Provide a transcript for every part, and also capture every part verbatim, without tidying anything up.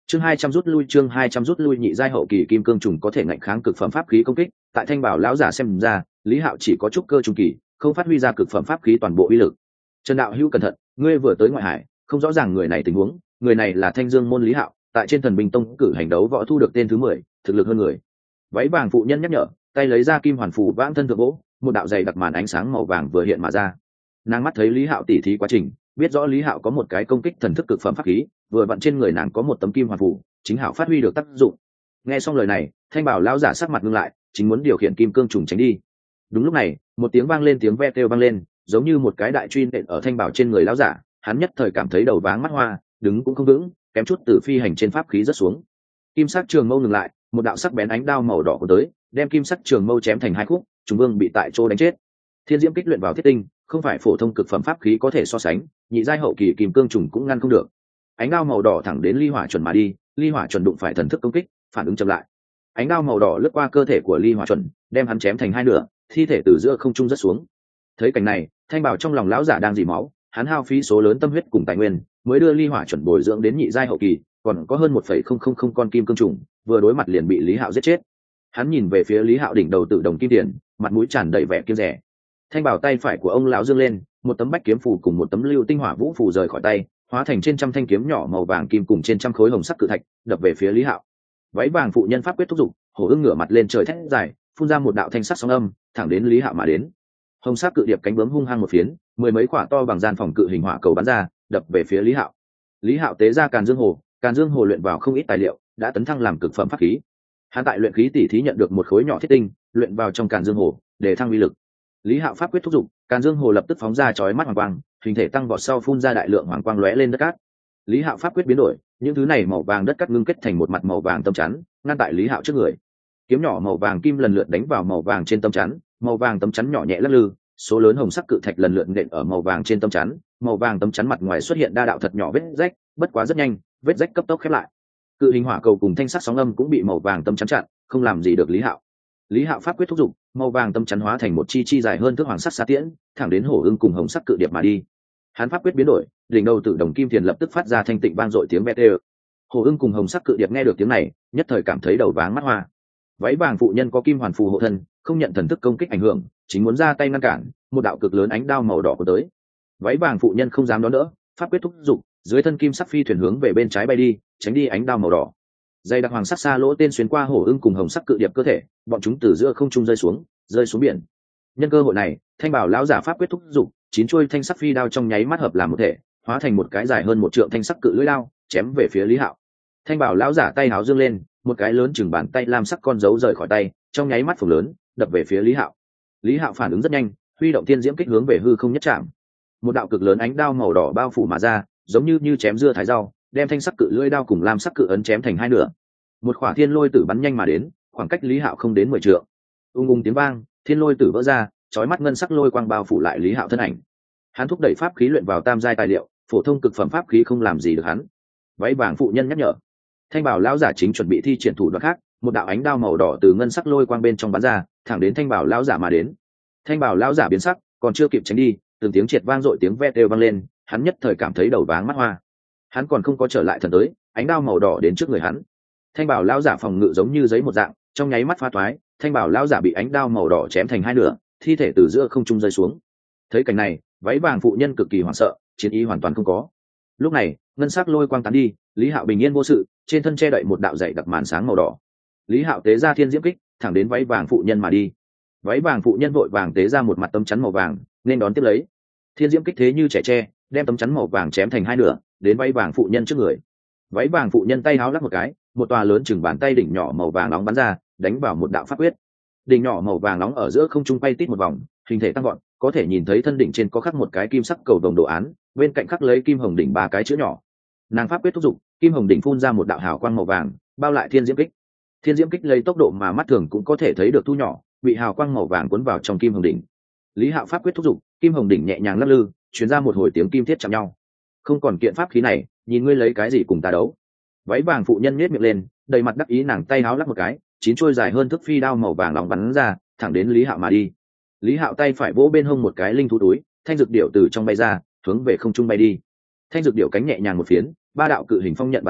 Chương hai trăm rút lui, chương hai trăm rút lui. Nhị giai hậu kỳ kim cương trùng có thể ngạnh kháng cực phẩm pháp khí công kích, tại Thanh Bảo lão giả xem ra, Lý Hạo chỉ có trúc cơ trung kỳ, không phát huy ra cực phẩm pháp khí toàn bộ uy lực. Trần đạo hữu cẩn thận, ngươi vừa tới ngoại hải, không rõ ràng người này tình huống, người này là Thanh Dương môn Lý Hạo, tại trên Thần Binh Tông cử hành đấu võ thu được tên thứ mười, thực lực hơn người. Váy vàng phụ nhân nhắc nhở, tay lấy ra kim hoàn phù vãng thân thượng gỗ, một đạo dày đặc màn ánh sáng màu vàng vừa hiện mà ra. Nàng mắt thấy Lý Hạo tỉ thí quá trình, biết rõ Lý Hạo có một cái công kích thần thức cực phẩm pháp khí, vừa vặn trên người nàng có một tấm kim hoàn phù, chính hảo phát huy được tác dụng. Nghe xong lời này, Thanh Bảo lão giả sắc mặt ngưng lại, chính muốn điều khiển kim cương trùng tránh đi. Đúng lúc này, một tiếng vang lên, tiếng ve kêu vang lên, giống như một cái đại truy nện ở Thanh Bảo trên người lão giả, hắn nhất thời cảm thấy đầu váng mắt hoa, đứng cũng không vững, kém chút từ phi hành trên pháp khí rớt xuống. Kim sắc trường mâu ngừng lại, một đạo sắc bén ánh đao màu đỏ của tới, đem kim sắc trường mâu chém thành hai khúc, Trùng Vương bị tại chỗ đánh chết. Thiên diễm kích luyện vào thiết tinh, không phải phổ thông cực phẩm pháp khí có thể so sánh, nhị giai hậu kỳ kim cương trùng cũng ngăn không được. Ánh đao màu đỏ thẳng đến ly hỏa chuẩn mà đi, ly hỏa chuẩn đụng phải thần thức công kích, phản ứng chậm lại. Ánh đao màu đỏ lướt qua cơ thể của ly hỏa chuẩn, đem hắn chém thành hai nửa, thi thể từ giữa không trung rớt xuống. Thấy cảnh này, Thanh Bảo trong lòng lão giả đang dỉ máu, hắn hao phí số lớn tâm huyết cùng tài nguyên, mới đưa ly hỏa chuẩn bồi dưỡng đến nhị giai hậu kỳ, còn có hơn một phẩy không không không con kim cương trùng, vừa đối mặt liền bị Lý Hạo giết chết. Hắn nhìn về phía Lý Hạo đỉnh đầu tự đồng kim tiền, mặt mũi tràn đầy vẻ kiêu rẻ. Thanh Bảo tay phải của ông lão dương lên, một tấm bách kiếm phù cùng một tấm lưu tinh hỏa vũ phù rời khỏi tay, hóa thành trên trăm thanh kiếm nhỏ màu vàng kim cùng trên trăm khối hồng sắc cự thạch, đập về phía Lý Hạo. Váy vàng phụ nhân pháp quyết thúc giục, hổ ưng ngửa mặt lên trời thét dài, phun ra một đạo thanh sắc sóng âm, thẳng đến Lý Hạo mà đến. Hồng sắc cự điệp cánh bướm hung hăng một phiến, mười mấy quả to bằng gian phòng cự hình hỏa cầu bắn ra, đập về phía Lý Hạo. Lý Hạo tế ra Càn Dương Hồ, Càn Dương Hồ luyện vào không ít tài liệu, đã tấn thăng làm cực phẩm pháp khí. Hắn tại luyện khí tỷ thí nhận được một khối nhỏ thiết tinh, luyện vào trong Càn Dương Hồ, để thăng uy lực. Lý Hạo pháp quyết thúc giục, Càn Dương Hồ lập tức phóng ra chói mắt hoàng quang, hình thể tăng vọt sau phun ra đại lượng hoàng quang lóe lên đất cát. Lý Hạo pháp quyết biến đổi, những thứ này màu vàng đất cát ngưng kết thành một mặt màu vàng tấm chắn, ngăn tại Lý Hạo trước người. Kiếm nhỏ màu vàng kim lần lượt đánh vào màu vàng trên tấm chắn, màu vàng tấm chắn nhỏ nhẹ lắc lư, số lớn hồng sắc cự thạch lần lượt nện ở màu vàng trên tấm chắn, màu vàng tấm chắn mặt ngoài xuất hiện đa đạo thật nhỏ vết rách, bất quá rất nhanh, vết rách cấp tốc khép lại. Cự hình hỏa cầu cùng thanh sắc sóng âm cũng bị màu vàng tấm chắn chặn, không làm gì được Lý Hạo. Lý Hạo pháp quyết thúc giục, màu vàng tấm chắn hóa thành một chi chi dài hơn thước hoàng sắc xá tiễn, thẳng đến hổ ưng cùng hồng sắc cự điệp mà đi. Hắn pháp quyết biến đổi, đỉnh đầu tự đồng kim tiền lập tức phát ra thanh tịnh vang dội tiếng vẹt đều. Hổ ưng cùng hồng sắc cự điệp nghe được tiếng này, nhất thời cảm thấy đầu váng mắt hoa. Váy vàng phụ nhân có kim hoàn phù hộ thân, không nhận thần thức công kích ảnh hưởng, chính muốn ra tay ngăn cản, một đạo cực lớn ánh đao màu đỏ của tới. Váy vàng phụ nhân không dám đón đỡ, pháp quyết thúc giục, dưới thân kim sắc phi thuyền hướng về bên trái bay đi, tránh đi ánh đao màu đỏ. Dây đặc hoàng sắc xa lỗ tên xuyên qua hổ ưng cùng hồng sắc cự điệp cơ thể, bọn chúng từ giữa không trung rơi xuống, rơi xuống biển. Nhân cơ hội này, Thanh Bảo lão giả pháp quyết thúc giục, chín chuôi thanh sắc phi đao trong nháy mắt hợp làm một thể, hóa thành một cái dài hơn một trượng thanh sắc cự lưỡi đao, chém về phía Lý Hạo. Thanh Bảo lão giả tay háo dương lên, một cái lớn chừng bàn tay lam sắc con dấu rời khỏi tay, trong nháy mắt phồng lớn, đập về phía Lý Hạo. Lý Hạo phản ứng rất nhanh, huy động thiên diễm kích hướng về hư không nhất chạm. Một đạo cực lớn ánh đao màu đỏ bao phủ mà ra, giống như như chém dưa thái rau, đem thanh sắc cự lưỡi đao cùng lam sắc cự ấn chém thành hai nửa. Một khỏa thiên lôi tử bắn nhanh mà đến, khoảng cách Lý Hạo không đến mười trượng. Ung ung tiếng vang, thiên lôi tử vỡ ra, chói mắt ngân sắc lôi quang bao phủ lại Lý Hạo thân ảnh. Hắn thúc đẩy pháp khí luyện vào tam giai tài liệu, phổ thông cực phẩm pháp khí không làm gì được hắn. Váy vàng phụ nhân nhắc nhở. Thanh Bảo lão giả chính chuẩn bị thi triển thủ đoạn khác, một đạo ánh đao màu đỏ từ ngân sắc lôi quang bên trong bắn ra, thẳng đến Thanh Bảo lão giả mà đến. Thanh Bảo lão giả biến sắc, còn chưa kịp tránh đi, từng tiếng triệt vang dội tiếng ve đều vang lên, hắn nhất thời cảm thấy đầu váng mắt hoa. Hắn còn không có trở lại thần tới, ánh đao màu đỏ đến trước người hắn. Thanh Bảo lão giả phòng ngự giống như giấy một dạng, trong nháy mắt phá toái, Thanh Bảo lão giả bị ánh đao màu đỏ chém thành hai nửa, thi thể từ giữa không trung rơi xuống. Thấy cảnh này, váy vàng phụ nhân cực kỳ hoảng sợ, chiến ý hoàn toàn không có. Lúc này, ngân sắc lôi quang tán đi, Lý Hạo bình yên vô sự, trên thân che đậy một đạo dày đặc màn sáng màu đỏ. Lý Hạo tế ra thiên diễm kích, thẳng đến váy vàng phụ nhân mà đi. Váy vàng phụ nhân vội vàng tế ra một mặt tấm chắn màu vàng, nên đón tiếp lấy. Thiên diễm kích thế như trẻ tre, đem tấm chắn màu vàng chém thành hai nửa, đến váy vàng phụ nhân trước người. Váy vàng phụ nhân tay háo lắc một cái, một tòa lớn chừng bàn tay đỉnh nhỏ màu vàng nóng bắn ra, đánh vào một đạo pháp quyết. Đỉnh nhỏ màu vàng nóng ở giữa không trung bay tít một vòng, hình thể tăng gọn, có thể nhìn thấy thân đỉnh trên có khắc một cái kim sắc cầu vồng đồ án, bên cạnh khắc lấy kim hồng đỉnh ba cái chữ nhỏ. Nàng pháp quyết thúc giục, kim hồng đỉnh phun ra một đạo hào quang màu vàng, bao lại thiên diễm kích. Thiên diễm kích lấy tốc độ mà mắt thường cũng có thể thấy được thu nhỏ, bị hào quang màu vàng cuốn vào trong kim hồng đỉnh. Lý Hạo pháp quyết thúc giục, kim hồng đỉnh nhẹ nhàng lắc lư, truyền ra một hồi tiếng kim thiết chạm nhau. Không còn kiện pháp khí này, nhìn ngươi lấy cái gì cùng ta đấu? Váy vàng phụ nhân nhếch miệng lên, đầy mặt đắc ý, nàng tay háo lắc một cái, chín chuôi dài hơn thước phi đao màu vàng nóng bắn ra, thẳng đến Lý Hạo mà đi. Lý Hạo tay phải vỗ bên hông một cái linh thú túi, thanh dược điểu từ trong bay ra, hướng về không trung bay đi. Thanh dược điểu cánh nhẹ nhàng một phiến, ba đạo cự hình phong nhận bắn ra,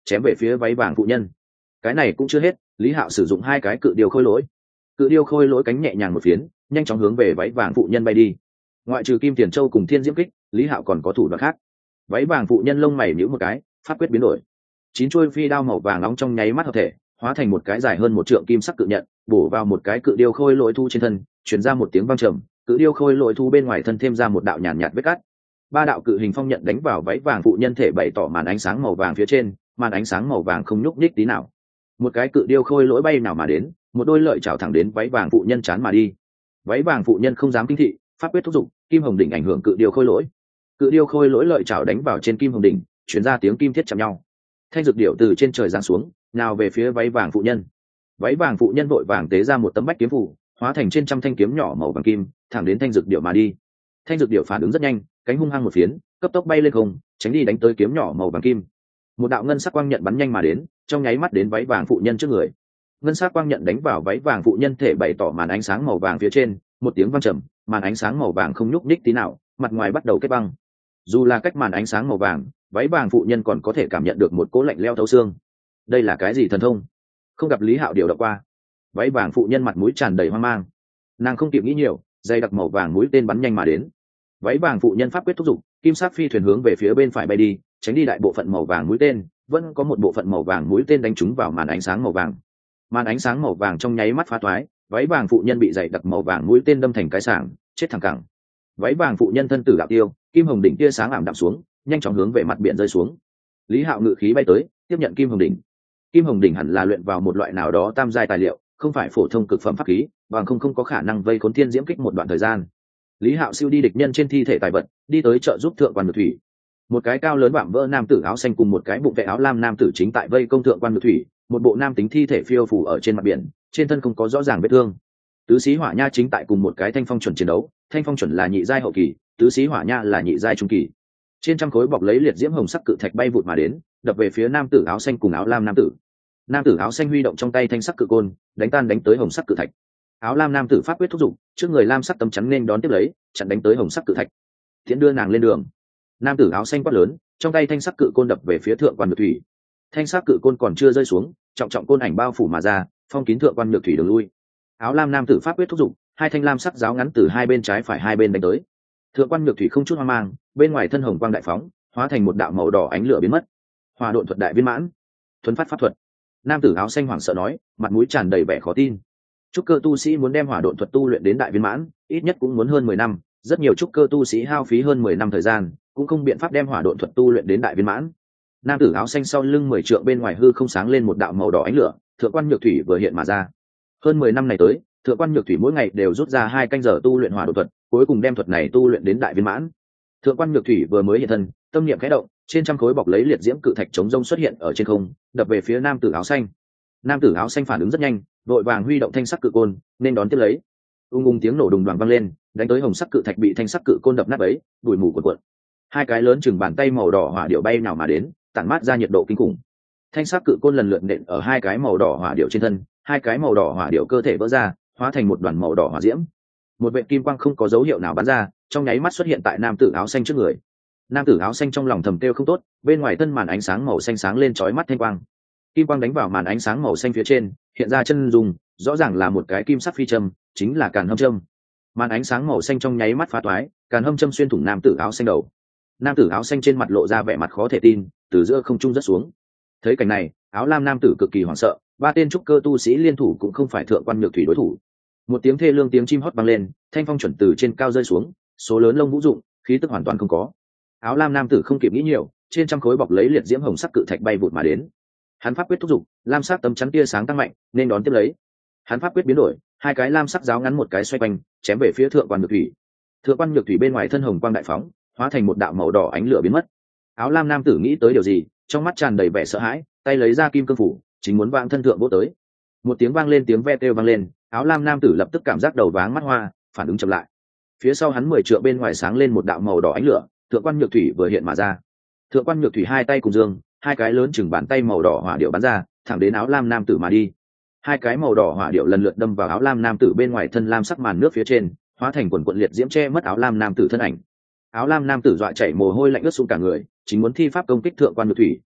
chém về phía váy vàng phụ nhân. Cái này cũng chưa hết, Lý Hạo sử dụng hai cái cự điêu khôi lỗi, cự điêu khôi lỗi cánh nhẹ nhàng một phiến, nhanh chóng hướng về váy vàng phụ nhân bay đi. Ngoại trừ Kim Tiền Châu cùng Thiên Diễm Kích, Lý Hạo còn có thủ đoạn khác. Váy vàng phụ nhân lông mày nhíu một cái, pháp quyết biến đổi, chín chuôi phi đao màu vàng nóng trong nháy mắt hợp thể, hóa thành một cái dài hơn một trượng kim sắc cự nhận, bổ vào một cái cự điêu khôi lỗi thu trên thân, truyền ra một tiếng vang trầm, cự điêu khôi lỗi thu bên ngoài thân thêm ra một đạo nhàn nhạt vết cắt. Ba đạo cự hình phong nhận đánh vào váy vàng phụ nhân thể, bày tỏ màn ánh sáng màu vàng phía trên, màn ánh sáng màu vàng không nhúc nhích tí nào. Một cái cự điêu khôi lỗi bay nào mà đến, một đôi lợi chảo thẳng đến váy vàng phụ nhân chán mà đi. Váy vàng phụ nhân không dám kinh thị, pháp quyết thúc giục, kim hồng đỉnh ảnh hưởng cự điêu khôi lỗi. Cự điêu khôi lỗi lợi chảo đánh vào trên kim hồng đỉnh, truyền ra tiếng kim thiết chạm nhau. Thanh dược điệu từ trên trời giáng xuống, nào về phía váy vàng phụ nhân. Váy vàng phụ nhân vội vàng tế ra một tấm bách kiếm phủ, hóa thành trên trăm thanh kiếm nhỏ màu vàng kim, thẳng đến thanh dược điệu mà đi. Thanh dược điệu phản ứng rất nhanh, cánh hung hăng một phiến, cấp tốc bay lên không, tránh đi đánh tới kiếm nhỏ màu vàng kim. Một đạo ngân sắc quang nhận bắn nhanh mà đến, trong nháy mắt đến váy vàng phụ nhân trước người. Ngân sắc quang nhận đánh vào váy vàng phụ nhân thể, bày tỏ màn ánh sáng màu vàng phía trên, một tiếng vang trầm, màn ánh sáng màu vàng không nhúc nhích tí nào, mặt ngoài bắt đầu kết băng. Dù là cách màn ánh sáng màu vàng, váy vàng phụ nhân còn có thể cảm nhận được một cỗ lạnh lẽo thấu xương. Đây là cái gì thần thông? Không gặp Lý Hạo điều động qua. Váy vàng phụ nhân mặt mũi tràn đầy hoang mang, nàng không kịp nghĩ nhiều, dây đặc màu vàng mũi tên bắn nhanh mà đến. Váy vàng phụ nhân pháp quyết thúc giục, kim sắc phi thuyền hướng về phía bên phải bay đi, tránh đi đại bộ phận màu vàng mũi tên, vẫn có một bộ phận màu vàng mũi tên đánh trúng vào màn ánh sáng màu vàng. Màn ánh sáng màu vàng trong nháy mắt phá toái, váy vàng phụ nhân bị dày đặc màu vàng mũi tên đâm thành cái sảng, chết thẳng cẳng. Váy vàng phụ nhân thân tử đạo tiêu, kim hồng đỉnh tia sáng ảm đạm xuống, nhanh chóng hướng về mặt biển rơi xuống. Lý Hạo ngự khí bay tới, tiếp nhận kim hồng đỉnh. Kim hồng đỉnh hẳn là luyện vào một loại nào đó tam giai tài liệu, không phải phổ thông cực phẩm pháp khí, bằng không không có khả năng vây khốn Thiên Diễm Kích một đoạn thời gian. Lý Hạo siêu đi địch nhân trên thi thể tài vật, đi tới trợ giúp thượng quan Nhược Thủy. Một cái cao lớn vạm vỡ nam tử áo xanh cùng một cái bụng vệ áo lam nam tử chính tại vây công thượng quan Nhược Thủy, một bộ nam tính thi thể phiêu phù ở trên mặt biển, trên thân không có rõ ràng vết thương. Tứ sĩ hỏa nha chính tại cùng một cái thanh phong chuẩn chiến đấu, thanh phong chuẩn là nhị giai hậu kỳ, tứ sĩ hỏa nha là nhị giai trung kỳ. Trên trăm khối bọc lấy liệt diễm hồng sắc cự thạch bay vụt mà đến, đập về phía nam tử áo xanh cùng áo lam nam tử. Nam tử áo xanh huy động trong tay thanh sắc cự côn, đánh tan đánh tới hồng sắc cự thạch. Áo lam nam tử pháp quyết thúc giục, trước người lam sắc tấm chắn nên đón tiếp lấy, chặn đánh tới hồng sắc cự thạch, tiễn đưa nàng lên đường. Nam tử áo xanh quát lớn, trong tay thanh sắc cự côn đập về phía thượng quan Nhược Thủy. Thanh sắc cự côn còn chưa rơi xuống, trọng trọng côn ảnh bao phủ mà ra, phong kín thượng quan Nhược Thủy đường lui. Áo lam nam tử pháp quyết thúc giục, hai thanh lam sắc giáo ngắn từ hai bên trái phải hai bên đánh tới. Thượng quan Nhược Thủy không chút hoang mang, bên ngoài thân hồng quang đại phóng, hóa thành một đạo màu đỏ ánh lửa biến mất. Hỏa độn thuật đại viên mãn, thuấn phát pháp thuật. Nam tử áo xanh hoảng sợ nói, mặt mũi tràn đầy vẻ khó tin. Trúc cơ tu sĩ muốn đem hỏa độn thuật tu luyện đến đại viên mãn, ít nhất cũng muốn hơn mười năm, rất nhiều trúc cơ tu sĩ hao phí hơn mười năm thời gian, cũng không biện pháp đem hỏa độn thuật tu luyện đến đại viên mãn. Nam tử áo xanh sau lưng mười trượng bên ngoài hư không sáng lên một đạo màu đỏ ánh lửa, thượng quan Nhược Thủy vừa hiện mà ra. Hơn mười năm này tới, thượng quan Nhược Thủy mỗi ngày đều rút ra hai canh giờ tu luyện hỏa độn thuật, cuối cùng đem thuật này tu luyện đến đại viên mãn. Thượng quan Nhược Thủy vừa mới hiện thân, tâm niệm khẽ động, trên trăm khối bọc lấy liệt diễm cự thạch chống rông xuất hiện ở trên không, đập về phía nam tử áo xanh. Nam tử áo xanh phản ứng rất nhanh, vội vàng huy động thanh sắc cự côn, nên đón tiếp lấy. Ung ung tiếng nổ đùng đoàng vang lên, đánh tới hồng sắc cự thạch bị thanh sắc cự côn đập nát bấy, bụi mù cuộn cuộn. Hai cái lớn chừng bàn tay màu đỏ hỏa điệu bay nào mà đến, tản mát ra nhiệt độ kinh khủng. Thanh sắc cự côn lần lượt nện ở hai cái màu đỏ hỏa điệu trên thân, hai cái màu đỏ hỏa điệu cơ thể vỡ ra, hóa thành một đoàn màu đỏ hỏa diễm. Một vệt kim quang không có dấu hiệu nào bắn ra, trong nháy mắt xuất hiện tại nam tử áo xanh trước người. Nam tử áo xanh trong lòng thầm kêu không tốt, bên ngoài thân màn ánh sáng màu xanh sáng lên chói mắt thanh quang. Kim quang đánh vào màn ánh sáng màu xanh phía trên, hiện ra chân dùng, rõ ràng là một cái kim sắc phi châm, chính là càn hâm châm. Màn ánh sáng màu xanh trong nháy mắt phá toái, càn hâm châm xuyên thủng nam tử áo xanh đầu. Nam tử áo xanh trên mặt lộ ra vẻ mặt khó thể tin, từ giữa không trung rớt xuống. Thấy cảnh này, áo lam nam tử cực kỳ hoảng sợ, ba tên trúc cơ tu sĩ liên thủ cũng không phải thượng quan Nhược Thủy đối thủ. Một tiếng thê lương tiếng chim hót vang lên, thanh phong chuẩn từ trên cao rơi xuống, số lớn lông vũ dụng, khí tức hoàn toàn không có. Áo lam nam tử không kịp nghĩ nhiều, trên trăm khối bọc lấy liệt diễm hồng sắc cự thạch bay vụt mà đến. Hắn pháp quyết thúc giục, lam sắc tấm chắn tia sáng tăng mạnh, nên đón tiếp lấy. Hắn pháp quyết biến đổi, hai cái lam sắc giáo ngắn một cái xoay quanh, chém về phía thượng quan Nhược Thủy. Thượng quan Nhược Thủy bên ngoài thân hồng quang đại phóng, hóa thành một đạo màu đỏ ánh lửa biến mất. Áo lam nam tử nghĩ tới điều gì, trong mắt tràn đầy vẻ sợ hãi, tay lấy ra kim cương phủ, chính muốn vang thân thượng vỗ tới. Một tiếng vang lên, tiếng ve kêu vang lên, áo lam nam tử lập tức cảm giác đầu váng mắt hoa, phản ứng chậm lại. Phía sau hắn mười trượng bên ngoài sáng lên một đạo màu đỏ ánh lửa, thượng quan Nhược Thủy vừa hiện mà ra. Thượng quan Nhược Thủy hai tay cùng dương, hai cái lớn chừng bàn tay màu đỏ hỏa điệu bắn ra, thẳng đến áo lam nam tử mà đi. Hai cái màu đỏ hỏa điệu lần lượt đâm vào áo lam nam tử bên ngoài thân lam sắc màn nước phía trên, hóa thành quần quần liệt diễm che mất áo lam nam tử thân ảnh. Áo lam nam tử dọa chảy mồ hôi lạnh ướt sũng cả người, chính muốn thi pháp công kích thượng quan Nhược Thủy,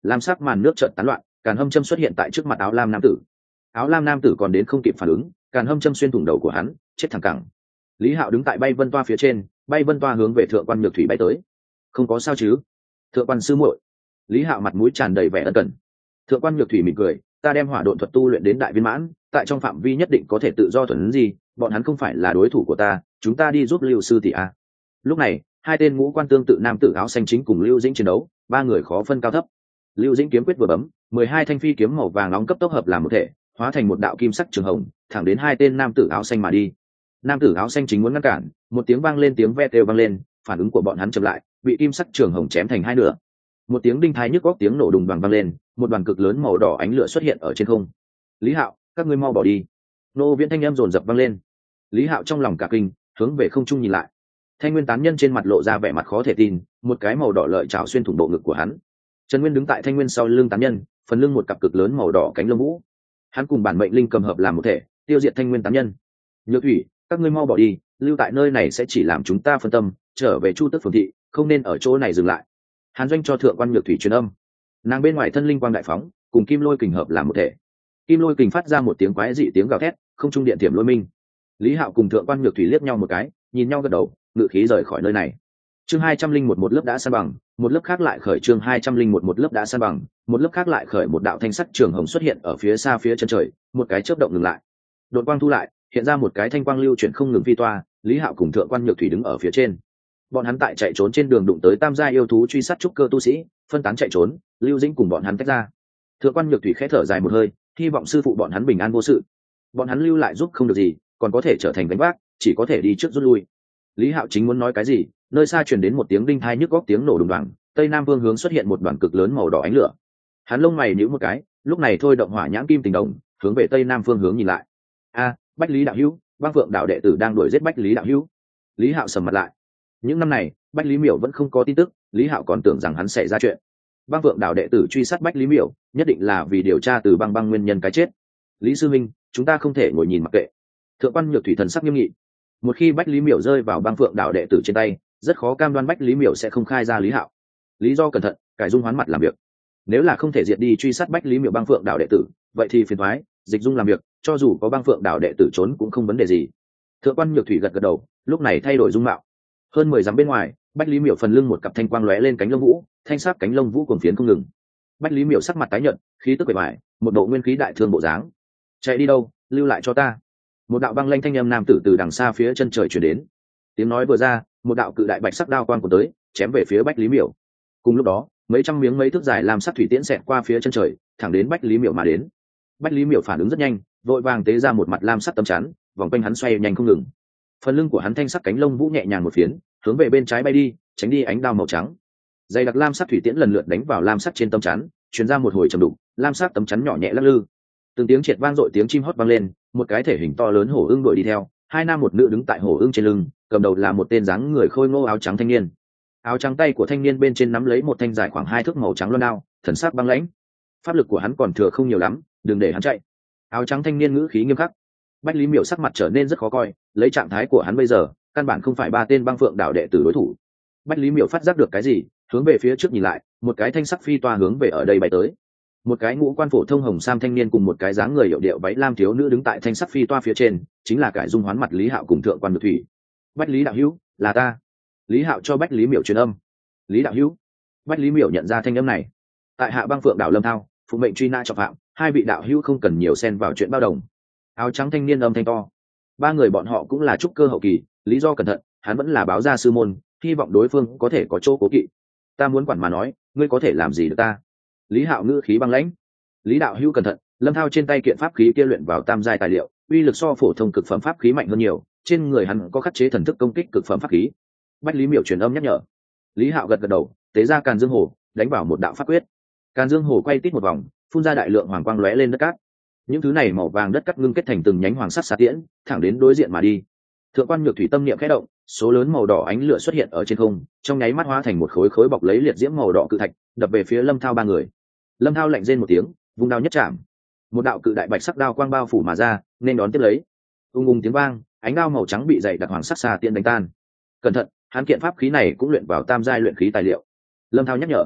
lam sắc màn nước trợn tán loạn, càn hâm châm xuất hiện tại trước mặt áo lam nam tử. Áo lam nam tử còn đến không kịp phản ứng, càn hâm châm xuyên thủng đầu của hắn, chết thẳng cẳng. Lý Hạo đứng tại bay vân toa phía trên, bay vân toa hướng về thượng quan nhược thủy bay tới. Không có sao chứ? Thượng quan sư muội. Lý Hạo mặt mũi tràn đầy vẻ ân cần. Thượng quan nhược thủy mỉm cười, ta đem hỏa độn thuật tu luyện đến đại viên mãn, tại trong phạm vi nhất định có thể tự do thuần gì, bọn hắn không phải là đối thủ của ta, chúng ta đi giúp Lưu sư tỷ a. Lúc này, hai tên ngũ quan tương tự nam tử áo xanh chính cùng Lưu Dĩnh chiến đấu, ba người khó phân cao thấp. Lưu Dĩnh kiếm quyết vừa bấm, mười hai thanh phi kiếm màu vàng nóng cấp tốc hợp làm một thể, hóa thành một đạo kim sắc trường hồng, thẳng đến hai tên nam tử áo xanh mà đi. Nam tử áo xanh chính muốn ngăn cản, một tiếng vang lên, tiếng ve kêu vang lên, phản ứng của bọn hắn chậm lại, bị kim sắc trường hồng chém thành hai nửa. Một tiếng đinh thái nhức óc tiếng nổ đùng đoàng vang lên, một đoàn cực lớn màu đỏ ánh lửa xuất hiện ở trên không. Lý Hạo, các ngươi mau bỏ đi. Nô Viễn thanh âm dồn dập vang lên. Lý Hạo trong lòng cả kinh, hướng về không trung nhìn lại. Thanh nguyên tán nhân trên mặt lộ ra vẻ mặt khó thể tin, một cái màu đỏ lợi chảo xuyên thủng bộ ngực của hắn. Trần Nguyên đứng tại thanh nguyên sau lưng tán nhân, phần lưng một cặp cực lớn màu đỏ cánh lông vũ. Hắn cùng bản mệnh linh cầm hợp làm một thể, tiêu diệt thanh nguyên tán nhân. Nhược thủy, các ngươi mau bỏ đi, lưu tại nơi này sẽ chỉ làm chúng ta phân tâm, trở về Chu Tức phường thị, không nên ở chỗ này dừng lại. Hàn Doanh cho thượng quan nhược thủy truyền âm. Nàng bên ngoài thân linh quang đại phóng, cùng kim lôi kình hợp làm một thể. Kim lôi kình phát ra một tiếng quái dị tiếng gào thét, không trung điện tiềm lôi minh. Lý Hạo cùng thượng quan nhược thủy liếc nhau một cái, nhìn nhau gật đầu, ngự khí rời khỏi nơi này. Chương hai trăm linh một một lớp đã san bằng, một lớp khác lại khởi. Chương hai trăm linh một một lớp đã san bằng, một lớp khác lại khởi. Một đạo thanh sắt trường hồng xuất hiện ở phía xa phía chân trời, một cái chớp động ngừng lại. Đột quang thu lại, hiện ra một cái thanh quang lưu chuyển không ngừng phi toa. Lý Hạo cùng thượng quan nhược thủy đứng ở phía trên. Bọn hắn tại chạy trốn trên đường đụng tới tam gia yêu thú truy sát trúc cơ tu sĩ, phân tán chạy trốn, Lưu Dĩnh cùng bọn hắn tách ra. Thượng quan nhược thủy khẽ thở dài một hơi, hy vọng sư phụ bọn hắn bình an vô sự. Bọn hắn lưu lại giúp không được gì, còn có thể trở thành gánh vác, chỉ có thể đi trước rút lui. Lý Hạo chính muốn nói cái gì, nơi xa truyền đến một tiếng đinh thai nhức góc tiếng nổ đùng đoàng, tây nam phương hướng xuất hiện một đoàn cực lớn màu đỏ ánh lửa. Hắn lông mày nhíu một cái, lúc này thôi động hỏa nhãn kim tình đồng, hướng về tây nam phương hướng nhìn lại. A, Bách Lý đạo hữu, Băng Phượng đạo đệ tử đang đuổi giết Bách Lý đạo hữu. Lý Hạo sầm mặt lại. Những năm này, Bách Lý Miểu vẫn không có tin tức, Lý Hạo còn tưởng rằng hắn xảy ra chuyện. Băng Phượng đạo đệ tử truy sát Bách Lý Miểu, nhất định là vì điều tra từ băng băng nguyên nhân cái chết. Lý sư minh, chúng ta không thể ngồi nhìn mặc kệ. Thượng quan nhược thủy thần sắc nghiêm nghị. Một khi Bách Lý Miểu rơi vào Băng Phượng đạo đệ tử trên tay, rất khó cam đoan Bách Lý Miểu sẽ không khai ra Lý Hạo. Lý do cẩn thận, cải dung hoán mặt làm việc. Nếu là không thể diệt đi truy sát Bách Lý Miểu Băng Phượng đạo đệ tử, vậy thì phiền toái, dịch dung làm việc, cho dù có Băng Phượng đạo đệ tử trốn cũng không vấn đề gì. Thượng quan nhược thủy gật gật đầu, lúc này thay đổi dung mạo. Hơn mười dặm bên ngoài, Bách Lý Miểu phần lưng một cặp thanh quang lóe lên cánh lông vũ, thanh sắc cánh lông vũ cuồng phiến không ngừng. Bách Lý Miểu sắc mặt tái nhợt, khí tức bề ngoài, một bộ nguyên khí đại thương bộ dáng. Chạy đi đâu, lưu lại cho ta. Một đạo băng lanh thanh âm nam tử từ đằng xa phía chân trời truyền đến. Tiếng nói vừa ra, một đạo cự đại bạch sắc đao quang của tới, chém về phía Bách Lý Miểu. Cùng lúc đó, mấy trăm miếng mấy thước dài làm sắc thủy tiễn xẹt qua phía chân trời, thẳng đến Bách Lý Miểu mà đến. Bách Lý Miểu phản ứng rất nhanh, vội vàng tế ra một mặt lam sắc tấm chắn, vòng quanh hắn xoay nhanh không ngừng. Phần lưng của hắn thanh sắc cánh lông vũ nhẹ nhàng một phiến, hướng về bên trái bay đi, tránh đi ánh đao màu trắng. Dày đặc lam sắc thủy tiễn lần lượt đánh vào lam sắc trên tấm chắn, truyền ra một hồi trầm đục, lam sắc tấm chắn nhỏ nhẹ lắc lư. Từng tiếng triệt vang dội tiếng chim hót vang lên, một cái thể hình to lớn hổ ưng đuổi đi theo, hai nam một nữ đứng tại hổ ưng trên lưng, cầm đầu là một tên dáng người khôi ngô áo trắng thanh niên. Áo trắng tay của thanh niên bên trên nắm lấy một thanh dài khoảng hai thước màu trắng loan đao, thần sắc băng lãnh. Pháp lực của hắn còn thừa không nhiều lắm, đừng để hắn chạy. Áo trắng thanh niên ngữ khí nghiêm khắc. Bách Lý Miểu sắc mặt trở nên rất khó coi, lấy trạng thái của hắn bây giờ, căn bản không phải ba tên Băng Phượng đạo đệ tử đối thủ. Bách Lý Miểu phát giác được cái gì, hướng về phía trước nhìn lại, một cái thanh sắc phi toa hướng về ở đây bay tới. Một cái ngũ quan phổ thông hồng sam thanh niên cùng một cái dáng người hiệu điệu váy lam thiếu nữ đứng tại thanh sắc phi toa phía trên, chính là cải dung hoán mặt Lý Hạo cùng thượng quan Nhược thủy. Bách Lý đạo hữu, là ta. Lý Hạo cho Bách Lý Miểu truyền âm. Lý đạo hữu. Bách Lý Miểu nhận ra thanh âm này. Tại hạ Băng Phượng đạo Lâm Thao, phụ mệnh truy nã trọng phạm, hai vị đạo hữu không cần nhiều xen vào chuyện bao đồng. Áo trắng thanh niên âm thanh to. Ba người bọn họ cũng là trúc cơ hậu kỳ, lý do cẩn thận, hắn vẫn là báo gia sư môn, hy vọng đối phương có thể có chỗ cố kỵ. Ta muốn quản mà nói, ngươi có thể làm gì được ta? Lý Hạo ngữ khí băng lãnh. Lý đạo hữu cẩn thận, Lâm Thao trên tay kiện pháp khí kia luyện vào tam giai tài liệu, uy lực so phổ thông cực phẩm pháp khí mạnh hơn nhiều, trên người hắn có khắc chế thần thức công kích cực phẩm pháp khí. Bách Lý Miểu truyền âm nhắc nhở. Lý Hạo gật gật đầu, tế ra Càn Dương Hồ, đánh vào một đạo pháp quyết. Càn Dương Hồ quay tít một vòng, phun ra đại lượng hoàng quang lóe lên đất cát. Những thứ này màu vàng đất cát ngưng kết thành từng nhánh hoàng sắt xạ tiễn, thẳng đến đối diện mà đi. Thượng quan Nhược thủy tâm niệm khẽ động, số lớn màu đỏ ánh lửa xuất hiện ở trên không, trong nháy mắt hóa thành một khối khối bọc lấy liệt diễm màu đỏ cự thạch, đập về phía Lâm Thao ba người. Lâm Thao lạnh rên một tiếng, vung đao nhất chạm. Một đạo cự đại bạch sắc đao quang bao phủ mà ra, nên đón tiếp lấy. Ung ung tiếng vang, ánh đao màu trắng bị dày đặc hoàng sắc xạ tiễn đánh tan. Cẩn thận, hắn kiện pháp khí này cũng luyện vào tam giai luyện khí tài liệu. Lâm Thao nhắc nhở.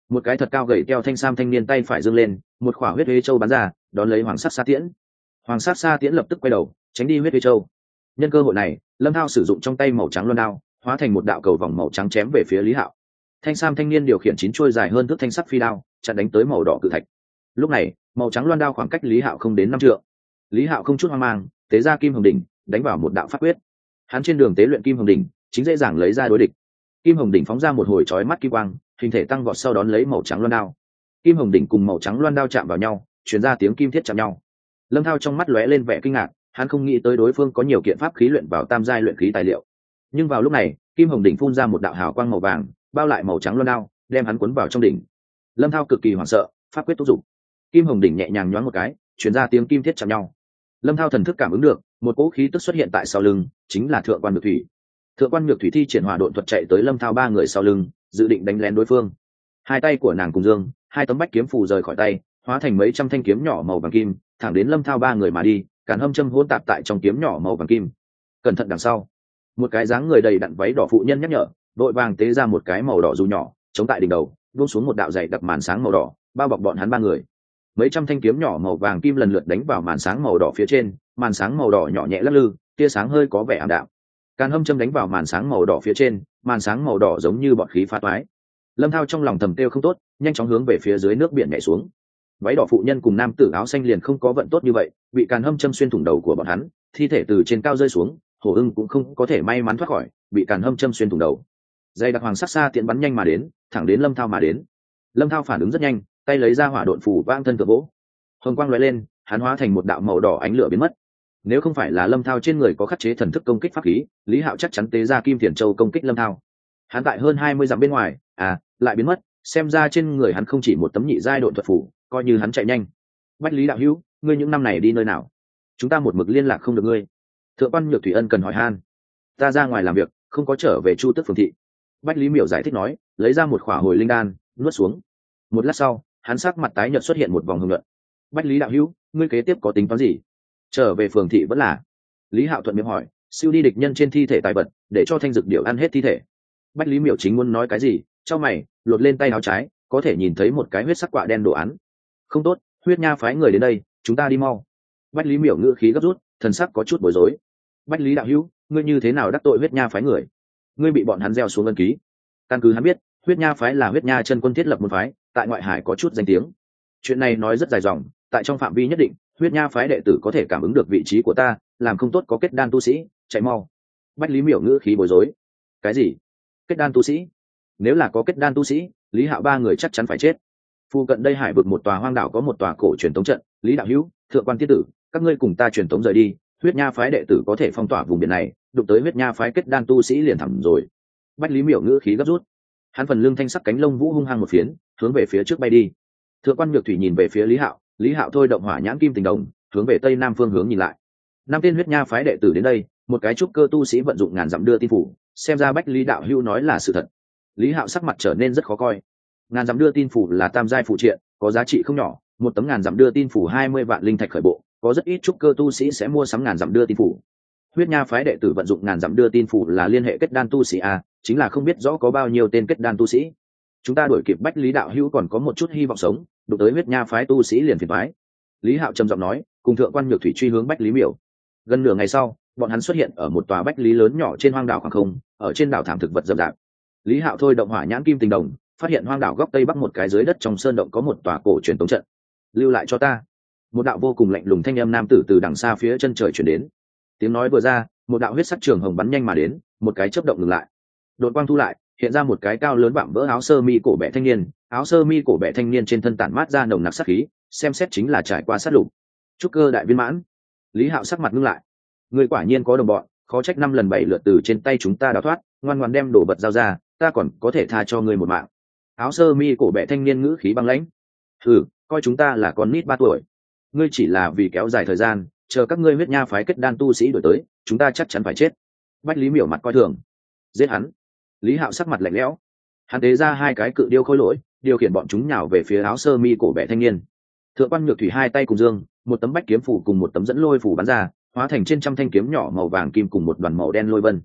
Một cái thật cao gầy teo thanh sam thanh niên tay phải giương lên, một khỏa huyết huế châu bắn ra, đón lấy hoàng sắc sa tiễn. Hoàng sắc sa tiễn lập tức quay đầu tránh đi huyết huế châu. Nhân cơ hội này, Lâm Thao sử dụng trong tay màu trắng loan đao, hóa thành một đạo cầu vòng màu trắng chém về phía Lý Hạo. Thanh sam thanh niên điều khiển chín chuôi dài hơn thước thanh sắc phi đao, chặn đánh tới màu đỏ cự thạch. Lúc này, màu trắng loan đao khoảng cách Lý Hạo không đến năm trượng. Lý Hạo không chút hoang mang, tế ra kim hồng đỉnh, đánh vào một đạo pháp quyết. Hắn trên đường tế luyện kim hồng đỉnh, chính dễ dàng lấy ra đối địch. Kim hồng đỉnh phóng ra một hồi chói mắt kim quang, hình thể tăng vọt sau đón lấy màu trắng loan đao. Kim hồng đỉnh cùng màu trắng loan đao chạm vào nhau, truyền ra tiếng kim thiết chạm nhau. Lâm Thao trong mắt lóe lên vẻ kinh ngạc, hắn không nghĩ tới đối phương có nhiều kiện pháp khí luyện vào tam giai luyện khí tài liệu. Nhưng vào lúc này, kim hồng đỉnh phun ra một đạo hào quang màu vàng, bao lại màu trắng loan đao, đem hắn cuốn vào trong đỉnh. Lâm Thao cực kỳ hoảng sợ, pháp quyết thúc giục. Kim hồng đỉnh nhẹ nhàng nhoáng một cái, truyền ra tiếng kim thiết chạm nhau. Lâm Thao thần thức cảm ứng được, một cỗ khí tức xuất hiện tại sau lưng, chính là Thượng quan Nhược Thủy. Thượng quan Nhược Thủy thi triển hỏa độn thuật chạy tới Lâm Thao ba người sau lưng, dự định đánh lén đối phương. Hai tay của nàng cùng dương, hai tấm bách kiếm phù rời khỏi tay, hóa thành mấy trăm thanh kiếm nhỏ màu vàng kim, thẳng đến Lâm Thao ba người mà đi, càn hâm châm hỗn tạp tại trong kiếm nhỏ màu vàng kim. Cẩn thận đằng sau, một cái dáng người đầy đặn váy đỏ phụ nhân nhắc nhở, đội vàng tế ra một cái màu đỏ dù nhỏ, chống tại đỉnh đầu, buông xuống một đạo dày đặc màn sáng màu đỏ, bao bọc bọn hắn ba người. Mấy trăm thanh kiếm nhỏ màu vàng kim lần lượt đánh vào màn sáng màu đỏ phía trên, màn sáng màu đỏ nhỏ nhẹ lắc lư, tia sáng hơi có vẻ ảm đạm. Càn hâm châm đánh vào màn sáng màu đỏ phía trên, màn sáng màu đỏ giống như bọt khí phá toái. Lâm Thao trong lòng thầm kêu không tốt, nhanh chóng hướng về phía dưới nước biển nhảy xuống. Váy đỏ phụ nhân cùng nam tử áo xanh liền không có vận tốt như vậy, bị càn hâm châm xuyên thủng đầu của bọn hắn, thi thể từ trên cao rơi xuống, hổ ưng cũng không có thể may mắn thoát khỏi, bị càn hâm châm xuyên thủng đầu. Dây đặc hoàng sắc xa tiện bắn nhanh mà đến, thẳng đến Lâm Thao mà đến. Lâm Thao phản ứng rất nhanh, tay lấy ra hỏa độn phù vang thân thượng vỗ. Hồng quang lóe lên, hắn hóa thành một đạo màu đỏ ánh lửa biến mất. Nếu không phải là Lâm Thao trên người có khắc chế thần thức công kích pháp khí, Lý Hạo chắc chắn tế ra Kim Thiền Châu công kích Lâm Thao. Hắn tại hơn hai mươi dặm bên ngoài, à, lại biến mất, xem ra trên người hắn không chỉ một tấm nhị giai độn thuật phù, coi như hắn chạy nhanh. Bách Lý đạo hữu, ngươi những năm này đi nơi nào? Chúng ta một mực liên lạc không được ngươi. Thượng quan Nhược Thủy Ân cần hỏi han. Ta ra ngoài làm việc, không có trở về Chu Tức phường thị. Bách Lý Miểu giải thích nói, lấy ra một khỏa hồi linh đan, nuốt xuống. Một lát sau, hắn sắc mặt tái nhợt xuất hiện một vòng hưng luận. Bách Lý đạo hữu, ngươi kế tiếp có tính toán gì? Trở về phường thị vẫn là? Lý Hạo thuận miệng hỏi, siêu đi địch nhân trên thi thể tài vật, để cho thanh dực điểu ăn hết thi thể. Bách Lý Miểu chính muốn nói cái gì, trong mày lột lên tay áo trái, có thể nhìn thấy một cái huyết sắc quạ đen đồ án. Không tốt, huyết nha phái người đến đây, chúng ta đi mau. Bách Lý Miểu ngữ khí gấp rút, thần sắc có chút bối rối. Bách Lý đạo hữu, ngươi như thế nào đắc tội huyết nha phái người? Ngươi bị bọn hắn gieo xuống ân ký. Căn cứ hắn biết, huyết nha phái là huyết nha chân quân thiết lập một phái, tại ngoại hải có chút danh tiếng. Chuyện này nói rất dài dòng, tại trong phạm vi nhất định, huyết nha phái đệ tử có thể cảm ứng được vị trí của ta, làm không tốt có kết đan tu sĩ, chạy mau. Bách Lý Miểu ngữ khí bối rối. Cái gì? Kết đan tu sĩ? Nếu là có kết đan tu sĩ, Lý Hạo ba người chắc chắn phải chết. Phu cận đây hải vực một tòa hoang đảo có một tòa cổ truyền tống trận, Lý đạo hữu, thượng quan tiết tử, các ngươi cùng ta truyền tống rời đi, huyết nha phái đệ tử có thể phong tỏa vùng biển này, đụng tới huyết nha phái kết đan tu sĩ liền thẳng rồi. Bách Lý Miểu ngữ khí gấp rút, hắn phần lưng thanh sắc cánh lông vũ hung hăng một phiến, hướng về phía trước bay đi. Thượng quan Nhược Thủy nhìn về phía Lý Hạo, Lý Hạo thôi động hỏa nhãn kim tình đồng, hướng về tây nam phương hướng nhìn lại. Năm tên huyết nha phái đệ tử đến đây, một cái trúc cơ tu sĩ vận dụng ngàn dặm đưa tin phủ, xem ra Bách Lý đạo hữu nói là sự thật. Lý Hạo sắc mặt trở nên rất khó coi. Ngàn dặm đưa tin phủ là tam giai phụ triện, có giá trị không nhỏ, một tấm ngàn dặm đưa tin phủ hai mươi vạn linh thạch khởi bộ, có rất ít trúc cơ tu sĩ sẽ mua sắm ngàn dặm đưa tin phủ. Huyết nha phái đệ tử vận dụng ngàn dặm đưa tin phủ là liên hệ kết đan tu sĩ a, chính là không biết rõ có bao nhiêu tên kết đan tu sĩ. Chúng ta đuổi kịp Bách Lý đạo hữu còn có một chút hy vọng sống, đụng tới huyết nha phái tu sĩ liền phiền phái. Lý Hạo trầm giọng nói, cùng thượng quan Nhược Thủy truy hướng Bách Lý Miểu. Gần nửa ngày sau, bọn hắn xuất hiện ở một tòa bách lý lớn nhỏ trên hoang đảo khoảng không, ở trên đảo thảm thực vật rậm rạp. Lý Hạo thôi động hỏa nhãn kim tình đồng, phát hiện hoang đảo góc tây bắc một cái dưới đất trong sơn động có một tòa cổ truyền tống trận. Lưu lại cho ta. Một đạo vô cùng lạnh lùng thanh âm nam tử từ đằng xa phía chân trời truyền đến. Tiếng nói vừa ra, một đạo huyết sắc trường hồng bắn nhanh mà đến, một cái chớp động ngừng lại. Đột quang thu lại, hiện ra một cái cao lớn vạm vỡ áo sơ mi cổ bệ thanh niên, áo sơ mi cổ bệ thanh niên trên thân tản mát ra nồng nặc sát khí, xem xét chính là trải qua sát lục. Trúc cơ đại viên mãn. Lý Hạo sắc mặt ngưng lại. Người quả nhiên có đồng bọn, khó trách năm lần bảy lượt từ trên tay chúng ta đào thoát, ngoan ngoãn đem đồ vật giao ra, ta còn có thể tha cho ngươi một mạng. Áo sơ mi cổ bệ thanh niên ngữ khí băng lãnh. Hừ, coi chúng ta là con nít ba tuổi. Ngươi chỉ là vì kéo dài thời gian, chờ các ngươi huyết nha phái kết đan tu sĩ đuổi tới, chúng ta chắc chắn phải chết. Bách Lý Miểu mặt coi thường. Giết hắn. Lý Hạo sắc mặt lạnh lẽo. Hắn tế ra hai cái cự điêu khôi lỗi, điều khiển bọn chúng nhào về phía áo sơ mi cổ bệ thanh niên. Thượng quan Nhược Thủy hai tay cùng dương, một tấm bách kiếm phủ cùng một tấm dẫn lôi phủ bắn ra, hóa thành trên trăm thanh kiếm nhỏ màu vàng kim cùng một đoàn màu đen lôi vân.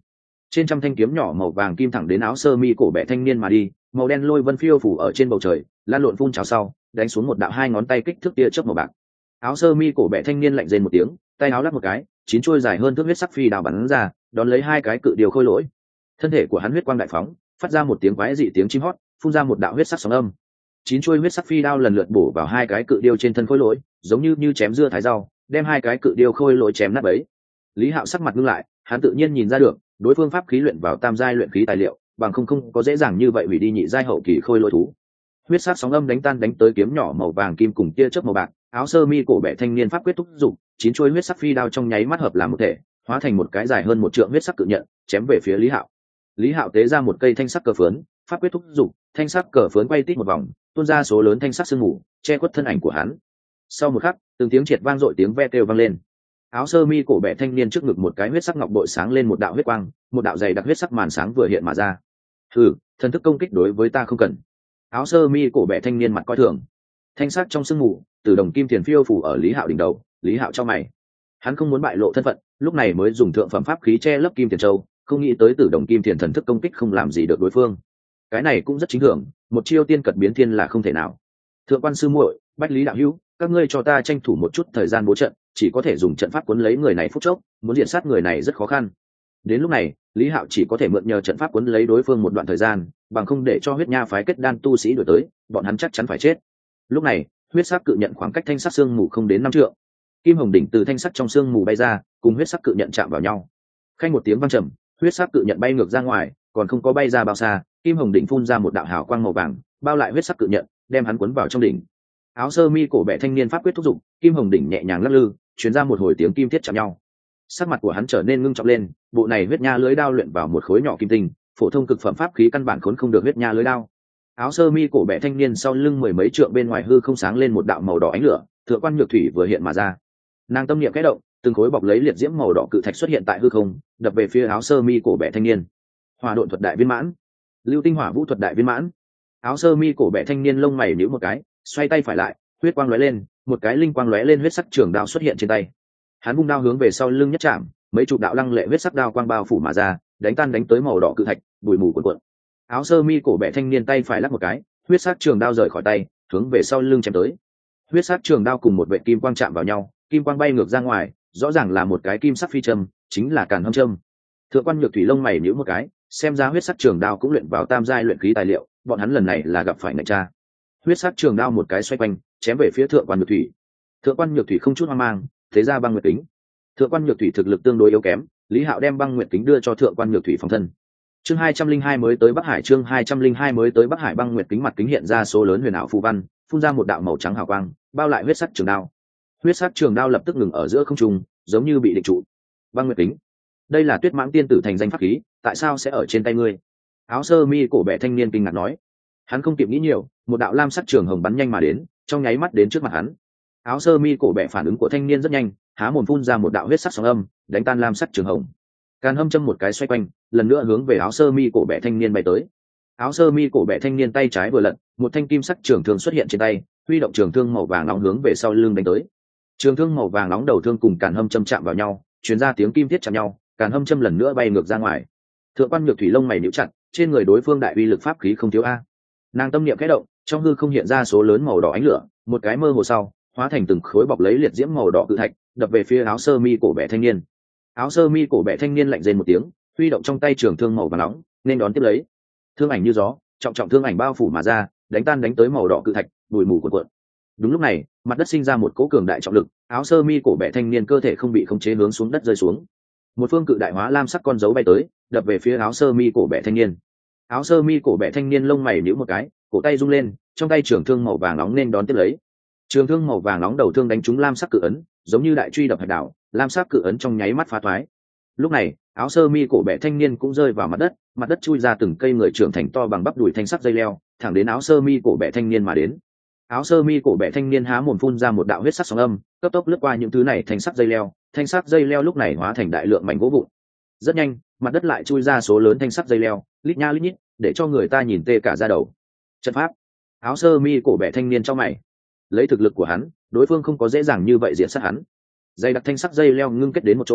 trên trăm thanh kiếm nhỏ màu vàng kim thẳng đến áo sơ mi cổ bệ thanh niên mà đi, màu đen lôi vân phiêu phủ ở trên bầu trời, lan lộn phun trào sau đánh xuống một đạo hai ngón tay kích thước tia chớp màu bạc. Áo sơ mi cổ bệ thanh niên lạnh rên một tiếng, tay áo lắc một cái, chín chuôi dài hơn thước huyết sắc phi đao bắn ra, đón lấy hai cái cự điều khôi lỗi. Thân thể của hắn huyết quang đại phóng, phát ra một tiếng quái dị tiếng chim hót, phun ra một đạo huyết sắc sóng âm. Chín chuôi huyết sắc phi đao lần lượt bổ vào hai cái cự điêu trên thân khôi lỗi, giống như như chém dưa thái rau, đem hai cái cự điêu khôi lỗi chém nát bấy. Lý Hạo sắc mặt ngưng lại, hắn tự nhiên nhìn ra được, đối phương pháp khí luyện vào tam giai luyện khí tài liệu, bằng không không có dễ dàng như vậy hủy đi nhị giai hậu kỳ khôi lỗi thú. Huyết sắc sóng âm đánh tan đánh tới kiếm nhỏ màu vàng kim cùng tia chớp màu bạc, áo sơ mi cổ bệ thanh niên pháp quyết thúc dục, chín chuôi huyết sắc phi đao trong nháy mắt hợp làm một thể, hóa thành một cái dài hơn một trượng huyết sắc cự nhận, chém về phía Lý Hạo. Lý Hạo tế ra một cây thanh sắc cờ phướn, pháp quyết thúc dục, thanh sắc cờ phướn quay tít một vòng, tuôn ra số lớn thanh sắc sương mù, che khuất thân ảnh của hắn. Sau một khắc, từng tiếng triệt vang dội tiếng ve kêu vang lên. Áo sơ mi cổ bệ thanh niên trước ngực một cái huyết sắc ngọc bội sáng lên một đạo huyết quang, một đạo dày đặc huyết sắc màn sáng vừa hiện mà ra. Hừ, thần thức công kích đối với ta không cần. Áo sơ mi cổ bệ thanh niên mặt coi thường. Thanh sắc trong sương mù, từ đồng kim tiền phiêu phủ ở Lý Hạo đỉnh đầu, Lý Hạo cho mày. Hắn không muốn bại lộ thân phận, lúc này mới dùng thượng phẩm pháp khí che lấp kim tiền châu, không nghĩ tới từ đồng kim tiền thần thức công kích không làm gì được đối phương. Cái này cũng rất chính thường, một chiêu tiên cật biến thiên là không thể nào. Thượng quan sư muội, Bách Lý đạo hữu, các ngươi cho ta tranh thủ một chút thời gian bố trận, chỉ có thể dùng trận pháp cuốn lấy người này phút chốc, muốn diện sát người này rất khó khăn. Đến lúc này, Lý Hạo chỉ có thể mượn nhờ trận pháp cuốn lấy đối phương một đoạn thời gian, bằng không để cho huyết nha phái kết đan tu sĩ đuổi tới, bọn hắn chắc chắn phải chết. Lúc này, huyết sắc cự nhận khoảng cách thanh sắc xương mù không đến năm trượng. Kim hồng đỉnh từ thanh sắc trong xương mù bay ra, cùng huyết sắc cự nhận chạm vào nhau. Khanh một tiếng vang trầm, huyết sắc cự nhận bay ngược ra ngoài, còn không có bay ra bao xa, kim hồng đỉnh phun ra một đạo hào quang màu vàng, bao lại huyết sắc cự nhận, đem hắn cuốn vào trong đỉnh. Áo sơ mi cổ bệ thanh niên pháp quyết thúc giục, kim hồng đỉnh nhẹ nhàng lắc lư, truyền ra một hồi tiếng kim thiết chạm nhau. Sắc mặt của hắn trở nên ngưng trọng lên, bộ này huyết nha lưới đao luyện vào một khối nhỏ kim tinh, phổ thông cực phẩm pháp khí căn bản khốn không được huyết nha lưới đao. Áo sơ mi cổ bệ thanh niên sau lưng mười mấy trượng bên ngoài hư không sáng lên một đạo màu đỏ ánh lửa, thượng quan nhược thủy vừa hiện mà ra. Nàng tâm niệm khẽ động, từng khối bọc lấy liệt diễm màu đỏ cự thạch xuất hiện tại hư không, đập về phía áo sơ mi cổ bệ thanh niên. Hỏa độn thuật đại viên mãn, lưu tinh hỏa vũ thuật đại viên mãn. Áo sơ mi cổ bệ thanh niên lông mày nhíu một cái, xoay tay phải lại, huyết quang lóe lên, một cái linh quang lóe lên huyết sắc trường đao xuất hiện trên tay. Hắn vung đao hướng về sau lưng nhất chạm, mấy chục đạo lăng lệ huyết sắc đao quang bao phủ mà ra, đánh tan đánh tới màu đỏ cự thạch, bụi mù cuồn cuộn. Áo sơ mi cổ bệ thanh niên tay phải lắc một cái, huyết sắc trường đao rời khỏi tay, hướng về sau lưng chém tới. Huyết sắc trường đao cùng một vệt kim quang chạm vào nhau, kim quang bay ngược ra ngoài, rõ ràng là một cái kim sắc phi châm, chính là càn hâm châm. Thượng quan nhược thủy lông mày nhíu một cái, xem ra huyết sắc trường đao cũng luyện vào tam giai luyện khí tài liệu, bọn hắn lần này là gặp phải ngạch cha. Huyết sắc trường đao một cái xoay quanh, chém về phía thượng quan nhược thủy. Thượng quan nhược thủy không chút hoang mang, thế ra băng nguyệt kính. Thượng quan nhược thủy thực lực tương đối yếu kém, Lý Hạo đem băng nguyệt kính đưa cho thượng quan nhược thủy phòng thân. Chương hai trăm linh hai mới tới Bắc Hải, chương hai trăm linh hai mới tới Bắc Hải, băng nguyệt kính mặt kính hiện ra số lớn huyền ảo phù văn, phun ra một đạo màu trắng hào quang, bao lại huyết sắc trường đao. Huyết sắc trường đao lập tức ngừng ở giữa không trung, giống như bị định trụ. Băng nguyệt kính, đây là Tuyết Mãng tiên tử thành danh pháp khí, tại sao sẽ ở trên tay ngươi? Áo sơ mi cổ bệ thanh niên kinh ngạc nói. Hắn không kịp nghĩ nhiều, một đạo lam sắc trường hồng bắn nhanh mà đến, trong nháy mắt đến trước mặt hắn. Áo sơ mi cổ bệ phản ứng của thanh niên rất nhanh, há mồm phun ra một đạo huyết sắc sóng âm, đánh tan lam sắc trường hồng. Càn hâm châm một cái xoay quanh, lần nữa hướng về áo sơ mi cổ bệ thanh niên bay tới. Áo sơ mi cổ bệ thanh niên tay trái vừa lật, một thanh kim sắc trường thương xuất hiện trên tay, huy động trường thương màu vàng nóng hướng về sau lưng đánh tới. Trường thương màu vàng nóng đầu thương cùng càn hâm châm chạm vào nhau, truyền ra tiếng kim thiết chạm nhau, càn hâm châm lần nữa bay ngược ra ngoài. Thượng quan nhược thủy lông mày nhíu chặt, trên người đối phương đại uy lực pháp khí không thiếu a. Nàng tâm niệm khẽ động, trong hư không hiện ra số lớn màu đỏ ánh lửa, một cái mơ hồ sau, hóa thành từng khối bọc lấy liệt diễm màu đỏ cự thạch, đập về phía áo sơ mi cổ bệ thanh niên. Áo sơ mi cổ bệ thanh niên lạnh rên một tiếng, huy động trong tay trường thương màu vàng nóng, nên đón tiếp lấy. Thương ảnh như gió, trọng trọng thương ảnh bao phủ mà ra, đánh tan đánh tới màu đỏ cự thạch, bụi mù cuộn cuộn. Đúng lúc này, mặt đất sinh ra một cỗ cường đại trọng lực, áo sơ mi cổ bệ thanh niên cơ thể không bị khống chế hướng xuống đất rơi xuống. Một phương cự đại hóa lam sắc con dấu bay tới, đập về phía áo sơ mi cổ bệ thanh niên. Áo sơ mi cổ bệ thanh niên lông mày nhíu một cái, cổ tay rung lên, trong tay trường thương màu vàng nóng nên đón tiếp lấy. Trường thương màu vàng nóng đầu thương đánh trúng lam sắc cự ấn, giống như đại truy đập hạch đảo, lam sắc cự ấn trong nháy mắt phá thoái. Lúc này, áo sơ mi cổ bệ thanh niên cũng rơi vào mặt đất, mặt đất chui ra từng cây người trưởng thành to bằng bắp đùi thanh sắc dây leo, thẳng đến áo sơ mi cổ bệ thanh niên mà đến. Áo sơ mi cổ bệ thanh niên há mồm phun ra một đạo huyết sắc sóng âm, cấp tốc lướt qua những thứ này thanh sắc dây leo, thanh sắc dây leo lúc này hóa thành đại lượng mảnh gỗ vụn. Rất nhanh, mặt đất lại chui ra số lớn thanh sắc dây leo, lít nha lít nhít, để cho người ta nhìn tê cả da đầu. Trận pháp. Áo sơ mi cổ bệ thanh niên trong mày. Lấy thực lực của hắn, đối phương không có dễ dàng như vậy diệt sát hắn. Dây đặc thanh sắc dây leo ngưng kết đến một chỗ,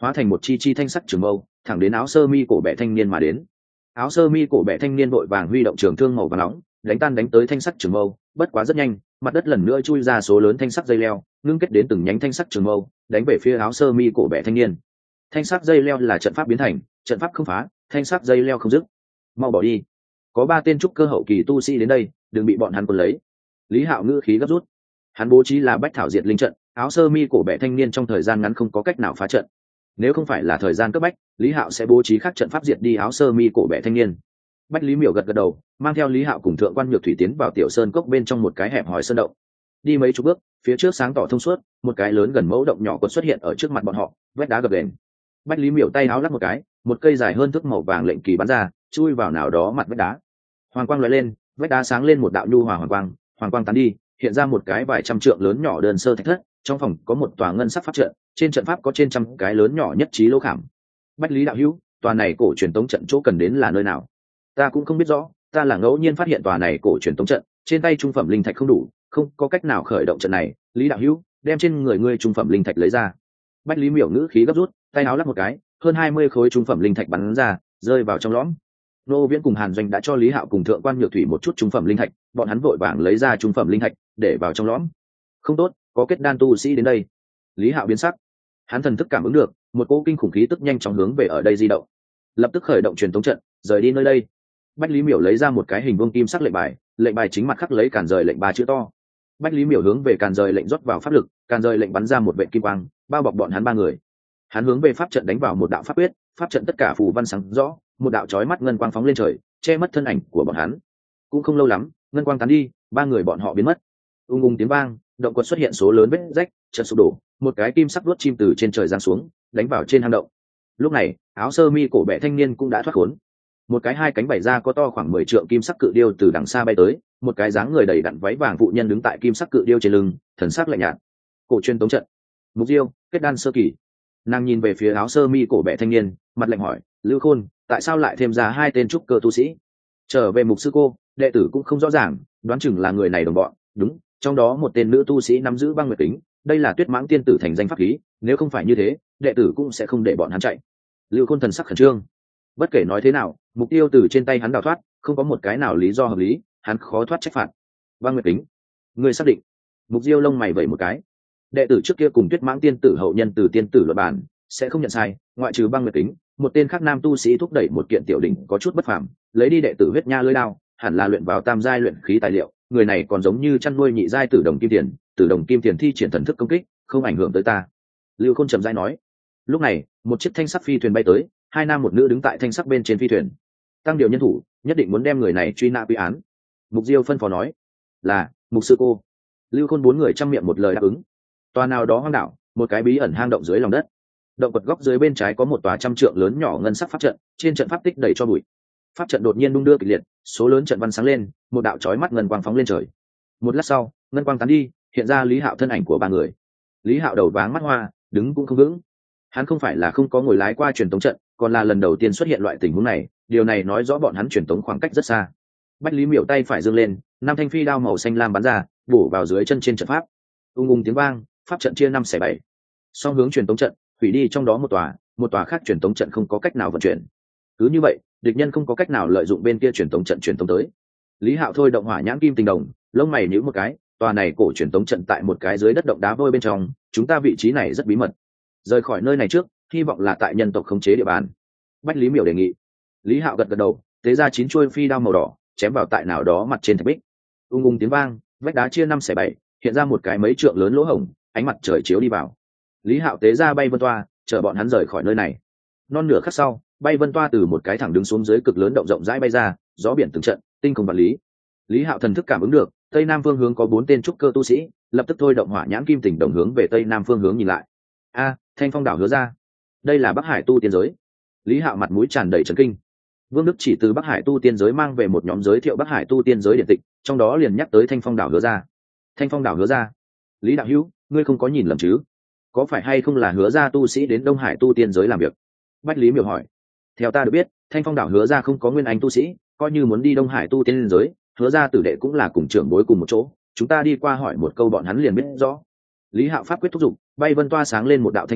hóa thành một chi chi thanh sắc trường mâu thẳng đến áo sơ mi cổ bệ thanh niên mà đến. Áo sơ mi cổ bệ thanh niên vội vàng huy động trường thương màu vàng nóng đánh tan đánh tới thanh sắc trường mâu, bất quá rất nhanh mặt đất lần nữa chui ra số lớn thanh sắc dây leo ngưng kết đến từng nhánh thanh sắc trường mâu đánh về phía áo sơ mi cổ bệ thanh niên. Thanh sắc dây leo là trận pháp biến thành, trận pháp không phá, thanh sắc dây leo không dứt. Mau bỏ đi, có ba tên trúc cơ hậu kỳ tu sĩ đến đây, đừng bị bọn hắn cuốn lấy. Lý Hạo ngữ khí gấp rút. Hắn bố trí là bách thảo diệt linh trận, áo sơ mi cổ bệ thanh niên trong thời gian ngắn không có cách nào phá trận. Nếu không phải là thời gian cấp bách, Lý Hạo sẽ bố trí khác trận pháp diệt đi áo sơ mi cổ bệ thanh niên. Bách Lý Miểu gật gật đầu, mang theo Lý Hạo cùng thượng quan Nhược Thủy tiến vào tiểu sơn cốc bên trong một cái hẹp hòi sơn động. Đi mấy chục bước, phía trước sáng tỏ thông suốt, một cái lớn gần mẫu động nhỏ quật xuất hiện ở trước mặt bọn họ, vách đá gập ghềnh. Bách Lý Miểu tay áo lắc một cái, một cây dài hơn thước màu vàng lệnh kỳ bắn ra, chui vào nào đó mặt vách đá. Hoàng quang lóe lên, vách đá sáng lên một đạo nhu hòa hoàng quang, hoàng quang tán đi, hiện ra một cái vài trăm trượng lớn nhỏ đơn sơ thạch thất, trong phòng có một tòa ngân sắc pháp trận, trên trận pháp có trên trăm cái lớn nhỏ nhất trí lỗ khảm. Bách Lý đạo hữu, tòa này cổ truyền tống trận chỗ cần đến là nơi nào? Ta cũng không biết rõ, ta là ngẫu nhiên phát hiện tòa này cổ truyền tống trận, trên tay trung phẩm linh thạch không đủ, không có cách nào khởi động trận này. Lý đạo hữu, đem trên người ngươi trung phẩm linh thạch lấy ra. Bách Lý Miểu ngữ khí gấp rút, tay áo lắc một cái, hơn hai mươi khối trung phẩm linh thạch bắn ra, rơi vào trong lõm. Nô Viễn cùng Hàn Doanh đã cho Lý Hạo cùng thượng quan Nhược Thủy một chút trung phẩm linh thạch, bọn hắn vội vàng lấy ra trung phẩm linh thạch để vào trong lõm. Không tốt, có kết đan tu sĩ đến đây. Lý Hạo biến sắc, hắn thần thức cảm ứng được một cỗ kinh khủng khí tức nhanh chóng hướng về ở đây di động, lập tức khởi động truyền tống trận rời đi nơi đây. Bách Lý Miểu lấy ra một cái hình vuông kim sắc lệnh bài, lệnh bài chính mặt khắc lấy càn rời lệnh ba chữ to. Bách Lý Miểu hướng về càn rời lệnh rót vào pháp lực, càn rời lệnh bắn ra một vệ kim quang bao bọc bọn hắn ba người. Hắn hướng về pháp trận đánh vào một đạo pháp quyết, pháp trận tất cả phù văn sáng rõ, một đạo chói mắt ngân quang phóng lên trời, che mất thân ảnh của bọn hắn. Cũng không lâu lắm, ngân quang tán đi, ba người bọn họ biến mất. Ung ung tiếng vang, động quật xuất hiện số lớn vết rách, trận sụp đổ, một cái kim sắc đuốt chim từ trên trời giáng xuống, đánh vào trên hang động. Lúc này, áo sơ mi cổ bệ thanh niên cũng đã thoát khốn. Một cái hai cánh bảy ra có to khoảng mười trượng kim sắc cự điêu từ đằng xa bay tới, một cái dáng người đầy đặn váy vàng phụ nhân đứng tại kim sắc cự điêu trên lưng, thần sắc lạnh nhạt. Cổ truyền tống trận, mục diêu, kết đan sơ kỳ. Nàng nhìn về phía áo sơ mi cổ bệ thanh niên, mặt lạnh hỏi, Lưu Khôn, tại sao lại thêm ra hai tên trúc cơ tu sĩ? Trở về mục sư cô, đệ tử cũng không rõ ràng, đoán chừng là người này đồng bọn. Đúng, trong đó một tên nữ tu sĩ nắm giữ băng nguyệt kính, đây là Tuyết Mãng tiên tử thành danh pháp khí, nếu không phải như thế, đệ tử cũng sẽ không để bọn hắn chạy. Lưu Khôn thần sắc khẩn trương. Bất kể nói thế nào, mục tiêu từ trên tay hắn đào thoát, không có một cái nào lý do hợp lý, hắn khó thoát trách phạt. Băng nguyệt kính, người xác định? Mục Diêu lông mày vẩy một cái. Đệ tử trước kia cùng Tuyết Mãng tiên tử hậu nhân từ tiên tử luận bản, sẽ không nhận sai, ngoại trừ băng nguyệt kính, một tên khác nam tu sĩ thúc đẩy một kiện tiểu đỉnh có chút bất phàm, lấy đi đệ tử huyết nha lưỡi đao, hẳn là luyện vào tam giai luyện khí tài liệu, người này còn giống như chăn nuôi nhị giai tử đồng kim tiền, tử đồng kim tiền thi triển thần thức công kích, không ảnh hưởng tới ta. Lưu Khôn trầm rãi nói. Lúc này, một chiếc thanh sắc phi thuyền bay tới, hai nam một nữ đứng tại thanh sắc bên trên phi thuyền. Tăng điều nhân thủ, nhất định muốn đem người này truy nã quy án. Mục Diêu phân phó nói. Là, mục sư cô. Lưu Khôn bốn người trăm miệng một lời đáp ứng. Tòa nào đó hoang đảo, một cái bí ẩn hang động dưới lòng đất. Động quật góc dưới bên trái có một tòa trăm trượng lớn nhỏ ngân sắc pháp trận, trên trận pháp tích đầy cho bụi. Pháp trận đột nhiên đung đưa kịch liệt, số lớn trận văn sáng lên, một đạo chói mắt ngân quang phóng lên trời. Một lát sau, ngân quang tán đi, hiện ra Lý Hạo thân ảnh của ba người. Lý Hạo đầu váng mắt hoa, đứng cũng không vững. Hắn không phải là không có ngồi lái qua truyền tống trận, còn là lần đầu tiên xuất hiện loại tình huống này, điều này nói rõ bọn hắn truyền tống khoảng cách rất xa. Bách Lý Miểu tay phải giương lên, năm thanh phi đao màu xanh lam bắn ra, bổ vào dưới chân trên trận pháp. Ung ung tiếng vang, pháp trận chia năm xẻ bảy. Song hướng truyền tống trận, hủy đi trong đó một tòa, một tòa khác truyền tống trận không có cách nào vận chuyển. Cứ như vậy, địch nhân không có cách nào lợi dụng bên kia truyền tống trận truyền tống tới. Lý Hạo thôi động hỏa nhãn kim tình đồng, lông mày nhíu một cái, tòa này cổ truyền tống trận tại một cái dưới đất động đá vôi bên trong, chúng ta vị trí này rất bí mật. Rời khỏi nơi này trước, hy vọng là tại nhân tộc khống chế địa bàn. Bách Lý Miểu đề nghị. Lý Hạo gật gật đầu, tế ra chín chuôi phi đao màu đỏ, chém vào tại nào đó mặt trên thạch bích. Ung ung tiếng vang, vách đá chia năm xẻ bảy, hiện ra một cái mấy trượng lớn lỗ hổng, ánh mặt trời chiếu đi vào. Lý Hạo tế ra bay vân toa, chở bọn hắn rời khỏi nơi này. Non nửa khắc sau, bay vân toa từ một cái thẳng đứng xuống dưới cực lớn động rộng rãi bay ra, gió biển từng trận, tinh không vật lý. Lý Hạo thần thức cảm ứng được, tây nam phương hướng có bốn tên trúc cơ tu sĩ, lập tức thôi động hỏa nhãn kim tình đồng hướng về tây nam phương hướng nhìn lại. A, Thanh Phong đảo Hứa ra, đây là Bắc Hải tu tiên giới. Lý Hạo mặt mũi tràn đầy chấn kinh. Vương Đức chỉ từ Bắc Hải tu tiên giới mang về một nhóm giới thiệu Bắc Hải tu tiên giới điện tịch, trong đó liền nhắc tới Thanh Phong đảo Hứa ra. Thanh Phong đảo Hứa ra? Lý đạo hữu, ngươi không có nhìn lầm chứ? Có phải hay không là Hứa ra tu sĩ đến Đông Hải tu tiên giới làm việc? Bách Lý Miểu hỏi. Theo ta được biết, Thanh Phong đảo Hứa ra không có nguyên anh tu sĩ, coi như muốn đi Đông Hải tu tiên giới, Hứa ra tử đệ cũng là cùng trưởng bối cùng một chỗ, chúng ta đi qua hỏi một câu bọn hắn liền biết rõ. Lý Hạo pháp quyết thúc giục, bay vân toa sáng lên một đạo thanh quang,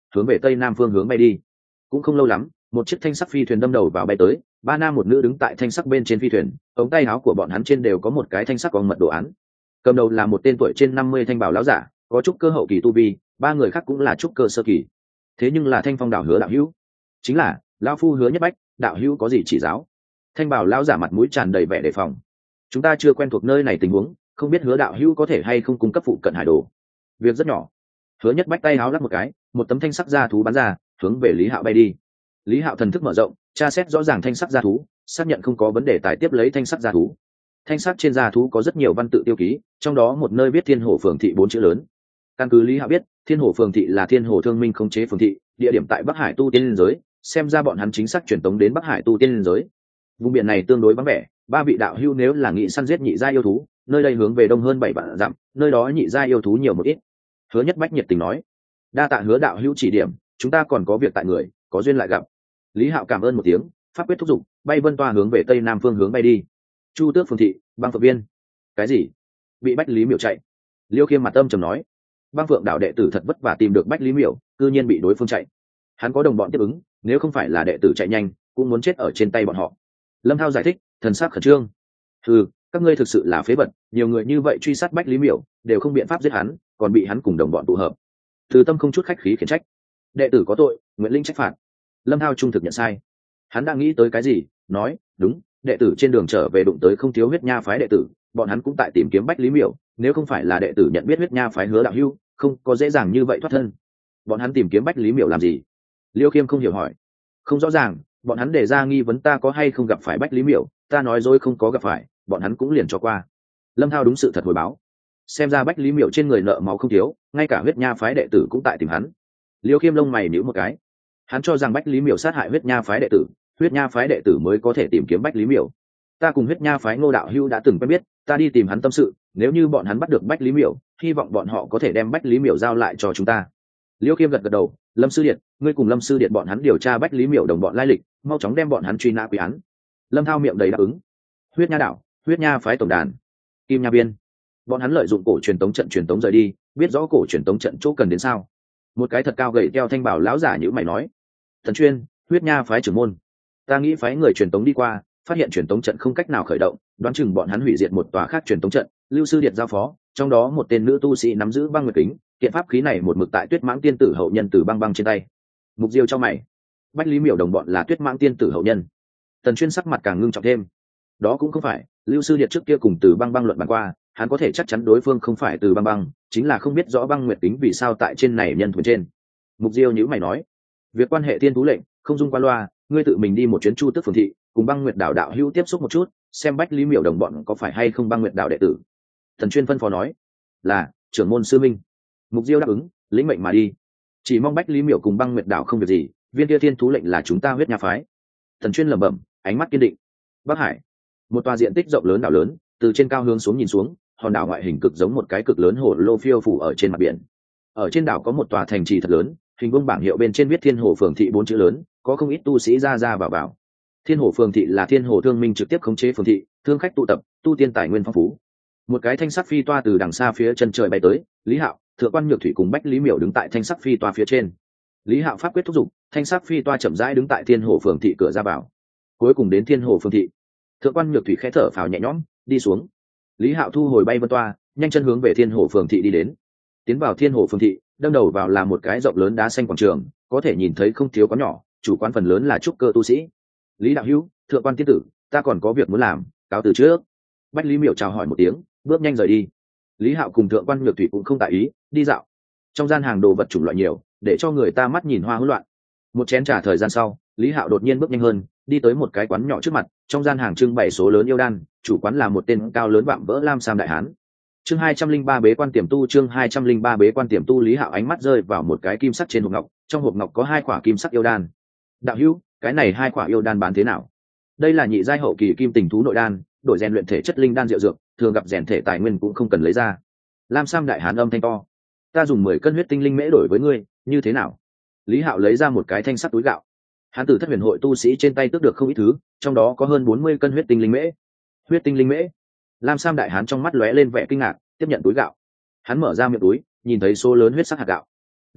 hướng về tây nam phương hướng bay đi. Cũng không lâu lắm, một chiếc thanh sắc phi thuyền đâm đầu vào bay tới, ba nam một nữ đứng tại thanh sắc bên trên phi thuyền, ống tay áo của bọn hắn trên đều có một cái thanh sắc cong mật đồ án. Cầm đầu là một tên tuổi trên năm mươi thanh bảo lão giả, có trúc cơ hậu kỳ tu vi, ba người khác cũng là trúc cơ sơ kỳ. Thế nhưng là Thanh Phong đảo Hứa đạo hữu, chính là lão phu Hứa Nhất Bách, đạo hữu có gì chỉ giáo? Thanh bảo lão giả mặt mũi tràn đầy vẻ đề phòng. Chúng ta chưa quen thuộc nơi này tình huống, không biết Hứa đạo hữu có thể hay không cung cấp phụ cận hải đồ. Việc rất nhỏ. Hứa Nhất Bách tay áo lắc một cái, một tấm thanh sắc da thú bắn ra, hướng về Lý Hạo bay đi. Lý Hạo thần thức mở rộng, tra xét rõ ràng thanh sắc da thú, xác nhận không có vấn đề tài tiếp lấy thanh sắc da thú. Thanh sắc trên da thú có rất nhiều văn tự tiêu ký, trong đó một nơi viết Thiên Hồ phường thị bốn chữ lớn. Căn cứ Lý Hạo biết, Thiên Hồ phường thị là Thiên Hồ Thương Minh khống chế phường thị, địa điểm tại Bắc Hải tu tiên liên giới, xem ra bọn hắn chính xác truyền tống đến Bắc Hải tu tiên liên giới. Vùng biển này tương đối vắng vẻ, ba vị đạo hữu nếu là nghị săn giết nhị gia yêu thú, nơi đây hướng về đông hơn bảy vạn dặm, nơi đó nhị gia yêu thú nhiều một ít. Hứa Nhất Bách nhiệt tình nói, đa tạ Hứa đạo hữu chỉ điểm, chúng ta còn có việc tại người, có duyên lại gặp. Lý Hạo cảm ơn một tiếng, pháp quyết thúc giục, bay vân toa hướng về tây nam phương hướng bay đi. Chu Tước phường thị, Băng Phượng viên. Cái gì? Bị Bách Lý Miểu chạy. Liêu Khiêm mặt âm trầm nói, Băng Phượng đạo đệ tử thật vất vả tìm được Bách Lý Miểu, cư nhiên bị đối phương chạy. Hắn có đồng bọn tiếp ứng, nếu không phải là đệ tử chạy nhanh, cũng muốn chết ở trên tay bọn họ. Lâm Thao giải thích, thần sắc khẩn trương. Ừ, các ngươi thực sự là phế vật, nhiều người như vậy truy sát Bách Lý Miểu, đều không biện pháp giết hắn, còn bị hắn cùng đồng bọn tụ hợp. Từ Tâm không chút khách khí khiển trách, đệ tử có tội, nguyện linh trách phạt. Lâm Thao trung thực nhận sai. Hắn đang nghĩ tới cái gì, nói, đúng, đệ tử trên đường trở về đụng tới không thiếu huyết nha phái đệ tử, bọn hắn cũng tại tìm kiếm Bách Lý Miểu, nếu không phải là đệ tử nhận biết huyết nha phái Hứa đạo hữu, không có dễ dàng như vậy thoát thân. Bọn hắn tìm kiếm Bách Lý Miểu làm gì? Liêu Khiêm không hiểu hỏi. Không rõ ràng, bọn hắn để ra nghi vấn ta có hay không gặp phải Bách Lý Miểu, ta nói dối không có gặp phải, bọn hắn cũng liền cho qua. Lâm Thao đúng sự thật hồi báo. Xem ra Bách Lý Miểu trên người nợ máu không thiếu, ngay cả huyết nha phái đệ tử cũng tại tìm hắn. Liêu Khiêm lông mày nhíu một cái. Hắn cho rằng Bách Lý Miểu sát hại huyết nha phái đệ tử, huyết nha phái đệ tử mới có thể tìm kiếm Bách Lý Miểu. Ta cùng huyết nha phái Ngô đạo hữu đã từng quen biết, ta đi tìm hắn tâm sự, nếu như bọn hắn bắt được Bách Lý Miểu, hy vọng bọn họ có thể đem Bách Lý Miểu giao lại cho chúng ta. Liêu Khiêm gật gật đầu, Lâm sư điện, ngươi cùng Lâm sư điện bọn hắn điều tra Bách Lý Miểu đồng bọn lai lịch, mau chóng đem bọn hắn truy nã quy án. Lâm Thao miệng đầy đáp ứng. Huyết nha đảo, huyết nha phái tổng đàn, Kim Nha Biên. Bọn hắn lợi dụng cổ truyền tống trận truyền tống rời đi, biết rõ cổ truyền tống trận chỗ cần đến sao? Một cái thật cao gầy theo thanh bảo lão giả như mày nói. Thần Chuyên, huyết nha phái trưởng môn, ta nghĩ phái người truyền tống đi qua, phát hiện truyền tống trận không cách nào khởi động, đoán chừng bọn hắn hủy diệt một tòa khác truyền tống trận. Lưu sư điện giao phó, trong đó một tên nữ tu sĩ nắm giữ băng nguyệt kính, kiện pháp khí này một mực tại Tuyết Mãng tiên tử hậu nhân Từ Băng Băng trên tay. Mục Diêu cho mày, Bách Lý Miểu đồng bọn là Tuyết Mãng tiên tử hậu nhân. Tần Chuyên sắc mặt càng ngưng trọng thêm. Đó cũng không phải, Lưu sư điện trước kia cùng Từ Băng Băng luận bàn qua, hắn có thể chắc chắn đối phương không phải Từ Băng Băng, chính là không biết rõ băng nguyệt kính vì sao tại trên này nhân thuyền trên. Mục Diêu nhíu mày nói, việc quan hệ tiên thú lệnh, không dung qua loa, ngươi tự mình đi một chuyến Chu Tước phường thị, cùng băng nguyệt đảo đạo hữu tiếp xúc một chút, xem Bách Lý Miểu đồng bọn có phải hay không băng nguyệt đảo đệ tử. Thần Chuyên phân phó nói, là trưởng môn sư minh. Mục Diêu đáp ứng, lĩnh mệnh mà đi. Chỉ mong Bách Lý Miểu cùng băng nguyệt đảo không việc gì, viên kia thiên thú lệnh là chúng ta huyết nha phái. Thần Chuyên lẩm bẩm, ánh mắt kiên định. Bắc Hải, một tòa diện tích rộng lớn đảo lớn, từ trên cao hướng xuống nhìn xuống, hòn đảo ngoại hình cực giống một cái cực lớn hồ lô phiêu phủ ở trên mặt biển. Ở trên đảo có một tòa thành trì thật lớn, hình vuông bảng hiệu bên trên viết Thiên Hồ phường thị bốn chữ lớn, có không ít tu sĩ ra ra vào vào. Thiên Hồ phường thị là Thiên Hồ Thương Minh trực tiếp khống chế phường thị, thương khách tụ tập, tu tiên tài nguyên phong phú. Một cái thanh sắc phi toa từ đằng xa phía chân trời bay tới, Lý Hạo, Thượng quan Nhược Thủy cùng Bách Lý Miểu đứng tại thanh sắc phi toa phía trên. Lý Hạo pháp quyết thúc giục, thanh sắc phi toa chậm rãi đứng tại Thiên Hồ phường thị cửa ra vào. Cuối cùng đến Thiên Hồ phường thị. Thượng quan Nhược Thủy khẽ thở phào nhẹ nhõm, đi xuống. Lý Hạo thu hồi bay vân toa, nhanh chân hướng về Thiên Hồ phường thị đi đến. Tiến vào Thiên Hồ phường thị, đâm đầu vào là một cái rộng lớn đá xanh quảng trường, có thể nhìn thấy không thiếu quán nhỏ, chủ quán phần lớn là trúc cơ tu sĩ. Lý đạo hữu, Thượng quan tiên tử, ta còn có việc muốn làm, cáo từ trước. Bách Lý Miểu chào hỏi một tiếng, bước nhanh rời đi. Lý Hạo cùng Thượng quan Nhược Thủy cũng không tại ý, đi dạo. Trong gian hàng đồ vật chủng loại nhiều, để cho người ta mắt nhìn hoa hỗn loạn. Một chén trà thời gian sau, Lý Hạo đột nhiên bước nhanh hơn, đi tới một cái quán nhỏ trước mặt, trong gian hàng trưng bày số lớn yêu đan, chủ quán là một tên cao lớn vạm vỡ lam sam đại hán. Chương hai trăm linh ba bế quan tiềm tu, chương hai trăm linh ba bế quan tiềm tu. Lý Hạo ánh mắt rơi vào một cái kim sắc trên hộp ngọc, trong hộp ngọc có hai quả kim sắc yêu đan. Đạo hữu, cái này hai quả yêu đan bán thế nào? Đây là nhị giai hậu kỳ kim tình thú nội đan, đổi rèn luyện thể chất linh đan diệu dược, thường gặp rèn thể tài nguyên cũng không cần lấy ra. Lam sam đại hán âm thanh to, ta dùng mười cân huyết tinh linh mễ đổi với ngươi, như thế nào? Lý Hạo lấy ra một cái thanh sắt túi gạo. Hắn từ Thất Huyền hội tu sĩ trên tay tước được không ít thứ, trong đó có hơn bốn mươi cân huyết tinh linh mễ. Huyết tinh linh mễ? Lam sam đại hán trong mắt lóe lên vẻ kinh ngạc, tiếp nhận túi gạo. Hắn mở ra miệng túi, nhìn thấy số lớn huyết sắc hạt gạo.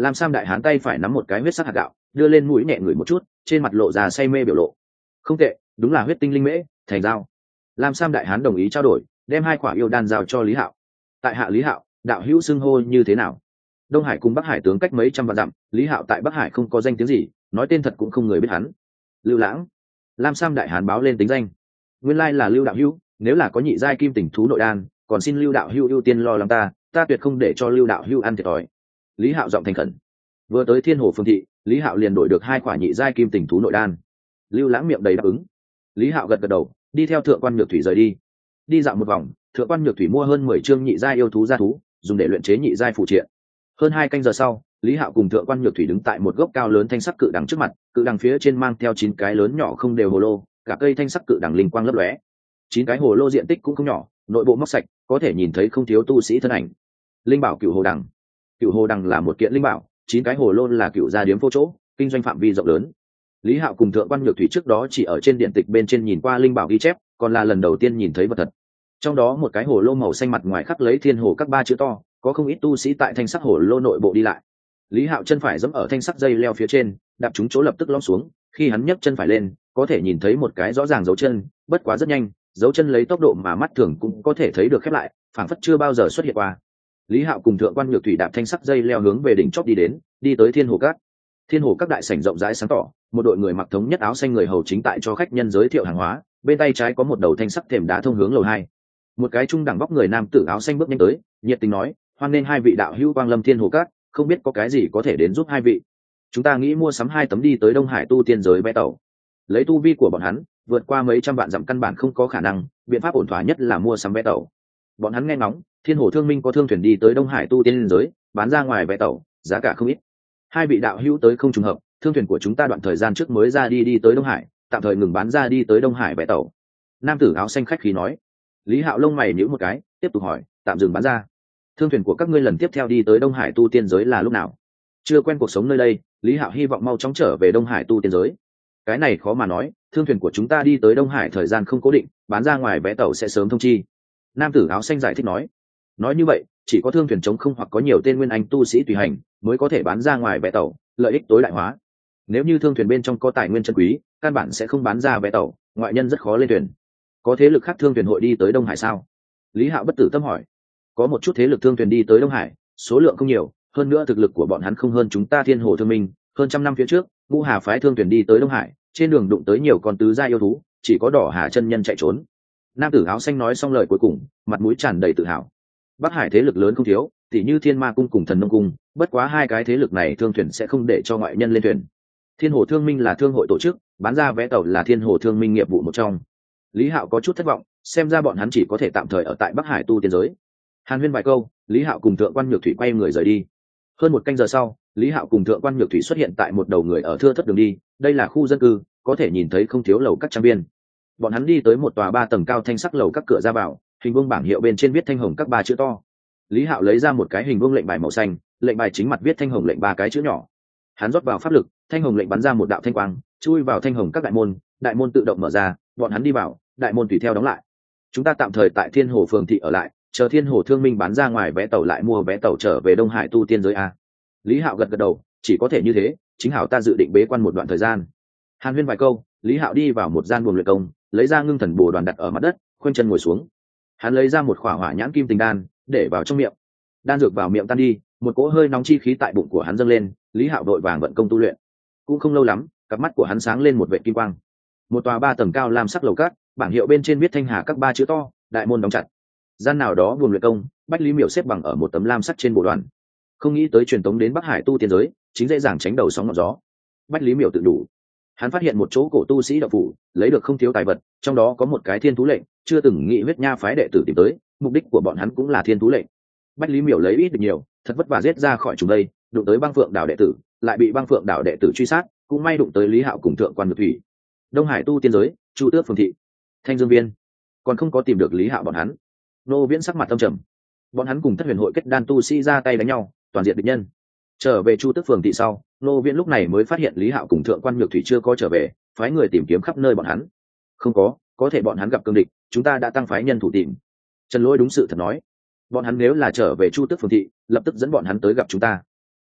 Lam Sam đại hán tay phải nắm một cái huyết sắc hạt gạo, đưa lên mũi nhẹ ngửi một chút, trên mặt lộ ra say mê biểu lộ. Không tệ, đúng là huyết tinh linh mễ, thành dao. Lam Sam đại hán đồng ý trao đổi, đem hai quả yêu đan giao cho Lý Hạo. Tại hạ Lý Hạo, đạo hữu xưng hô như thế nào? Đông Hải cùng Bắc Hải tướng cách mấy trăm vạn dặm, Lý Hạo tại Bắc Hải không có danh tiếng gì, nói tên thật cũng không người biết hắn. Lưu Lãng. Lam Sam đại hán báo lên tính danh. Nguyên lai là Lưu đạo hữu, nếu là có nhị giai kim tỉnh thú nội đan, còn xin Lưu đạo hữu ưu tiên lo lắng ta, ta tuyệt không để cho Lưu đạo hữu ăn thiệt thòi. Lý Hạo giọng thành khẩn. Vừa tới Thiên Hồ Phương thị, Lý Hạo liền đổi được hai quả nhị giai kim tỉnh thú nội đan. Lưu Lãng miệng đầy đáp ứng. Lý Hạo gật gật đầu, đi theo thượng quan nhược thủy rời đi. Đi dạo một vòng, thượng quan nhược thủy mua hơn mười chương nhị giai yêu thú gia thú, dùng để luyện chế nhị giai phụ triện. Hơn hai canh giờ sau, Lý Hạo cùng thượng quan nhược thủy đứng tại một gốc cao lớn thanh sắc cự đằng trước mặt, cự đằng phía trên mang theo chín cái lớn nhỏ không đều hồ lô, cả cây thanh sắc cự đằng linh quang lấp lóe. Chín cái hồ lô diện tích cũng không nhỏ, nội bộ móc sạch, có thể nhìn thấy không thiếu tu sĩ thân ảnh. Linh bảo cựu hồ đằng. Cựu hồ đằng là một kiện linh bảo, chín cái hồ lô là cựu gia điếm vô chỗ, kinh doanh phạm vi rộng lớn. Lý Hạo cùng thượng quan nhược thủy trước đó chỉ ở trên điện tịch bên trên nhìn qua linh bảo ghi chép, còn là lần đầu tiên nhìn thấy vật thật. Trong đó một cái hồ lô màu xanh mặt ngoài khắc lấy thiên hồ các ba chữ to, có không ít tu sĩ tại thanh sắc hồ lô nội bộ đi lại. Lý Hạo chân phải giẫm ở thanh sắc dây leo phía trên, đạp trúng chỗ lập tức lõm xuống, khi hắn nhấc chân phải lên, có thể nhìn thấy một cái rõ ràng dấu chân, bất quá rất nhanh, dấu chân lấy tốc độ mà mắt thường cũng có thể thấy được khép lại, phảng phất chưa bao giờ xuất hiện qua. Lý Hạo cùng thượng quan nhược thủy đạp thanh sắc dây leo hướng về đỉnh chóp đi đến, đi tới Thiên Hồ Các. Thiên Hồ Các đại sảnh rộng rãi sáng tỏ, một đội người mặc thống nhất áo xanh người hầu chính tại cho khách nhân giới thiệu hàng hóa, bên tay trái có một đầu thanh sắc thềm đá thông hướng lầu hai. Một cái trung đẳng vóc người nam tử áo xanh bước nhanh tới, nhiệt tình nói, hoan nghênh hai vị đạo hữu quang lâm Thiên Hồ Các, không biết có cái gì có thể đến giúp hai vị. Chúng ta nghĩ mua sắm hai tấm đi tới Đông Hải tu tiên giới vé tàu. Lấy tu vi của bọn hắn, vượt qua mấy trăm vạn dặm căn bản không có khả năng, biện pháp ổn thỏa nhất là mua sắm vé tàu. Bọn hắn nghe ngóng, Thiên Hồ Thương Minh có thương thuyền đi tới Đông Hải tu tiên giới, bán ra ngoài vé tàu, giá cả không ít. Hai vị đạo hữu tới không trùng hợp, thương thuyền của chúng ta đoạn thời gian trước mới ra đi đi tới Đông Hải, tạm thời ngừng bán ra đi tới Đông Hải vé tàu. Nam tử áo xanh khách khí nói. Lý Hạo lông mày nhíu một cái, tiếp tục hỏi, tạm dừng bán ra. Thương thuyền của các ngươi lần tiếp theo đi tới Đông Hải tu tiên giới là lúc nào? Chưa quen cuộc sống nơi đây, Lý Hạo hy vọng mau chóng trở về Đông Hải tu tiên giới. Cái này khó mà nói, thương thuyền của chúng ta đi tới Đông Hải thời gian không cố định, bán ra ngoài vé tàu sẽ sớm thông chi. Nam tử áo xanh giải thích nói. Nói như vậy, chỉ có thương thuyền trống không hoặc có nhiều tên nguyên anh tu sĩ tùy hành mới có thể bán ra ngoài vé tàu, lợi ích tối đại hóa. Nếu như thương thuyền bên trong có tài nguyên chân quý, căn bản sẽ không bán ra vé tàu, ngoại nhân rất khó lên thuyền. Có thế lực khác thương thuyền hội đi tới Đông Hải sao? Lý Hạo bất tử tâm hỏi. Có một chút thế lực thương thuyền đi tới Đông Hải, số lượng không nhiều, hơn nữa thực lực của bọn hắn không hơn chúng ta Thiên Hồ Thương Minh. Hơn trăm năm phía trước, Ngũ Hà phái thương thuyền đi tới Đông Hải, trên đường đụng tới nhiều con tứ gia yêu thú, chỉ có Đỏ Hà chân nhân chạy trốn. Nam tử áo xanh nói xong lời cuối cùng, mặt mũi tràn đầy tự hào. Bắc Hải thế lực lớn không thiếu, tỉ như Thiên Ma cung cùng Thần Nông cung, bất quá hai cái thế lực này thương thuyền sẽ không để cho ngoại nhân lên thuyền. Thiên Hồ Thương Minh là thương hội tổ chức, bán ra vé tàu là Thiên Hồ Thương Minh nghiệp vụ một trong. Lý Hạo có chút thất vọng, xem ra bọn hắn chỉ có thể tạm thời ở tại Bắc Hải tu tiên giới. Hàn huyên vài câu, Lý Hạo cùng thượng quan nhược thủy quay người rời đi. Hơn một canh giờ sau, Lý Hạo cùng thượng quan nhược thủy xuất hiện tại một đầu người ở thưa thất đường đi, đây là khu dân cư, có thể nhìn thấy không thiếu lầu các trang viên. Bọn hắn đi tới một tòa ba tầng cao thanh sắc lầu các cửa ra vào, hình vuông bảng hiệu bên trên viết thanh hồng các ba chữ to. Lý Hạo lấy ra một cái hình vuông lệnh bài màu xanh, lệnh bài chính mặt viết thanh hồng lệnh ba cái chữ nhỏ. Hắn rót vào pháp lực, thanh hồng lệnh bắn ra một đạo thanh quang, chui vào thanh hồng các đại môn, đại môn tự động mở ra, bọn hắn đi vào, đại môn tùy theo đóng lại. Chúng ta tạm thời tại Thiên Hồ phường thị ở lại, chờ Thiên Hồ Thương Minh bán ra ngoài vé tàu lại mua vé tàu trở về Đông Hải tu tiên giới a. Lý Hạo gật gật đầu, chỉ có thể như thế, chính hảo ta dự định bế quan một đoạn thời gian. Hàn huyên vài câu, Lý Hạo đi vào một gian buồng luyện công, lấy ra ngưng thần bồ đoàn đặt ở mặt đất, khoanh chân ngồi xuống. Hắn lấy ra một khỏa hỏa nhãn kim tình đan, để vào trong miệng. Đan dược vào miệng tan đi, một cỗ hơi nóng chi khí tại bụng của hắn dâng lên, Lý Hạo vội vàng vận công tu luyện. Cũng không lâu lắm, cặp mắt của hắn sáng lên một vệt kim quang. Một tòa ba tầng cao lam sắc lầu cát, bảng hiệu bên trên viết thanh hà các ba chữ to, đại môn đóng chặt. Gian nào đó buồng luyện công, Bách Lý Miểu xếp bằng ở một tấm lam sắc trên bộ đoàn. Không nghĩ tới truyền tống đến Bắc Hải tu tiên giới, chính dễ dàng tránh đầu sóng ngọn gió. Bách Lý Miểu tự đủ. Hắn phát hiện một chỗ cổ tu sĩ đạo phủ, lấy được không thiếu tài vật, trong đó có một cái thiên thú lệnh, chưa từng nghĩ huyết nha phái đệ tử tìm tới, mục đích của bọn hắn cũng là thiên thú lệnh. Bách Lý Miểu lấy ít được nhiều, thật vất vả giết ra khỏi chúng đây, đụng tới Băng Phượng đảo đệ tử, lại bị Băng Phượng đảo đệ tử truy sát, cũng may đụng tới Lý Hạo cùng thượng quan Nhược thủy. Đông Hải tu tiên giới, Chu Tước phường thị, Thanh Dương viên, còn không có tìm được Lý Hạo bọn hắn. Nô Viễn sắc mặt tâm trầm. Bọn hắn cùng Thất Huyền hội kết đan tu sĩ ra tay đánh nhau, toàn diện địch nhân. Trở về Chu Tước phường thị sau, Nô Viễn lúc này mới phát hiện Lý Hạo cùng thượng quan Nhược thủy chưa có trở về, phái người tìm kiếm khắp nơi bọn hắn. Không có, có thể bọn hắn gặp cương địch, chúng ta đã tăng phái nhân thủ tìm. Trần Lỗi đúng sự thật nói, bọn hắn nếu là trở về Chu Tước phường thị, lập tức dẫn bọn hắn tới gặp chúng ta.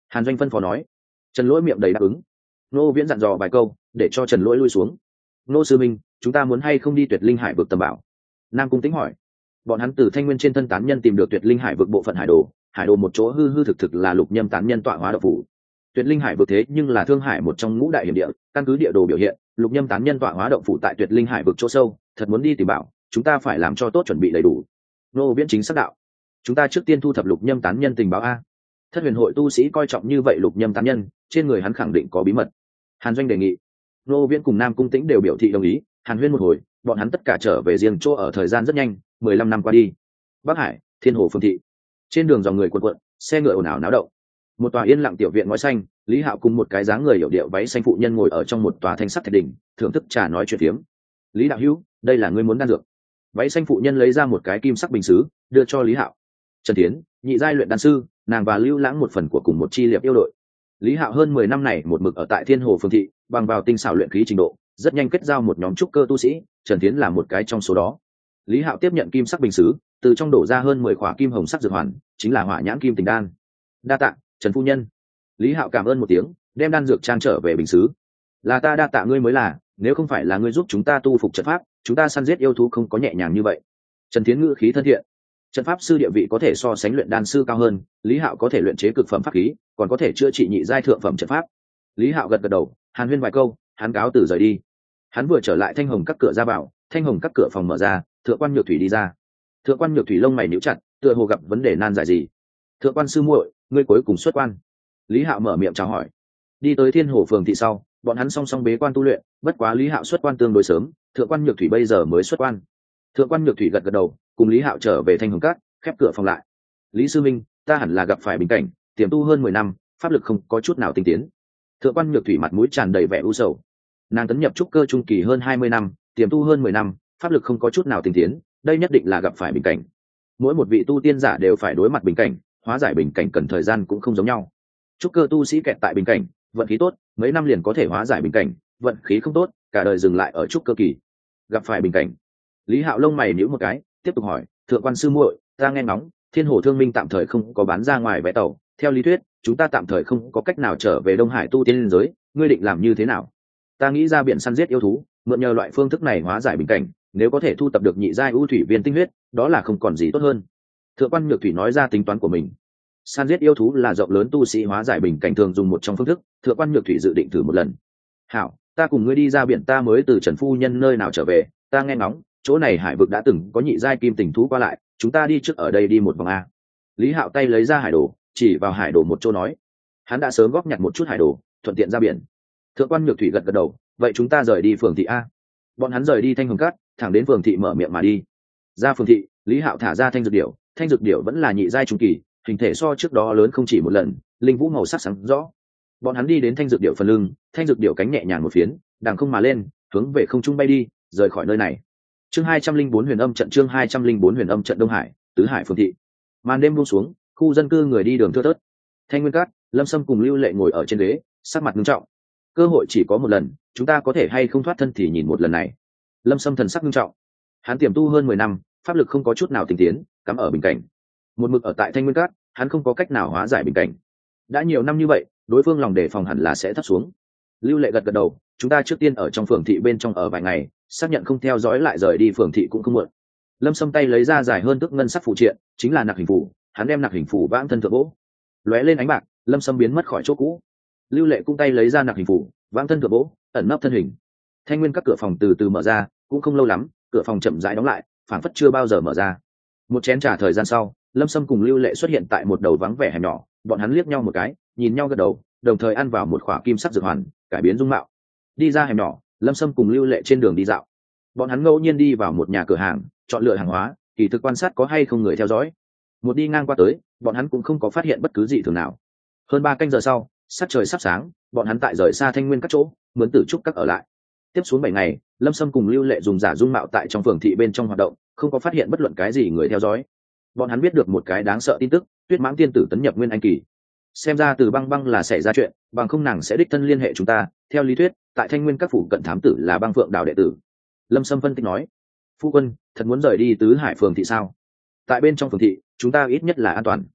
Hàn Doanh phân phó nói. Trần Lỗi miệng đầy đáp ứng. Ngô Viễn dặn dò vài câu để cho Trần Lỗi lui xuống. Ngô sư minh, chúng ta muốn hay không đi Tuyệt Linh Hải vực tầm bảo? Nam Cung Tĩnh hỏi. Bọn hắn từ Thanh Nguyên trên thân tán nhân tìm được Tuyệt Linh Hải vực bộ phận hải đồ, hải đồ một chỗ hư hư thực thực là Lục Nhâm tán nhân tọa hóa đạo phủ. Tuyệt Linh Hải vực thế nhưng là Thương Hải một trong ngũ đại hiểm địa, căn cứ địa đồ biểu hiện, Lục Nhâm tán nhân tọa hóa động phủ tại Tuyệt Linh Hải vực chỗ sâu, thật muốn đi tìm bảo, chúng ta phải làm cho tốt chuẩn bị đầy đủ. Ngô Viễn chính xác đạo. Chúng ta trước tiên thu thập Lục Nhâm tán nhân tình báo a. Thất Huyền hội tu sĩ coi trọng như vậy Lục Nhâm tán nhân, trên người hắn khẳng định có bí mật. Hàn Doanh đề nghị. Ngô Viễn cùng Nam Cung Tĩnh đều biểu thị đồng ý. Hàn Huyên một hồi, bọn hắn tất cả trở về riêng chỗ ở, thời gian rất nhanh, mười lăm năm qua đi. Bắc Hải, Thiên Hồ Phương thị. Trên đường dòng người cuộn cuộn, xe ngựa ồn ào náo động. Một tòa yên lặng tiểu viện ngói xanh, Lý Hạo cùng một cái dáng người hiểu điệu váy xanh phụ nhân ngồi ở trong một tòa thanh sắt thạch đỉnh, thưởng thức trà nói chuyện phiếm. Lý đạo hữu, đây là ngươi muốn đan dược. Váy xanh phụ nhân lấy ra một cái kim sắc bình sứ, đưa cho Lý Hạo. Trần Tiến, nhị giai luyện đan sư, nàng và Lưu Lãng một phần của cùng một chi liệp yêu đội. Lý Hạo hơn mười năm này một mực ở tại Thiên Hồ Phương thị, bằng vào tinh xảo luyện khí trình độ, rất nhanh kết giao một nhóm trúc cơ tu sĩ, Trần Tiến là một cái trong số đó. Lý Hạo tiếp nhận kim sắc bình sứ, từ trong đổ ra hơn mười khỏa kim hồng sắc dược hoàn, chính là hỏa nhãn kim tình đan. Đa tạ, Trần phu nhân. Lý Hạo cảm ơn một tiếng, đem đan dược trang trở về bình sứ. Là ta đa tạ ngươi mới là, nếu không phải là ngươi giúp chúng ta tu phục trận pháp, chúng ta săn giết yêu thú không có nhẹ nhàng như vậy. Trần Tiến ngữ khí thân thiện. Trận pháp sư địa vị có thể so sánh luyện đan sư cao hơn, Lý Hạo có thể luyện chế cực phẩm pháp khí, còn có thể chữa trị nhị giai thượng phẩm trận pháp. Lý Hạo gật gật đầu, Hàn Huyên vài câu, hắn cáo từ rời đi. Hắn vừa trở lại Thanh Hồng các cửa ra vào, Thanh Hồng các cửa phòng mở ra, Thượng quan Nhược Thủy đi ra. Thượng quan Nhược Thủy lông mày nhíu chặt, tựa hồ gặp vấn đề nan giải gì. Thượng quan sư muội, ngươi cuối cùng xuất quan. Lý Hạo mở miệng chào hỏi. Đi tới Thiên Hồ phường thị sau, bọn hắn song song bế quan tu luyện, bất quá Lý Hạo xuất quan tương đối sớm, Thượng quan Nhược Thủy bây giờ mới xuất quan. Thượng quan Nhược Thủy gật gật đầu, cùng Lý Hạo trở về Thanh Hồng các, khép cửa phòng lại. Lý sư minh, ta hẳn là gặp phải bình cảnh, tiềm tu hơn mười năm, pháp lực không có chút nào tinh tiến. Thượng quan Nhược Thủy mặt mũi tràn đầy vẻ u sầu. Nàng tấn nhập trúc cơ trung kỳ hơn hai mươi năm, tiềm tu hơn mười năm, pháp lực không có chút nào tinh tiến, đây nhất định là gặp phải bình cảnh. Mỗi một vị tu tiên giả đều phải đối mặt bình cảnh, hóa giải bình cảnh cần thời gian cũng không giống nhau. Trúc cơ tu sĩ kẹt tại bình cảnh, vận khí tốt, mấy năm liền có thể hóa giải bình cảnh, vận khí không tốt, cả đời dừng lại ở trúc cơ kỳ. Gặp phải bình cảnh. Lý Hạo lông mày nhíu một cái, tiếp tục hỏi, thượng quan sư muội, ta nghe ngóng, Thiên Hồ Thương Minh tạm thời không có bán ra ngoài vé tàu, theo lý thuyết, chúng ta tạm thời không có cách nào trở về Đông Hải tu tiên liên giới, ngươi định làm như thế nào? Ta nghĩ ra biển săn giết yêu thú, mượn nhờ loại phương thức này hóa giải bình cảnh, nếu có thể thu tập được nhị giai ưu thủy viên tinh huyết, đó là không còn gì tốt hơn. Thượng quan Nhược Thủy nói ra tính toán của mình. Săn giết yêu thú là rộng lớn tu sĩ hóa giải bình cảnh thường dùng một trong phương thức, Thượng quan Nhược Thủy dự định thử một lần. Hảo, ta cùng ngươi đi ra biển, ta mới từ Trần phu nhân nơi nào trở về, ta nghe ngóng, chỗ này hải vực đã từng có nhị giai kim tình thú qua lại, chúng ta đi trước ở đây đi một vòng a. Lý Hạo tay lấy ra hải đồ, chỉ vào hải đồ một chỗ nói, hắn đã sớm góp nhặt một chút hải đồ, thuận tiện ra biển. Thượng quan Nhược Thủy gật gật đầu, vậy chúng ta rời đi phường thị a. Bọn hắn rời đi Thanh Hồng Cát, thẳng đến phường thị mở miệng mà đi. Ra phường thị, Lý Hạo thả ra thanh dược điểu, thanh dược điểu vẫn là nhị giai trung kỳ, hình thể so trước đó lớn không chỉ một lần, linh vũ màu sắc sáng rõ. Bọn hắn đi đến thanh dược điểu phần lưng, thanh dược điểu cánh nhẹ nhàng một phiến, đằng không mà lên, hướng về không trung bay đi, rời khỏi nơi này. Chương hai trăm linh bốn Huyền Âm trận, chương hai trăm linh bốn Huyền Âm trận Đông Hải, Tứ Hải phường thị. Màn đêm buông xuống, khu dân cư người đi đường thưa thớt. Thanh Nguyên Cát, Lâm Sâm cùng Lưu Lệ ngồi ở trên ghế, sắc mặt nghiêm trọng. Cơ hội chỉ có một lần, chúng ta có thể hay không thoát thân thì nhìn một lần này. Lâm Sâm thần sắc nghiêm trọng. Hắn tiềm tu hơn mười năm, pháp lực không có chút nào tinh tiến, cắm ở bình cảnh. Một mực ở tại Thanh Nguyên Cát, hắn không có cách nào hóa giải bình cảnh. Đã nhiều năm như vậy, đối phương lòng đề phòng hẳn là sẽ thấp xuống. Lưu Lệ gật gật đầu, chúng ta trước tiên ở trong phường thị bên trong ở vài ngày, xác nhận không theo dõi lại rời đi phường thị cũng không muộn. Lâm Sâm tay lấy ra dài hơn tức ngân sắc phụ triện, chính là nặc hình phủ, hắn đem nặc hình phủ vãng thân thượng gỗ, lóe lên ánh bạc, Lâm Sâm biến mất khỏi chỗ cũ. Lưu Lệ cũng tay lấy ra nặc hình phủ, vãng thân thượng gỗ, ẩn nấp thân hình. Thanh Nguyên các cửa phòng từ từ mở ra, cũng không lâu lắm, cửa phòng chậm rãi đóng lại, phảng phất chưa bao giờ mở ra. Một chén trà thời gian sau, Lâm Sâm cùng Lưu Lệ xuất hiện tại một đầu vắng vẻ hẻm nhỏ, bọn hắn liếc nhau một cái, nhìn nhau gật đầu, đồng thời ăn vào một khỏa kim sắc dược hoàn, cải biến dung mạo. Đi ra hẻm nhỏ, Lâm Sâm cùng Lưu Lệ trên đường đi dạo. Bọn hắn ngẫu nhiên đi vào một nhà cửa hàng, chọn lựa hàng hóa, kỳ thực quan sát có hay không người theo dõi. Một đi ngang qua tới, bọn hắn cũng không có phát hiện bất cứ gì thường nào. Hơn ba canh giờ sau, sắc trời sắp sáng, bọn hắn tại rời xa Thanh Nguyên các chỗ, mướn Tử Trúc các ở lại. Tiếp xuống bảy ngày, Lâm Sâm cùng Lưu Lệ dùng giả dung mạo tại trong phường thị bên trong hoạt động, không có phát hiện bất luận cái gì người theo dõi. Bọn hắn biết được một cái đáng sợ tin tức, Tuyết Mãng tiên tử tấn nhập Nguyên Anh kỳ. Xem ra từ Băng Băng là xảy ra chuyện, bằng không nàng sẽ đích thân liên hệ chúng ta. Theo lý thuyết, tại Thanh Nguyên các phủ cận thám tử là Băng Phượng Đào đệ tử. Lâm Sâm phân tích nói, phu quân thật muốn rời đi Tứ Hải phường thị sao? Tại bên trong phường thị, chúng ta ít nhất là an toàn.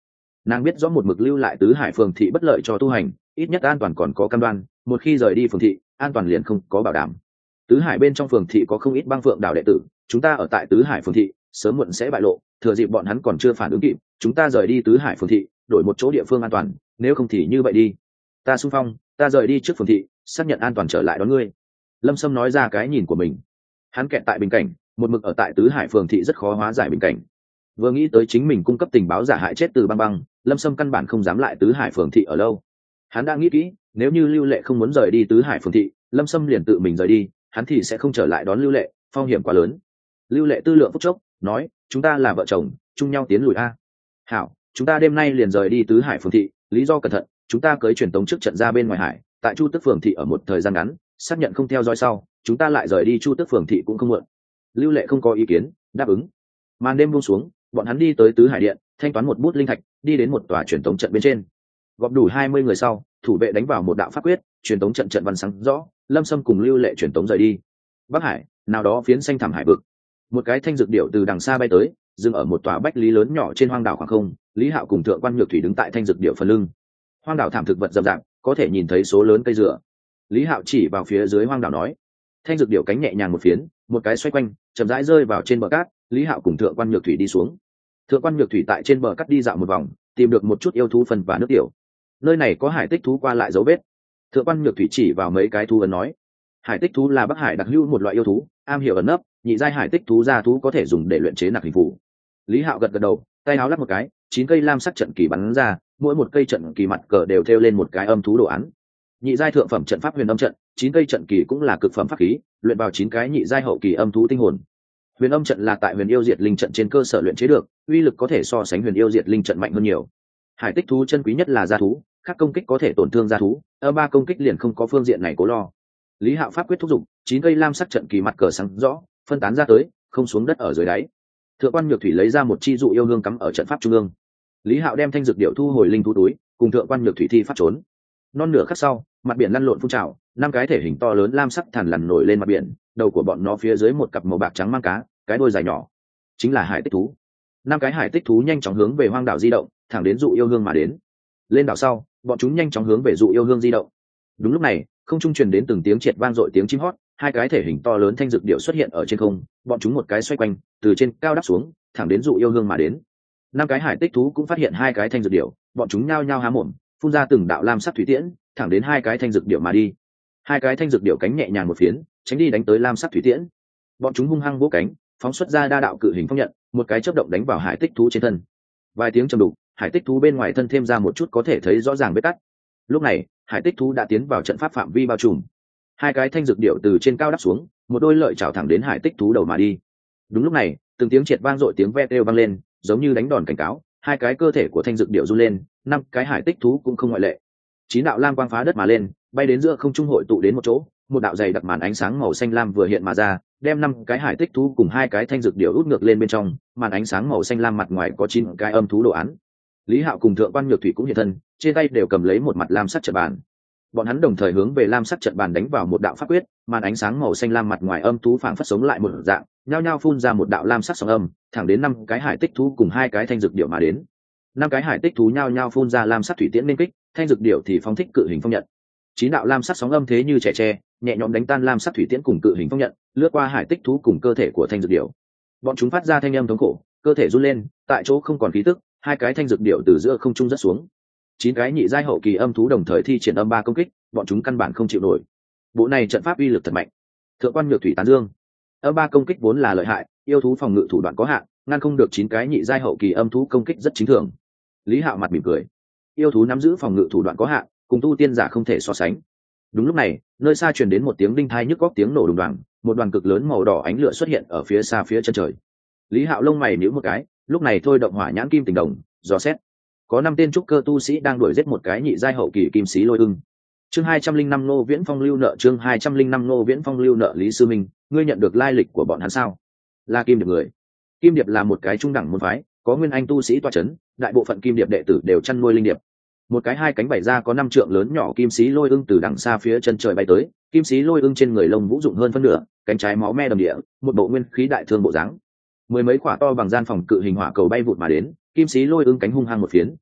Nàng biết rõ một mực lưu lại tứ hải phường thị bất lợi cho tu hành, ít nhất an toàn còn có cam đoan, một khi rời đi phường thị an toàn liền không có bảo đảm. Tứ hải bên trong phường thị có không ít băng phượng đảo đệ tử, chúng ta ở tại tứ hải phường thị sớm muộn sẽ bại lộ, thừa dịp bọn hắn còn chưa phản ứng kịp chúng ta rời đi tứ hải phường thị, đổi một chỗ địa phương an toàn, nếu không thì như vậy đi. Ta xung phong, ta rời đi trước phường thị, xác nhận an toàn trở lại đón ngươi. Lâm Sâm nói ra cái nhìn của mình. Hắn kẹt tại bình cảnh, một mực ở tại tứ hải phường thị rất khó hóa giải bình cảnh. Vừa nghĩ tới chính mình cung cấp tình báo giả hại chết từ băng băng, Lâm Sâm căn bản không dám lại tứ hải phường thị ở lâu. Hắn đã nghĩ kỹ, nếu như Lưu Lệ không muốn rời đi tứ hải phường thị, Lâm Sâm liền tự mình rời đi, hắn thì sẽ không trở lại đón Lưu Lệ, phong hiểm quá lớn. Lưu Lệ tư lượng phút chốc nói, chúng ta là vợ chồng, chung nhau tiến lùi a. Hảo, chúng ta đêm nay liền rời đi tứ hải phường thị, lý do cẩn thận, chúng ta cưới truyền tống trước trận ra bên ngoài hải, tại Chu Tức phường thị ở một thời gian ngắn, xác nhận không theo dõi sau, chúng ta lại rời đi Chu Tức phường thị cũng không muộn. Lưu Lệ không có ý kiến, đáp ứng. Màn đêm buông xuống, bọn hắn đi tới tứ hải điện, thanh toán một bút linh thạch, đi đến một tòa truyền tống trận bên trên. Gọp đủ hai mươi người sau, thủ vệ đánh vào một đạo pháp quyết, truyền tống trận trận văn sáng rõ, Lâm Sâm cùng Lưu Lệ truyền tống rời đi. Bắc Hải, nào đó phiến xanh thẳm hải vực. Một cái thanh dược điểu từ đằng xa bay tới, dừng ở một tòa bách lý lớn nhỏ trên hoang đảo khoảng không, Lý Hạo cùng Thượng Quan Nhược Thủy đứng tại thanh dược điểu phần lưng. Hoang đảo thảm thực vật rậm rạp, có thể nhìn thấy số lớn cây dừa. Lý Hạo chỉ vào phía dưới hoang đảo nói, thanh dược điểu cánh nhẹ nhàng một phiến, một cái xoay quanh, chậm rãi rơi vào trên bờ cát. Lý Hạo cùng Thượng Quan Nhược Thủy đi xuống. Thượng Quan Nhược Thủy tại trên bờ cát đi dạo một vòng, tìm được một chút yêu thú phần và nước tiểu. Nơi này có hải tích thú qua lại dấu vết. Thượng Quan Nhược Thủy chỉ vào mấy cái thú ấn nói, hải tích thú là Bắc Hải đặc hữu một loại yêu thú, am hiểu ẩn nấp, nhị giai hải tích thú gia thú có thể dùng để luyện chế nặc hình phủ. Lý Hạo gật gật đầu, tay áo lắc một cái, chín cây lam sắc trận kỳ bắn ra, mỗi một cây trận kỳ mặt cờ đều thêu lên một cái âm thú đồ án. Nhị giai thượng phẩm trận pháp huyền âm trận, chín cây trận kỳ cũng là cực phẩm pháp khí, luyện vào chín cái nhị giai hậu kỳ âm thú tinh hồn. Huyền âm trận là tại huyền yêu diệt linh trận trên cơ sở luyện chế được, uy lực có thể so sánh huyền yêu diệt linh trận mạnh hơn nhiều. Hải tích thú chân quý nhất là gia thú, khác công kích có thể tổn thương gia thú, ở ba công kích liền không có phương diện này cố lo. Lý Hạo pháp quyết thúc giục, chín cây lam sắc trận kỳ mặt cờ sáng rõ, phân tán ra tới, không xuống đất ở dưới đáy. Thượng Quan Nhược Thủy lấy ra một chi dụ yêu hương cắm ở trận pháp trung ương. Lý Hạo đem thanh dược điệu thu hồi linh thú túi, cùng Thượng Quan Nhược Thủy thi pháp trốn. Non nửa khắc sau, mặt biển lăn lộn phun trào, năm cái thể hình to lớn lam sắc thằn lằn nổi lên mặt biển, đầu của bọn nó phía dưới một cặp màu bạc trắng mang cá, cái đuôi dài nhỏ, chính là hải tích thú. Năm cái hải tích thú nhanh chóng hướng về hoang đảo di động, thẳng đến dụ yêu hương mà đến. Lên đảo sau, bọn chúng nhanh chóng hướng về dụ yêu hương di động. Đúng lúc này, không trung truyền đến từng tiếng triệt vang dội tiếng chim hót, hai cái thể hình to lớn thanh dược điệu xuất hiện ở trên không, bọn chúng một cái xoay quanh, từ trên cao đáp xuống, thẳng đến dụ yêu hương mà đến. Năm cái hải tích thú cũng phát hiện hai cái thanh dược điệu, bọn chúng nhao nhao há mồm, phun ra từng đạo lam sắc thủy tiễn, thẳng đến hai cái thanh dược điệu mà đi. Hai cái thanh dược điệu cánh nhẹ nhàng một phiến, tránh đi đánh tới lam sắc thủy tiễn. Bọn chúng hung hăng vỗ cánh, phóng xuất ra đa đạo cự hình phong nhận, một cái chớp động đánh vào hải tích thú trên thân. Vài tiếng trầm đục, hải tích thú bên ngoài thân thêm ra một chút có thể thấy rõ ràng vết cắt. Lúc này, hải tích thú đã tiến vào trận pháp phạm vi bao trùm. Hai cái thanh dược điệu từ trên cao đáp xuống, một đôi lợi chảo thẳng đến hải tích thú đầu mà đi. Đúng lúc này, từng tiếng triệt vang dội tiếng ve kêu vang lên, giống như đánh đòn cảnh cáo, hai cái cơ thể của thanh dược điệu run lên, năm cái hải tích thú cũng không ngoại lệ. Chín đạo lam quang phá đất mà lên, bay đến giữa không trung hội tụ đến một chỗ, một đạo dày đặc màn ánh sáng màu xanh lam vừa hiện mà ra, đem năm cái hải tích thú cùng hai cái thanh dược điệu út ngược lên bên trong, màn ánh sáng màu xanh lam mặt ngoài có chín cái âm thú đồ án. Lý Hạo cùng Thượng Quan Nhược Thủy cũng hiện thân, trên tay đều cầm lấy một mặt lam sắc trận bàn. Bọn hắn đồng thời hướng về lam sắc trận bàn đánh vào một đạo pháp quyết, màn ánh sáng màu xanh lam mặt ngoài âm thú phảng phất sống lại một dạng, nhao nhao phun ra một đạo lam sắc sóng âm, thẳng đến năm cái hải tích thú cùng hai cái thanh dược điệu mà đến. Năm cái hải tích thú nhao nhao phun ra lam sắc thủy tiễn nên kích, thanh dược điệu thì phóng thích cự hình phong nhận. Chín đạo lam sắc sóng âm thế như trẻ tre, nhẹ nhõm đánh tan lam sắc thủy tiễn cùng cự hình phong nhận, lướt qua hải tích thú cùng cơ thể của thanh dược điệu. Bọn chúng phát ra thanh âm thống khổ, cơ thể run lên, tại chỗ không còn khí tức, hai cái thanh dược điệu từ giữa không trung rớt xuống. Chín cái nhị giai hậu kỳ âm thú đồng thời thi triển âm ba công kích, bọn chúng căn bản không chịu nổi. Bộ này trận pháp uy lực thật mạnh. Thượng Quan Nhược Thủy tán dương. Âm ba công kích vốn là lợi hại, yêu thú phòng ngự thủ đoạn có hạn, ngăn không được chín cái nhị giai hậu kỳ âm thú công kích rất chính thường. Lý Hạo mặt mỉm cười. Yêu thú nắm giữ phòng ngự thủ đoạn có hạn, cùng tu tiên giả không thể so sánh. Đúng lúc này, nơi xa truyền đến một tiếng đinh thai nhức góc tiếng nổ đùng đoàng, một đoàn cực lớn màu đỏ ánh lửa xuất hiện ở phía xa phía chân trời. Lý Hạo lông mày nhíu một cái, lúc này thôi động hỏa nhãn kim tình đồng, dò xét. Có năm tên trúc cơ tu sĩ đang đuổi giết một cái nhị giai hậu kỳ kim sĩ lôi ưng. Chương hai trăm linh năm Ngô Viễn Phong lưu nợ, chương hai trăm linh năm Ngô Viễn Phong lưu nợ. Lý sư minh, ngươi nhận được lai lịch của bọn hắn sao? Là Kim Điệp người. Kim Điệp là một cái trung đẳng môn phái, có nguyên anh tu sĩ tọa chấn, đại bộ phận Kim Điệp đệ tử đều chăn nuôi linh điệp. Một cái hai cánh bảy ra có năm trượng lớn nhỏ kim sĩ lôi ưng từ đằng xa phía chân trời bay tới, kim sĩ lôi ưng trên người lông vũ dụng hơn phân nửa, cánh trái máu me đầm địa, một bộ nguyên khí đại thương bộ dáng. Mười mấy quả to bằng gian phòng cự hình hỏa cầu bay vụt mà đến, kim sĩ lôi ưng cánh hung hăng một phiến,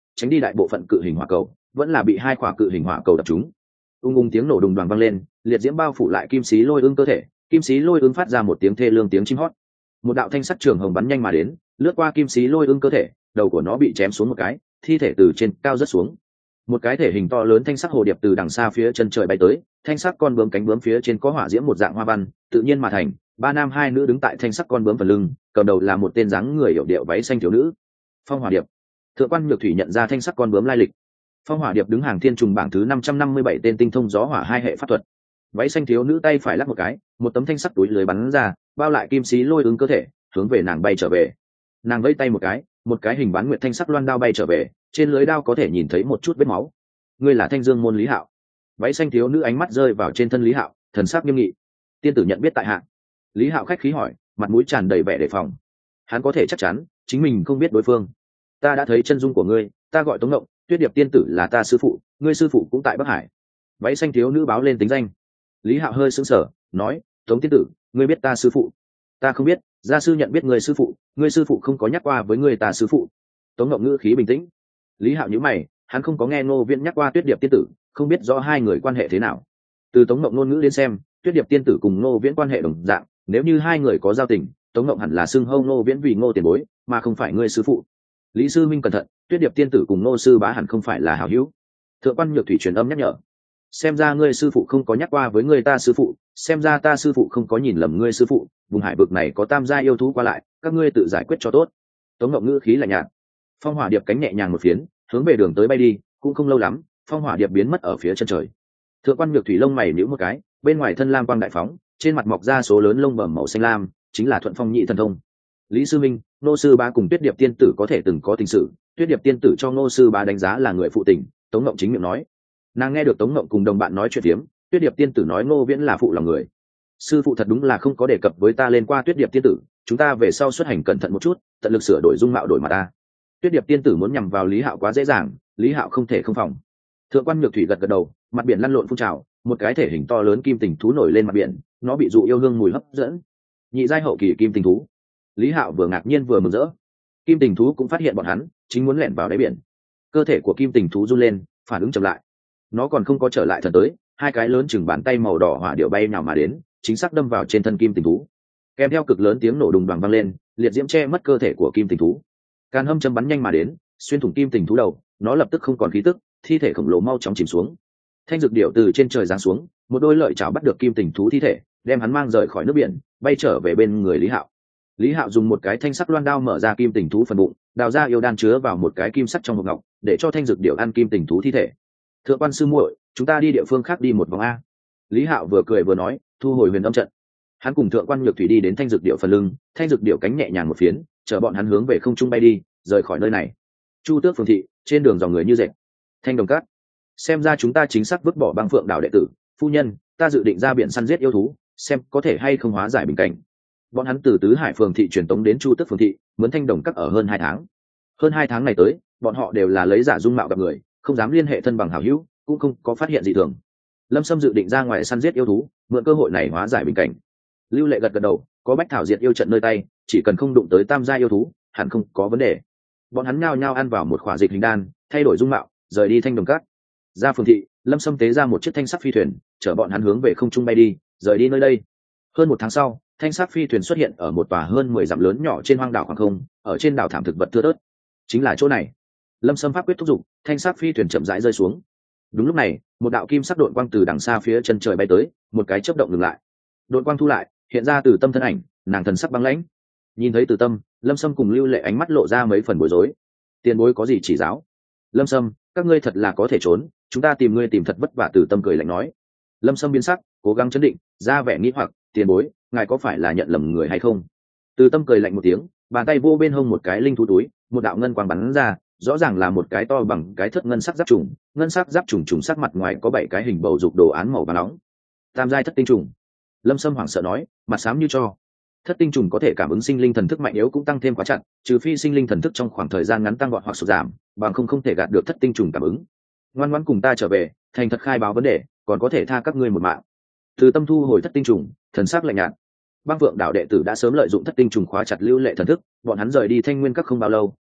tránh đi đại bộ phận cự hình hỏa cầu, vẫn là bị hai quả cự hình hỏa cầu đập trúng. Ung ung tiếng nổ đùng đoàn vang lên, liệt diễm bao phủ lại kim sĩ lôi ương cơ thể, kim sĩ lôi ương phát ra một tiếng thê lương tiếng chim hót. Một đạo thanh sắc trường hồng bắn nhanh mà đến, lướt qua kim sĩ lôi ương cơ thể, đầu của nó bị chém xuống một cái, thi thể từ trên cao rớt xuống. Một cái thể hình to lớn thanh sắc hồ điệp từ đằng xa phía chân trời bay tới, thanh sắc con bướm cánh bướm phía trên có hỏa diễm một dạng hoa văn, tự nhiên mà thành. Ba nam hai nữ đứng tại thanh sắc con bướm phần lưng, cầm đầu là một tên dáng người hiểu điệu váy xanh thiếu nữ. Phong hỏa điệp. Thượng quan Nhược Thủy nhận ra thanh sắc con bướm lai lịch. Phong hỏa điệp đứng hàng thiên trùng bảng thứ năm trăm năm mươi bảy tên tinh thông gió hỏa hai hệ pháp thuật. Váy xanh thiếu nữ tay phải lắc một cái, một tấm thanh sắc túi lưới bắn ra, bao lại kim sĩ lôi ứng cơ thể, hướng về nàng bay trở về. Nàng vẫy tay một cái, một cái hình bán nguyệt thanh sắc loan đao bay trở về, trên lưới đao có thể nhìn thấy một chút vết máu. Ngươi là Thanh Dương môn Lý Hạo. Váy xanh thiếu nữ ánh mắt rơi vào trên thân Lý Hạo, thần sắc nghiêm nghị. Tiên tử nhận biết tại hạ. Lý Hạo khách khí hỏi, mặt mũi tràn đầy vẻ đề phòng. Hắn có thể chắc chắn chính mình không biết đối phương. Ta đã thấy chân dung của ngươi, ta gọi Tống Ngộng, Tuyết Điệp tiên tử là ta sư phụ, ngươi sư phụ cũng tại Bắc Hải. Váy xanh thiếu nữ báo lên tính danh. Lý Hạo hơi sững sờ, nói, Tống tiên tử, ngươi biết ta sư phụ? Ta không biết, gia sư nhận biết người sư phụ, ngươi sư phụ không có nhắc qua với người ta sư phụ. Tống Ngộng ngữ khí bình tĩnh. Lý Hạo nhíu mày, hắn không có nghe Ngô Viễn nhắc qua Tuyết Điệp tiên tử, không biết rõ hai người quan hệ thế nào. Từ Tống Ngộng ngôn ngữ đến xem, Tuyết Điệp tiên tử cùng Ngô Viễn quan hệ đồng dạng, nếu như hai người có giao tình, Tống Ngộng hẳn là xưng hô Ngô Viễn vì Ngô tiền bối, mà không phải ngươi sư phụ. Lý sư minh cẩn thận, Tuyết Điệp tiên tử cùng Ngô sư bá hẳn không phải là hảo hữu. Thượng quan Nhược Thủy truyền âm nhắc nhở. Xem ra ngươi sư phụ không có nhắc qua với người ta sư phụ, xem ra ta sư phụ không có nhìn lầm ngươi sư phụ, vùng hải vực này có tam gia yêu thú qua lại, các ngươi tự giải quyết cho tốt. Tống Ngộng ngữ khí lạnh nhạt. Phong hỏa điệp cánh nhẹ nhàng một phiến, hướng về đường tới bay đi, cũng không lâu lắm, phong hỏa điệp biến mất ở phía chân trời. Thượng quan Nhược Thủy lông mày nhíu một cái, bên ngoài thân lam quang đại phóng, trên mặt mọc ra số lớn lông bẩm màu xanh lam, chính là Thuận Phong nhị thần thông. Lý sư minh, Ngô sư bá cùng Tuyết Điệp tiên tử có thể từng có tình sự, Tuyết Điệp tiên tử cho Ngô sư bá đánh giá là người phụ tình. Tống Ngộng chính miệng nói. Nàng nghe được Tống Ngộng cùng đồng bạn nói chuyện phiếm, Tuyết Điệp tiên tử nói Ngô Viễn là phụ lòng người. Sư phụ thật đúng là không có đề cập với ta lên qua Tuyết Điệp tiên tử, chúng ta về sau xuất hành cẩn thận một chút, tận lực sửa đổi dung mạo đổi mặt ta. Tuyết Điệp tiên tử muốn nhằm vào Lý Hạo quá dễ dàng, Lý Hạo không thể không phòng. Thượng quan Nhược Thủy gật gật đầu, mặt biển lăn lộn phun trào, một cái thể hình to lớn kim tình thú nổi lên mặt biển, nó bị dụ yêu hương mùi hấp dẫn. Nhị giai hậu kỳ kim tình thú. Lý Hạo vừa ngạc nhiên vừa mừng rỡ. Kim tình thú cũng phát hiện bọn hắn, chính muốn lẻn vào đáy biển. Cơ thể của kim tình thú run lên, phản ứng chậm lại. Nó còn không có trở lại thần tới, hai cái lớn chừng bàn tay màu đỏ hỏa điệu bay nào mà đến, chính xác đâm vào trên thân kim tình thú. Kèm theo cực lớn tiếng nổ đùng đoàng vang lên, liệt diễm che mất cơ thể của kim tình thú. Càn hâm châm bắn nhanh mà đến, xuyên thủng kim tình thú đầu, nó lập tức không còn khí tức, thi thể khổng lồ mau chóng chìm xuống. Thanh dược điệu từ trên trời giáng xuống, một đôi lợi chảo bắt được kim tình thú thi thể, đem hắn mang rời khỏi nước biển, bay trở về bên người Lý Hạo. Lý Hạo dùng một cái thanh sắc loan đao mở ra kim tình thú phần bụng, đào ra yêu đan chứa vào một cái kim sắt trong hộp ngọc, để cho thanh dược điệu ăn kim tình thú thi thể. Thượng quan sư muội, chúng ta đi địa phương khác đi một vòng a. Lý Hạo vừa cười vừa nói, thu hồi huyền âm trận. Hắn cùng Thượng quan Nhược Thủy đi đến thanh dược điệu phần lưng, thanh dược điệu cánh nhẹ nhàng một phiến, chờ bọn hắn hướng về không trung bay đi, rời khỏi nơi này. Chu Tước phường thị, trên đường dòng người như dệt. Thanh Đồng Cát. Xem ra chúng ta chính xác vứt bỏ Băng Phượng đảo đệ tử, phu nhân, ta dự định ra biển săn giết yêu thú, xem có thể hay không hóa giải bình cảnh. Bọn hắn từ Tứ Hải phường thị truyền tống đến Chu Tước phường thị, mướn Thanh Đồng Cát ở hơn hai tháng. Hơn hai tháng này tới, bọn họ đều là lấy giả dung mạo gặp người, không dám liên hệ thân bằng hảo hữu, cũng không có phát hiện gì thường. Lâm Sâm dự định ra ngoài săn giết yêu thú, mượn cơ hội này hóa giải bình cảnh. Lưu Lệ gật gật đầu, có bách thảo diệt yêu trận nơi tay, chỉ cần không đụng tới tam gia yêu thú, hẳn không có vấn đề. Bọn hắn nhao nhao ăn vào một khỏa dịch hình đan, thay đổi dung mạo, rời đi Thanh Đồng Cát. Ra phường thị, Lâm Sâm tế ra một chiếc thanh sắc phi thuyền, chở bọn hắn hướng về không trung bay đi, rời đi nơi đây. Hơn một tháng sau, thanh sắc phi thuyền xuất hiện ở một tòa hơn mười dặm lớn nhỏ trên hoang đảo khoảng không, ở trên đảo thảm thực vật thưa thớt. Chính là chỗ này. Lâm Sâm pháp quyết thúc giục, thanh sắc phi thuyền chậm rãi rơi xuống. Đúng lúc này, một đạo kim sắc độn quang từ đằng xa phía chân trời bay tới, một cái chớp động ngừng lại. Độn quang thu lại, hiện ra Từ Tâm thân ảnh, nàng thần sắc băng lãnh. Nhìn thấy Từ Tâm, Lâm Sâm cùng Lưu Lệ ánh mắt lộ ra mấy phần bối rối. Tiền bối có gì chỉ giáo? Lâm Sâm, các ngươi thật là có thể trốn, chúng ta tìm ngươi tìm thật vất vả. Từ Tâm cười lạnh nói. Lâm Sâm biến sắc, cố gắng chấn định, ra vẻ nghĩ hoặc, tiền bối, ngài có phải là nhận lầm người hay không? Từ Tâm cười lạnh một tiếng, bàn tay vô bên hông một cái linh thú túi, một đạo ngân quang bắn ra, rõ ràng là một cái to bằng cái thất ngân sắc giáp trùng, ngân sắc giáp trùng trùng sắc mặt ngoài có bảy cái hình bầu dục đồ án màu vàng nóng. Tam giai thất tinh trùng. Lâm Sâm hoảng sợ nói, mặt xám như cho. Thất tinh trùng có thể cảm ứng sinh linh thần thức mạnh yếu cũng tăng thêm quá chặt, trừ phi sinh linh thần thức trong khoảng thời gian ngắn tăng gọn hoặc sụt giảm, bằng không không thể gạt được thất tinh trùng cảm ứng. Ngoan ngoãn cùng ta trở về, thành thật khai báo vấn đề, còn có thể tha các ngươi một mạng. Từ Tâm thu hồi thất tinh trùng, thần sắc lạnh nhạt. Băng Phượng đảo đệ tử đã sớm lợi dụng thất tinh trùng khóa chặt Lưu Lệ thần thức, bọn hắn rời đi Thanh Nguyên Các không bao lâu,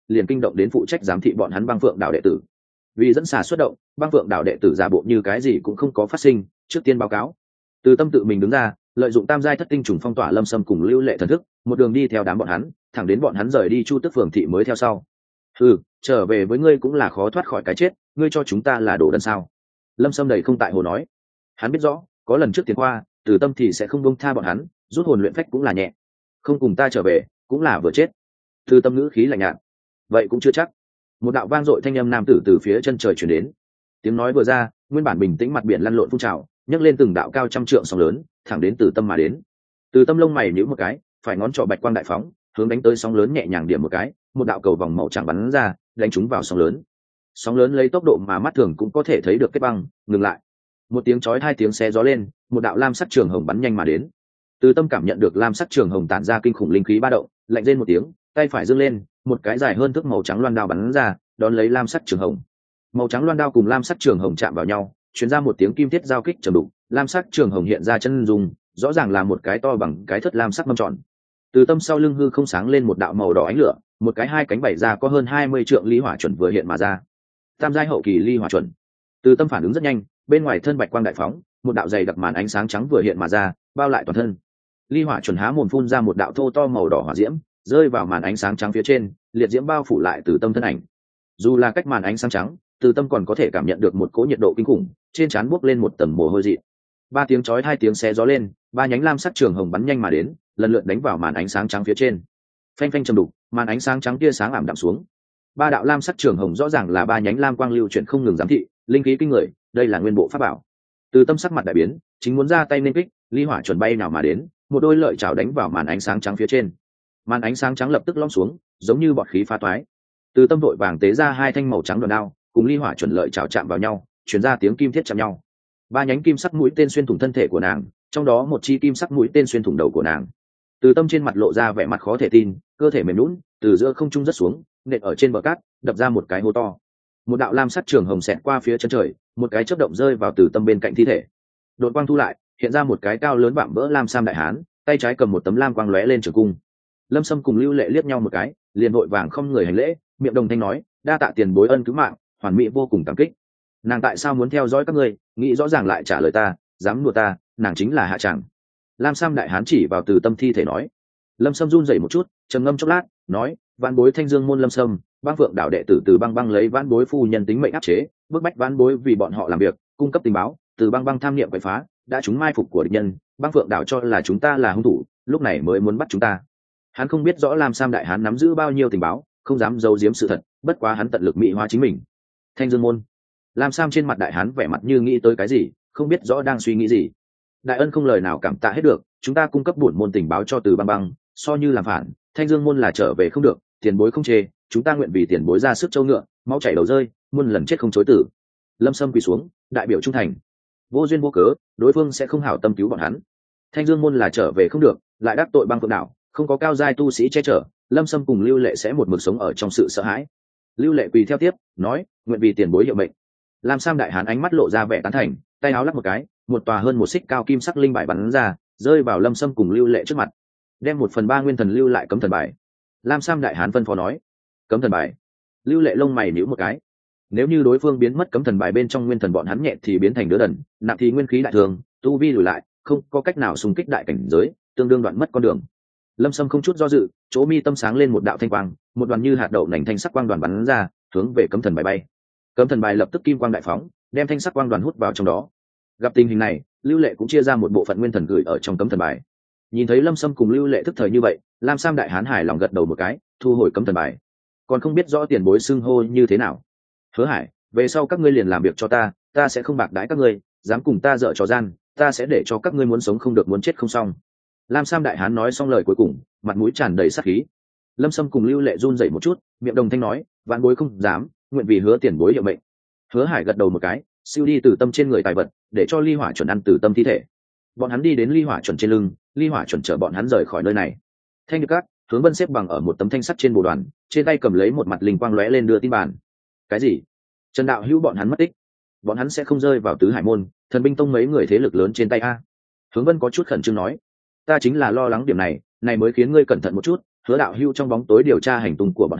liền kinh động đến phụ trách giám thị bọn hắn băng phượng đảo đệ tử. Vì dẫn xà xuất động, băng phượng đảo đệ tử giả bộ như cái gì cũng không có phát sinh, trước tiên báo cáo. Từ Tâm tự mình đứng ra, lợi dụng tam giai thất tinh trùng phong tỏa Lâm Sâm cùng Lưu Lệ thần thức, một đường đi theo đám bọn hắn, thẳng đến bọn hắn rời đi Chu Tức phường thị mới theo sau. Ừ, trở về với ngươi cũng là khó thoát khỏi cái chết, ngươi cho chúng ta là đồ đần sao? Lâm Sâm đầy không tại hồ nói. Hắn biết rõ, có lần trước tiền qua, Từ Tâm thì sẽ không buông tha bọn hắn, rút hồn luyện phách cũng là nhẹ, không cùng ta trở về cũng là vừa chết. Từ Tâm ngữ khí lạnh nhạt. Vậy cũng chưa chắc. Một đạo vang dội thanh âm nam tử từ phía chân trời truyền đến. Tiếng nói vừa ra, nguyên bản bình tĩnh mặt biển lăn lộn phun trào, nhấc lên từng đạo cao trăm trượng sóng lớn, thẳng đến Từ Tâm mà đến. Từ Tâm lông mày nhíu một cái, phải ngón trỏ bạch quang đại phóng, hướng đánh tới sóng lớn nhẹ nhàng điểm một cái, một đạo cầu vòng màu trắng bắn ra, đánh trúng vào sóng lớn. Sóng lớn lấy tốc độ mà mắt thường cũng có thể thấy được kết băng, ngừng lại. Một tiếng chói hai tiếng xé gió lên, một đạo lam sắc trường hồng bắn nhanh mà đến. Từ Tâm cảm nhận được lam sắc trường hồng tản ra kinh khủng linh khí ba động, lạnh rên một tiếng, tay phải giương lên, một cái dài hơn thước màu trắng loan đao bắn ra, đón lấy lam sắc trường hồng. Màu trắng loan đao cùng lam sắc trường hồng chạm vào nhau, truyền ra một tiếng kim thiết giao kích trầm đục, lam sắc trường hồng hiện ra chân dung, rõ ràng là một cái to bằng cái thất lam sắc mâm tròn. Từ Tâm sau lưng hư không sáng lên một đạo màu đỏ ánh lửa, một cái hai cánh bảy ra có hơn hai mươi trượng ly hỏa chuẩn vừa hiện mà ra. Tam giai hậu kỳ ly hỏa chuẩn. Từ Tâm phản ứng rất nhanh, bên ngoài thân bạch quang đại phóng, một đạo dày đặc màn ánh sáng trắng vừa hiện mà ra, bao lại toàn thân. Ly hỏa chuẩn há mồm phun ra một đạo thô to màu đỏ hỏa diễm, rơi vào màn ánh sáng trắng phía trên, liệt diễm bao phủ lại Từ Tâm thân ảnh. Dù là cách màn ánh sáng trắng, Từ Tâm còn có thể cảm nhận được một cỗ nhiệt độ kinh khủng, trên trán buốc lên một tầng mồ hôi dị. Ba tiếng chói hai tiếng xé gió lên, ba nhánh lam sắc trường hồng bắn nhanh mà đến, lần lượt đánh vào màn ánh sáng trắng phía trên. Phanh phanh trầm đục, màn ánh sáng trắng tia sáng ảm đạm xuống. Ba đạo lam sắc trường hồng rõ ràng là ba nhánh lam quang lưu chuyển không ngừng giám thị, linh khí kinh người, đây là nguyên bộ pháp bảo. Từ Tâm sắc mặt đại biến, chính muốn ra tay nên kích, ly hỏa chuẩn bay nào mà đến, một đôi lợi chảo đánh vào màn ánh sáng trắng phía trên. Màn ánh sáng trắng lập tức lõm xuống, giống như bọt khí phá toái. Từ Tâm vội vàng tế ra hai thanh màu trắng đòn đao, cùng ly hỏa chuẩn lợi chảo chạm vào nhau, truyền ra tiếng kim thiết chạm nhau. Ba nhánh kim sắc mũi tên xuyên thủng thân thể của nàng, trong đó một chi kim sắc mũi tên xuyên thủng đầu của nàng. Từ Tâm trên mặt lộ ra vẻ mặt khó thể tin, cơ thể mềm nhũn, từ giữa không trung rất xuống, nện ở trên bờ cát, đập ra một cái hố to. Một đạo lam sắc trường hồng xẹt qua phía chân trời, một cái chớp động rơi vào Từ Tâm bên cạnh thi thể. Đột quang thu lại, hiện ra một cái cao lớn vạm vỡ lam sam đại hán, tay trái cầm một tấm lam quang lóe lên trường cung. Lâm Sâm cùng Lưu Lệ liếc nhau một cái, liền vội vàng không người hành lễ, miệng đồng thanh nói, đa tạ tiền bối ân cứu mạng, hoàn mỹ vô cùng cảm kích. Nàng tại sao muốn theo dõi các ngươi, nghĩ rõ ràng lại trả lời ta, dám đùa ta, nàng chính là hạ chẳng. Lam sam đại hán chỉ vào Từ Tâm thi thể nói. Lâm Sâm run rẩy một chút, trầm ngâm chốc lát, nói, vãn bối Thanh Dương môn Lâm Sâm, băng phượng đảo đệ tử Từ băng băng lấy vãn bối phu nhân tính mệnh áp chế, bức bách vãn bối vì bọn họ làm việc, cung cấp tình báo, Từ băng băng tham niệm quậy phá, đã trúng mai phục của địch nhân, băng phượng đảo cho là chúng ta là hung thủ, lúc này mới muốn bắt chúng ta. Hắn không biết rõ Lam sam đại hán nắm giữ bao nhiêu tình báo, không dám giấu giếm sự thật, bất quá hắn tận lực mỹ hóa chính mình. Thanh Dương môn. Lam sam trên mặt đại hán vẻ mặt như nghĩ tới cái gì, không biết rõ đang suy nghĩ gì. Đại ân không lời nào cảm tạ hết được, chúng ta cung cấp bổn môn tình báo cho Từ băng băng, so như làm phản, Thanh Dương môn là trở về không được, tiền bối không chê, chúng ta nguyện vì tiền bối ra sức châu ngựa, máu chảy đầu rơi, muôn lần chết không chối tử. Lâm Sâm quỳ xuống, đại biểu trung thành. Vô duyên vô cớ, đối phương sẽ không hảo tâm cứu bọn hắn. Thanh Dương môn là trở về không được, lại đắc tội băng phượng đảo, không có cao giai tu sĩ che chở, Lâm Sâm cùng Lưu Lệ sẽ một mực sống ở trong sự sợ hãi. Lưu Lệ quỳ theo tiếp, nói, nguyện vì tiền bối hiệu mệnh. Lam sam đại hán ánh mắt lộ ra vẻ tán thành, tay áo lắc một cái, một tòa hơn một xích cao kim sắc linh bài bắn ra, rơi vào Lâm Sâm cùng Lưu Lệ trước mặt. Đem một phần ba nguyên thần lưu lại cấm thần bài. Lam sam đại hán phân phó nói. Cấm thần bài. Lưu Lệ lông mày nhíu một cái. Nếu như đối phương biến mất cấm thần bài bên trong nguyên thần bọn hắn nhẹ thì biến thành đứa đần, nặng thì nguyên khí đại thường, tu vi lùi lại, không có cách nào xung kích đại cảnh giới, tương đương đoạn mất con đường. Lâm Sâm không chút do dự, chỗ mi tâm sáng lên một đạo thanh quang, một đoàn như hạt đậu nành thanh sắc quang đoàn bắn ra, hướng về cấm thần bài bay. Cấm thần bài lập tức kim quang đại phóng, đem thanh sắc quang đoàn hút vào trong đó. Gặp tình hình này, Lưu Lệ cũng chia ra một bộ phận nguyên thần gửi ở trong cấm thần bài. Nhìn thấy Lâm Sâm cùng Lưu Lệ thức thời như vậy, Lam sam đại hán hài lòng gật đầu một cái, thu hồi cấm thần bài. Còn không biết rõ tiền bối xưng hô như thế nào. Hứa Hải, về sau các ngươi liền làm việc cho ta, ta sẽ không bạc đãi các ngươi, dám cùng ta dở trò gian, ta sẽ để cho các ngươi muốn sống không được muốn chết không xong. Lam sam đại hán nói xong lời cuối cùng, mặt mũi tràn đầy sát khí. Lâm Sâm cùng Lưu Lệ run rẩy một chút, miệng đồng thanh nói, vạn bối không dám, nguyện vì hứa tiền bối hiệu mệnh. Hứa Hải gật đầu một cái, siêu đi Từ Tâm trên người tài vật, để cho ly hỏa chuẩn ăn Từ Tâm thi thể. Bọn hắn đi đến ly hỏa chuẩn trên lưng, ly hỏa chuẩn chở bọn hắn rời khỏi nơi này. Thanh Nhược Các, Hướng Vân xếp bằng ở một tấm thanh sắt trên bồ đoàn, trên tay cầm lấy một mặt linh quang lóe lên đưa tin bản. Cái gì? Trần đạo hữu bọn hắn mất tích, bọn hắn sẽ không rơi vào tứ hải môn, thần binh tông mấy người thế lực lớn trên tay a? Hướng Vân có chút khẩn trương nói. Ta chính là lo lắng điểm này, này mới khiến ngươi cẩn thận một chút, Hứa đạo hữu trong bóng tối điều tra hành tung của bọn hắn,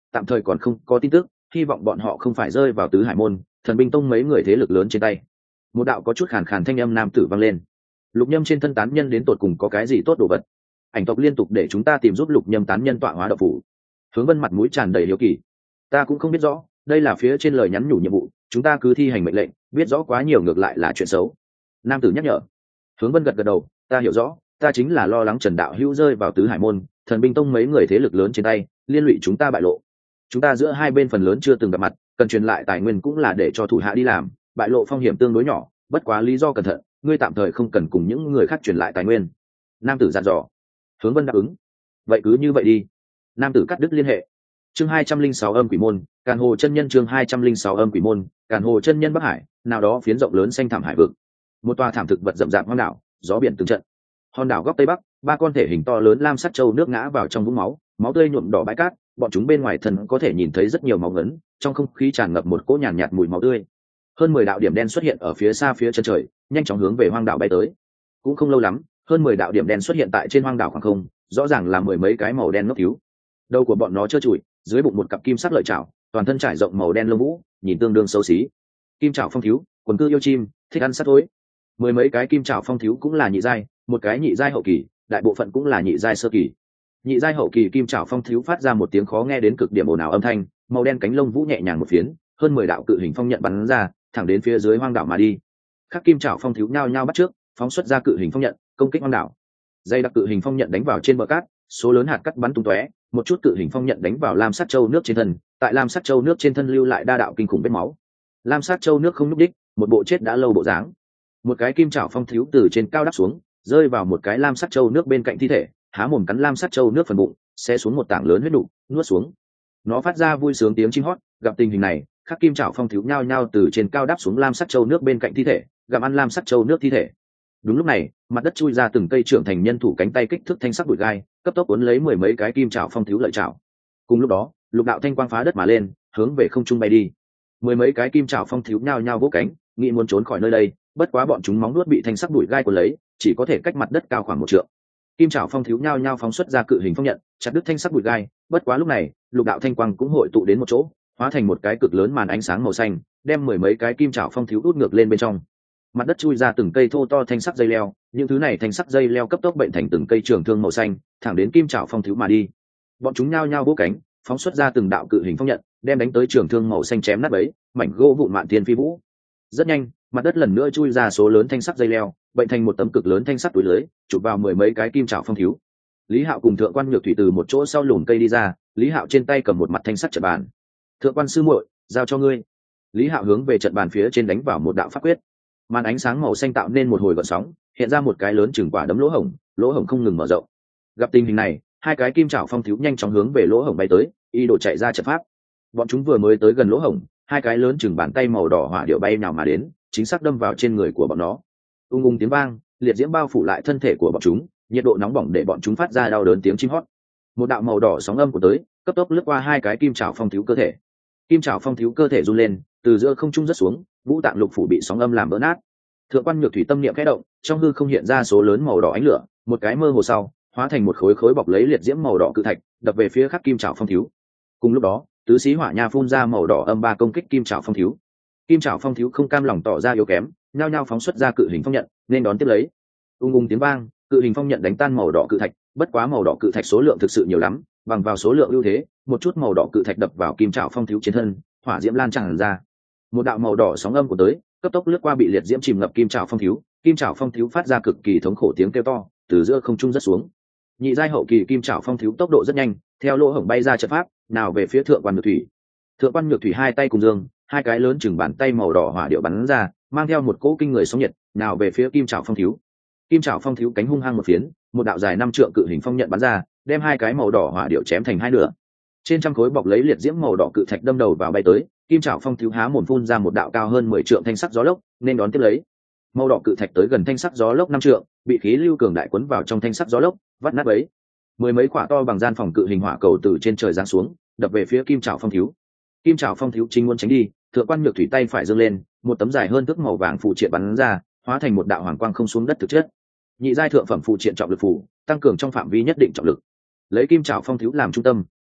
tạm thời còn không có tin tức, hy vọng bọn họ không phải rơi vào tứ hải môn thần binh tông mấy người thế lực lớn trên tay. Một đạo có chút khàn khàn thanh âm nam tử vang lên. Lục nhâm trên thân tán nhân đến tột cùng có cái gì tốt đồ vật? Ảnh tộc liên tục để chúng ta tìm giúp lục nhâm tán nhân tọa hóa đạo phủ. Hướng Vân mặt mũi tràn đầy hiếu kỳ. Ta cũng không biết rõ, đây là phía trên lời nhắn nhủ nhiệm vụ, chúng ta cứ thi hành mệnh lệnh, biết rõ quá nhiều ngược lại là chuyện xấu. Nam tử nhắc nhở. Hướng Vân gật gật đầu, ta hiểu rõ, ta chính là lo lắng Trần đạo hữu rơi vào tứ hải môn thần binh tông mấy người thế lực lớn trên tay, liên lụy chúng ta bại lộ. Chúng ta giữa hai bên phần lớn chưa từng gặp mặt, cần truyền lại tài nguyên cũng là để cho thủ hạ đi làm, bại lộ phong hiểm tương đối nhỏ, bất quá lý do cẩn thận, ngươi tạm thời không cần cùng những người khác truyền lại tài nguyên. Nam tử dặn dò. Hướng Vân đáp ứng. Vậy cứ như vậy đi. Nam tử cắt đứt liên hệ. Chương hai trăm linh sáu âm quỷ môn, Càn Hồ chân nhân. Chương hai trăm linh sáu âm quỷ môn, Càn Hồ chân nhân. Bắc Hải, nào đó phiến rộng lớn xanh thảm hải vực. Một tòa thảm thực vật rậm rạp hoang đảo, gió biển từng trận. Hòn đảo góc tây bắc, ba con thể hình to lớn lam sắt châu nước ngã vào trong vũng máu, máu tươi nhuộm đỏ bãi cát, bọn chúng bên ngoài thân có thể nhìn thấy rất nhiều máu ngấn, trong không khí tràn ngập một cỗ nhàn nhạt, nhạt mùi máu tươi. Hơn mười đạo điểm đen xuất hiện ở phía xa phía chân trời, nhanh chóng hướng về hoang đảo bay tới. Cũng không lâu lắm, hơn mười đạo điểm đen xuất hiện tại trên hoang đảo khoảng không, rõ ràng là mười mấy cái màu đen ngốc cứu. Đầu của bọn nó trơ trụi, dưới bụng một cặp kim sắc lợi chảo, toàn thân trải rộng màu đen lông vũ, nhìn tương đương xấu xí. Kim chảo phong thiếu, quần cư yêu chim, thích ăn sát thối. Mười mấy cái kim chảo phong thiếu cũng là nhị giai, một cái nhị giai hậu kỳ, đại bộ phận cũng là nhị giai sơ kỳ. Nhị giai hậu kỳ kim chảo phong thiếu phát ra một tiếng khó nghe đến cực điểm ồn ào âm thanh, màu đen cánh lông vũ nhẹ nhàng một phiến, hơn mười đạo cự hình phong nhận bắn ra, thẳng đến phía dưới hoang đảo mà đi. Các kim chảo phong thiếu nhao nhao bắt trước, phóng xuất ra cự hình phong nhận, công kích hoang đảo. Dây đặc cự hình phong nhận đánh vào trên bờ cát, số lớn hạt cát bắn tung tóe, một chút cự hình phong nhận đánh vào lam sắt châu nước trên thân, tại lam sắt châu nước trên thân lưu lại đa đạo kinh khủng vết máu. Lam sắt châu nước không nhúc đích, một bộ chết đã lâu bộ dáng. Một cái kim chảo phong thiếu từ trên cao đáp xuống, rơi vào một cái lam sắt châu nước bên cạnh thi thể, há mồm cắn lam sắt châu nước phần bụng, xé xuống một tảng lớn huyết đủ, nuốt xuống. Nó phát ra vui sướng tiếng chim hót, gặp tình hình này, các kim chảo phong thiếu nhao nhao từ trên cao đáp xuống lam sắt châu nước bên cạnh thi thể, gặm ăn lam sắt châu nước thi thể. Đúng lúc này, mặt đất chui ra từng cây trưởng thành nhân thủ cánh tay kích thước thanh sắc bụi gai, cấp tốc cuốn lấy mười mấy cái kim chảo phong thiếu lợi chảo. Cùng lúc đó, lục đạo thanh quang phá đất mà lên, hướng về không trung bay đi. Mười mấy cái kim chảo phong thiếu nhao nhao vỗ cánh, nghĩ muốn trốn khỏi nơi đây, bất quá bọn chúng móng nuốt bị thanh sắc bụi gai cuốn lấy, chỉ có thể cách mặt đất cao khoảng một trượng. Kim chảo phong thiếu nhao nhao phóng xuất ra cự hình phong nhận, chặt đứt thanh sắc bụi gai, bất quá lúc này, lục đạo thanh quang cũng hội tụ đến một chỗ, hóa thành một cái cực lớn màn ánh sáng màu xanh, đem mười mấy cái kim chảo phong thiếu đút ngược lên bên trong. Mặt đất chui ra từng cây thô to thanh sắc dây leo, những thứ này thanh sắc dây leo cấp tốc bệnh thành từng cây trường thương màu xanh, thẳng đến kim chảo phong thiếu mà đi. Bọn chúng nhao nhao vỗ cánh, phóng xuất ra từng đạo cự hình phong nhận, đem đánh tới trường thương màu xanh chém nát bấy, mảnh gỗ vụn mạn thiên phi vũ. Rất nhanh, mặt đất lần nữa chui ra số lớn thanh sắc dây leo, bệnh thành một tấm cực lớn thanh sắc túi lưới, chụp vào mười mấy cái kim chảo phong thiếu. Lý Hạo cùng thượng quan Nhược Thủy từ một chỗ sau lùm cây đi ra, Lý Hạo trên tay cầm một mặt thanh sắc trận bàn. "Thượng quan sư muội, giao cho ngươi." Lý Hạo hướng về trận bàn phía trên đánh vào một đạo pháp quyết. Màn ánh sáng màu xanh tạo nên một hồi gợn sóng, hiện ra một cái lớn chừng quả đấm lỗ hổng, lỗ hổng không ngừng mở rộng. Gặp tình hình này, hai cái kim chảo phong thiếu nhanh chóng hướng về lỗ hổng bay tới, y đổ chạy ra trận pháp. Bọn chúng vừa mới tới gần lỗ hổng, hai cái lớn chừng bàn tay màu đỏ hỏa điệu bay nào mà đến, chính xác đâm vào trên người của bọn nó. Ung ung tiếng vang, liệt diễm bao phủ lại thân thể của bọn chúng, nhiệt độ nóng bỏng để bọn chúng phát ra đau đớn tiếng chim hót. Một đạo màu đỏ sóng âm của tới, cấp tốc lướt qua hai cái kim chảo phong thiếu cơ thể. Kim chảo phong thiếu cơ thể run lên, từ giữa không trung rớt xuống, ngũ tạng lục phủ bị sóng âm làm vỡ nát. Thượng quan Nhược Thủy tâm niệm khẽ động, trong hư không hiện ra số lớn màu đỏ ánh lửa, một cái mơ hồ sau, hóa thành một khối khối bọc lấy liệt diễm màu đỏ cự thạch, đập về phía khắc kim trảo phong thiếu. Cùng lúc đó, tứ xí hỏa nha phun ra màu đỏ âm ba công kích kim trảo phong thiếu. Kim trảo phong thiếu không cam lòng tỏ ra yếu kém, nhao nhao phóng xuất ra cự hình phong nhận, nên đón tiếp lấy. Ung ung tiếng vang, cự hình phong nhận đánh tan màu đỏ cự thạch, bất quá màu đỏ cự thạch số lượng thực sự nhiều lắm, bằng vào số lượng ưu thế, một chút màu đỏ cự thạch đập vào kim trảo phong thiếu trên thân, hỏa diễm lan tràn ra. Một đạo màu đỏ sóng âm của tới, cấp tốc lướt qua bị liệt diễm chìm ngập kim trảo phong thiếu, kim trảo phong thiếu phát ra cực kỳ thống khổ tiếng kêu to, từ giữa không trung rất xuống. Nhị giai hậu kỳ kim trảo phong thiếu tốc độ rất nhanh, theo lỗ hổng bay ra trận pháp, nào về phía thượng quan Nhược Thủy. Thượng quan Nhược Thủy hai tay cùng dương, hai cái lớn chừng bàn tay màu đỏ hỏa điệu bắn ra, mang theo một cỗ kinh người sóng nhiệt, nào về phía kim trảo phong thiếu. Kim trảo phong thiếu cánh hung hăng một phiến, một đạo dài năm trượng cự hình phong nhận bắn ra, đem hai cái màu đỏ hỏa điệu chém thành hai nửa. Trên trăm khối bọc lấy liệt diễm màu đỏ cự thạch đâm đầu vào bay tới, kim trảo phong thiếu há mồm phun ra một đạo cao hơn mười trượng thanh sắc gió lốc, nên đón tiếp lấy. Màu đỏ cự thạch tới gần thanh sắc gió lốc năm trượng, bị khí lưu cường đại cuốn vào trong thanh sắc gió lốc, vắt nát bấy. Mười mấy quả to bằng gian phòng cự hình hỏa cầu từ trên trời giáng xuống, đập về phía kim trảo phong thiếu. Kim trảo phong thiếu chính muốn tránh đi, thượng quan Nhược Thủy tay phải giơ lên, một tấm dài hơn thước màu vàng phù triện bắn ra, hóa thành một đạo hoàng quang không xuống đất thực chất. Nhị giai thượng phẩm phù triện trọng lực phù, tăng cường trong phạm vi nhất định trọng lực. Lấy kim trảo phong thiếu làm trung tâm,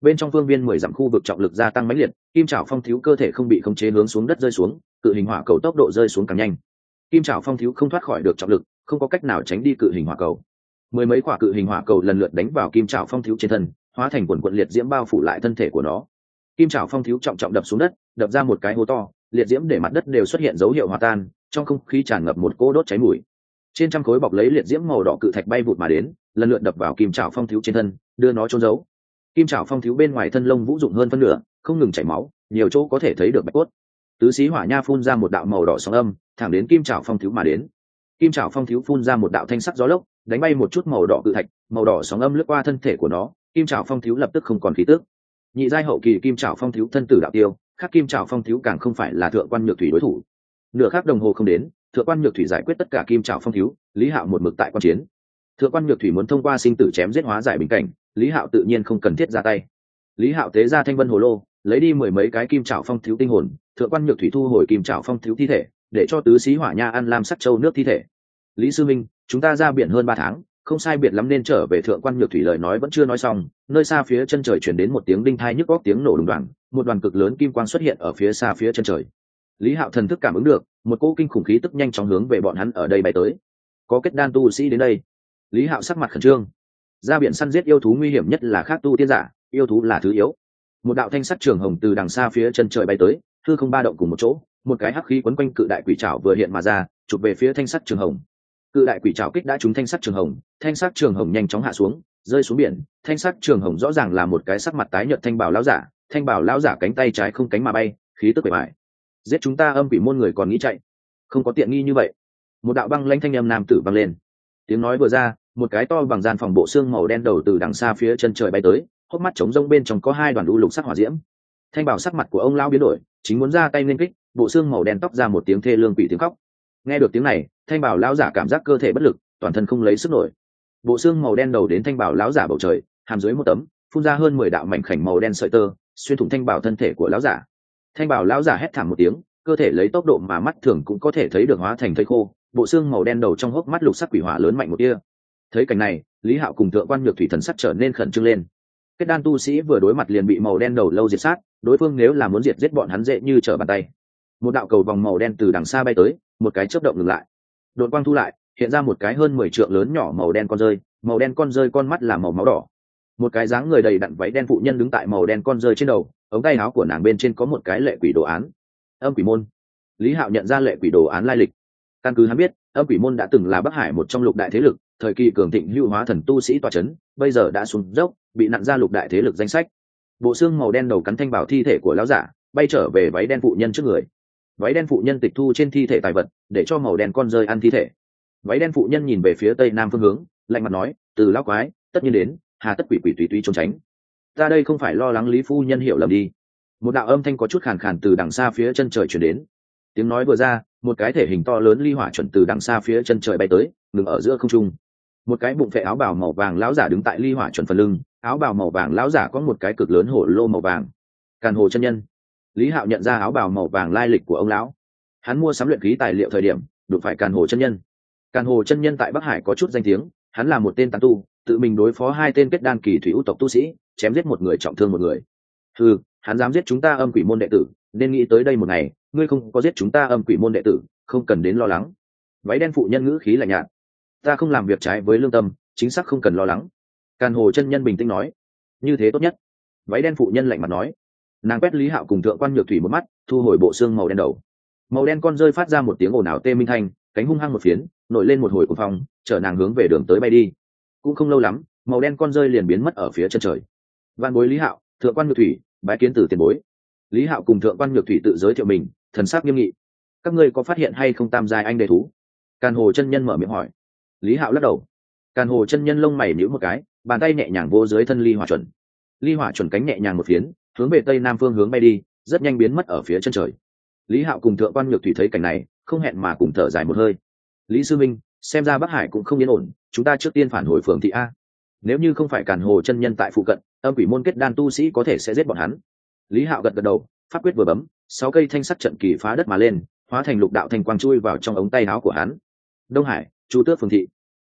bên trong phương viên mười dặm khu vực trọng lực gia tăng mãnh liệt, kim trảo phong thiếu cơ thể không bị khống chế hướng xuống đất rơi xuống, cự hình hỏa cầu tốc độ rơi xuống càng nhanh. Kim trảo phong thiếu không thoát khỏi được trọng lực, không có cách nào tránh đi cự hình hỏa cầu. Mười mấy quả cự hình hỏa cầu lần lượt đánh vào kim trảo phong thiếu trên thân, hóa thành quần quần liệt diễm bao phủ lại thân thể của nó. Kim trảo phong thiếu trọng trọng đập xuống đất, đập ra một cái hố to, liệt diễm để mặt đất đều xuất hiện dấu hiệu hòa tan, trong không khí tràn ngập một cỗ đốt cháy mùi. Trên trăm khối bọc lấy liệt diễm màu đỏ cự thạch bay vụt mà đến, lần lượt đập vào kim trảo phong thiếu trên thân, đưa nó trôn giấu. Kim trảo phong thiếu bên ngoài thân lông vũ dụng hơn phân nửa, không ngừng chảy máu, nhiều chỗ có thể thấy được bạch cốt. Tứ xí hỏa nha phun ra một đạo màu đỏ sóng âm, thẳng đến kim trảo phong thiếu mà đến. Kim trảo phong thiếu phun ra một đạo thanh sắc gió lốc, đánh bay một chút màu đỏ cự thạch, màu đỏ sóng âm lướt qua thân thể của nó, kim trảo phong thiếu lập tức không còn khí tức. Nhị giai hậu kỳ kim trảo phong thiếu thân tử đạo tiêu, khác kim trảo phong thiếu càng không phải là thượng quan nhược thủy đối thủ. Nửa khắc đồng hồ không đến, thượng quan nhược thủy giải quyết tất cả kim trảo phong thiếu, Lý Hạo một mực tại quan chiến. Thượng quan nhược thủy muốn thông qua sinh tử chém giết hóa giải bình cảnh, Lý Hạo tự nhiên không cần thiết ra tay. Lý Hạo tế ra thanh vân hồ lô, lấy đi mười mấy cái kim trảo phong thiếu tinh hồn, thượng quan nhược thủy thu hồi kim trảo phong thiếu thi thể, để cho tứ xí hỏa nha ăn lam sắc châu nước thi thể. Lý sư minh, chúng ta ra biển hơn ba tháng, không sai biệt lắm nên trở về. Thượng quan nhược thủy lời nói vẫn chưa nói xong, nơi xa phía chân trời chuyển đến một tiếng đinh thai nhức góc tiếng nổ đùng đoàng, một đoàn cực lớn kim quang xuất hiện ở phía xa phía chân trời. Lý Hạo thần thức cảm ứng được, một cỗ kinh khủng khí tức nhanh chóng hướng về bọn hắn ở đây bay tới. Có kết đan tu sĩ đến đây. Lý Hạo sắc mặt khẩn trương. Ra biển săn giết yêu thú nguy hiểm nhất là khác tu tiên giả, yêu thú là thứ yếu. Một đạo thanh sắc trường hồng từ đằng xa phía chân trời bay tới, hư không ba động cùng một chỗ, một cái hắc khí quấn quanh cự đại quỷ trảo vừa hiện mà ra, chụp về phía thanh sắc trường hồng. Cự đại quỷ trảo kích đã trúng thanh sắc trường hồng, thanh sắc trường hồng nhanh chóng hạ xuống, rơi xuống biển. Thanh sắc trường hồng rõ ràng là một cái sắc mặt tái nhợt thanh bảo lão giả, thanh bảo lão giả cánh tay trái không cánh mà bay, khí tức bề bại. Giết chúng ta âm quỷ môn người còn nghĩ chạy, không có tiện nghi như vậy. Một đạo băng lãnh thanh âm nam tử vang lên. Tiếng nói vừa ra, một cái to bằng gian phòng bộ xương màu đen đầu từ đằng xa phía chân trời bay tới, hốc mắt trống rông bên trong có hai đoàn u lục sắc hỏa diễm. Thanh bảo sắc mặt của ông lão biến đổi, chính muốn ra tay nên kích, bộ xương màu đen tóc ra một tiếng thê lương quỷ tiếng khóc. Nghe được tiếng này, thanh bảo lão giả cảm giác cơ thể bất lực, toàn thân không lấy sức nổi. Bộ xương màu đen đầu đến thanh bảo lão giả bầu trời, hàm dưới một tấm, phun ra hơn mười đạo mảnh khảnh màu đen sợi tơ, xuyên thủng thanh bảo thân thể của lão giả. Thanh bảo lão giả hét thảm một tiếng, cơ thể lấy tốc độ mà mắt thường cũng có thể thấy được hóa thành thây khô, bộ xương màu đen đầu trong hốc mắt lục sắc quỷ hỏa lớn mạnh một tia. Thấy cảnh này, Lý Hạo cùng thượng quan nhược thủy thần sắc trở nên khẩn trương lên. Kết đan tu sĩ vừa đối mặt liền bị màu đen đầu lâu diệt sát, đối phương nếu là muốn diệt giết bọn hắn dễ như trở bàn tay. Một đạo cầu vòng màu đen từ đằng xa bay tới, một cái chớp động ngừng lại. Đột quang thu lại, hiện ra một cái hơn mười trượng lớn nhỏ màu đen con rơi, màu đen con rơi con mắt là màu máu đỏ. Một cái dáng người đầy đặn váy đen phụ nhân đứng tại màu đen con rơi trên đầu, ống tay áo của nàng bên trên có một cái lệ quỷ đồ án. Âm quỷ môn. Lý Hạo nhận ra lệ quỷ đồ án lai lịch. Căn cứ hắn biết, âm quỷ môn đã từng là Bắc Hải một trong lục đại thế lực, thời kỳ cường thịnh hữu hóa thần tu sĩ tọa chấn, bây giờ đã xuống dốc, bị nặn ra lục đại thế lực danh sách. Bộ xương màu đen đầu cắn thanh bảo thi thể của lão giả, bay trở về váy đen phụ nhân trước người. Váy đen phụ nhân tịch thu trên thi thể tài vật, để cho màu đen con rơi ăn thi thể. Váy đen phụ nhân nhìn về phía tây nam phương hướng, lạnh mặt nói, từ lão quái, tất nhiên đến, hà tất quỷ quỷ tùy tùy trốn tránh. Ta đây không phải lo lắng Lý phu nhân hiểu lầm đi. Một đạo âm thanh có chút khàn khàn từ đằng xa phía chân trời truyền đến. Tiếng nói vừa ra, một cái thể hình to lớn ly hỏa chuẩn từ đằng xa phía chân trời bay tới, ngừng ở giữa không trung. Một cái bụng phệ áo bào màu vàng lão giả đứng tại ly hỏa chuẩn phần lưng, áo bào màu vàng lão giả có một cái cực lớn hổ lô màu vàng. Càn Hồ chân nhân. Lý Hạo nhận ra áo bào màu vàng lai lịch của ông lão. Hắn mua sắm luyện khí tài liệu thời điểm, đụng phải Càn Hồ chân nhân. Càn Hồ chân nhân tại Bắc Hải có chút danh tiếng, hắn là một tên tán tu, tự mình đối phó hai tên kết đan kỳ thủy u tộc tu sĩ, chém giết một người trọng thương một người. Ừ, hắn dám giết chúng ta âm quỷ môn đệ tử, nên nghĩ tới đây một ngày, ngươi không có giết chúng ta âm quỷ môn đệ tử, không cần đến lo lắng. Váy đen phụ nhân ngữ khí lạnh nhạt. Ta không làm việc trái với lương tâm, chính xác không cần lo lắng. Càn Hồ chân nhân bình tĩnh nói. Như thế tốt nhất. Váy đen phụ nhân lạnh mặt nói. Nàng quét Lý Hạo cùng thượng quan nhược thủy một mắt, thu hồi bộ xương màu đen đầu. Màu đen con rơi phát ra một tiếng ồn ào tê minh thanh, cánh hung hăng một phiến, nổi lên một hồi cuồng phong, chở nàng hướng về đường tới bay đi. Cũng không lâu lắm, màu đen con rơi liền biến mất ở phía chân trời. Vạn bối Lý Hạo, thượng quan nhược thủy, bái kiến từ tiền bối. Lý Hạo cùng thượng quan nhược thủy tự giới thiệu mình, thần sắc nghiêm nghị. Các ngươi có phát hiện hay không tam giai anh đề thú? Càn Hồ chân nhân mở miệng hỏi. Lý Hạo lắc đầu. Càn Hồ chân nhân lông mày nhíu một cái, bàn tay nhẹ nhàng vô dưới thân ly hỏa chuẩn. Ly hỏa chuẩn cánh nhẹ nhàng một phiến, hướng về tây nam phương hướng bay đi, rất nhanh biến mất ở phía chân trời. Lý Hạo cùng thượng quan nhược thủy thấy cảnh này, không hẹn mà cùng thở dài một hơi. Lý sư minh, xem ra Bắc Hải cũng không yên ổn, chúng ta trước tiên phản hồi phường thị a. Nếu như không phải Càn Hồ chân nhân tại phụ cận, âm quỷ môn kết đan tu sĩ có thể sẽ giết bọn hắn. Lý Hạo gật gật đầu, pháp quyết vừa bấm, sáu cây thanh sắt trận kỳ phá đất mà lên, hóa thành lục đạo thanh quang chui vào trong ống tay áo của hắn. Đông Hải, Chu Tước phường thị.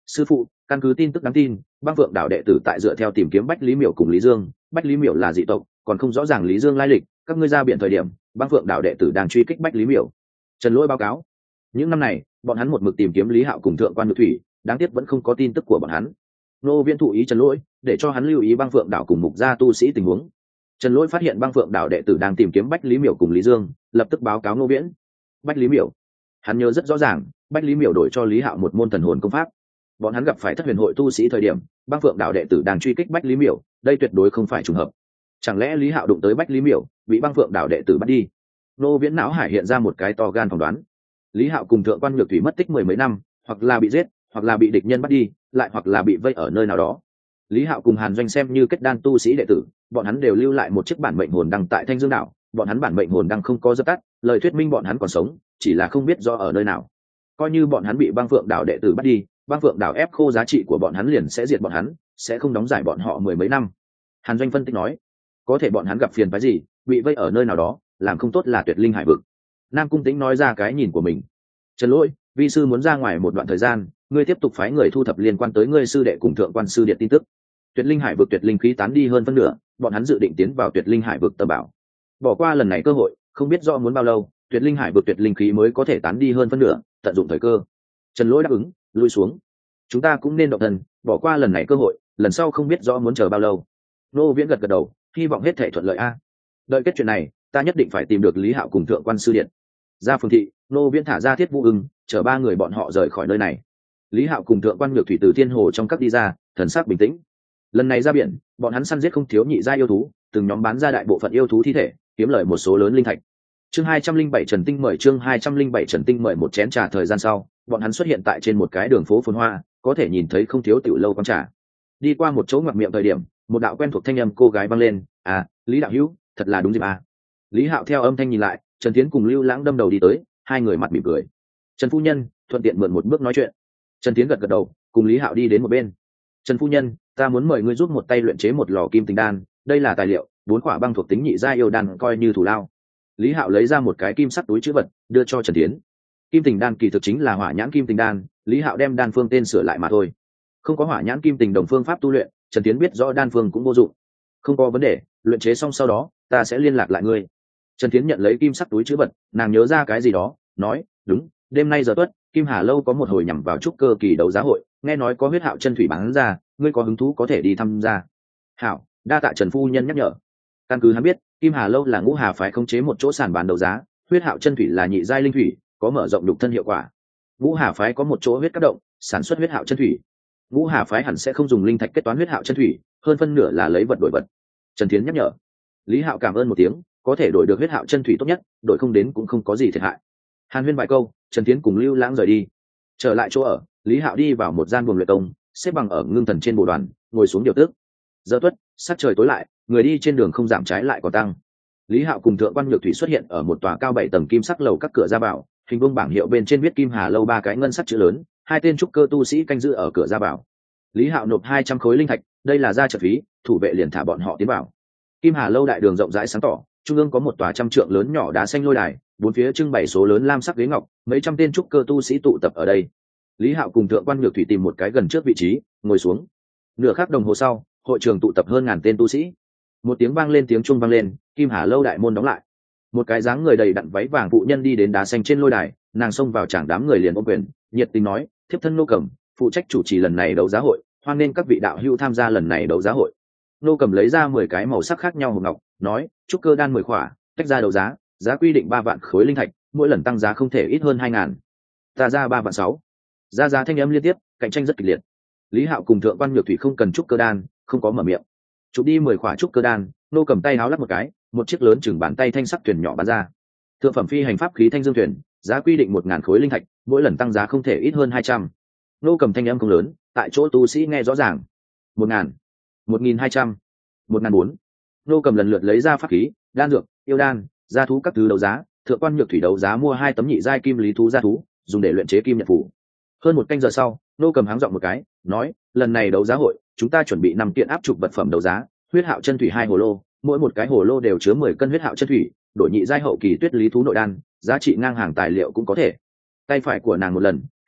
sư phụ, căn cứ tin tức đáng tin, băng phượng đảo đệ tử tại dựa theo tìm kiếm bách lý miểu cùng lý dương. Bách lý miểu là dị tộc, còn không rõ ràng lý dương lai lịch. Các ngươi ra biển thời điểm, băng phượng đảo đệ tử đang truy kích bách lý miểu. Trần Lỗi báo cáo, những năm này bọn hắn một mực tìm kiếm lý hạo cùng thượng quan nhược thủy, đáng tiếc vẫn không có tin tức của bọn hắn. Nô Viễn thụ ý Trần Lỗi, để cho hắn lưu ý băng phượng đảo cùng mục gia tu sĩ tình huống. Trần Lỗi phát hiện băng phượng đảo đệ tử đang tìm kiếm bách lý miểu cùng lý dương, lập tức báo cáo Nô Viễn. Bách lý miểu, hắn nhớ rất rõ ràng, bách lý miểu đổi cho lý hạo một môn thần hồn công pháp. Bọn hắn gặp phải thất huyền hội tu sĩ thời điểm, băng phượng đảo đệ tử đang truy kích bách lý miểu, đây tuyệt đối không phải trùng hợp. Chẳng lẽ lý hạo đụng tới bách lý miểu, bị băng phượng đảo đệ tử bắt đi? Nô Viễn não hải hiện ra một cái to gan phỏng đoán. Lý hạo cùng thượng quan nhược thủy mất tích mười mấy năm, hoặc là bị giết, hoặc là bị địch nhân bắt đi, lại hoặc là bị vây ở nơi nào đó. Lý hạo cùng Hàn Doanh xem như kết đan tu sĩ đệ tử, bọn hắn đều lưu lại một chiếc bản mệnh hồn đăng tại Thanh Dương đảo, bọn hắn bản mệnh hồn đăng không có dập tắt, lời thuyết minh bọn hắn còn sống, chỉ là không biết do ở nơi nào. Coi như bọn hắn bị băng phượng đảo đệ tử bắt đi, băng phượng đảo ép khô giá trị của bọn hắn liền sẽ diệt bọn hắn, sẽ không đóng giải bọn họ mười mấy năm. Hàn Doanh phân tích nói, có thể bọn hắn gặp phiền phái gì, bị vây ở nơi nào đó, làm không tốt là tuyệt linh hải vực. Nam Cung Tĩnh nói ra cái nhìn của mình. Trần Lỗi, vi sư muốn ra ngoài một đoạn thời gian, ngươi tiếp tục phái người thu thập liên quan tới ngươi sư đệ cùng thượng quan sư điện tin tức. Tuyệt linh hải vực tuyệt linh khí tán đi hơn phân nửa, bọn hắn dự định tiến vào tuyệt linh hải vực tầm bảo. Bỏ qua lần này cơ hội, không biết rõ muốn bao lâu, tuyệt linh hải vực tuyệt linh khí mới có thể tán đi hơn phân nửa, tận dụng thời cơ. Trần Lỗi đáp ứng, lui xuống. Chúng ta cũng nên động thân, bỏ qua lần này cơ hội, lần sau không biết rõ muốn chờ bao lâu. Nô Viễn gật gật đầu, hy vọng hết thể thuận lợi a. Đợi kết chuyện này, ta nhất định phải tìm được Lý Hạo cùng thượng quan sư điện. Ra phường thị, Nô Viễn thả ra Thiết Vũ Ưng, chở ba người bọn họ rời khỏi nơi này. Lý Hạo cùng thượng quan nhược thủy từ thiên hồ trong các đi ra, thần sắc bình tĩnh. Lần này ra biển, bọn hắn săn giết không thiếu nhị gia yêu thú, từng nhóm bán ra đại bộ phận yêu thú thi thể, kiếm lời một số lớn linh thạch. Chương hai trăm linh bảy Trần Tinh mời chương hai trăm linh bảy Trần Tinh mời một chén trà thời gian sau, bọn hắn xuất hiện tại trên một cái đường phố phồn hoa, có thể nhìn thấy không thiếu tiểu lâu quán trà. Đi qua một chỗ ngoặc miệng thời điểm, một đạo quen thuộc thanh âm cô gái vang lên, "À, Lý đạo hữu, thật là đúng dịp à." Lý Hạo theo âm thanh nhìn lại, Trần Tiến cùng Lưu Lãng đâm đầu đi tới, hai người mặt mỉm cười. "Trần phu nhân, thuận tiện mượn một bước nói chuyện." Trần Tiến gật gật đầu, cùng Lý Hạo đi đến một bên. "Trần phu nhân, ta muốn mời ngươi giúp một tay luyện chế một lò kim tình đan, đây là tài liệu, bốn quả băng thuộc tính nhị gia yêu đan coi như thủ lao." Lý Hạo lấy ra một cái kim sắc túi trữ vật, đưa cho Trần Tiến. Kim tình đan kỳ thực chính là hỏa nhãn kim tình đan, Lý Hạo đem đan phương tên sửa lại mà thôi. Không có hỏa nhãn kim tình đồng phương pháp tu luyện, Trần Tiến biết rõ đan phương cũng vô dụng. "Không có vấn đề, luyện chế xong sau đó, ta sẽ liên lạc lại ngươi." Trần Tiến nhận lấy kim sắc túi trữ vật, nàng nhớ ra cái gì đó, nói, "Đúng, đêm nay giờ tuất, Kim Hà lâu có một hồi nhằm vào trúc cơ kỳ đấu giá hội, nghe nói có huyết hạo chân thủy bán ra, ngươi có hứng thú có thể đi tham gia." "Hảo, đa tạ Trần phu nhân nhắc nhở." Căn cứ hắn biết, Kim Hà lâu là Ngũ Hà phái khống chế một chỗ sàn bán đấu giá, huyết hạo chân thủy là nhị giai linh thủy, có mở rộng đục thân hiệu quả. Ngũ Hà phái có một chỗ huyết các động, sản xuất huyết hạo chân thủy. Ngũ Hà phái hẳn sẽ không dùng linh thạch kết toán huyết hạo chân thủy, hơn phân nửa là lấy vật đổi vật. Trần Thiến nhắc nhở. Lý Hạo cảm ơn một tiếng, có thể đổi được huyết hạo chân thủy tốt nhất, đổi không đến cũng không có gì thiệt hại. Hàn huyên vài câu, Trần Thiến cùng Lưu Lãng rời đi. Trở lại chỗ ở, Lý Hạo đi vào một gian buồng luyện công, xếp bằng ở ngưng thần trên bồ đoàn, ngồi xuống điều tức. Giờ tuất, sắc trời tối lại, người đi trên đường không giảm trái lại còn tăng. Lý Hạo cùng thượng quan nhược thủy xuất hiện ở một tòa cao bảy tầng kim sắc lầu các cửa ra vào, hình vuông bảng hiệu bên trên viết Kim Hà lâu ba cái ngân sắc chữ lớn, hai tên trúc cơ tu sĩ canh giữ ở cửa ra vào. Lý Hạo nộp hai trăm khối linh thạch, đây là gia trợ phí, thủ vệ liền thả bọn họ tiến vào. Kim Hà lâu đại đường rộng rãi sáng tỏ, trung ương có một tòa trăm trượng lớn nhỏ đá xanh lôi đài, bốn phía trưng bày số lớn lam sắc ghế ngọc, mấy trăm tên trúc cơ tu sĩ tụ tập ở đây. Lý Hạo cùng thượng quan nhược thủy tìm một cái gần trước vị trí, ngồi xuống. Nửa khắc đồng hồ sau, hội trường tụ tập hơn ngàn tên tu sĩ. Một tiếng vang lên, tiếng chuông vang lên, Kim Hà lâu đại môn đóng lại. Một cái dáng người đầy đặn váy vàng phụ nhân đi đến đá xanh trên lôi đài, nàng xông vào chảng đám người liền ôm quyền, nhiệt tình nói, thiếp thân Nô Cầm, phụ trách chủ trì lần này đấu giá hội, hoan nên các vị đạo hữu tham gia lần này đấu giá hội. Nô Cầm lấy ra mười cái màu sắc khác nhau hộp ngọc, nói, trúc cơ đan mười khỏa, tách ra đấu giá, giá quy định ba vạn khối linh thạch, mỗi lần tăng giá không thể ít hơn hai ngàn. Ta ra ba vạn sáu. Ra giá thanh âm liên tiếp, cạnh tranh rất kịch liệt. Lý Hạo cùng thượng quan nhược thủy không cần trúc cơ đan, không có mở miệng. Chụp đi mười khỏa trúc cơ đan, Nô Cầm tay háo lắc một cái, một chiếc lớn chừng bàn tay thanh sắc thuyền nhỏ bán ra. Thượng phẩm phi hành pháp khí thanh dương thuyền, giá quy định một ngàn khối linh thạch, mỗi lần tăng giá không thể ít hơn hai trăm. Nô Cầm thanh âm không lớn, tại chỗ tu sĩ nghe rõ ràng. Một ngàn, một nghìn hai trăm, một ngàn bốn. Nô Cầm lần lượt lấy ra pháp khí, đan dược, yêu đan, gia thú các thứ đấu giá. Thượng quan nhược thủy đấu giá mua hai tấm nhị giai kim lý thú gia thú, dùng để luyện chế kim nhật phủ. Hơn một canh giờ sau, Nô Cầm háng giọng một cái, nói, lần này đấu giá hội, chúng ta chuẩn bị năm kiện áp trục vật phẩm đấu giá, huyết hạo chân thủy hai hồ lô, mỗi một cái hồ lô đều chứa mười cân huyết hạo chân thủy, đổi nhị giai hậu kỳ tuyết lý thú nội đan, giá trị ngang hàng tài liệu cũng có thể. Tay phải của nàng một lần,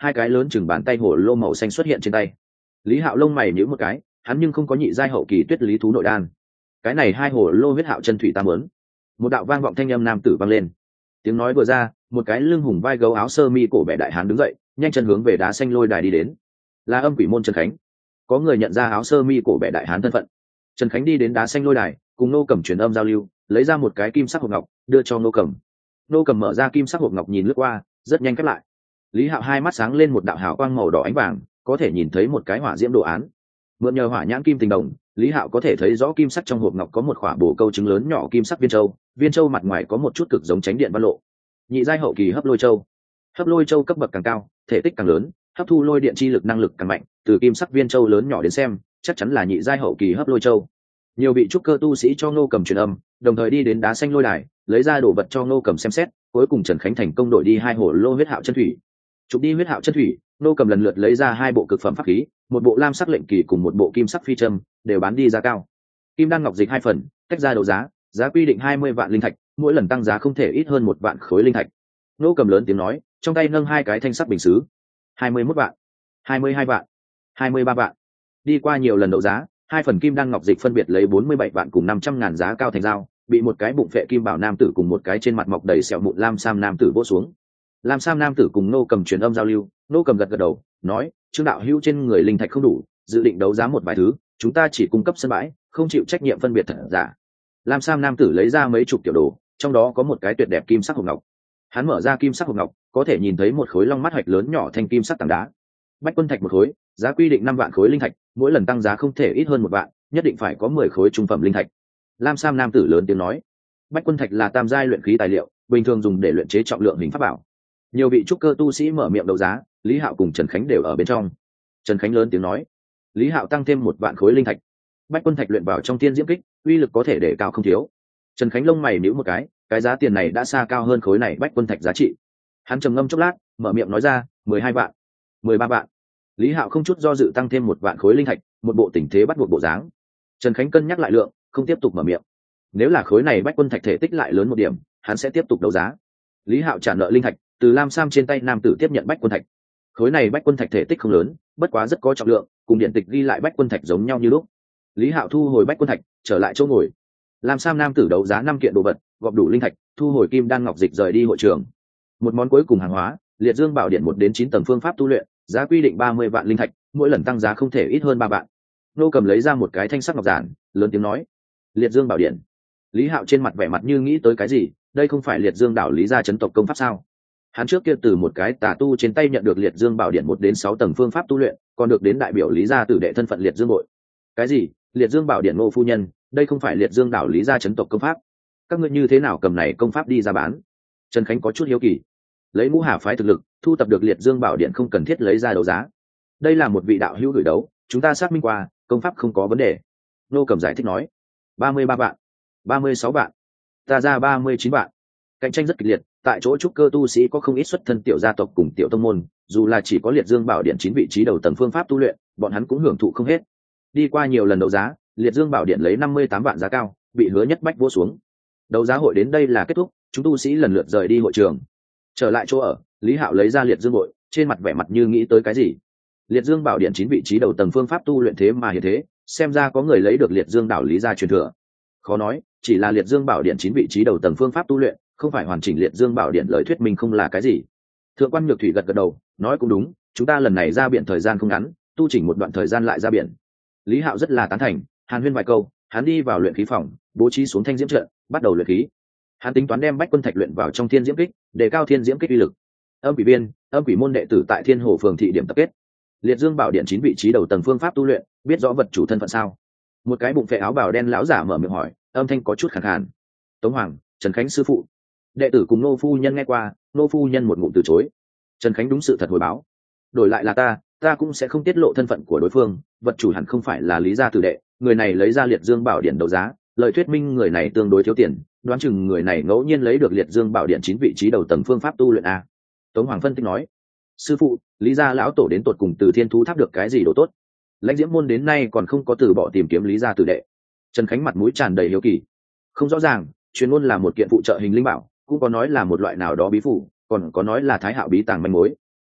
hai cái lớn chừng bàn tay hồ lô màu xanh xuất hiện trên tay. Lý Hạo lông mày nhíu một cái, hắn nhưng không có nhị giai hậu kỳ tuyết lý thú nội đan. Cái này hai hồ lô huyết hạo chân thủy ta muốn. Một đạo vang vọng thanh âm nam tử vang lên. Tiếng nói vừa ra, một cái lưng hùng vai gấu áo sơ mi cổ bệ đại hán đứng dậy, nhanh chân hướng về đá xanh lôi đài đi đến. Là Âm Quỷ môn Trần Khánh. Có người nhận ra áo sơ mi cổ bệ đại hán thân phận. Trần Khánh đi đến đá xanh lôi đài, cùng Nô Cầm truyền âm giao lưu, lấy ra một cái kim sắc hộp ngọc, đưa cho Nô Cầm. Nô Cầm mở ra kim sắc hộp ngọc nhìn lướt qua, rất nhanh khép lại. Lý Hạo hai mắt sáng lên một đạo hào quang màu đỏ ánh vàng, có thể nhìn thấy một cái hỏa diễm đồ án. Mượn nhờ hỏa nhãn kim tình đồng, Lý Hạo có thể thấy rõ kim sắc trong hộp ngọc có một khỏa bổ câu trứng lớn nhỏ kim sắc viên châu, viên châu mặt ngoài có một chút cực giống chánh điện văn lộ. Nhị giai hậu kỳ hấp lôi châu. Hấp lôi châu cấp bậc càng cao, thể tích càng lớn, hấp thu lôi điện chi lực năng lực càng mạnh, từ kim sắc viên châu lớn nhỏ đến xem, chắc chắn là nhị giai hậu kỳ hấp lôi châu. Nhiều vị trúc cơ tu sĩ cho Ngô Cầm truyền âm, đồng thời đi đến đá xanh lôi đài, lấy ra đồ vật cho Ngô Cầm xem xét, cuối cùng Trần Khánh thành công đổi đi hai hồ lô huyết hạo chân thủy. Chụp đi huyết hạo chân thủy, Ngô Cầm lần lượt lấy ra hai bộ cực phẩm pháp khí, một bộ lam sắc lệnh kỳ cùng một bộ kim sắc phi châm, đều bán đi giá cao. Kim đan ngọc dịch hai phần, tách ra đấu giá, giá quy định hai mươi vạn linh thạch, mỗi lần tăng giá không thể ít hơn một vạn khối linh thạch. Ngô Cầm lớn tiếng nói, trong tay nâng hai cái thanh sắc bình sứ. hai mươi mốt vạn, hai mươi hai vạn, hai mươi ba vạn. Đi qua nhiều lần đấu giá, hai phần kim đan ngọc dịch phân biệt lấy bốn mươi bảy vạn cùng năm trăm ngàn giá cao thành giao, bị một cái bụng phệ kim bảo nam tử cùng một cái trên mặt mọc đầy sẹo mụn lam sam nam tử vỗ xuống. Lam sam nam tử cùng Nô Cầm truyền âm giao lưu, Nô Cầm gật gật đầu, nói, Trương đạo hữu trên người linh thạch không đủ, dự định đấu giá một vài thứ, chúng ta chỉ cung cấp sân bãi, không chịu trách nhiệm phân biệt thật giả. Lam sam nam tử lấy ra mấy chục tiểu đồ, trong đó có một cái tuyệt đẹp kim sắc hộp ngọc. Hắn mở ra kim sắc hộp ngọc, có thể nhìn thấy một khối long mắt hạch lớn nhỏ thanh kim sắc tảng đá. Bách quân thạch một khối, giá quy định năm vạn khối linh thạch, mỗi lần tăng giá không thể ít hơn một vạn, nhất định phải có mười khối trung phẩm linh thạch. Lam sam nam tử lớn tiếng nói, bách quân thạch là tam giai luyện khí tài liệu, bình thường dùng để luyện chế trọng lượng hình pháp bảo. Nhiều vị trúc cơ tu sĩ mở miệng đấu giá, Lý Hạo cùng Trần Khánh đều ở bên trong. Trần Khánh lớn tiếng nói, Lý Hạo tăng thêm một vạn khối linh thạch. Bách quân thạch luyện vào trong thiên diễm kích, uy lực có thể để cao không thiếu. Trần Khánh lông mày nhíu một cái, cái giá tiền này đã xa cao hơn khối này bách quân thạch giá trị. Hắn trầm ngâm chốc lát, mở miệng nói ra, mười hai vạn, mười ba vạn. Lý Hạo không chút do dự tăng thêm một vạn khối linh thạch, một bộ tình thế bắt buộc bộ dáng. Trần Khánh cân nhắc lại lượng, không tiếp tục mở miệng. Nếu là khối này bách quân thạch thể tích lại lớn một điểm, hắn sẽ tiếp tục đấu giá. Lý Hạo trả nợ linh thạch, từ lam sam trên tay nam tử tiếp nhận bách quân thạch. Khối này bách quân thạch thể tích không lớn, bất quá rất có trọng lượng, cùng điện tịch ghi lại bách quân thạch giống nhau như lúc. Lý Hạo thu hồi bách quân thạch, trở lại chỗ ngồi. Lam sam nam tử đấu giá năm kiện đồ vật, gọp đủ linh thạch, thu hồi kim đan ngọc dịch rời đi hội trường. Một món cuối cùng hàng hóa, liệt dương bảo điện một đến chín tầng phương pháp tu luyện, giá quy định ba mươi vạn linh thạch, mỗi lần tăng giá không thể ít hơn ba vạn. Nô Cầm lấy ra một cái thanh sắc ngọc giản, lớn tiếng nói, liệt dương bảo điện. Lý Hạo trên mặt vẻ mặt như nghĩ tới cái gì, đây không phải liệt dương đảo lý gia chấn tộc công pháp sao? Hắn trước kia từ một cái tà tu trên tay nhận được liệt dương bảo điện một đến sáu tầng phương pháp tu luyện, còn được đến đại biểu lý gia tử đệ thân phận liệt dương bội. Cái gì? Liệt dương bảo điện Ngô phu nhân, đây không phải liệt dương đảo lý gia chấn tộc công pháp? Các ngươi như thế nào cầm này công pháp đi ra bán? Trần Khánh có chút hiếu kỳ. Lấy Ngũ Hà phái thực lực, thu tập được liệt dương bảo điện không cần thiết lấy ra đấu giá. Đây là một vị đạo hữu gửi đấu, chúng ta xác minh qua, công pháp không có vấn đề. Nô Cầm giải thích nói, ba mươi ba vạn, ba mươi sáu vạn, ta ra ba mươi chín vạn. Cạnh tranh rất kịch liệt, tại chỗ trúc cơ tu sĩ có không ít xuất thân tiểu gia tộc cùng tiểu tông môn, dù là chỉ có liệt dương bảo điện chín vị trí đầu tầng phương pháp tu luyện, bọn hắn cũng hưởng thụ không hết. Đi qua nhiều lần đấu giá, liệt dương bảo điện lấy năm mươi tám vạn giá cao, bị Hứa Nhất Bách vỗ xuống. Đấu giá hội đến đây là kết thúc, chúng tu sĩ lần lượt rời đi hội trường. Trở lại chỗ ở, Lý Hạo lấy ra liệt dương bội, trên mặt vẻ mặt như nghĩ tới cái gì. Liệt dương bảo điện chín vị trí đầu tầng phương pháp tu luyện thế mà hiện thế, xem ra có người lấy được liệt dương đảo lý gia truyền thừa. Khó nói, chỉ là liệt dương bảo điện chín vị trí đầu tầng phương pháp tu luyện, không phải hoàn chỉnh liệt dương bảo điện lời thuyết minh không là cái gì. Thượng quan Nhược Thủy gật gật đầu, nói cũng đúng, chúng ta lần này ra biển thời gian không ngắn, tu chỉnh một đoạn thời gian lại ra biển. Lý Hạo rất là tán thành, hàn huyên vài câu, hắn đi vào luyện khí phòng, bố trí xuống thanh diễm trận, bắt đầu luyện khí. Hắn tính toán đem bách quân thạch luyện vào trong thiên diễm kích, để cao thiên diễm kích uy lực. Âm quỷ viên, âm quỷ môn đệ tử tại Thiên Hồ phường thị điểm tập kết. Liệt dương bảo điện chín vị trí đầu tầng phương pháp tu luyện, biết rõ vật chủ thân phận sao? Một cái bụng phệ áo bào đen lão giả mở miệng hỏi, âm thanh có chút khàn khàn. Tống Hoàng, Trần Khánh sư phụ. Đệ tử cùng nô phu nhân nghe qua, nô phu nhân một ngụm từ chối. Trần Khánh đúng sự thật hồi báo, đổi lại là ta, ta cũng sẽ không tiết lộ thân phận của đối phương, vật chủ hẳn không phải là lý gia tử đệ, người này lấy ra liệt dương bảo điện đấu giá, lời thuyết minh người này tương đối thiếu tiền, đoán chừng người này ngẫu nhiên lấy được liệt dương bảo điện chín vị trí đầu tầng phương pháp tu luyện a. Tống Hoàng phân tích nói, sư phụ, lý gia lão tổ đến tột cùng từ thiên thú tháp được cái gì đồ tốt? Lãnh diễm môn đến nay còn không có từ bỏ tìm kiếm lý gia tử đệ. Trần Khánh mặt mũi tràn đầy hiếu kỳ. Không rõ ràng, truyền ngôn là một kiện phụ trợ hình linh bảo, cũng có nói là một loại nào đó bí phủ, còn có nói là thái hạo bí tàng manh mối.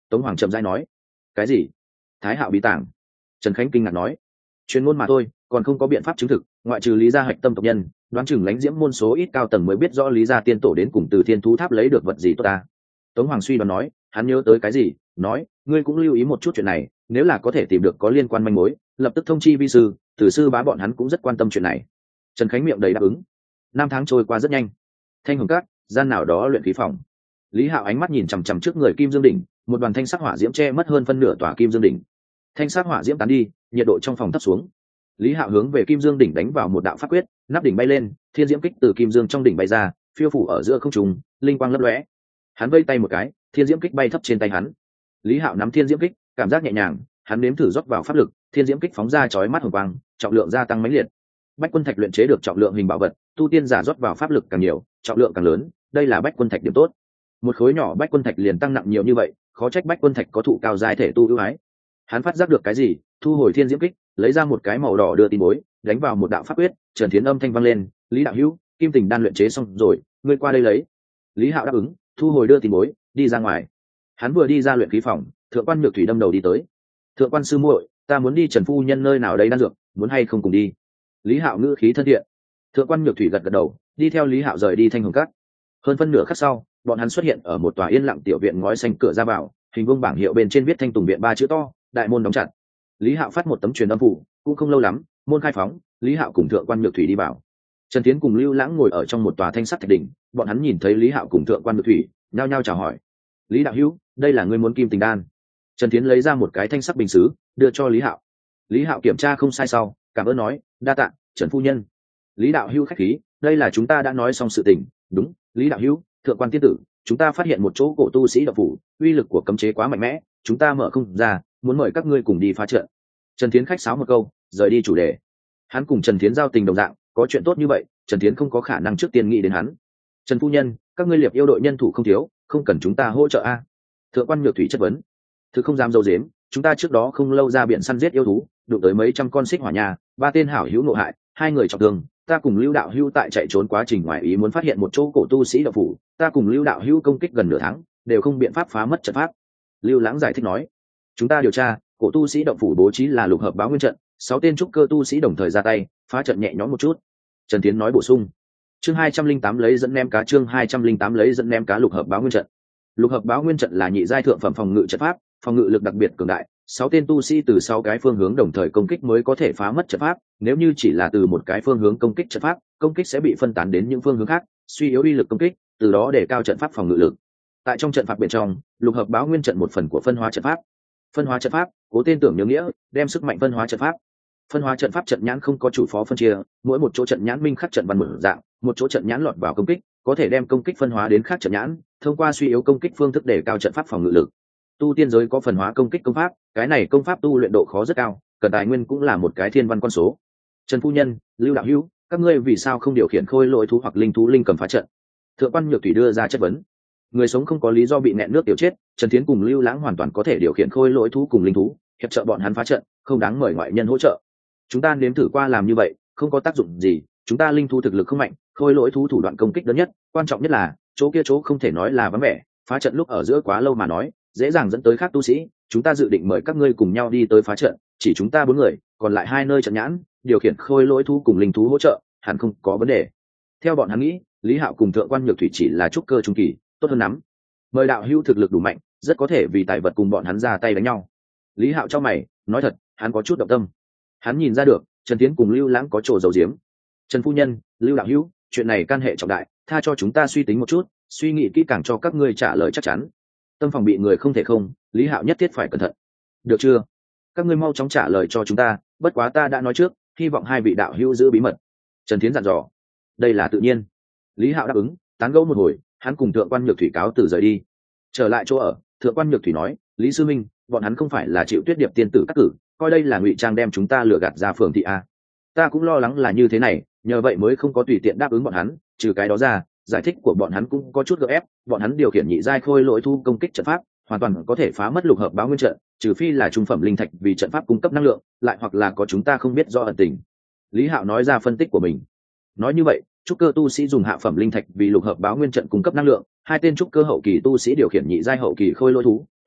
Tống Hoàng chậm rãi nói. Cái gì? Thái Hạo bí tàng? Trần Khánh kinh ngạc nói. Chuyên môn mà thôi, còn không có biện pháp chứng thực, ngoại trừ Lý gia hạch tâm tộc nhân, đoán chừng lãnh diễm môn số ít cao tầng mới biết rõ Lý gia tiên tổ đến cùng từ Thiên Thú Tháp lấy được vật gì tốt ta. Tống Hoàng suy đoán nói, hắn nhớ tới cái gì, nói, ngươi cũng lưu ý một chút chuyện này, nếu là có thể tìm được có liên quan manh mối, lập tức thông chi vi sư, tử sư bá bọn hắn cũng rất quan tâm chuyện này. Trần Khánh miệng đầy đáp ứng. Năm tháng trôi qua rất nhanh. Thanh Hồng Các, gian nào đó luyện khí phòng. Lý Hạo ánh mắt nhìn chằm chằm trước người Kim Dương đỉnh, một đoàn thanh sắc hỏa diễm che mất hơn phân nửa tòa Kim Dương đỉnh. Thanh sắc hỏa diễm tán đi, nhiệt độ trong phòng thấp xuống. Lý Hạo hướng về Kim Dương đỉnh đánh vào một đạo pháp quyết, nắp đỉnh bay lên, thiên diễm kích từ Kim Dương trong đỉnh bay ra, phiêu phủ ở giữa không trung, linh quang lấp lóe. Hắn vây tay một cái, thiên diễm kích bay thấp trên tay hắn. Lý Hạo nắm thiên diễm kích, cảm giác nhẹ nhàng, hắn nếm thử rót vào pháp lực, thiên diễm kích phóng ra chói mắt hồng quang, trọng lượng gia tăng mãnh liệt. Bách Quân Thạch luyện chế được trọng lượng hình bảo vật, tu tiên giả rót vào pháp lực càng nhiều, trọng lượng càng lớn, đây là Bách Quân Thạch điểm tốt. Một khối nhỏ Bách Quân Thạch liền tăng nặng nhiều như vậy, khó trách Bách Quân Thạch có thụ cao giai thể tu ưu ái. Hắn phát giác được cái gì, thu hồi thiên diễm kích, lấy ra một cái màu đỏ đưa tin bối, đánh vào một đạo pháp quyết, Trần Thiến âm thanh vang lên, "Lý đạo hữu, kim tình đan luyện chế xong rồi, ngươi qua đây lấy." Lý Hạo đáp ứng, thu hồi đưa tin bối, đi ra ngoài. Hắn vừa đi ra luyện khí phòng, Thượng quan Nhược Thủy đâm đầu đi tới. "Thượng quan sư muội, ta muốn đi Trần phu nhân nơi nào đây đan dược, muốn hay không cùng đi?" Lý Hạo ngữ khí thân thiện. Thượng quan Nhược Thủy gật gật đầu, đi theo Lý Hạo rời đi Thanh Hồng Các. Hơn phân nửa khắc sau, bọn hắn xuất hiện ở một tòa yên lặng tiểu viện ngói xanh, cửa ra vào, hình vuông bảng hiệu bên trên viết Thanh Tùng viện ba chữ to, đại môn đóng chặt. Lý Hạo phát một tấm truyền âm phủ, cũng không lâu lắm, môn khai phóng, Lý Hạo cùng Thượng quan Nhược Thủy đi vào. Trần Tiến cùng Lưu Lãng ngồi ở trong một tòa thanh sắt thạch đỉnh, bọn hắn nhìn thấy Lý Hạo cùng Thượng quan Nhược Thủy, nhao nhao chào hỏi. "Lý đạo hữu, đây là ngươi muốn kim tình đan." Trần Tiến lấy ra một cái thanh sắc bình sứ, đưa cho Lý Hạo. Lý Hạo kiểm tra không sai sau, cảm ơn nói, "Đa tạ, Trần phu nhân." "Lý đạo hữu khách khí, đây là chúng ta đã nói xong sự tình." "Đúng, Lý đạo hữu, Thượng quan tiên tử, chúng ta phát hiện một chỗ cổ tu sĩ đạo phủ, uy lực của cấm chế quá mạnh mẽ, chúng ta mở không ra, muốn mời các ngươi cùng đi phá trận." Trần Tiến khách sáo một câu, rời đi chủ đề. Hắn cùng Trần Tiến giao tình đồng dạng, có chuyện tốt như vậy, Trần Tiến không có khả năng trước tiên nghĩ đến hắn. "Trần phu nhân, các ngươi liệp yêu đội nhân thủ không thiếu, không cần chúng ta hỗ trợ a?" Thượng quan Nhược Thủy chất vấn. "Thứ không dám dâu dếm, chúng ta trước đó không lâu ra biển săn giết yêu thú, đụng tới mấy trăm con xích hỏa nhà, ba tên hảo hữu nội hại, hai người trọng thương, ta cùng Lưu đạo hữu tại chạy trốn quá trình ngoài ý muốn phát hiện một chỗ cổ tu sĩ đạo phủ, ta cùng Lưu đạo hữu công kích gần nửa tháng, đều không biện pháp phá mất trận pháp." Lưu Lãng giải thích nói. "Chúng ta điều tra, cổ tu sĩ động phủ bố trí là lục hợp báo nguyên trận, sáu tên trúc cơ tu sĩ đồng thời ra tay, phá trận nhẹ nhõm một chút." Trần Tiến nói bổ sung. Chương hai trăm linh tám lấy dẫn ném cá chương hai trăm linh tám lấy dẫn ném cá lục hợp báo nguyên trận. Lục hợp báo nguyên trận là nhị giai thượng phẩm phòng ngự trận pháp, phòng ngự lực đặc biệt cường đại, sáu tên tu sĩ từ sáu cái phương hướng đồng thời công kích mới có thể phá mất trận pháp, nếu như chỉ là từ một cái phương hướng công kích trận pháp, công kích sẽ bị phân tán đến những phương hướng khác, suy yếu uy lực công kích, từ đó để cao trận pháp phòng ngự lực. Tại trong trận pháp bên trong, lục hợp báo nguyên trận một phần của phân hóa trận pháp. Phân hóa trận pháp, cố tên tưởng nhớ nghĩa, đem sức mạnh phân hóa trận pháp. Phân hóa trận pháp trận nhãn không có chủ phó phân chia, mỗi một chỗ trận nhãn minh khắc trận văn mở dạng, một chỗ trận nhãn lọt vào công kích, có thể đem công kích phân hóa đến khác trận nhãn, thông qua suy yếu công kích phương thức để cao trận pháp phòng ngự lực. Tu tiên giới có phân hóa công kích công pháp, cái này công pháp tu luyện độ khó rất cao, cần tài nguyên cũng là một cái thiên văn con số. Trần phu nhân, Lưu đạo hữu, các ngươi vì sao không điều khiển khôi lỗi thú hoặc linh thú linh cầm phá trận? Thượng quan Nhược Thủy đưa ra chất vấn. Người sống không có lý do bị nẹn nước tiểu chết, Trần Thiến cùng Lưu Lãng hoàn toàn có thể điều khiển khôi lỗi thú cùng linh thú, hiệp trợ bọn hắn phá trận, không đáng mời ngoại nhân hỗ trợ. Chúng ta nếm thử qua làm như vậy, không có tác dụng gì, chúng ta linh thú thực lực không mạnh, khôi lỗi thú thủ đoạn công kích đơn nhất, quan trọng nhất là chỗ kia chỗ không thể nói là vắng vẻ, phá trận lúc ở giữa quá lâu mà nói, dễ dàng dẫn tới khác tu sĩ, chúng ta dự định mời các ngươi cùng nhau đi tới phá trận, chỉ chúng ta bốn người, còn lại hai nơi trận nhãn, điều khiển khôi lỗi thú cùng linh thú hỗ trợ, hẳn không có vấn đề. Theo bọn hắn nghĩ, Lý Hạo cùng Thượng quan Nhược Thủy chỉ là trúc cơ trung kỳ, tốt hơn lắm. Mời đạo hữu thực lực đủ mạnh, rất có thể vì tài vật cùng bọn hắn ra tay đánh nhau. Lý Hạo cho mày, nói thật, hắn có chút động tâm. Hắn nhìn ra được, Trần Tiến cùng Lưu Lãng có chỗ giấu giếm. Trần phu nhân, Lưu đạo hữu, chuyện này can hệ trọng đại, tha cho chúng ta suy tính một chút, suy nghĩ kỹ càng cho các ngươi trả lời chắc chắn. Tâm phòng bị người không thể không, Lý Hạo nhất thiết phải cẩn thận. Được chưa? Các ngươi mau chóng trả lời cho chúng ta, bất quá ta đã nói trước, hy vọng hai vị đạo hữu giữ bí mật. Trần Tiến dặn dò. Đây là tự nhiên. Lý Hạo đáp ứng, tán gẫu một hồi, hắn cùng Thượng quan Nhược Thủy cáo từ rời đi. Trở lại chỗ ở, Thượng quan Nhược Thủy nói, Lý sư minh, bọn hắn không phải là chịu Tuyết Điệp tiên tử cắt cử, coi đây là ngụy trang đem chúng ta lừa gạt ra phường thị a. Ta cũng lo lắng là như thế này, nhờ vậy mới không có tùy tiện đáp ứng bọn hắn, trừ cái đó ra, giải thích của bọn hắn cũng có chút gượng ép, bọn hắn điều khiển nhị giai khôi lỗi thu công kích trận pháp, hoàn toàn có thể phá mất lục hợp báo nguyên trận, trừ phi là trung phẩm linh thạch vì trận pháp cung cấp năng lượng, lại hoặc là có chúng ta không biết do ẩn tình. Lý Hạo nói ra phân tích của mình. Nói như vậy, trúc cơ tu sĩ dùng hạ phẩm linh thạch vì lục hợp báo nguyên trận cung cấp năng lượng, hai tên trúc cơ hậu kỳ tu sĩ điều khiển nhị giai hậu kỳ khôi lỗi thú,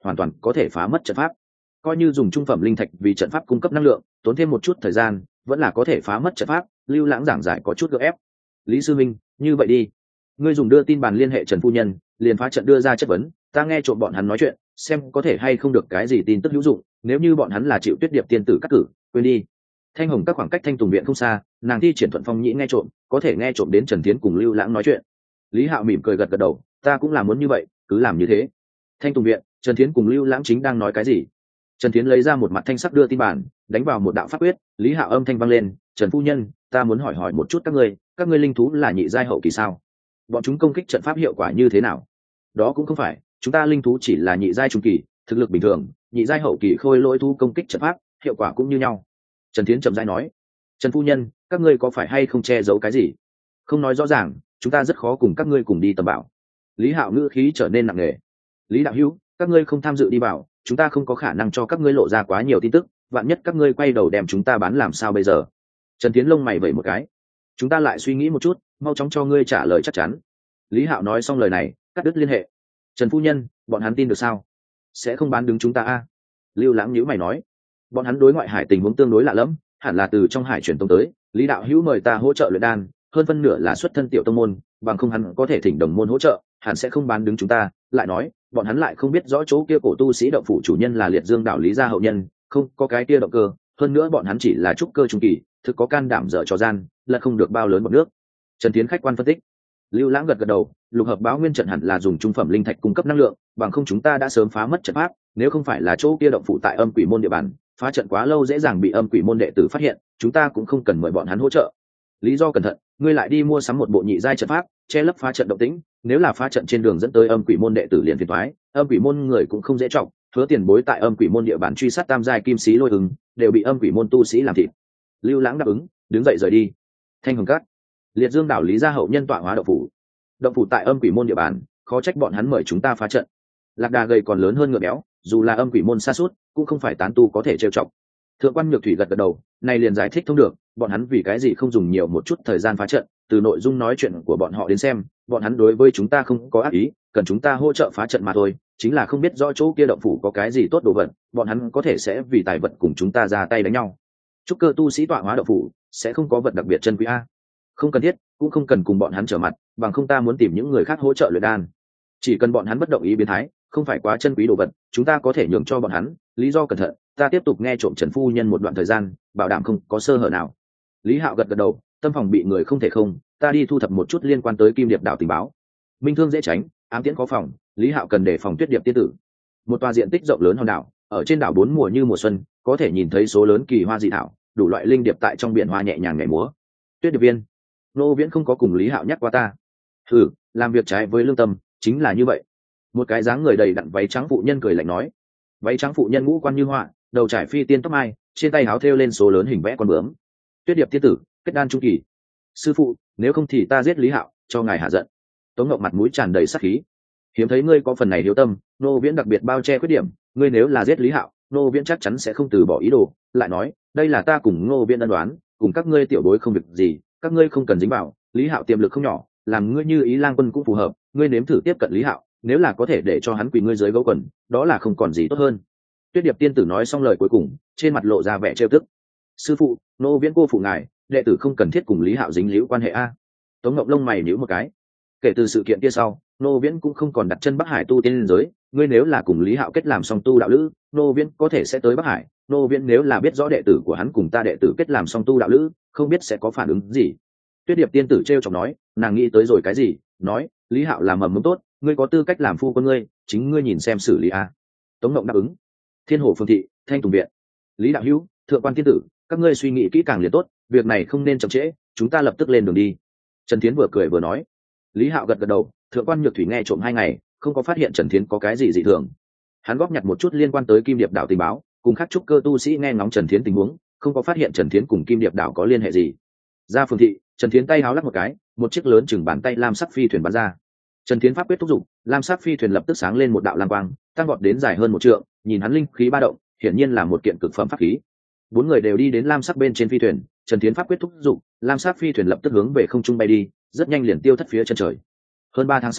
hoàn toàn có thể phá mất trận pháp. Coi như dùng trung phẩm linh thạch vì trận pháp cung cấp năng lượng, tốn thêm một chút thời gian vẫn là có thể phá mất trận pháp. Lưu Lãng giảng giải có chút gượng ép. Lý sư minh, như vậy đi, ngươi dùng đưa tin bàn liên hệ Trần phu nhân, liền phá trận đưa ra chất vấn, ta nghe trộm bọn hắn nói chuyện, xem có thể hay không được cái gì tin tức hữu dụng. Nếu như bọn hắn là chịu Tuyết Điệp tiên tử cắt cử, quên đi. Thanh Hồng các khoảng cách Thanh Tùng viện không xa, nàng thi triển thuận phong nhĩ nghe trộm, có thể nghe trộm đến Trần Tiến cùng Lưu Lãng nói chuyện. Lý Hạo mỉm cười gật gật đầu, ta cũng là muốn như vậy, cứ làm như thế. Thanh Tùng viện, Trần Tiến cùng Lưu Lãng chính đang nói cái gì? Trần Tiến lấy ra một mặt thanh sắc đưa tin bản, đánh vào một đạo pháp quyết. Lý Hạo âm thanh vang lên, Trần phu nhân, ta muốn hỏi hỏi một chút các ngươi, các ngươi linh thú là nhị giai hậu kỳ sao? Bọn chúng công kích trận pháp hiệu quả như thế nào? Đó cũng không phải, chúng ta linh thú chỉ là nhị giai trung kỳ, thực lực bình thường, nhị giai hậu kỳ khôi lỗi thú công kích trận pháp, hiệu quả cũng như nhau. Trần Tiến chậm rãi nói, Trần phu nhân, các ngươi có phải hay không che giấu cái gì? Không nói rõ ràng, chúng ta rất khó cùng các ngươi cùng đi tầm bảo. Lý Hạo ngữ khí trở nên nặng nề. Lý đạo hữu, các ngươi không tham dự đi bảo, chúng ta không có khả năng cho các ngươi lộ ra quá nhiều tin tức, vạn nhất các ngươi quay đầu đem chúng ta bán làm sao bây giờ? Trần Tiến lông mày vẩy một cái. Chúng ta lại suy nghĩ một chút, mau chóng cho ngươi trả lời chắc chắn. Lý Hạo nói xong lời này, cắt đứt liên hệ. Trần phu nhân, bọn hắn tin được sao? Sẽ không bán đứng chúng ta a? Lưu Lãng nhíu mày nói, bọn hắn đối ngoại hải tình huống tương đối lạ lẫm, hẳn là từ trong hải truyền tông tới. Lý đạo hữu mời ta hỗ trợ luyện đan, hơn phân nửa là xuất thân tiểu tông môn, bằng không hắn có thể thỉnh đồng môn hỗ trợ, hẳn sẽ không bán đứng chúng ta. Lại nói, bọn hắn lại không biết rõ chỗ kia cổ tu sĩ động phủ chủ nhân là Liệt Dương đảo Lý gia hậu nhân, không có cái kia động cơ, hơn nữa bọn hắn chỉ là trúc cơ trung kỳ, thực có can đảm dở trò gian, là không được bao lớn một nước. Trần Tiến khách quan phân tích. Lưu Lãng gật gật đầu, lục hợp báo nguyên trận hẳn là dùng trung phẩm linh thạch cung cấp năng lượng, bằng không chúng ta đã sớm phá mất trận pháp, nếu không phải là chỗ kia động phủ tại âm quỷ môn địa bàn, phá trận quá lâu dễ dàng bị âm quỷ môn đệ tử phát hiện, chúng ta cũng không cần mời bọn hắn hỗ trợ. Lý do cẩn thận, ngươi lại đi mua sắm một bộ nhị giai trận pháp, che lấp phá trận động tĩnh, nếu là phá trận trên đường dẫn tới âm quỷ môn đệ tử liền phiền toái, âm quỷ môn người cũng không dễ trọng, hứa tiền bối tại âm quỷ môn địa bàn truy sát tam giai kim sĩ lôi ứng, đều bị âm quỷ môn tu sĩ làm thịt. Lưu Lãng đáp ứng, đứng dậy rời đi. Thanh Hồng Các, Liệt Dương đảo Lý gia hậu nhân tọa hóa động phủ. Động phủ tại âm quỷ môn địa bàn, khó trách bọn hắn mời chúng ta phá trận. Lạc Đà gầy còn lớn hơn ngựa béo, dù là âm quỷ môn xa suốt, cũng không phải tán tu có thể trêu chọc. Thượng quan Nhược Thủy gật gật đầu, này liền giải thích thông được, bọn hắn vì cái gì không dùng nhiều một chút thời gian phá trận, từ nội dung nói chuyện của bọn họ đến xem, bọn hắn đối với chúng ta không có ác ý, cần chúng ta hỗ trợ phá trận mà thôi, chính là không biết rõ chỗ kia động phủ có cái gì tốt đồ vật, bọn hắn có thể sẽ vì tài vật cùng chúng ta ra tay đánh nhau. Trúc cơ tu sĩ tọa hóa động phủ, sẽ không có vật đặc biệt chân quý a. Không cần thiết, cũng không cần cùng bọn hắn trở mặt, bằng không ta muốn tìm những người khác hỗ trợ luyện đan. Chỉ cần bọn hắn bất động ý biến thái, không phải quá chân quý đồ vật, chúng ta có thể nhường cho bọn hắn. Lý do cẩn thận, ta tiếp tục nghe trộm Trần phu nhân một đoạn thời gian, bảo đảm không có sơ hở nào. Lý Hạo gật gật đầu, tâm phòng bị người không thể không, ta đi thu thập một chút liên quan tới Kim Điệp đảo tình báo. Minh thương dễ tránh, ám tiễn khó phòng, Lý Hạo cần đề phòng Tuyết Điệp tiên tử. Một tòa diện tích rộng lớn hòn đảo, ở trên đảo bốn mùa như mùa xuân, có thể nhìn thấy số lớn kỳ hoa dị thảo, đủ loại linh điệp tại trong biển hoa nhẹ nhàng nhảy múa. Tuyết Điệp viên, Nô Viễn không có cùng Lý Hạo nhắc qua ta. Ừ, làm việc trái với lương tâm, chính là như vậy. Một cái dáng người đầy đặn váy trắng phụ nhân cười lạnh nói. Váy trắng phụ nhân ngũ quan như họa, đầu trải phi tiên tóc mai, trên tay háo thêu lên số lớn hình vẽ con bướm. Tuyết Điệp tiên tử, kết đan trung kỳ. Sư phụ, nếu không thì ta giết Lý Hạo, cho ngài hạ giận. Tống Ngọc mặt mũi tràn đầy sát khí. Hiếm thấy ngươi có phần này hiếu tâm, Nô Viễn đặc biệt bao che khuyết điểm, ngươi nếu là giết Lý Hạo, Nô Viễn chắc chắn sẽ không từ bỏ ý đồ. Lại nói, đây là ta cùng Nô Viễn ân đoán, cùng các ngươi tiểu bối không việc gì, các ngươi không cần dính vào. Lý Hạo tiềm lực không nhỏ, làm ngươi như ý lang quân cũng phù hợp, ngươi nếm thử tiếp cận Lý Hạo, nếu là có thể để cho hắn quỳ ngươi dưới gấu quần, đó là không còn gì tốt hơn. Tuyết Điệp tiên tử nói xong lời cuối cùng, trên mặt lộ ra vẻ trêu tức. Sư phụ, Nô Viễn cô phụ ngài, đệ tử không cần thiết cùng Lý Hạo dính líu quan hệ a. Tống Ngọc lông mày nhíu một cái. Kể từ sự kiện kia sau, Nô Viễn cũng không còn đặt chân Bắc Hải tu tiên liên giới, ngươi nếu là cùng Lý Hạo kết làm song tu đạo lữ, Nô Viễn có thể sẽ tới Bắc Hải, Nô Viễn nếu là biết rõ đệ tử của hắn cùng ta đệ tử kết làm song tu đạo lữ, không biết sẽ có phản ứng gì. Tuyết Điệp tiên tử trêu chọc nói, nàng nghĩ tới rồi cái gì, nói, Lý Hạo là mầm mống tốt, ngươi có tư cách làm phu quân ngươi, chính ngươi nhìn xem xử lý a. Tống Ngọc đáp ứng. Thiên Hồ Phương thị, Thanh Tùng viện. Lý đạo hữu, thượng quan tiên tử, các ngươi suy nghĩ kỹ càng liền tốt, việc này không nên chậm trễ, chúng ta lập tức lên đường đi. Trần Thiến vừa cười vừa nói. Lý Hạo gật gật đầu, thượng quan Nhược Thủy nghe trộm hai ngày, không có phát hiện Trần Thiến có cái gì dị thường. Hắn góp nhặt một chút liên quan tới Kim Điệp đảo tình báo, cùng các trúc cơ tu sĩ nghe ngóng Trần Thiến tình huống, không có phát hiện Trần Thiến cùng Kim Điệp đảo có liên hệ gì. Ra Phương thị, Trần Thiến tay háo lắc một cái, một chiếc lớn chừng bàn tay lam sắc phi thuyền bắn ra. Trần Thiến pháp quyết thúc giục, lam sắc phi thuyền lập tức sáng lên một đạo lam quang, tăng vọt đến dài hơn một trượng, nhìn hắn linh khí ba động, hiển nhiên là một kiện cực phẩm pháp khí. Bốn người đều đi đến lam sắc bên trên phi thuyền, Trần Thiến pháp quyết thúc giục, lam sắc phi thuyền lập tức hướng về không trung bay đi, rất nhanh liền tiêu thất phía chân trời. Hơn ba tháng sau,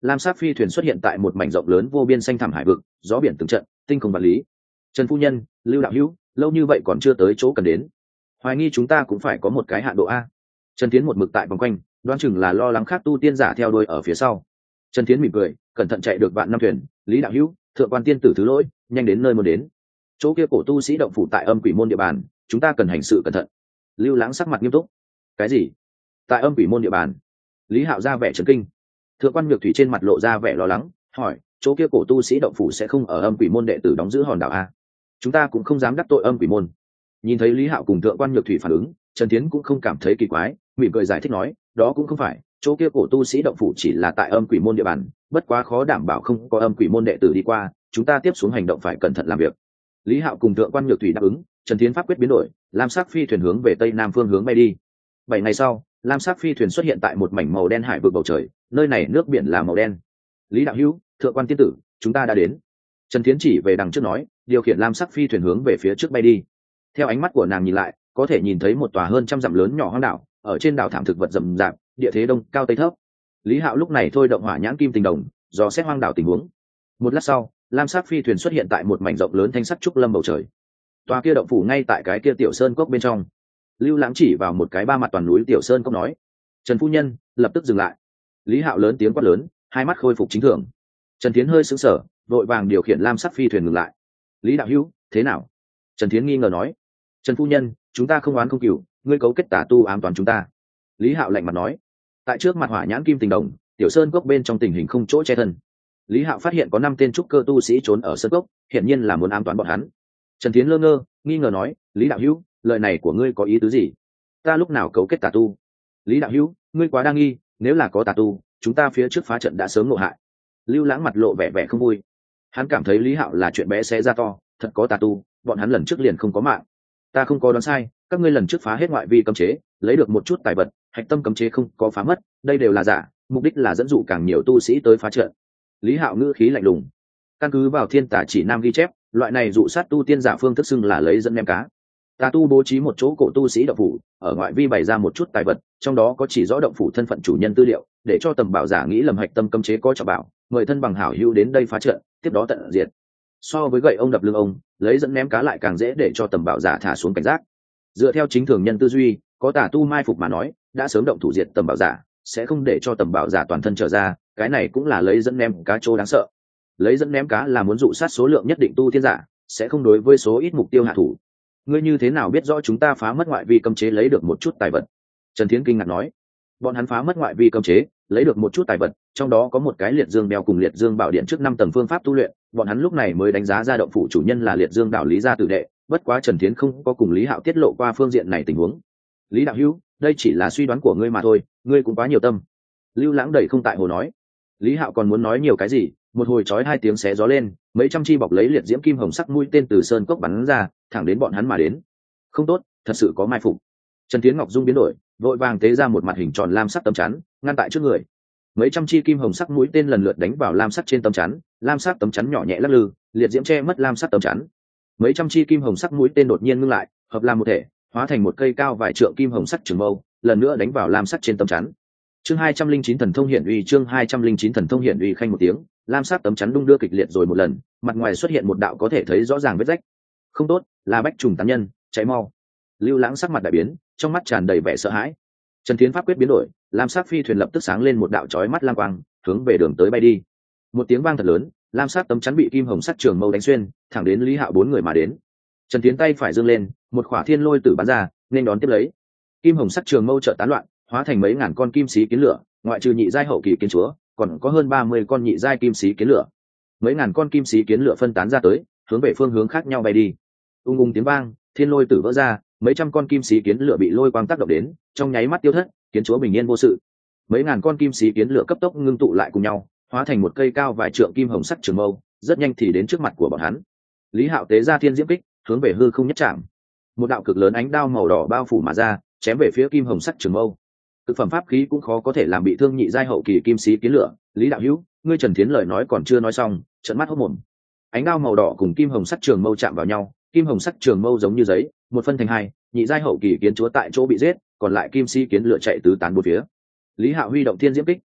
lam sắc phi thuyền xuất hiện tại một mảnh rộng lớn vô biên xanh thẳm hải vực, gió biển từng trận, tinh không vật lý. Trần phu nhân, Lưu đạo hữu, lâu như vậy còn chưa tới chỗ cần đến, hoài nghi chúng ta cũng phải có một cái hạn độ a. Trần Tiến một mực tại vòng quanh, đoán chừng là lo lắng khác tu tiên giả theo đuôi ở phía sau. Trần Tiến mỉm cười, cẩn thận chạy được vạn năm thuyền. Lý đạo hữu, thượng quan tiên tử thứ lỗi, nhanh đến nơi muốn đến. Chỗ kia cổ tu sĩ động phủ tại âm quỷ môn địa bàn, chúng ta cần hành sự cẩn thận. Lưu Lãng sắc mặt nghiêm túc. Cái gì? Tại âm quỷ môn địa bàn? Lý Hạo ra vẻ chấn kinh. Thượng quan Nhược Thủy trên mặt lộ ra vẻ lo lắng, hỏi, chỗ kia cổ tu sĩ động phủ sẽ không ở âm quỷ môn đệ tử đóng giữ hòn đảo a? Chúng ta cũng không dám đắc tội âm quỷ môn. Nhìn thấy Lý Hạo cùng thượng quan Nhược Thủy phản ứng, Trần Tiến cũng không cảm thấy kỳ quái, mỉm cười giải thích nói, đó cũng không phải, chỗ kia cổ tu sĩ động phủ chỉ là tại âm quỷ môn địa bàn, bất quá khó đảm bảo không có âm quỷ môn đệ tử đi qua, chúng ta tiếp xuống hành động phải cẩn thận làm việc. Lý Hạo cùng thượng quan Nhược Thủy đáp ứng. Trần Tiến pháp quyết biến đổi, lam sắc phi thuyền hướng về tây nam phương hướng bay đi. Bảy ngày sau, lam sắc phi thuyền xuất hiện tại một mảnh màu đen hải vực bầu trời, nơi này nước biển là màu đen. Lý đạo hữu, thượng quan tiên tử, chúng ta đã đến. Trần Tiến chỉ về đằng trước nói, điều khiển lam sắc phi thuyền hướng về phía trước bay đi. Theo ánh mắt của nàng nhìn lại, có thể nhìn thấy một tòa hơn trăm dặm lớn nhỏ hoang đảo, ở trên đảo thảm thực vật rậm rạp, địa thế đông cao tây thấp. Lý Hạo lúc này thôi động hỏa nhãn kim tình đồng, dò xét hoang đảo tình huống. Một lát sau, lam sắc phi thuyền xuất hiện tại một mảnh rộng lớn thanh sắt trúc lâm bầu trời. Tòa kia động phủ ngay tại cái kia tiểu sơn cốc bên trong. Lưu Lãng chỉ vào một cái ba mặt toàn núi tiểu sơn cốc nói, Trần phu nhân, lập tức dừng lại. Lý Hạo lớn tiếng quát lớn, hai mắt khôi phục chính thường. Trần Tiến hơi sững sờ, vội vàng điều khiển lam sắc phi thuyền ngừng lại. Lý đạo hữu, thế nào? Trần Tiến nghi ngờ nói. Trần phu nhân, chúng ta không oán không cừu, ngươi cấu kết tà tu ám toán chúng ta. Lý Hạo lạnh mặt nói. Tại trước mặt hỏa nhãn kim tình đồng, tiểu sơn cốc bên trong tình hình không chỗ che thân. Lý Hạo phát hiện có năm tên trúc cơ tu sĩ trốn ở sơn cốc, hiển nhiên là muốn ám toán bọn hắn. Trần Tiến lơ ngơ, nghi ngờ nói, Lý đạo hữu, lời này của ngươi có ý tứ gì? Ta lúc nào cấu kết tà tu? Lý đạo hữu, ngươi quá đa nghi, nếu là có tà tu, chúng ta phía trước phá trận đã sớm ngộ hại. Lưu Lãng mặt lộ vẻ vẻ không vui. Hắn cảm thấy Lý Hạo là chuyện bé xé ra to, thật có tà tu, bọn hắn lần trước liền không có mạng. Ta không có đoán sai, các ngươi lần trước phá hết ngoại vi cấm chế, lấy được một chút tài vật, hạch tâm cấm chế không có phá mất, đây đều là giả, mục đích là dẫn dụ càng nhiều tu sĩ tới phá trận. Lý Hạo ngữ khí lạnh lùng. Căn cứ vào thiên tả chỉ nam ghi chép, loại này dụ sát tu tiên giả phương thức xưng là lấy dẫn ném cá. Tà tu bố trí một chỗ cổ tu sĩ động phủ, ở ngoại vi bày ra một chút tài vật, trong đó có chỉ rõ động phủ thân phận chủ nhân tư liệu, để cho tầm bảo giả nghĩ lầm hạch tâm cấm chế có trọng bảo, mời thân bằng hảo hữu đến đây phá trận, tiếp đó tận diệt. So với gậy ông đập lưng ông, lấy dẫn ném cá lại càng dễ để cho tầm bảo giả thả xuống cảnh giác. Dựa theo chính thường nhân tư duy, có tà tu mai phục mà nói, đã sớm động thủ diệt tầm bảo giả, sẽ không để cho tầm bảo giả toàn thân trở ra, cái này cũng là lấy dẫn ném cá chỗ đáng sợ. Lấy dẫn ném cá là muốn dụ sát số lượng nhất định tu tiên giả, sẽ không đối với số ít mục tiêu hạ thủ. Ngươi như thế nào biết rõ chúng ta phá mất ngoại vi cấm chế lấy được một chút tài vật? Trần Thiến kinh ngạc nói. Bọn hắn phá mất ngoại vi cấm chế, lấy được một chút tài vật, trong đó có một cái liệt dương đeo cùng liệt dương bảo điện trước năm tầng phương pháp tu luyện, bọn hắn lúc này mới đánh giá ra động phủ chủ nhân là liệt dương đạo Lý gia tử đệ, bất quá Trần Thiến không có cùng Lý Hạo tiết lộ qua phương diện này tình huống. Lý đạo hữu, đây chỉ là suy đoán của ngươi mà thôi, ngươi cũng quá nhiều tâm. Lưu Lãng đẩy không tại hồ nói. Lý Hạo còn muốn nói nhiều cái gì, một hồi chói hai tiếng xé gió lên, mấy trăm chi bọc lấy liệt diễm kim hồng sắc mũi tên từ sơn cốc bắn ra, thẳng đến bọn hắn mà đến. Không tốt, thật sự có mai phục. Trần Tiến Ngọc dung biến đổi, vội vàng tế ra một mặt hình tròn lam sắc tấm chắn, ngăn tại trước người. Mấy trăm chi kim hồng sắc mũi tên lần lượt đánh vào lam sắc trên tấm chắn, lam sắc tấm chắn nhỏ nhẹ lắc lư, liệt diễm che mất lam sắc tấm chắn. Mấy trăm chi kim hồng sắc mũi tên đột nhiên ngưng lại, hợp làm một thể, hóa thành một cây cao vài trượng kim hồng sắc trường mâu, lần nữa đánh vào lam sắc trên tấm chắn. Chương hai trăm linh chín thần thông hiển uy, chương hai trăm linh chín thần thông hiển uy khanh một tiếng, lam sắc tấm chắn đung đưa kịch liệt rồi một lần, mặt ngoài xuất hiện một đạo có thể thấy rõ ràng vết rách. Không tốt, là bách trùng tán nhân, cháy mau. Lưu Lãng sắc mặt đại biến, trong mắt tràn đầy vẻ sợ hãi. Trần Thiến pháp quyết biến đổi, lam sắc phi thuyền lập tức sáng lên một đạo chói mắt lam quang, hướng về đường tới bay đi. Một tiếng vang thật lớn, lam sắc tấm chắn bị kim hồng sắc trường mâu đánh xuyên, thẳng đến Lý Hạo bốn người mà đến. Trần Thiến tay phải giương lên, một khỏa thiên lôi tử bắn ra, nên đón tiếp lấy. Kim hồng sắc trường mâu chợt tán loạn, hóa thành mấy ngàn con kim xí kiến lửa, ngoại trừ nhị giai hậu kỳ kiến chúa, còn có hơn ba mươi con nhị giai kim xí kiến lửa. Mấy ngàn con kim xí kiến lửa phân tán ra tới, hướng về phương hướng khác nhau bay đi. Ung ung tiếng vang, thiên lôi tử vỡ ra, mấy trăm con kim xí kiến lửa bị lôi quang tác động đến, trong nháy mắt tiêu thất, kiến chúa bình yên vô sự. Mấy ngàn con kim xí kiến lửa cấp tốc ngưng tụ lại cùng nhau, hóa thành một cây cao vài trượng kim hồng sắc trường mâu, rất nhanh thì đến trước mặt của bọn hắn. Lý Hạo tế ra thiên diễm kích, hướng về hư không nhất chạm. Một đạo cực lớn ánh đao màu đỏ bao phủ mà ra, chém về phía kim hồng sắc trường mâu. Cực phẩm pháp khí cũng khó có thể làm bị thương nhị giai hậu kỳ kim xí kiến lửa. Lý đạo hữu, ngươi Trần Thiến lời nói còn chưa nói xong, trợn mắt hốt mồm. Ánh đao màu đỏ cùng kim hồng sắc trường mâu chạm vào nhau, kim hồng sắc trường mâu giống như giấy, một phân thành hai, nhị giai hậu kỳ kiến chúa tại chỗ bị giết, còn lại kim si kiến lửa chạy tứ tán bốn phía. Lý Hạo huy động thiên diễm kích,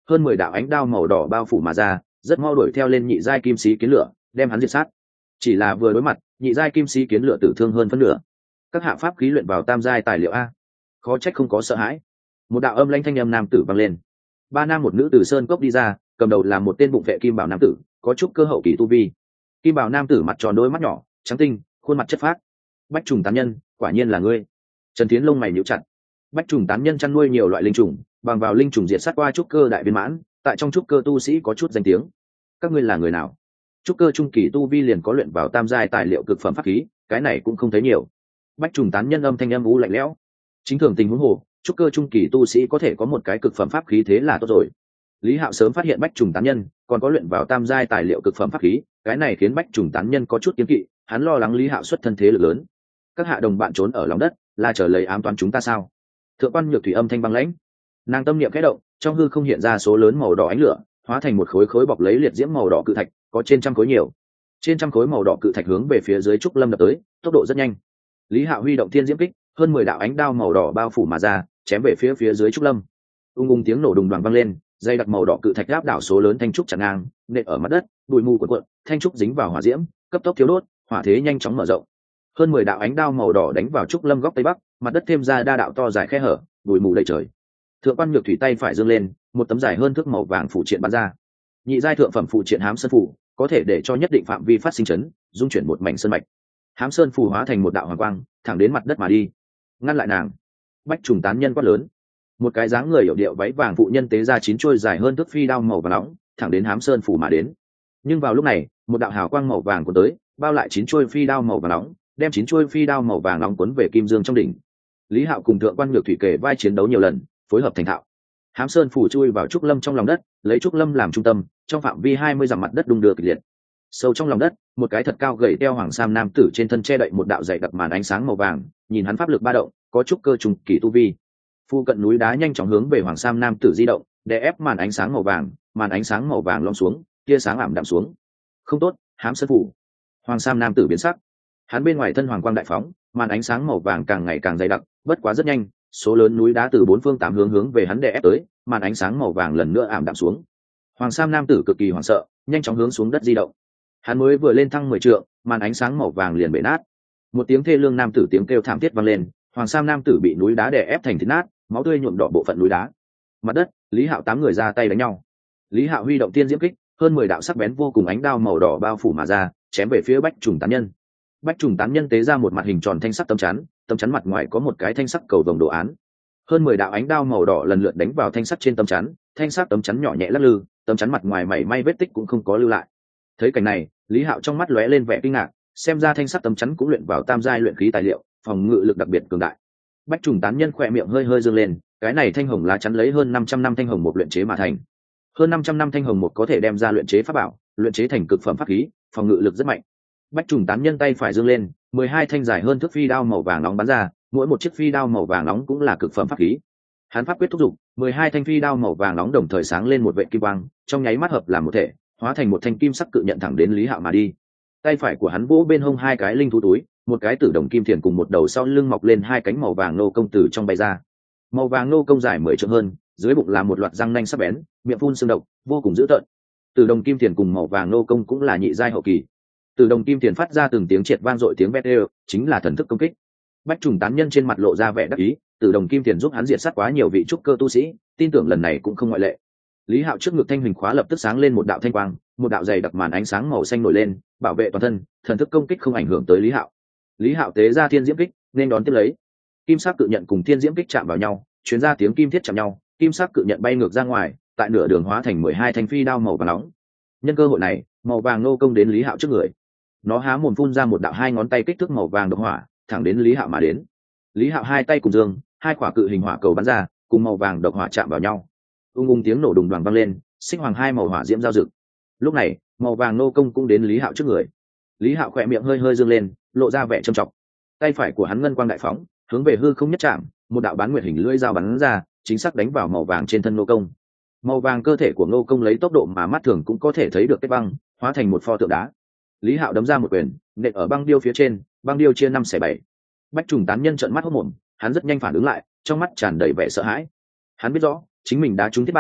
hơn mười đạo ánh đao màu đỏ bao phủ mà ra, rất mau đuổi theo lên nhị giai kim sĩ kiến lửa, đem hắn diệt sát. Chỉ là vừa đối mặt, nhị giai kim sĩ kiến lửa tử thương hơn phân nửa. Các hạ pháp khí luyện vào tam giai tài liệu a, khó trách không có sợ hãi. Một đạo âm lãnh thanh âm nam tử vang lên. Ba nam một nữ từ sơn cốc đi ra, cầm đầu là một tên bụng vệ kim bảo nam tử, có chút cơ hậu kỳ tu vi. Kim bảo nam tử mặt tròn đôi mắt nhỏ, trắng tinh, khuôn mặt chất phác. Bách trùng tán nhân, quả nhiên là ngươi. Trần Thiến lông mày nhíu chặt. Bách trùng tán nhân chăn nuôi nhiều loại linh trùng, bằng vào linh trùng diệt sát qua trúc cơ đại viên mãn, tại trong trúc cơ tu sĩ có chút danh tiếng. Các ngươi là người nào? Trúc cơ trung kỳ tu vi liền có luyện vào tam giai tài liệu cực phẩm pháp khí, cái này cũng không thấy nhiều. Bách trùng tán nhân âm thanh âm u lạnh lẽo. Chính thường tình huống hồ, trúc cơ trung kỳ tu sĩ có thể có một cái cực phẩm pháp khí thế là tốt rồi. Lý Hạo sớm phát hiện bách trùng tán nhân còn có luyện vào tam giai tài liệu cực phẩm pháp khí, cái này khiến bách trùng tán nhân có chút kiêng kỵ, hắn lo lắng Lý Hạo xuất thân thế lực lớn. Các hạ đồng bạn trốn ở lòng đất, là chờ lấy ám toán chúng ta sao? Thượng quan Nhược Thủy âm thanh băng lãnh. Nàng tâm niệm khẽ động, trong hư không hiện ra số lớn màu đỏ ánh lửa, hóa thành một khối khối bọc lấy liệt diễm màu đỏ cự thạch, có trên trăm khối nhiều. Trên trăm khối màu đỏ cự thạch hướng về phía dưới trúc lâm đập tới, tốc độ rất nhanh. Lý Hạo huy động thiên diễm kích, hơn mười đạo ánh đao màu đỏ bao phủ mà ra, chém về phía phía dưới trúc lâm. Ung ung tiếng nổ đùng đoàng vang lên, dây đặc màu đỏ cự thạch áp đảo số lớn thanh trúc chặn ngang, nện ở mặt đất, bụi mù cuộn cuộn, thanh trúc dính vào hỏa diễm, cấp tốc thiếu đốt, hỏa thế nhanh chóng mở rộng. Hơn mười đạo ánh đao màu đỏ đánh vào trúc lâm góc tây bắc, mặt đất thêm ra đa đạo to dài khe hở, bụi mù đầy trời. Thượng quan Nhược Thủy tay phải giương lên, một tấm dài hơn thước màu vàng phụ triện bắn ra. Nhị giai thượng phẩm phụ triện Hám Sơn phủ, có thể để cho nhất định phạm vi phát sinh chấn, dung chuyển một mảnh sơn mạch. Hám Sơn phủ hóa thành một đạo hoàng quang, thẳng đến mặt đất mà đi. Ngăn lại nàng! Bách trùng tán nhân quát lớn. Một cái dáng người hiểu điệu váy vàng phụ nhân tế ra chín chuôi dài hơn thước phi đao màu vàng nóng, thẳng đến Hám Sơn phủ mà đến. Nhưng vào lúc này, một đạo hào quang màu vàng cuốn tới, bao lại chín chuôi phi đao màu vàng nóng, đem chín chuôi phi đao màu vàng nóng cuốn về kim dương trong đỉnh. Lý Hạo cùng Thượng quan Nhược Thủy kề vai chiến đấu nhiều lần, phối hợp thành thạo. Hám Sơn phủ chui vào trúc lâm trong lòng đất, lấy trúc lâm làm trung tâm, trong phạm vi hai mươi dặm mặt đất đung đưa kịch liệt. Sâu trong lòng đất, một cái thật cao gầy teo hoàng sam nam tử trên thân che đậy một đạo dày đặc màn ánh sáng màu vàng, nhìn hắn pháp lực ba động, có trúc cơ trùng kỳ tu vi. Phu cận núi đá nhanh chóng hướng về hoàng sam nam tử di động, đè ép màn ánh sáng màu vàng, màn ánh sáng màu vàng lom xuống, tia sáng ảm đạm xuống. Không tốt, Hám Sơn phủ. Hoàng sam nam tử biến sắc. Hắn bên ngoài thân hoàng quang đại phóng, màn ánh sáng màu vàng càng ngày càng dày đặc, bất quá rất nhanh, số lớn núi đá từ bốn phương tám hướng hướng về hắn đè ép tới, màn ánh sáng màu vàng lần nữa ảm đạm xuống. Hoàng sam nam tử cực kỳ hoảng sợ, nhanh chóng hướng xuống đất di động. Hắn mới vừa lên thăng mười trượng, màn ánh sáng màu vàng liền bể nát. Một tiếng thê lương nam tử tiếng kêu thảm thiết vang lên, hoàng sam nam tử bị núi đá đè ép thành thịt nát, máu tươi nhuộm đỏ bộ phận núi đá. Mặt đất, Lý Hạo tám người ra tay đánh nhau. Lý Hạo huy động tiên diễm kích, hơn mười đạo sắc bén vô cùng ánh đao màu đỏ bao phủ mà ra, chém về phía bách trùng tán nhân. Bách trùng tán nhân tế ra một mặt hình tròn thanh sắc tấm chắn, tấm chắn mặt ngoài có một cái thanh sắc cầu vồng đồ án. Hơn mười đạo ánh đao màu đỏ lần lượt đánh vào thanh sắt trên tấm chắn, thanh sắc tấm chắn nhỏ nhẹ lắc lư, tấm chắn mặt ngoài mảy may vết tích cũng không có lưu lại. Thấy cảnh này, Lý Hạo trong mắt lóe lên vẻ kinh ngạc, xem ra thanh sắc tấm chắn cũng luyện vào tam giai luyện khí tài liệu, phòng ngự lực đặc biệt cường đại. Bách trùng tán nhân khỏe miệng hơi hơi dương lên, cái này thanh hồng lá chắn lấy hơn năm trăm năm thanh hồng một luyện chế mà thành. Hơn năm trăm năm thanh hồng một có thể đem ra luyện chế pháp bảo, luyện chế thành cực phẩm pháp khí, phòng ngự lực rất mạnh. Bách trùng tán nhân tay phải dương lên, mười hai thanh dài hơn thước phi đao màu vàng nóng bắn ra, mỗi một chiếc phi đao màu vàng nóng cũng là cực phẩm pháp khí. Hắn pháp quyết thúc giục, mười hai thanh phi đao màu vàng nóng đồng thời sáng lên một vệt kim quang, trong nháy mắt hợp làm một thể, hóa thành một thanh kim sắc cự nhận thẳng đến Lý Hạo mà đi. Tay phải của hắn vỗ bên hông hai cái linh thú túi, một cái tử đồng kim thiền cùng một đầu sau lưng mọc lên hai cánh màu vàng nô công tử trong bay ra. Màu vàng nô công dài mười trượng hơn, dưới bụng là một loạt răng nanh sắc bén, miệng phun sương độc, vô cùng dữ tợn. Tử đồng kim thiền cùng màu vàng nô công cũng là nhị giai hậu kỳ. Tử đồng kim thiền phát ra từng tiếng triệt vang dội tiếng vét đều, chính là thần thức công kích. Bách trùng tán nhân trên mặt lộ ra vẻ đắc ý, Tử đồng kim thiền giúp hắn diệt sát quá nhiều vị trúc cơ tu sĩ, tin tưởng lần này cũng không ngoại lệ. Lý Hạo trước ngực thanh huỳnh khóa lập tức sáng lên một đạo thanh quang, một đạo dày đặc màn ánh sáng màu xanh nổi lên, bảo vệ toàn thân, thần thức công kích không ảnh hưởng tới Lý Hạo. Lý Hạo tế ra thiên diễm kích, nên đón tiếp lấy. Kim sắc cự nhận cùng thiên diễm kích chạm vào nhau, truyền ra tiếng kim thiết chạm nhau, kim sắc cự nhận bay ngược ra ngoài, tại nửa đường hóa thành mười hai thanh phi đao màu vàng nóng. Nhân cơ hội này, màu vàng nô công đến Lý Hạo trước người. Nó há mồm phun ra một đạo hai ngón tay kích thước màu vàng độc hỏa, thẳng đến Lý Hạo mà đến. Lý Hạo hai tay cùng dương, hai quả cự hình hỏa cầu bắn ra, cùng màu vàng độc hỏa chạm vào nhau. Ung ung tiếng nổ đùng đoàng vang lên, sinh hoàng hai màu hỏa diễm giao rực. Lúc này, màu vàng nô công cũng đến Lý Hạo trước người. Lý Hạo khỏe miệng hơi hơi dương lên, lộ ra vẻ trầm trọng. Tay phải của hắn ngân quang đại phóng, hướng về hư không nhất chạm, một đạo bán nguyệt hình lưỡi dao bắn ra, chính xác đánh vào màu vàng trên thân nô công. Màu vàng cơ thể của nô công lấy tốc độ mà mắt thường cũng có thể thấy được kết băng, hóa thành một pho tượng đá. Lý Hạo đấm ra một quyền, nện ở băng điêu phía trên, băng điêu chia năm xẻ bảy. Bách trùng tán nhân trợn mắt hốt mồm, hắn rất nhanh phản ứng lại, trong mắt tràn đầy vẻ sợ hãi. Hắn biết rõ, chính mình đã trúng thiết bản,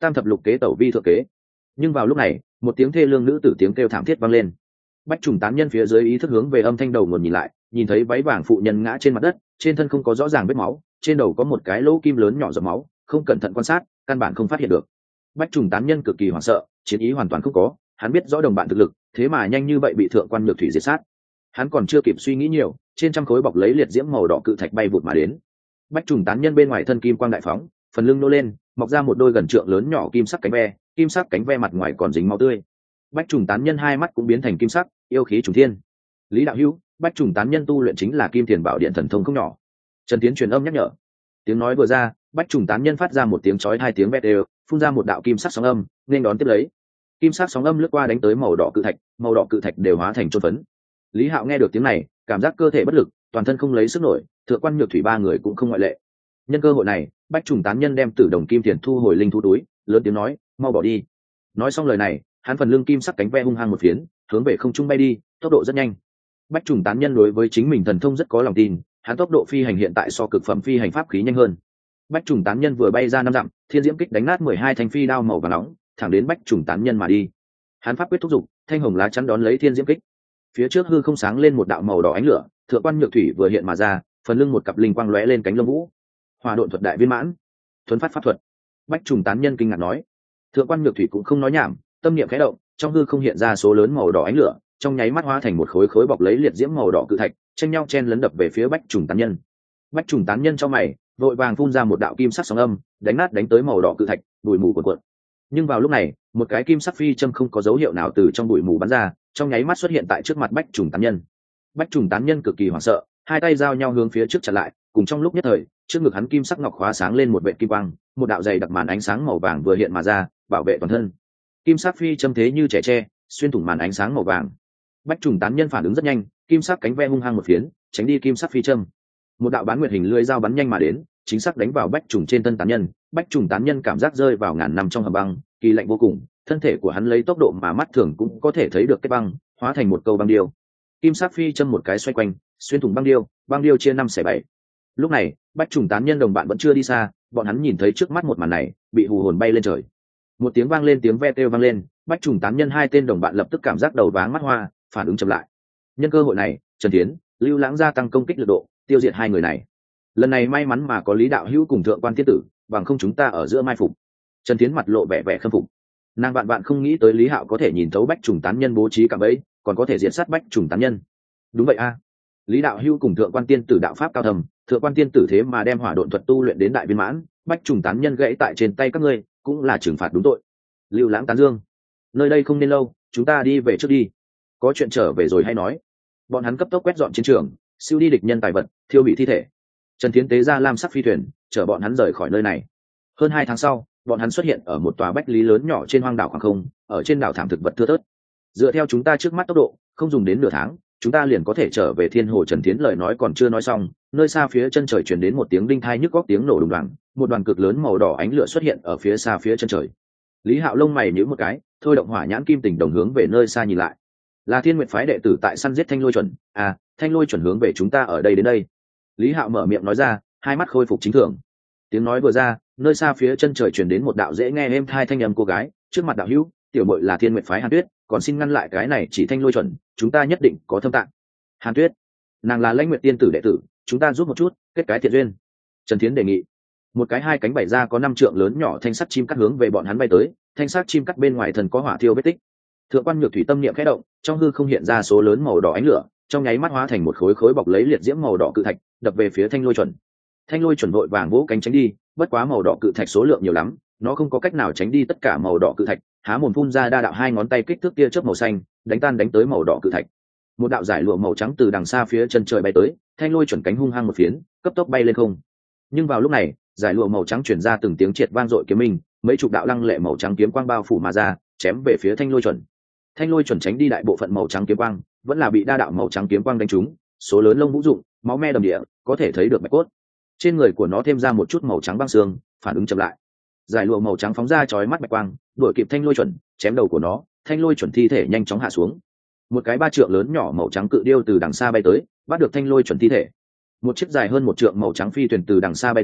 tam thập lục kế tẩu vi thượng kế. Nhưng vào lúc này một tiếng thê lương nữ tử tiếng kêu thảm thiết vang lên. Bách trùng tán nhân phía dưới ý thức hướng về âm thanh đầu nguồn nhìn lại, nhìn thấy váy vàng phụ nhân ngã trên mặt đất, trên thân không có rõ ràng vết máu, trên đầu có một cái lỗ kim lớn nhỏ giọt máu, không cẩn thận quan sát căn bản không phát hiện được. Bách trùng tán nhân cực kỳ hoảng sợ, chiến ý hoàn toàn không có, hắn biết rõ đồng bạn thực lực, thế mà nhanh như vậy bị thượng quan nhược thủy diệt sát. Hắn còn chưa kịp suy nghĩ nhiều, trên trăm khối bọc lấy liệt diễm màu đỏ cự thạch bay vụt mà đến. Bách trùng tán nhân bên ngoài thân kim quang đại phóng, phần lưng nô lên, mọc ra một đôi gần trượng lớn nhỏ kim sắc cánh ve, kim sắc cánh ve mặt ngoài còn dính máu tươi. Bách trùng tán nhân hai mắt cũng biến thành kim sắc, yêu khí trùng thiên. Lý đạo hữu, bách trùng tán nhân tu luyện chính là kim tiền bảo điện thần thông không nhỏ. Trần Tiến truyền âm nhắc nhở. Tiếng nói vừa ra, bách trùng tán nhân phát ra một tiếng chói hai tiếng vét đều, phun ra một đạo kim sắc sóng âm, nên đón tiếp lấy. Kim sắc sóng âm lướt qua đánh tới màu đỏ cự thạch, màu đỏ cự thạch đều hóa thành chôn phấn. Lý Hạo nghe được tiếng này, cảm giác cơ thể bất lực, toàn thân không lấy sức nổi, thượng quan nhược thủy ba người cũng không ngoại lệ. Nhân cơ hội này, bách trùng tán nhân đem tử đồng kim tiền thu hồi linh thú túi, lớn tiếng nói, mau bỏ đi. Nói xong lời này, hắn phần lưng kim sắc cánh ve hung hăng một phiến, hướng về không trung bay đi, tốc độ rất nhanh. Bách trùng tán nhân đối với chính mình thần thông rất có lòng tin, hắn tốc độ phi hành hiện tại so cực phẩm phi hành pháp khí nhanh hơn. Bách trùng tán nhân vừa bay ra năm dặm, thiên diễm kích đánh nát mười hai thanh phi đao màu vàng nóng, thẳng đến bách trùng tán nhân mà đi. Hắn pháp quyết thúc giục, thanh hồng lá chắn đón lấy thiên diễm kích. Phía trước hư không sáng lên một đạo màu đỏ ánh lửa, thượng quan nhược thủy vừa hiện mà ra, phần lưng một cặp linh quang lóe lên cánh lông vũ. Hỏa độn thuật đại viên mãn, thuấn phát pháp thuật. Bách trùng tán nhân kinh ngạc nói. Thượng quan nhược thủy cũng không nói nhảm, tâm niệm khẽ động, trong hư không hiện ra số lớn màu đỏ ánh lửa, trong nháy mắt hóa thành một khối khối bọc lấy liệt diễm màu đỏ cự thạch, tranh nhau chen lấn đập về phía bách trùng tán nhân. Bách trùng tán nhân trong mày vội vàng phun ra một đạo kim sắc sóng âm, đánh nát đánh tới màu đỏ cự thạch, bụi mù cuộn cuộn. Nhưng vào lúc này, một cái kim sắc phi châm không có dấu hiệu nào từ trong bụi mù bắn ra, trong nháy mắt xuất hiện tại trước mặt bách trùng tán nhân. Bách trùng tán nhân cực kỳ hoảng sợ, hai tay giao nhau hướng phía trước chặn lại, cùng trong lúc nhất thời, trước ngực hắn kim sắc ngọc khóa sáng lên một vệt kim quang, một đạo dày đặc màn ánh sáng màu vàng vừa hiện mà ra, bảo vệ toàn thân. Kim sắc phi châm thế như trẻ tre, xuyên thủng màn ánh sáng màu vàng. Bách trùng tán nhân phản ứng rất nhanh, kim sắc cánh ve hung hăng một phiến, tránh đi kim sắc phi châm. Một đạo bán nguyệt hình lưỡi dao bắn nhanh mà đến, chính xác đánh vào bách trùng trên thân tán nhân. Bách trùng tán nhân cảm giác rơi vào ngàn năm trong hầm băng, kỳ lạnh vô cùng, thân thể của hắn lấy tốc độ mà mắt thường cũng có thể thấy được cái băng, hóa thành một câu băng điêu. Kim sắc phi châm một cái xoay quanh, xuyên thủng băng điêu, băng điêu chia năm xẻ bảy. Lúc này, bách trùng tán nhân đồng bạn vẫn chưa đi xa, bọn hắn nhìn thấy trước mắt một màn này, bị hù hồn bay lên trời. Một tiếng vang lên, tiếng ve kêu vang lên, bách trùng tán nhân hai tên đồng bạn lập tức cảm giác đầu váng mắt hoa, phản ứng chậm lại. Nhân cơ hội này, Trần Tiến, Lưu Lãng gia tăng công kích lực độ, tiêu diệt hai người này. Lần này may mắn mà có Lý đạo hữu cùng thượng quan tiên tử, bằng không chúng ta ở giữa mai phục. Trần Tiến mặt lộ vẻ vẻ khâm phục. Nàng bạn bạn không nghĩ tới Lý Hạo có thể nhìn thấu bách trùng tán nhân bố trí cả bẫy, còn có thể diệt sát bách trùng tán nhân. Đúng vậy a. Lý đạo hữu cùng thượng quan tiên tử đạo pháp cao thầm, thượng quan tiên tử thế mà đem hỏa độn thuật tu luyện đến đại viên mãn, bách trùng tán nhân gãy tại trên tay các ngươi, cũng là trừng phạt đúng tội. Lưu Lãng tán dương. Nơi đây không nên lâu, chúng ta đi về trước đi. Có chuyện trở về rồi hay nói. Bọn hắn cấp tốc quét dọn chiến trường, siêu đi địch nhân tài vật, thiêu hủy thi thể. Trần Thiến tế ra lam sắc phi thuyền, chở bọn hắn rời khỏi nơi này. Hơn hai tháng sau, bọn hắn xuất hiện ở một tòa bách lý lớn nhỏ trên hoang đảo khoảng không, ở trên đảo thảm thực vật thưa thớt. Dựa theo chúng ta trước mắt tốc độ, không dùng đến nửa tháng, chúng ta liền có thể trở về Thiên Hồ. Trần Thiến lời nói còn chưa nói xong, nơi xa phía chân trời truyền đến một tiếng đinh thai nhức góc tiếng nổ đùng đoàng, một đoàn cực lớn màu đỏ ánh lửa xuất hiện ở phía xa phía chân trời. Lý Hạo lông mày nhíu một cái, thôi động hỏa nhãn kim tình đồng hướng về nơi xa nhìn lại. Là Thiên Nguyệt phái đệ tử tại săn giết Thanh Lôi chuẩn, à, Thanh Lôi chuẩn hướng về chúng ta ở đây đến đây. Lý Hạo mở miệng nói ra, hai mắt khôi phục chính thường. Tiếng nói vừa ra, nơi xa phía chân trời truyền đến một đạo dễ nghe êm thai thanh âm cô gái, trước mặt đạo hữu, tiểu muội là Thiên Nguyệt phái Hàn Tuyết, còn xin ngăn lại cái này chỉ Thanh Lôi chuẩn, chúng ta nhất định có thâm tạng. Hàn Tuyết, nàng là Lãnh Nguyệt tiên tử đệ tử, chúng ta giúp một chút, kết cái thiện duyên. Trần Thiến đề nghị. Một cái hai cánh bảy ra có năm trượng lớn nhỏ thanh sắt chim cắt hướng về bọn hắn bay tới, thanh sắt chim cắt bên ngoài thần có hỏa thiêu vết tích. Thượng quan Nhược Thủy tâm niệm khẽ động, trong hư không hiện ra số lớn màu đỏ ánh lửa, trong nháy mắt hóa thành một khối khối bọc lấy liệt diễm màu đỏ cự thạch, đập về phía Thanh Lôi chuẩn. Thanh Lôi chuẩn vội vàng vỗ cánh tránh đi, bất quá màu đỏ cự thạch số lượng nhiều lắm, nó không có cách nào tránh đi tất cả màu đỏ cự thạch, há mồm phun ra đa đạo hai ngón tay kích thước tia chớp màu xanh, đánh tan đánh tới màu đỏ cự thạch. Một đạo giải lụa màu trắng từ đằng xa phía chân trời bay tới, Thanh Lôi chuẩn cánh hung hăng một phiến, cấp tốc bay lên không. Nhưng vào lúc này, giải lụa màu trắng truyền ra từng tiếng triệt vang dội kiếm minh, mấy chục đạo lăng lệ màu trắng kiếm quang bao phủ mà ra, chém về phía Thanh Lôi chuẩn. Thanh Lôi chuẩn tránh đi đại bộ phận màu trắng kiếm quang, vẫn là bị đa đạo màu trắng kiếm quang đánh trúng, số lớn lông vũ dụng, máu me đầm địa, có thể thấy được bạch cốt. Trên người của nó thêm ra một chút màu trắng băng xương, phản ứng chậm lại. Giải lụa màu trắng phóng ra chói mắt bạch quang, đuổi kịp Thanh Lôi chuẩn, chém đầu của nó, Thanh Lôi chuẩn thi thể nhanh chóng hạ xuống. Một cái ba trượng lớn nhỏ màu trắng cự điêu từ đằng xa bay tới, bắt được Thanh Lôi chuẩn thi thể. Một chiếc dài hơn một trượng màu trắng phi thuyền từ đằng xa bay tới,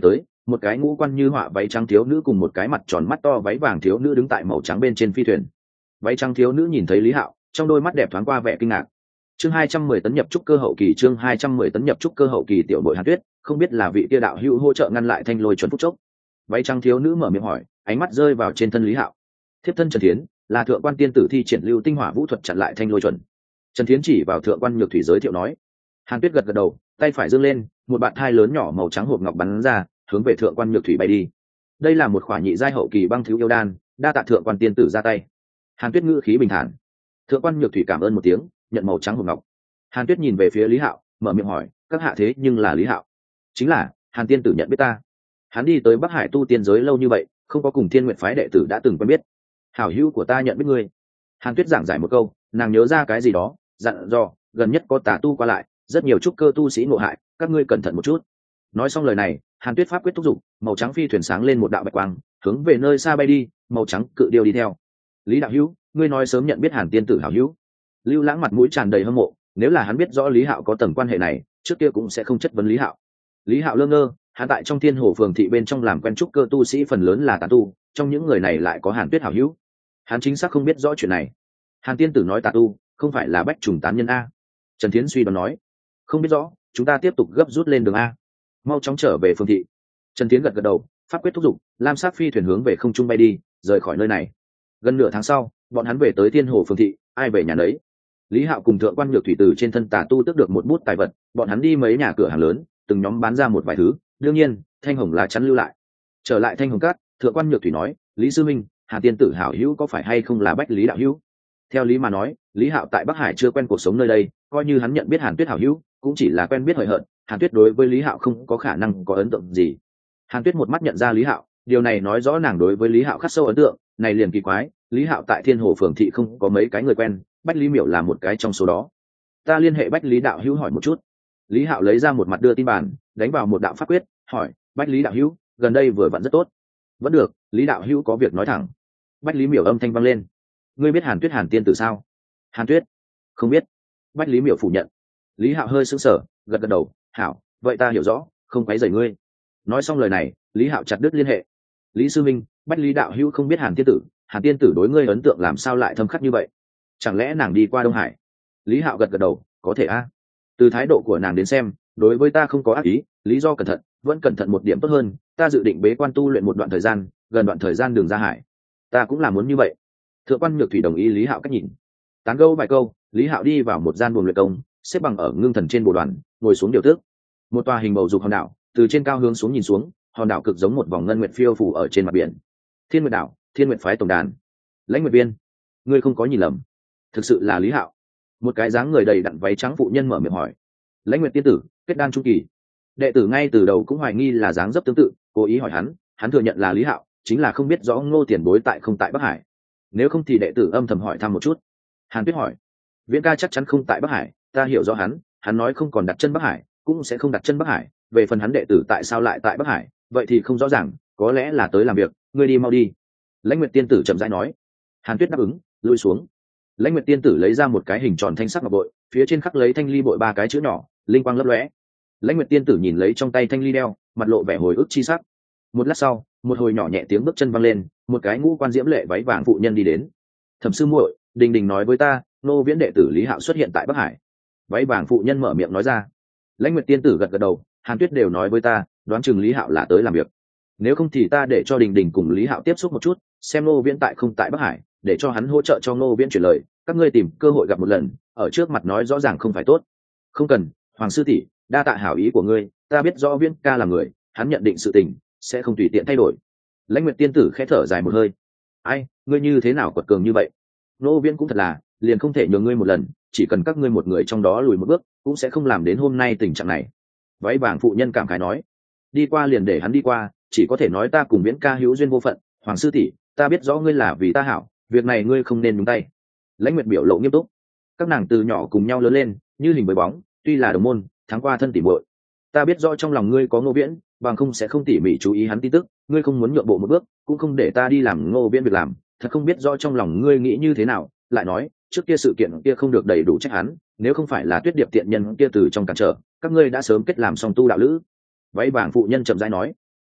một cái ngũ quan như họa váy trắng thiếu nữ cùng một cái mặt tròn mắt to váy vàng thiếu nữ đứng tại màu trắng bên trên phi thuyền. Váy trắng thiếu nữ nhìn thấy Lý Hạo, trong đôi mắt đẹp thoáng qua vẻ kinh ngạc. Chương hai trăm mười tấn nhập trúc cơ hậu kỳ, chương hai trăm mười tấn nhập trúc cơ hậu kỳ tiểu đội Hàn Tuyết, không biết là vị kia đạo hữu hỗ trợ ngăn lại thanh lôi chuẩn phút chốc. Váy trắng thiếu nữ mở miệng hỏi, ánh mắt rơi vào trên thân Lý Hạo. Thiếp thân Trần Thiến, là thượng quan tiên tử thi triển lưu tinh hỏa vũ thuật chặn lại thanh lôi chuẩn. Trần Thiến chỉ vào thượng quan Nhược Thủy giới thiệu nói. Hàn Tuyết gật gật đầu, tay phải giương lên, một bạt thai lớn nhỏ màu trắng hộp ngọc bắn ra, hướng về thượng quan Nhược Thủy bay đi. Đây là một khỏa nhị giai hậu kỳ băng thiếu yêu đan, đa tạ thượng quan tiên tử ra tay. Hàn Tuyết ngữ khí bình thản. Thượng quan Nhược Thủy cảm ơn một tiếng, nhận màu trắng hộp ngọc. Hàn Tuyết nhìn về phía Lý Hạo, mở miệng hỏi, các hạ thế nhưng là Lý Hạo? Chính là, Hàn tiên tử nhận biết ta. Hắn đi tới Bắc Hải tu tiên giới lâu như vậy, không có cùng Thiên Nguyệt phái đệ tử đã từng quen biết. Hảo hữu của ta nhận biết ngươi. Hàn Tuyết giảng giải một câu, nàng nhớ ra cái gì đó, dặn dò, gần nhất có tà tu qua lại, rất nhiều trúc cơ tu sĩ ngộ hại, các ngươi cẩn thận một chút. Nói xong lời này, Hàn Tuyết pháp quyết thúc giục, màu trắng phi thuyền sáng lên một đạo bạch quang, hướng về nơi xa bay đi, màu trắng cự điêu đi theo. Lý đạo hữu, ngươi nói sớm nhận biết Hàn tiên tử hảo hữu. Lưu Lãng mặt mũi tràn đầy hâm mộ, nếu là hắn biết rõ Lý Hạo có tầng quan hệ này, trước kia cũng sẽ không chất vấn Lý Hạo. Lý Hạo lơ ngơ, hắn tại trong Thiên Hồ phường thị bên trong làm quen trúc cơ tu sĩ phần lớn là tà tu, trong những người này lại có Hàn Tuyết hảo hữu. Hắn chính xác không biết rõ chuyện này. Hàn tiên tử nói tà tu, không phải là bách trùng tán nhân a? Trần Thiến suy đoán nói. Không biết rõ, chúng ta tiếp tục gấp rút lên đường a. Mau chóng trở về phường thị. Trần Thiến gật gật đầu, pháp quyết thúc giục, lam sắc phi thuyền hướng về không trung bay đi, rời khỏi nơi này. Gần nửa tháng sau, bọn hắn về tới Thiên Hồ phường thị, ai về nhà nấy. Lý Hạo cùng thượng quan Nhược Thủy từ trên thân tà tu tước được một bút tài vật, bọn hắn đi mấy nhà cửa hàng lớn, từng nhóm bán ra một vài thứ, đương nhiên, thanh hồng lá chắn lưu lại. Trở lại thanh hồng cát, thượng quan Nhược Thủy nói, Lý sư minh, Hà tiên tử hảo hữu có phải hay không là Bách Lý đạo hữu? Theo lý mà nói, Lý Hạo tại Bắc Hải chưa quen cuộc sống nơi đây, coi như hắn nhận biết Hàn Tuyết hảo hữu, cũng chỉ là quen biết hời hợt, Hàn Tuyết đối với Lý Hạo không có khả năng có ấn tượng gì. Hàn Tuyết một mắt nhận ra Lý Hạo, điều này nói rõ nàng đối với Lý Hạo khắc sâu ấn tượng, này liền kỳ quái, Lý Hạo tại Thiên Hồ phường thị không có mấy cái người quen, Bách Lý Miểu là một cái trong số đó. Ta liên hệ Bách Lý đạo hữu hỏi một chút. Lý Hạo lấy ra một mặt đưa tin bản, đánh vào một đạo pháp quyết, hỏi, Bách Lý đạo hữu, gần đây vừa vặn rất tốt. Vẫn được, Lý đạo hữu có việc nói thẳng. Bách Lý Miểu âm thanh vang lên. Ngươi biết Hàn Tuyết Hàn tiên tử sao? Hàn Tuyết? Không biết. Bách Lý Miểu phủ nhận. Lý Hạo hơi sững sờ, gật gật đầu, hảo, vậy ta hiểu rõ, không quấy rầy ngươi. Nói xong lời này, Lý Hạo chặt đứt liên hệ. Lý sư minh, Bách Lý đạo hữu không biết Hàn tiên tử, Hàn tiên tử đối ngươi ấn tượng làm sao lại thâm khắc như vậy? Chẳng lẽ nàng đi qua Đông Hải? Lý Hạo gật gật đầu, có thể a. Từ thái độ của nàng đến xem, đối với ta không có ác ý, lý do cẩn thận, vẫn cẩn thận một điểm tốt hơn, ta dự định bế quan tu luyện một đoạn thời gian, gần đoạn thời gian đường ra hải. Ta cũng là muốn như vậy. Thượng quan Nhược Thủy đồng ý Lý Hạo cách nhìn. Tán gẫu vài câu, Lý Hạo đi vào một gian buồng luyện công, xếp bằng ở ngưng thần trên bồ đoàn, ngồi xuống điều tước. Một tòa hình bầu dục hòn đảo, từ trên cao hướng xuống nhìn xuống, hòn đảo cực giống một vòng ngân nguyệt phiêu phù ở trên mặt biển. Thiên Nguyệt đảo, Thiên Nguyệt phái tổng đàn. Lãnh Nguyệt Viên, ngươi không có nhìn lầm, thực sự là Lý Hạo. Một cái dáng người đầy đặn váy trắng phụ nhân mở miệng hỏi. Lãnh Nguyệt tiên tử, kết đan trung kỳ. Đệ tử ngay từ đầu cũng hoài nghi là dáng dấp tương tự, cố ý hỏi hắn, hắn thừa nhận là Lý Hạo, chính là không biết rõ Ngô tiền bối tại không tại Bắc Hải. Nếu không thì đệ tử âm thầm hỏi thăm một chút. Hàn Tuyết hỏi, Viễn ca chắc chắn không tại Bắc Hải, ta hiểu rõ hắn, hắn nói không còn đặt chân Bắc Hải, cũng sẽ không đặt chân Bắc Hải, về phần hắn đệ tử tại sao lại tại Bắc Hải, vậy thì không rõ ràng, có lẽ là tới làm việc, ngươi đi mau đi. Lãnh Nguyệt tiên tử chậm rãi nói. Hàn Tuyết đáp ứng, lui xuống. Lãnh Nguyệt tiên tử lấy ra một cái hình tròn thanh sắc ngọc bội, phía trên khắc lấy thanh ly bội ba cái chữ nhỏ, linh quang lấp lóe. Lãnh Nguyệt tiên tử nhìn lấy trong tay thanh ly đeo, mặt lộ vẻ hồi ức chi sắc. Một lát sau, một hồi nhỏ nhẹ tiếng bước chân vang lên, một cái ngũ quan diễm lệ váy vàng phụ nhân đi đến. Thẩm sư muội, Đình Đình nói với ta, Nô Viễn đệ tử Lý Hạo xuất hiện tại Bắc Hải. Váy vàng phụ nhân mở miệng nói ra. Lãnh Nguyệt tiên tử gật gật đầu, Hàn Tuyết đều nói với ta, đoán chừng Lý Hạo là tới làm việc. Nếu không thì ta để cho Đình Đình cùng Lý Hạo tiếp xúc một chút, xem Nô Viễn tại không tại Bắc Hải, để cho hắn hỗ trợ cho Nô Viễn chuyển lời, các ngươi tìm cơ hội gặp một lần, ở trước mặt nói rõ ràng không phải tốt. Không cần, Hoàng sư tỷ, đa tạ hảo ý của ngươi, ta biết rõ Viễn ca là người, hắn nhận định sự tình, sẽ không tùy tiện thay đổi. Lãnh Nguyệt tiên tử khẽ thở dài một hơi. Ai, ngươi như thế nào quật cường như vậy? Nô Viễn cũng thật là, liền không thể nhường ngươi một lần, chỉ cần các ngươi một người trong đó lùi một bước, cũng sẽ không làm đến hôm nay tình trạng này. Váy vàng phụ nhân cảm khái nói. Đi qua liền để hắn đi qua, chỉ có thể nói ta cùng Viễn ca hữu duyên vô phận. Hoàng sư tỷ, ta biết rõ ngươi là vì ta hảo, việc này ngươi không nên nhúng tay. Lãnh Nguyệt biểu lộ nghiêm túc. Các nàng từ nhỏ cùng nhau lớn lên, như hình với bóng, tuy là đồng môn, tháng qua thân tỉ muội. Ta biết rõ trong lòng ngươi có Ngô Viễn, bằng không sẽ không tỉ mỉ chú ý hắn tin tức, ngươi không muốn nhượng bộ một bước, cũng không để ta đi làm Ngô Viễn việc làm, thật không biết rõ trong lòng ngươi nghĩ như thế nào. Lại nói, trước kia sự kiện kia không được đầy đủ trách hắn, nếu không phải là Tuyết Điệp tiện nhân kia từ trong cản trở, các ngươi đã sớm kết làm song tu đạo lữ. Váy vàng phụ nhân chậm rãi nói.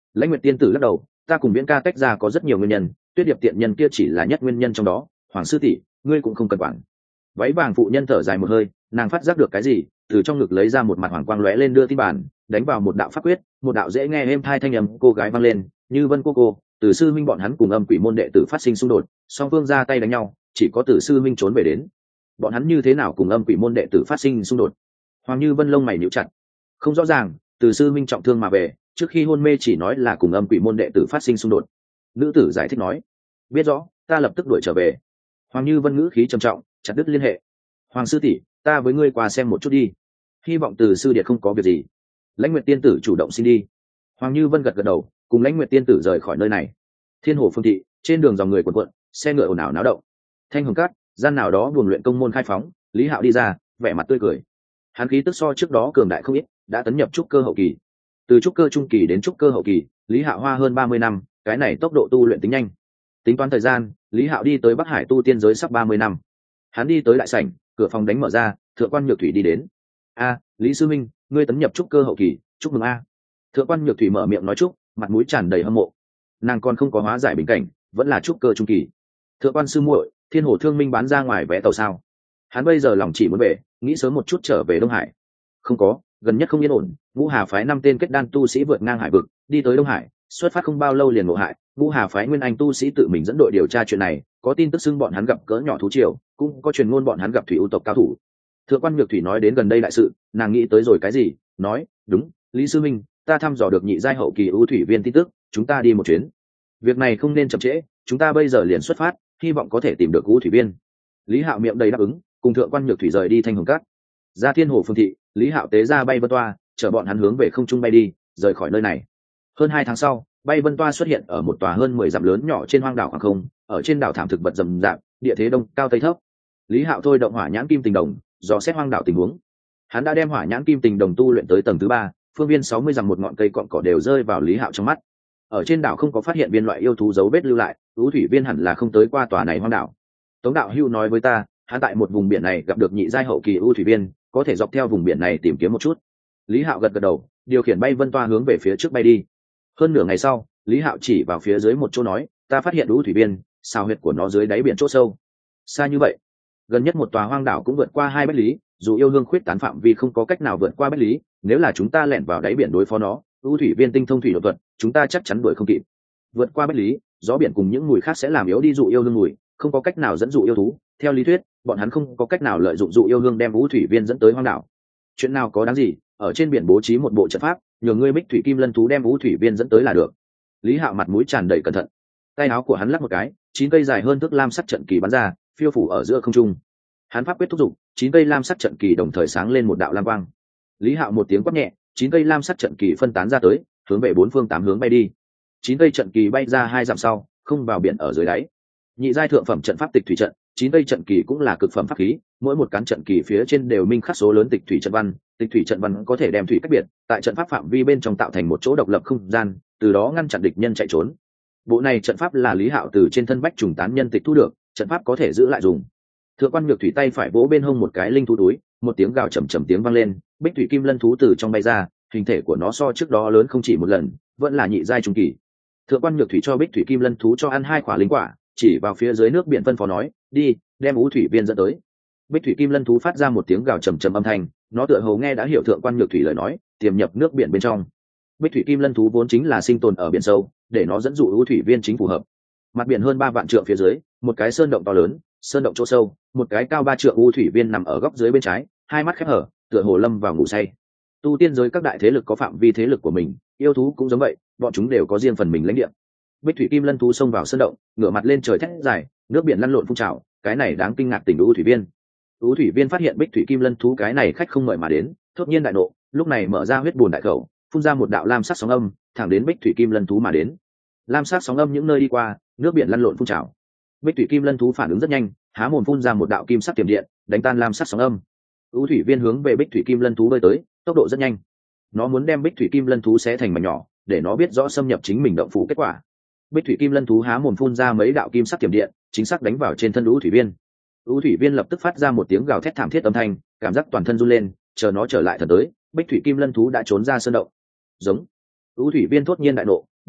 Lãnh Nguyệt tiên tử lắc đầu, ta cùng Viễn ca tách ra có rất nhiều nguyên nhân, Tuyết Điệp tiện nhân kia chỉ là nhất nguyên nhân trong đó. Hoàng sư tỷ, ngươi cũng không cần quản. Váy vàng phụ nhân thở dài một hơi, nàng phát giác được cái gì, từ trong ngực lấy ra một mặt hoàng quang lóe lên đưa tin bản, đánh vào một đạo pháp quyết, một đạo dễ nghe êm thai thanh âm cô gái vang lên, như Vân cô cô, Từ sư minh bọn hắn cùng âm quỷ môn đệ tử phát sinh xung đột, song phương ra tay đánh nhau, chỉ có Từ sư minh trốn về đến. Bọn hắn như thế nào cùng âm quỷ môn đệ tử phát sinh xung đột? Hoàng Như Vân lông mày nhíu chặt. Không rõ ràng, Từ sư minh trọng thương mà về, trước khi hôn mê chỉ nói là cùng âm quỷ môn đệ tử phát sinh xung đột. Nữ tử giải thích nói, biết rõ, ta lập tức đuổi trở về. Hoàng Như Vân ngữ khí trầm trọng, chặt đứt liên hệ. Hoàng sư tỷ, ta với ngươi qua xem một chút đi, hy vọng Từ sư điệt không có việc gì. Lãnh Nguyệt tiên tử chủ động xin đi. Hoàng Như Vân gật gật đầu, cùng Lãnh Nguyệt tiên tử rời khỏi nơi này. Thiên Hồ phương thị, trên đường dòng người cuồn cuộn, xe ngựa ồn ào náo động. Thanh Hồng Cát, gian nào đó buồng luyện công môn khai phóng, Lý Hạo đi ra, vẻ mặt tươi cười. Hắn khí tức so trước đó cường đại không ít, đã tấn nhập trúc cơ hậu kỳ. Từ trúc cơ trung kỳ đến trúc cơ hậu kỳ, Lý Hạo hoa hơn ba mươi năm, cái này tốc độ tu luyện tính nhanh. Tính toán thời gian, Lý Hạo đi tới Bắc Hải tu tiên giới sắp ba mươi năm. Hắn đi tới đại sảnh, cửa phòng đánh mở ra, Thượng quan Nhược Thủy đi đến. A, Lý sư minh, ngươi tấn nhập trúc cơ hậu kỳ, chúc mừng a. Thượng quan Nhược Thủy mở miệng nói chúc, mặt mũi tràn đầy hâm mộ. Nàng còn không có hóa giải bình cảnh, vẫn là trúc cơ trung kỳ. Thượng quan sư muội, Thiên Hồ Thương Minh bán ra ngoài vé tàu sao? Hắn bây giờ lòng chỉ muốn về, nghĩ sớm một chút trở về Đông Hải. Không có, gần nhất không yên ổn, Ngũ Hà phái năm tên kết đan tu sĩ vượt ngang hải vực, đi tới Đông Hải, xuất phát không bao lâu liền ngộ hại. Ngũ Hà phái nguyên anh tu sĩ tự mình dẫn đội điều tra chuyện này, có tin tức xưng bọn hắn gặp cỡ nhỏ thú triều, cũng có truyền ngôn bọn hắn gặp thủy ưu tộc cao thủ. Thượng quan Nhược Thủy nói đến gần đây đại sự, nàng nghĩ tới rồi cái gì, nói, đúng, Lý sư minh, ta thăm dò được nhị giai hậu kỳ ưu thủy viên tin tức, chúng ta đi một chuyến. Việc này không nên chậm trễ, chúng ta bây giờ liền xuất phát, hy vọng có thể tìm được ưu thủy viên. Lý Hạo miệng đầy đáp ứng, cùng Thượng quan Nhược Thủy rời đi Thanh Hồng Cát. Ra Thiên Hồ phương thị, Lý Hạo tế ra bay vân toa, chở bọn hắn hướng về không trung bay đi, rời khỏi nơi này. Hơn hai tháng sau, bay vân toa xuất hiện ở một tòa hơn mười dặm lớn nhỏ trên hoang đảo khoảng không, ở trên đảo thảm thực vật rậm rạp, địa thế đông cao tây thấp. Lý Hạo thôi động hỏa nhãn kim tình đồng, dò xét hoang đảo tình huống. Hắn đã đem hỏa nhãn kim tình đồng tu luyện tới tầng thứ ba, phương viên sáu mươi dặm một ngọn cây cọn cỏ đều rơi vào Lý Hạo trong mắt. Ở trên đảo không có phát hiện viên loại yêu thú dấu vết lưu lại, ưu thủy viên hẳn là không tới qua tòa này hoang đảo. Tống đạo hưu nói với ta, hắn tại một vùng biển này gặp được nhị giai hậu kỳ ưu thủy viên, có thể dọc theo vùng biển này tìm kiếm một chút. Lý Hạo gật gật đầu, điều khiển bay vân toa hướng về phía trước bay đi. Hơn nửa ngày sau, Lý Hạo chỉ vào phía dưới một chỗ nói, ta phát hiện ưu thủy viên, sao huyệt của nó dưới đáy biển chỗ sâu. Xa như vậy, gần nhất một tòa hoang đảo cũng vượt qua hai bách lý, dù yêu hương khuyết tán phạm vi không có cách nào vượt qua bách lý, nếu là chúng ta lẻn vào đáy biển đối phó nó, ưu thủy viên tinh thông thủy đột thuật, chúng ta chắc chắn đuổi không kịp. Vượt qua bách lý, gió biển cùng những mùi khác sẽ làm yếu đi dụ yêu hương mùi, không có cách nào dẫn dụ yêu thú. Theo lý thuyết, bọn hắn không có cách nào lợi dụng dụ yêu hương đem ưu thủy viên dẫn tới hoang đảo. Chuyện nào có đáng gì, ở trên biển bố trí một bộ trận pháp, nhờ ngươi bích thủy kim lân thú đem ưu thủy viên dẫn tới là được. Lý Hạo mặt mũi tràn đầy cẩn thận, tay áo của hắn lắc một cái, chín cây dài hơn thước lam sắc trận kỳ bắn ra, phiêu phủ ở giữa không trung. Hắn pháp quyết thúc giục, chín cây lam sắc trận kỳ đồng thời sáng lên một đạo lam quang. Lý Hạo một tiếng quát nhẹ, chín cây lam sắc trận kỳ phân tán ra tới, hướng về bốn phương tám hướng bay đi. Chín cây trận kỳ bay ra hai dặm sau, không vào biển ở dưới đáy. Nhị giai thượng phẩm trận pháp tịch thủy trận, chín cây trận kỳ cũng là cực phẩm pháp khí, mỗi một cán trận kỳ phía trên đều minh khắc số lớn tịch thủy trận văn, tịch thủy trận văn có thể đem thủy cách biệt, tại trận pháp phạm vi bên trong tạo thành một chỗ độc lập không gian, từ đó ngăn chặn địch nhân chạy trốn. Bộ này trận pháp là Lý Hạo từ trên thân bách trùng tán nhân tịch thu được, trận pháp có thể giữ lại dùng. Thượng quan Nhược Thủy tay phải vỗ bên hông một cái linh thú túi, một tiếng gào trầm trầm tiếng vang lên, bích thủy kim lân thú từ trong bay ra, hình thể của nó so trước đó lớn không chỉ một lần, vẫn là nhị giai trung kỳ. Thượng quan Nhược Thủy cho bích thủy kim lân thú cho ăn hai quả linh quả, chỉ vào phía dưới nước biển phân phó nói, đi, đem ú thủy viên dẫn tới. Bích thủy kim lân thú phát ra một tiếng gào trầm trầm âm thanh, nó tựa hồ nghe đã hiểu Thượng quan Nhược Thủy lời nói, tiềm nhập nước biển bên trong. Bích thủy kim lân thú vốn chính là sinh tồn ở biển sâu, để nó dẫn dụ ú thủy viên chính phù hợp. Mặt biển hơn ba vạn trượng phía dưới, một cái sơn động to lớn, sơn động chỗ sâu, một cái cao ba trượng ú thủy viên nằm ở góc dưới bên trái, hai mắt khép hở, tựa hồ lâm vào ngủ say. Tu tiên giới các đại thế lực có phạm vi thế lực của mình, yêu thú cũng giống vậy, bọn chúng đều có riêng phần mình lãnh địa. Bích thủy kim lân thú xông vào sơn động, ngửa mặt lên trời thét dài, nước biển lăn lộn phun trào, cái này đáng kinh ngạc tỉnh ú thủy viên. Ú thủy viên phát hiện bích thủy kim lân thú cái này khách không mời mà đến, thốt nhiên đại nộ, lúc này mở ra huyết bùn đại khẩu, phun ra một đạo lam sắc sóng âm, thẳng đến bích thủy kim lân thú mà đến. Lam sắc sóng âm những nơi đi qua, nước biển lăn lộn phun trào. Bích thủy kim lân thú phản ứng rất nhanh, há mồm phun ra một đạo kim sắc tiềm điện, đánh tan lam sắc sóng âm. Ú thủy viên hướng về bích thủy kim lân thú bơi tới, tốc độ rất nhanh. Nó muốn đem bích thủy kim lân thú xé thành mảnh nhỏ, để nó biết rõ xâm nhập chính mình động phủ kết quả. Bích thủy kim lân thú há mồm phun ra mấy đạo kim sắc tiềm điện, chính xác đánh vào trên thân Ú thủy viên. Ú thủy viên lập tức phát ra một tiếng gào thét thảm thiết âm thanh, cảm giác toàn thân run lên, chờ nó trở lại thần tới, bích thủy kim lân thú đã trốn ra sơn động. Giống. Ú thủy viên thốt nhiên đại nộ,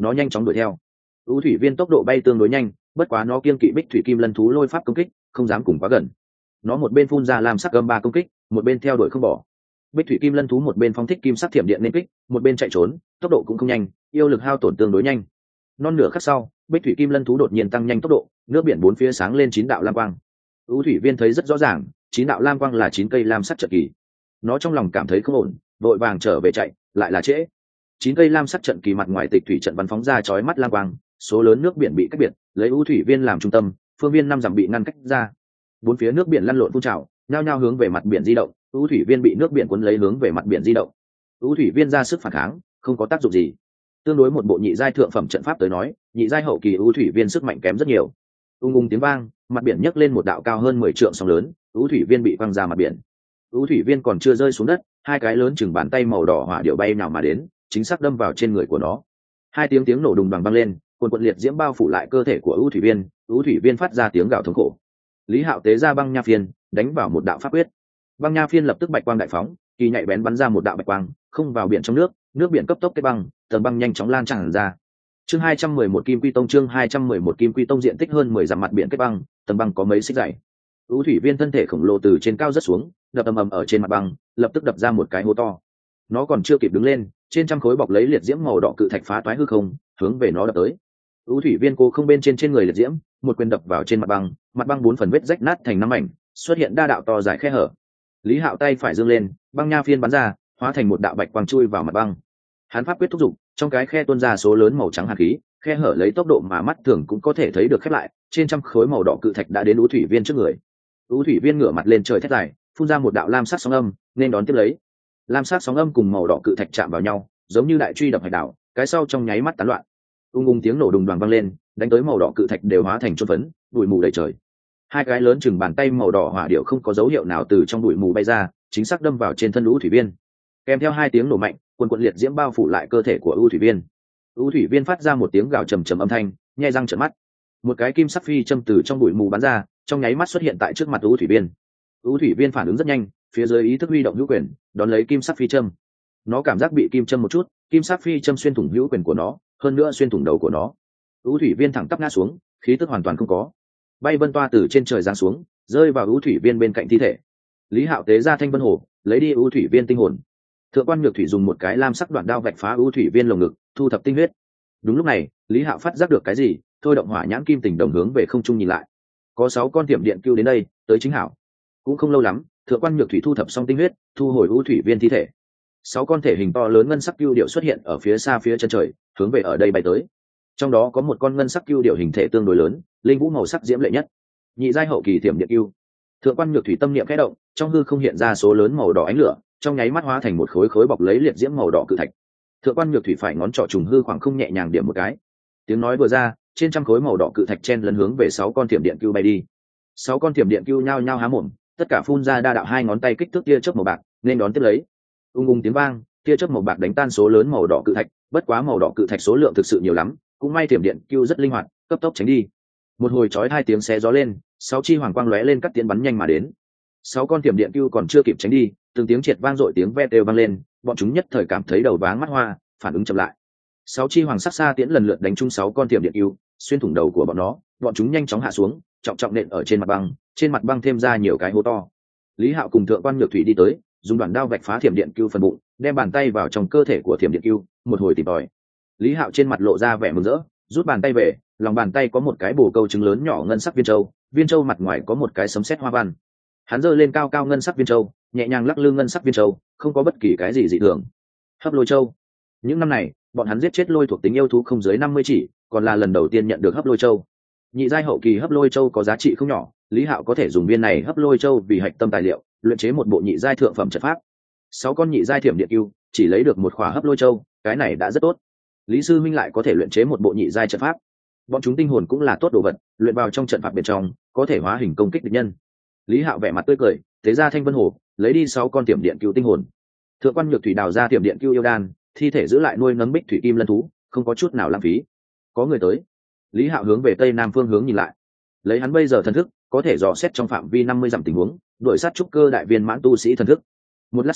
nó nhanh chóng đuổi theo. ưu thủy viên tốc độ bay tương đối nhanh, bất quá nó kiêng kỵ bích thủy kim lân thú lôi pháp công kích, không dám cùng quá gần. Nó một bên phun ra làm sắc gầm ba công kích, một bên theo đuổi không bỏ. Bích thủy kim lân thú một bên phóng thích kim sắc thiểm điện nên kích, một bên chạy trốn, tốc độ cũng không nhanh, yêu lực hao tổn tương đối nhanh. Non nửa khắc sau, bích thủy kim lân thú đột nhiên tăng nhanh tốc độ, nước biển bốn phía sáng lên chín đạo lam quang. ưu thủy viên thấy rất rõ ràng, chín đạo lam quang là chín cây lam sắc trận kỳ. Nó trong lòng cảm thấy không ổn, vội vàng trở về chạy, lại là trễ. Chín cây lam sắc trận kỳ mặt ngoài tịch thủy trận bắn phóng ra chói mắt lam quang, số lớn nước biển bị cách biệt, lấy ưu thủy viên làm trung tâm, phương viên năm dặm bị ngăn cách ra. Bốn phía nước biển lăn lộn phun trào, nhao nhao hướng về mặt biển di động, ưu thủy viên bị nước biển cuốn lấy hướng về mặt biển di động. ưu thủy viên ra sức phản kháng, không có tác dụng gì. Tương đối một bộ nhị giai thượng phẩm trận pháp tới nói, nhị giai hậu kỳ ưu thủy viên sức mạnh kém rất nhiều. Ung ung tiếng vang, mặt biển nhấc lên một đạo cao hơn mười trượng sóng lớn, ưu thủy viên bị văng ra mặt biển. ưu thủy viên còn chưa rơi xuống đất, hai cái lớn chừng bàn tay màu đỏ hỏa điệu bay nào mà đến, chính xác đâm vào trên người của nó. Hai tiếng tiếng nổ đùng đoàng vang lên, cuồn cuộn liệt diễm bao phủ lại cơ thể của ưu thủy viên, ưu thủy viên phát ra tiếng gào thống khổ. Lý Hạo tế ra băng nha phiên, đánh vào một đạo pháp quyết. Băng nha phiên lập tức bạch quang đại phóng, kỳ nhạy bén bắn ra một đạo bạch quang, không vào biển trong nước, nước biển cấp tốc kết băng, tầng băng nhanh chóng lan tràn ra. Chương hai trăm mười một Kim Quy Tông chương hai trăm mười một Kim Quy Tông diện tích hơn mười dặm mặt biển kết băng, tầng băng có mấy xích dày. ưu thủy viên thân thể khổng lồ từ trên cao rất xuống, đập ầm ầm ở trên mặt băng, lập tức đập ra một cái hố to. Nó còn chưa kịp đứng lên, trên trăm khối bọc lấy liệt diễm màu đỏ cự thạch phá toái hư không, hướng về nó đập tới. ưu thủy viên cố không bên trên trên người liệt diễm, một quyền đập vào trên mặt băng, mặt băng bốn phần vết rách nát thành năm mảnh, xuất hiện đa đạo to dài khe hở. Lý Hạo tay phải giương lên, băng nha phiên bắn ra, hóa thành một đạo bạch quang chui vào mặt băng. Hắn pháp quyết thúc giục, trong cái khe tuôn ra số lớn màu trắng hàn khí, khe hở lấy tốc độ mà mắt thường cũng có thể thấy được khép lại, trên trăm khối màu đỏ cự thạch đã đến ưu thủy viên trước người. ưu thủy viên ngửa mặt lên trời thét dài, phun ra một đạo lam sắc sóng âm, nên đón tiếp lấy. Lam sắc sóng âm cùng màu đỏ cự thạch chạm vào nhau, giống như đại truy đập hải đảo, cái sau trong nháy mắt tán loạn. Ung ung tiếng nổ đùng đoàng vang lên, đánh tới màu đỏ cự thạch đều hóa thành chôn phấn, bụi mù đầy trời. Hai cái lớn chừng bàn tay màu đỏ hỏa điệu không có dấu hiệu nào từ trong bụi mù bay ra, chính xác đâm vào trên thân ưu thủy viên. Kèm theo hai tiếng nổ mạnh, quần quần liệt diễm bao phủ lại cơ thể của ưu thủy viên. ưu thủy viên phát ra một tiếng gào trầm trầm âm thanh, nhe răng trợn mắt. Một cái kim sắc phi châm từ trong bụi mù bắn ra, trong nháy mắt xuất hiện tại trước mặt ưu thủy viên. ưu thủy viên phản ứng rất nhanh, phía dưới ý thức huy động hữu quyền, đón lấy kim sắc phi châm. Nó cảm giác bị kim châm một chút, kim sắc phi châm xuyên thủng hữu quyền của nó, hơn nữa xuyên thủng đầu của nó. ưu thủy viên thẳng tắp ngã xuống, khí tức hoàn toàn không có, bay vân toa từ trên trời giáng xuống, rơi vào ưu thủy viên bên cạnh thi thể. Lý Hạo tế ra thanh vân hồ, lấy đi ưu thủy viên tinh hồn. Thượng quan Nhược Thủy dùng một cái lam sắc đoạn đao vạch phá ưu thủy viên lồng ngực, thu thập tinh huyết. Đúng lúc này, Lý Hạo phát giác được cái gì, thôi động hỏa nhãn kim tình đồng hướng về không trung nhìn lại. Có sáu con tiệm điện cưu đến đây, tới chính hảo. Cũng không lâu lắm, Thượng quan Nhược Thủy thu thập xong tinh huyết, thu hồi ưu thủy viên thi thể. Sáu con thể hình to lớn ngân sắc cưu điệu xuất hiện ở phía xa phía chân trời, hướng về ở đây bay tới. Trong đó có một con ngân sắc cưu điệu hình thể tương đối lớn, linh vũ màu sắc diễm lệ nhất. Nhị giai hậu kỳ tiệm điện cưu. Thượng quan Nhược Thủy tâm niệm khẽ động, trong hư không hiện ra số lớn màu đỏ ánh lửa, trong nháy mắt hóa thành một khối khối bọc lấy liệt diễm màu đỏ cự thạch. Thượng quan Nhược Thủy phải ngón trỏ trùng hư khoảng không nhẹ nhàng điểm một cái. Tiếng nói vừa ra, trên trăm khối màu đỏ cự thạch chen lấn hướng về sáu con tiệm điện cưu bay đi. Sáu con tiệm điện cưu nhao nhao há mồm, tất cả phun ra đa đạo hai ngón tay kích thước tia chớp màu bạc, nên đón tiếp lấy. Ung ung tiếng vang, tia chớp màu bạc đánh tan số lớn màu đỏ cự thạch, bất quá màu đỏ cự thạch số lượng thực sự nhiều lắm, cũng may tiệm điện cưu rất linh hoạt, cấp tốc tránh đi. Một hồi chói hai tiếng xé gió lên, sáu chi hoàng quang lóe lên cắt tiến bắn nhanh mà đến. Sáu con tiệm điện cưu còn chưa kịp tránh đi, từng tiếng triệt vang dội tiếng ve đều vang lên, bọn chúng nhất thời cảm thấy đầu váng mắt hoa, phản ứng chậm lại. Sáu chi hoàng sắc xa tiễn lần lượt đánh trúng sáu con tiệm điện cưu, xuyên thủng đầu của bọn nó, bọn chúng nhanh chóng hạ xuống, trọng trọng nện ở trên mặt băng, trên mặt băng thêm ra nhiều cái hố to. Lý Hạo cùng Thượng quan Nhược Thủy đi tới, dùng đoạn đao vạch phá thiểm điện cưu phần bụng, đem bàn tay vào trong cơ thể của thiểm điện cưu, một hồi tìm tòi. Lý Hạo trên mặt lộ ra vẻ mừng rỡ, rút bàn tay về, lòng bàn tay có một cái bồ câu trứng lớn nhỏ ngân sắc viên châu, viên châu mặt ngoài có một cái sấm sét hoa văn. Hắn giơ lên cao cao ngân sắc viên châu, nhẹ nhàng lắc lư ngân sắc viên châu, không có bất kỳ cái gì dị thường. Hấp lôi châu. Những năm này, bọn hắn giết chết lôi thuộc tính yêu thú không dưới năm mươi chỉ, còn là lần đầu tiên nhận được hấp lôi châu. Nhị giai hậu kỳ hấp lôi châu có giá trị không nhỏ, Lý Hạo có thể dùng viên này hấp lôi châu vì hạch tâm tài liệu, luyện chế một bộ nhị giai thượng phẩm trận pháp. Sáu con nhị giai thiểm điện cưu, chỉ lấy được một khỏa hấp lôi châu, cái này đã rất tốt. Lý sư minh lại có thể luyện chế một bộ nhị giai trận pháp. Bọn chúng tinh hồn cũng là tốt đồ vật, luyện vào trong trận pháp bên trong, có thể hóa hình công kích địch nhân. Lý Hạo vẻ mặt tươi cười, tế ra thanh vân hồ, lấy đi sáu con tiềm điện cưu tinh hồn. Thượng quan Nhược Thủy đào ra tiềm điện cưu yêu đan, thi thể giữ lại nuôi nấng bích thủy kim lân thú, không có chút nào lãng phí. Có người tới. Lý Hạo hướng về tây nam phương hướng nhìn lại, lấy hắn bây giờ thần thức, có thể dò xét trong phạm vi năm mươi dặm tình huống, đuổi sát trúc cơ đại viên mãn tu sĩ thần thức. Một lát sau,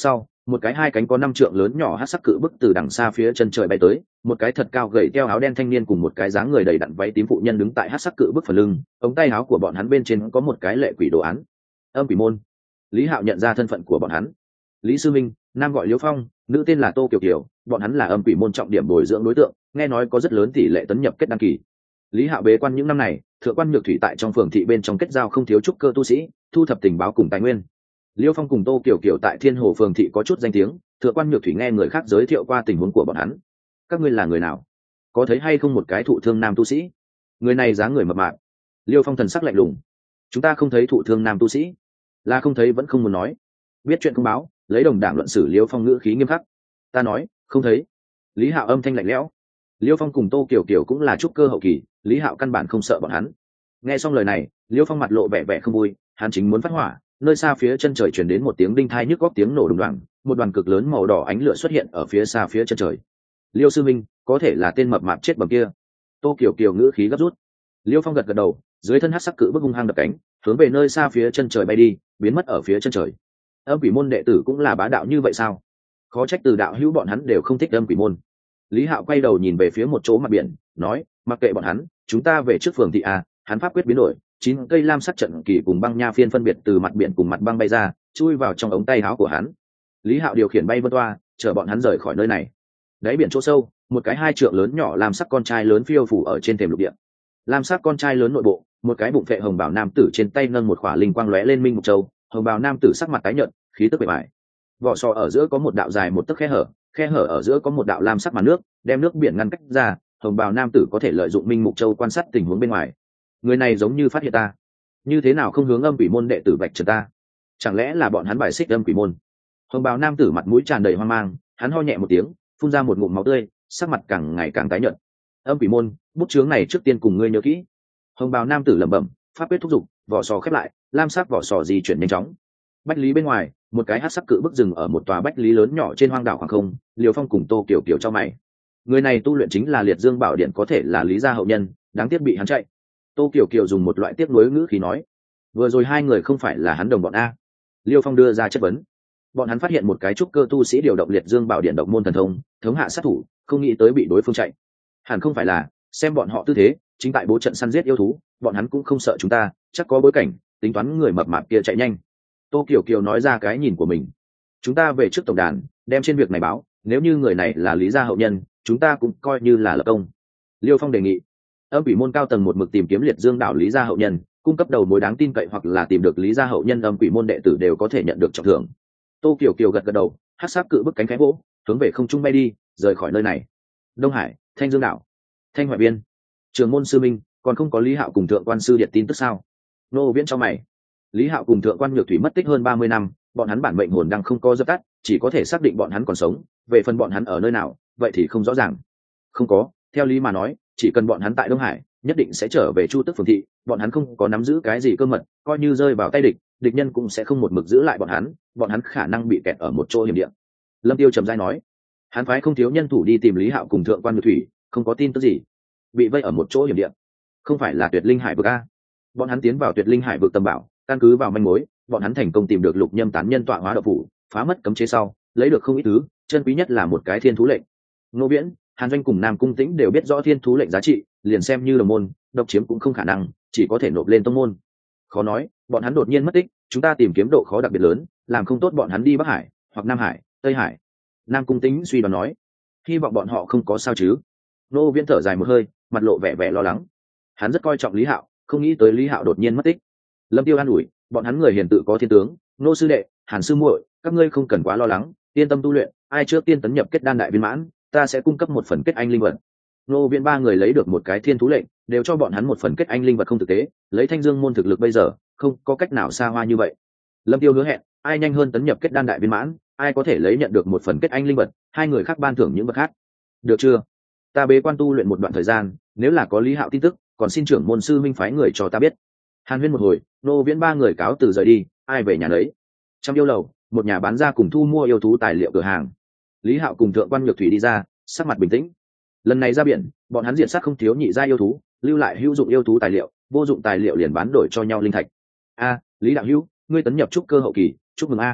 một cái hai cánh có năm trượng lớn nhỏ hắc sắc cự bức từ đằng xa phía chân trời bay tới, một cái thật cao gầy teo áo đen thanh niên cùng một cái dáng người đầy đặn váy tím phụ nhân đứng tại hắc sắc cự bức phần lưng, ống tay áo của bọn hắn bên trên có một cái lệ quỷ đồ án. Âm quỷ môn. Lý Hạo nhận ra thân phận của bọn hắn. Lý sư minh, nam gọi Liễu Phong, nữ tên là Tô Kiều Kiều, bọn hắn là âm quỷ môn trọng điểm bồi dưỡng đối tượng, nghe nói có rất lớn tỷ lệ tấn nhập kết đăng kỳ. Lý Hạo bế quan những năm này, thượng quan nhược thủy tại trong phường thị bên trong kết giao không thiếu trúc cơ tu sĩ, thu thập tình báo cùng tài nguyên. Liễu Phong cùng Tô Kiều Kiều tại Thiên Hồ phường thị có chút danh tiếng, thượng quan nhược thủy nghe người khác giới thiệu qua tình huống của bọn hắn. Các ngươi là người nào? Có thấy hay không một cái thụ thương nam tu sĩ? Người này dáng người mập mạp. Liêu Phong thần sắc lạnh lùng. Chúng ta không thấy thụ thương nam tu sĩ. Là không thấy vẫn không muốn nói. Biết chuyện không báo, lấy đồng đảng luận xử. Liêu Phong ngữ khí nghiêm khắc. Ta nói, không thấy. Lý Hạo âm thanh lạnh lẽo. Liêu Phong cùng Tô Kiều Kiều cũng là trúc cơ hậu kỳ, Lý Hạo căn bản không sợ bọn hắn. Nghe xong lời này, Liêu Phong mặt lộ vẻ vẻ không vui, hắn chính muốn phát hỏa, nơi xa phía chân trời truyền đến một tiếng đinh thai nhức góc tiếng nổ đùng đoàng, một đoàn cực lớn màu đỏ ánh lửa xuất hiện ở phía xa phía chân trời. Liêu sư minh, có thể là tên mập mạp chết bầm kia. Tô Kiều Kiều ngữ khí gấp rút. Liêu Phong gật gật đầu, dưới thân hắc sắc cự bức hung hăng đập cánh, hướng về nơi xa phía chân trời bay đi, biến mất ở phía chân trời. Âm quỷ môn đệ tử cũng là bá đạo như vậy sao? Khó trách từ đạo hữu bọn hắn đều không thích âm quỷ môn. Lý Hạo quay đầu nhìn về phía một chỗ mặt biển, nói, mặc kệ bọn hắn, chúng ta về trước phường thị a. Hắn pháp quyết biến đổi, chín cây lam sắc trận kỳ cùng băng nha phiên phân biệt từ mặt biển cùng mặt băng bay ra, chui vào trong ống tay áo của hắn. Lý Hạo điều khiển bay vân toa, chở bọn hắn rời khỏi nơi này. Đáy biển chỗ sâu, một cái hai trượng lớn nhỏ lam sắc con trai lớn phiêu phủ ở trên thềm lục địa. Lam sắc con trai lớn nội bộ, một cái bụng phệ hồng bào nam tử trên tay nâng một khỏa linh quang lóe lên minh mục châu, hồng bào nam tử sắc mặt tái nhợt, khí tức bề bại. Vỏ sò ở giữa có một đạo dài một tấc khe hở, khe hở ở giữa có một đạo lam sắc màn nước, đem nước biển ngăn cách ra, hồng bào nam tử có thể lợi dụng minh mục châu quan sát tình huống bên ngoài. Người này giống như phát hiện ta, như thế nào không hướng âm quỷ môn đệ tử vạch trần ta? Chẳng lẽ là bọn hắn bài xích âm quỷ môn? Hồng bào nam tử mặt mũi tràn đầy hoang mang, hắn ho nhẹ một tiếng, phun ra một ngụm máu tươi, sắc mặt càng ngày càng tái nhợt. Âm quỷ môn, bút chướng này trước tiên cùng ngươi nhớ kỹ. Hồng bào nam tử lẩm bẩm, pháp quyết thúc giục, vỏ sò khép lại, lam sắc vỏ sò di chuyển nhanh chóng. Bách lý bên ngoài, một cái hắc sắc cự bức rừng ở một tòa bách lý lớn nhỏ trên hoang đảo khoảng không. Liều Phong cùng Tô Kiều Kiều cho mày. Người này tu luyện chính là liệt dương bảo điện, có thể là lý gia hậu nhân, đáng tiếc bị hắn chạy. Tô Kiều Kiều dùng một loại tiếc nuối ngữ khí nói, vừa rồi hai người không phải là hắn đồng bọn a? Liêu Phong đưa ra chất vấn. Bọn hắn phát hiện một cái trúc cơ tu sĩ điều động liệt dương bảo điện độc môn thần thông, thống hạ sát thủ, không nghĩ tới bị đối phương chạy. Hẳn không phải là, xem bọn họ tư thế, chính tại bố trận săn giết yêu thú, bọn hắn cũng không sợ chúng ta, chắc có bối cảnh, tính toán người mập mạp kia chạy nhanh. Tô Kiều Kiều nói ra cái nhìn của mình. Chúng ta về trước tổng đàn, đem trên việc này báo, nếu như người này là lý gia hậu nhân, chúng ta cũng coi như là lập công. Liêu Phong đề nghị. Âm quỷ môn cao tầng một mực tìm kiếm liệt dương đảo lý gia hậu nhân, cung cấp đầu mối đáng tin cậy hoặc là tìm được lý gia hậu nhân, âm quỷ môn đệ tử đều có thể nhận được trọng thưởng. Tô Kiều Kiều gật gật đầu, hắc sắc cự bức cánh khẽ vỗ, hướng về không trung bay đi, rời khỏi nơi này. Đông Hải, Thanh Dương đảo, Thanh Hoài Biên, Trường môn sư minh, còn không có Lý Hạo cùng thượng quan sư điện tin tức sao? Nô Viễn cho mày. Lý Hạo cùng thượng quan Nhược Thủy mất tích hơn ba mươi năm, bọn hắn bản mệnh hồn đang không có dập tắt, chỉ có thể xác định bọn hắn còn sống, về phần bọn hắn ở nơi nào, vậy thì không rõ ràng. Không có, theo lý mà nói, chỉ cần bọn hắn tại Đông Hải, nhất định sẽ trở về Chu Tức phường thị, bọn hắn không có nắm giữ cái gì cơ mật, coi như rơi vào tay địch, địch nhân cũng sẽ không một mực giữ lại bọn hắn, bọn hắn khả năng bị kẹt ở một chỗ hiểm địa. Lâm Tiêu trầm rãi nói, hắn phái không thiếu nhân thủ đi tìm Lý Hạo cùng thượng quan Nhược Thủy, không có tin tức gì. Bị vây ở một chỗ hiểm địa, không phải là Tuyệt Linh Hải vực a? Bọn hắn tiến vào Tuyệt Linh Hải vực tầm bảo, căn cứ vào manh mối, bọn hắn thành công tìm được Lục Nhâm tán nhân tọa hóa đạo phủ, phá mất cấm chế sau, lấy được không ít thứ, chân quý nhất là một cái thiên thú lệnh. Ngô Viễn, Hàn Doanh cùng Nam Cung Tĩnh đều biết rõ thiên thú lệnh giá trị, liền xem như đồng môn, độc chiếm cũng không khả năng, chỉ có thể nộp lên tông môn. Khó nói, bọn hắn đột nhiên mất tích, chúng ta tìm kiếm độ khó đặc biệt lớn, làm không tốt bọn hắn đi Bắc Hải, hoặc Nam Hải, Tây Hải. Nam Cung Tĩnh suy đoán nói, hy vọng bọn họ không có sao chứ. Ngô Viễn thở dài một hơi, mặt lộ vẻ vẻ lo lắng. Hắn rất coi trọng Lý Hạo, không nghĩ tới Lý Hạo đột nhiên mất tích. Lâm Tiêu an ủi, bọn hắn người hiền tự có thiên tướng, Ngô sư đệ, Hàn sư muội, các ngươi không cần quá lo lắng, yên tâm tu luyện, ai trước tiên tấn nhập kết đan đại viên mãn, ta sẽ cung cấp một phần kết anh linh vật. Ngô Viễn ba người lấy được một cái thiên thú lệnh, đều cho bọn hắn một phần kết anh linh vật không thực tế, lấy Thanh Dương môn thực lực bây giờ, không có cách nào xa hoa như vậy. Lâm Tiêu hứa hẹn, ai nhanh hơn tấn nhập kết đan đại viên mãn, ai có thể lấy nhận được một phần kết anh linh vật, hai người khác ban thưởng những vật khác. Được chưa? Ta bế quan tu luyện một đoạn thời gian, nếu là có Lý Hạo tin tức, còn xin trưởng môn sư minh phái người cho ta biết. Hàn Huyên một hồi, Ngô Viễn ba người cáo từ rời đi, ai về nhà đấy. Trong yêu lầu, một nhà bán ra cùng thu mua yêu thú tài liệu cửa hàng. Lý Hạo cùng thượng quan Nhược Thủy đi ra, sắc mặt bình tĩnh. Lần này ra biển, bọn hắn diệt sát không thiếu nhị gia yêu thú, lưu lại hữu dụng yêu thú tài liệu, vô dụng tài liệu liền bán đổi cho nhau linh thạch. A, Lý đạo hữu, ngươi tấn nhập trúc cơ hậu kỳ, chúc mừng a.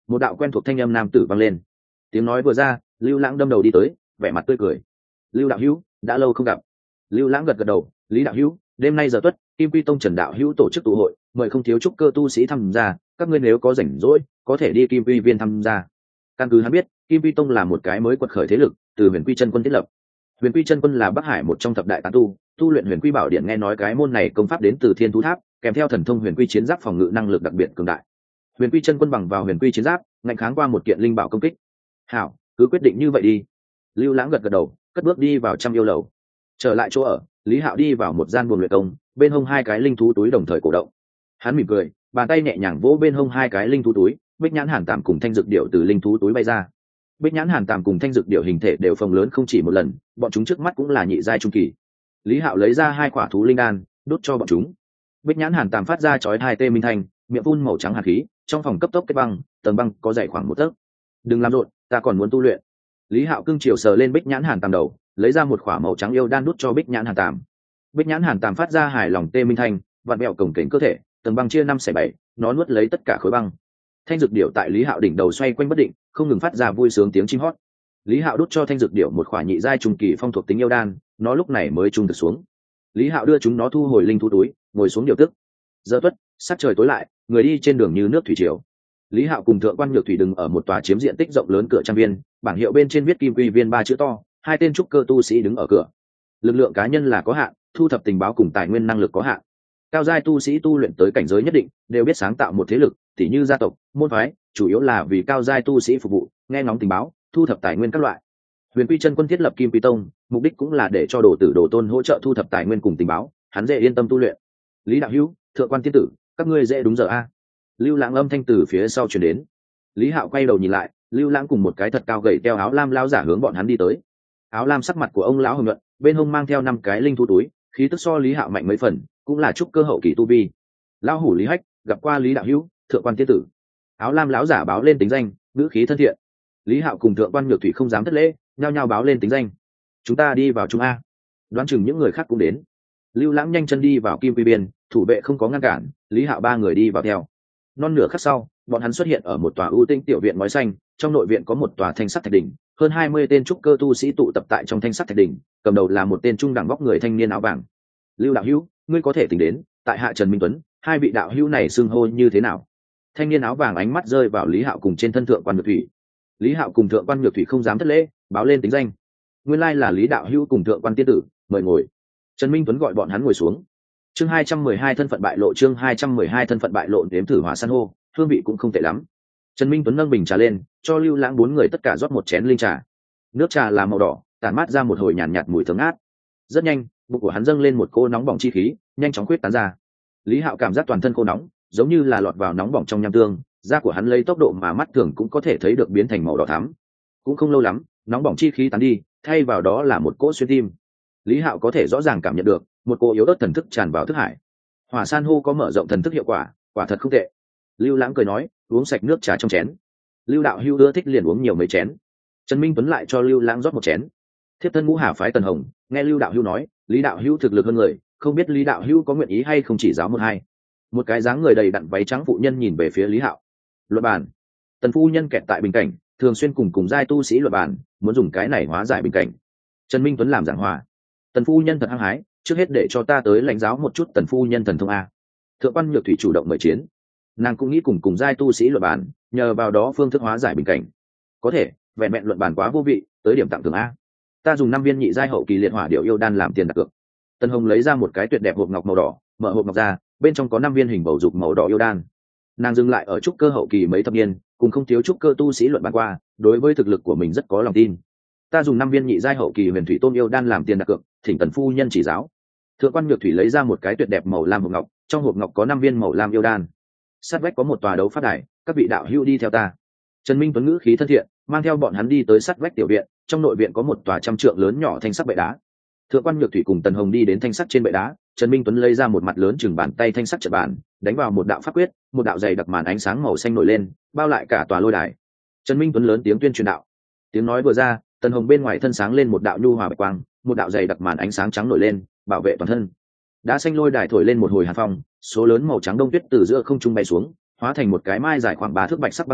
một đạo quen thuộc thanh âm nam tử vang lên. Tiếng nói vừa ra, Lưu Lãng đâm đầu đi tới, vẻ mặt tươi cười. Lưu đạo hữu, đã lâu không gặp. Lưu Lãng gật gật đầu. Lý đạo hữu, đêm nay giờ tuất, Kim Quy Tông Trần đạo hữu tổ chức tụ hội, mời không thiếu trúc cơ tu sĩ tham gia, các ngươi nếu có rảnh rỗi có thể đi Kim Quy viên tham gia. Căn cứ hắn biết, Kim Quy Tông là một cái mới quật khởi thế lực, từ Huyền Quy chân quân thiết lập. Huyền Quy chân quân là Bắc Hải một trong thập đại tán tu, tu luyện Huyền Quy Bảo Điện, nghe nói cái môn này công pháp đến từ Thiên Thú Tháp, kèm theo thần thông Huyền Quy chiến giáp phòng ngự năng lực đặc biệt cường đại. Huyền Quy chân quân bằng vào Huyền Quy chiến giáp, ngăn kháng qua một kiện linh bảo công kích. Hảo, cứ quyết định như vậy đi. Lưu Lãng gật gật đầu, cất bước đi vào trăm yêu lầu. Trở lại chỗ ở, Lý Hạo đi vào một gian buồng luyện công, bên hông hai cái linh thú túi đồng thời cổ động. Hắn mỉm cười, bàn tay nhẹ nhàng vỗ bên hông hai cái linh thú túi, Bích Nhãn Hàn Tàm cùng Thanh Dược Điểu từ linh thú túi bay ra. Bích Nhãn Hàn Tàm cùng Thanh Dược Điểu hình thể đều phồng lớn không chỉ một lần, bọn chúng trước mắt cũng là nhị giai trung kỳ. Lý Hạo lấy ra hai quả thú linh đan, đốt cho bọn chúng. Bích Nhãn Hàn Tàm phát ra chói hai tê minh thanh, miệng phun màu trắng hàn khí, trong phòng cấp tốc kết băng, tầng băng có dày khoảng một tấc. Đừng làm rộn, ta còn muốn tu luyện. Lý Hạo cương chiều sờ lên Bích Nhãn Hàn Tàm đầu, lấy ra một quả màu trắng yêu đan đút cho Bích Nhãn Hàn Tàm. Bích Nhãn Hàn Tàm phát ra hài lòng tê minh thanh, vặn bẹo cổng kềnh cơ thể, tầng băng chia năm xẻ bảy, nó nuốt lấy tất cả khối băng. Thanh Dược Điểu tại Lý Hạo đỉnh đầu xoay quanh bất định, không ngừng phát ra vui sướng tiếng chim hót. Lý Hạo đút cho Thanh Dược Điểu một quả nhị giai trung kỳ phong thuộc tính yêu đan, nó lúc này mới trung thực xuống. Lý Hạo đưa chúng nó thu hồi linh thú túi, ngồi xuống điều tức. Giờ tuất, sắc trời tối lại, người đi trên đường như nước thủy triều. Lý Hạo cùng Thượng Quan Nhược Thủy đứng ở một tòa chiếm diện tích rộng lớn cửa trang viên, bảng hiệu bên trên viết Kim Quy viên ba chữ to, hai tên trúc cơ tu sĩ đứng ở cửa. Lực lượng cá nhân là có hạn, thu thập tình báo cùng tài nguyên năng lực có hạn. Cao giai tu sĩ tu luyện tới cảnh giới nhất định, đều biết sáng tạo một thế lực, tỉ như gia tộc, môn phái, chủ yếu là vì cao giai tu sĩ phục vụ, nghe ngóng tình báo, thu thập tài nguyên các loại. Huyền Quy chân quân thiết lập Kim Quy Tông, mục đích cũng là để cho đồ tử đồ tôn hỗ trợ thu thập tài nguyên cùng tình báo, hắn dễ yên tâm tu luyện. Lý đạo hữu, Thượng Quan tiên tử, các ngươi dễ đúng giờ a. Lưu Lãng âm thanh từ phía sau truyền đến. Lý Hạo quay đầu nhìn lại, Lưu Lãng cùng một cái thật cao gầy teo áo lam lão giả hướng bọn hắn đi tới. Áo lam sắc mặt của ông lão hồng nhuận, bên hông mang theo năm cái linh thú túi, khí tức so Lý Hạo mạnh mấy phần, cũng là trúc cơ hậu kỳ tu vi. Lão hủ Lý Hách, gặp qua Lý đạo hữu, Thượng Quan tiên tử. Áo lam lão giả báo lên tính danh, ngữ khí thân thiện. Lý Hạo cùng Thượng Quan Nhược Thủy không dám thất lễ, nhao nhao báo lên tính danh. Chúng ta đi vào trung a. Đoán chừng những người khác cũng đến. Lưu Lãng nhanh chân đi vào Kim Quy Biên, thủ vệ không có ngăn cản, Lý Hạo ba người đi vào theo. Non nửa khắc sau, bọn hắn xuất hiện ở một tòa ưu tĩnh tiểu viện ngói xanh, trong nội viện có một tòa thanh sắt thạch đỉnh, hơn hai mươi tên trúc cơ tu sĩ tụ tập tại trong thanh sắt thạch đỉnh, cầm đầu là một tên trung đẳng vóc người thanh niên áo vàng. Lưu đạo hữu, ngươi có thể tính đến, tại hạ Trần Minh Tuấn, hai vị đạo hữu này xưng hô như thế nào? Thanh niên áo vàng ánh mắt rơi vào Lý Hạo cùng trên thân Thượng Quan Nhược Thủy. Lý Hạo cùng Thượng Quan Nhược Thủy không dám thất lễ, báo lên tính danh. Nguyên lai là Lý đạo hữu cùng Thượng Quan tiên tử, mời ngồi. Trần Minh Tuấn gọi bọn hắn ngồi xuống. Chương hai trăm mười hai thân phận bại lộ, chương hai trăm mười hai thân phận bại lộ, đếm thử hỏa san hô, hương vị cũng không tệ lắm. Trần Minh Tuấn nâng bình trà lên, cho Lưu Lãng bốn người tất cả rót một chén linh trà. Nước trà là màu đỏ, tản mát ra một hồi nhàn nhạt, nhạt mùi thơm ngát. Rất nhanh, bụng của hắn dâng lên một cô nóng bỏng chi khí, nhanh chóng khuyết tán ra. Lý Hạo cảm giác toàn thân khô nóng, giống như là lọt vào nóng bỏng trong nham tương, da của hắn lấy tốc độ mà mắt thường cũng có thể thấy được biến thành màu đỏ thắm. Cũng không lâu lắm, nóng bỏng chi khí tán đi, thay vào đó là một cỗ xuyên tim. Lý Hạo có thể rõ ràng cảm nhận được một cỗ yếu ớt thần thức tràn vào thức hải. Hỏa san hô có mở rộng thần thức hiệu quả, quả thật không tệ. Lưu Lãng cười nói, uống sạch nước trà trong chén. Lưu đạo hữu ưa thích liền uống nhiều mấy chén. Trần Minh Tuấn lại cho Lưu Lãng rót một chén. Thiếp thân Ngũ Hà phái Tần Hồng, nghe Lưu đạo hữu nói, Lý đạo hữu thực lực hơn người, không biết Lý đạo hữu có nguyện ý hay không chỉ giáo một hai. Một cái dáng người đầy đặn váy trắng phụ nhân nhìn về phía Lý Hạo. Luận bàn. Tần phu nhân kẹt tại bình cảnh, thường xuyên cùng cùng giai tu sĩ luận bàn, muốn dùng cái này hóa giải bình cảnh. Trần Minh Tuấn làm giảng hòa. Tần phu nhân thật hăng hái, trước hết để cho ta tới lãnh giáo một chút Tần phu nhân thần thông a. Thượng Quan Nhược Thủy chủ động mời chiến. Nàng cũng nghĩ cùng cùng giai tu sĩ luận bàn, nhờ vào đó phương thức hóa giải bình cảnh. Có thể, vẹn vẹn luận bàn quá vô vị, tới điểm tặng thưởng a. Ta dùng năm viên nhị giai hậu kỳ liệt hỏa điệu yêu đan làm tiền đặt cược. Tần Hồng lấy ra một cái tuyệt đẹp hộp ngọc màu đỏ, mở hộp ngọc ra, bên trong có năm viên hình bầu dục màu đỏ yêu đan. Nàng dừng lại ở trúc cơ hậu kỳ mấy thập niên, cùng không thiếu trúc cơ tu sĩ luận bàn qua, đối với thực lực của mình rất có lòng tin. Ta dùng năm viên nhị giai hậu kỳ huyền thủy tôn yêu đan làm tiền đặt cược, thỉnh Tần phu nhân chỉ giáo. Thượng Quan Nhược Thủy lấy ra một cái tuyệt đẹp màu lam hộp ngọc, trong hộp ngọc có năm viên màu lam yêu đan. Sát vách có một tòa đấu pháp đài, các vị đạo hữu đi theo ta. Trần Minh Tuấn ngữ khí thân thiện, mang theo bọn hắn đi tới sát vách tiểu viện, trong nội viện có một tòa trăm trượng lớn nhỏ thanh sắc bệ đá. Thượng Quan Nhược Thủy cùng Tần Hồng đi đến thanh sắc trên bệ đá, Trần Minh Tuấn lấy ra một mặt lớn chừng bàn tay thanh sắc trận bàn, đánh vào một đạo pháp quyết, một đạo dày đặc màn ánh sáng màu xanh nổi lên, bao lại cả tòa lôi đài. Trần Minh Tuấn lớn tiếng tuyên truyền đạo. Tiếng nói vừa ra, Tần Hồng bên ngoài thân sáng lên một đạo nhu hòa bạch quang, một đạo dày đặc màn ánh sáng trắng nổi lên, bảo vệ toàn thân. Đá xanh lôi đài thổi lên một hồi hàn phong, số lớn màu trắng đông tuyết từ giữa không trung bay xuống, hóa thành một cái mai dài khoảng ba thước bạch sắc băng truy,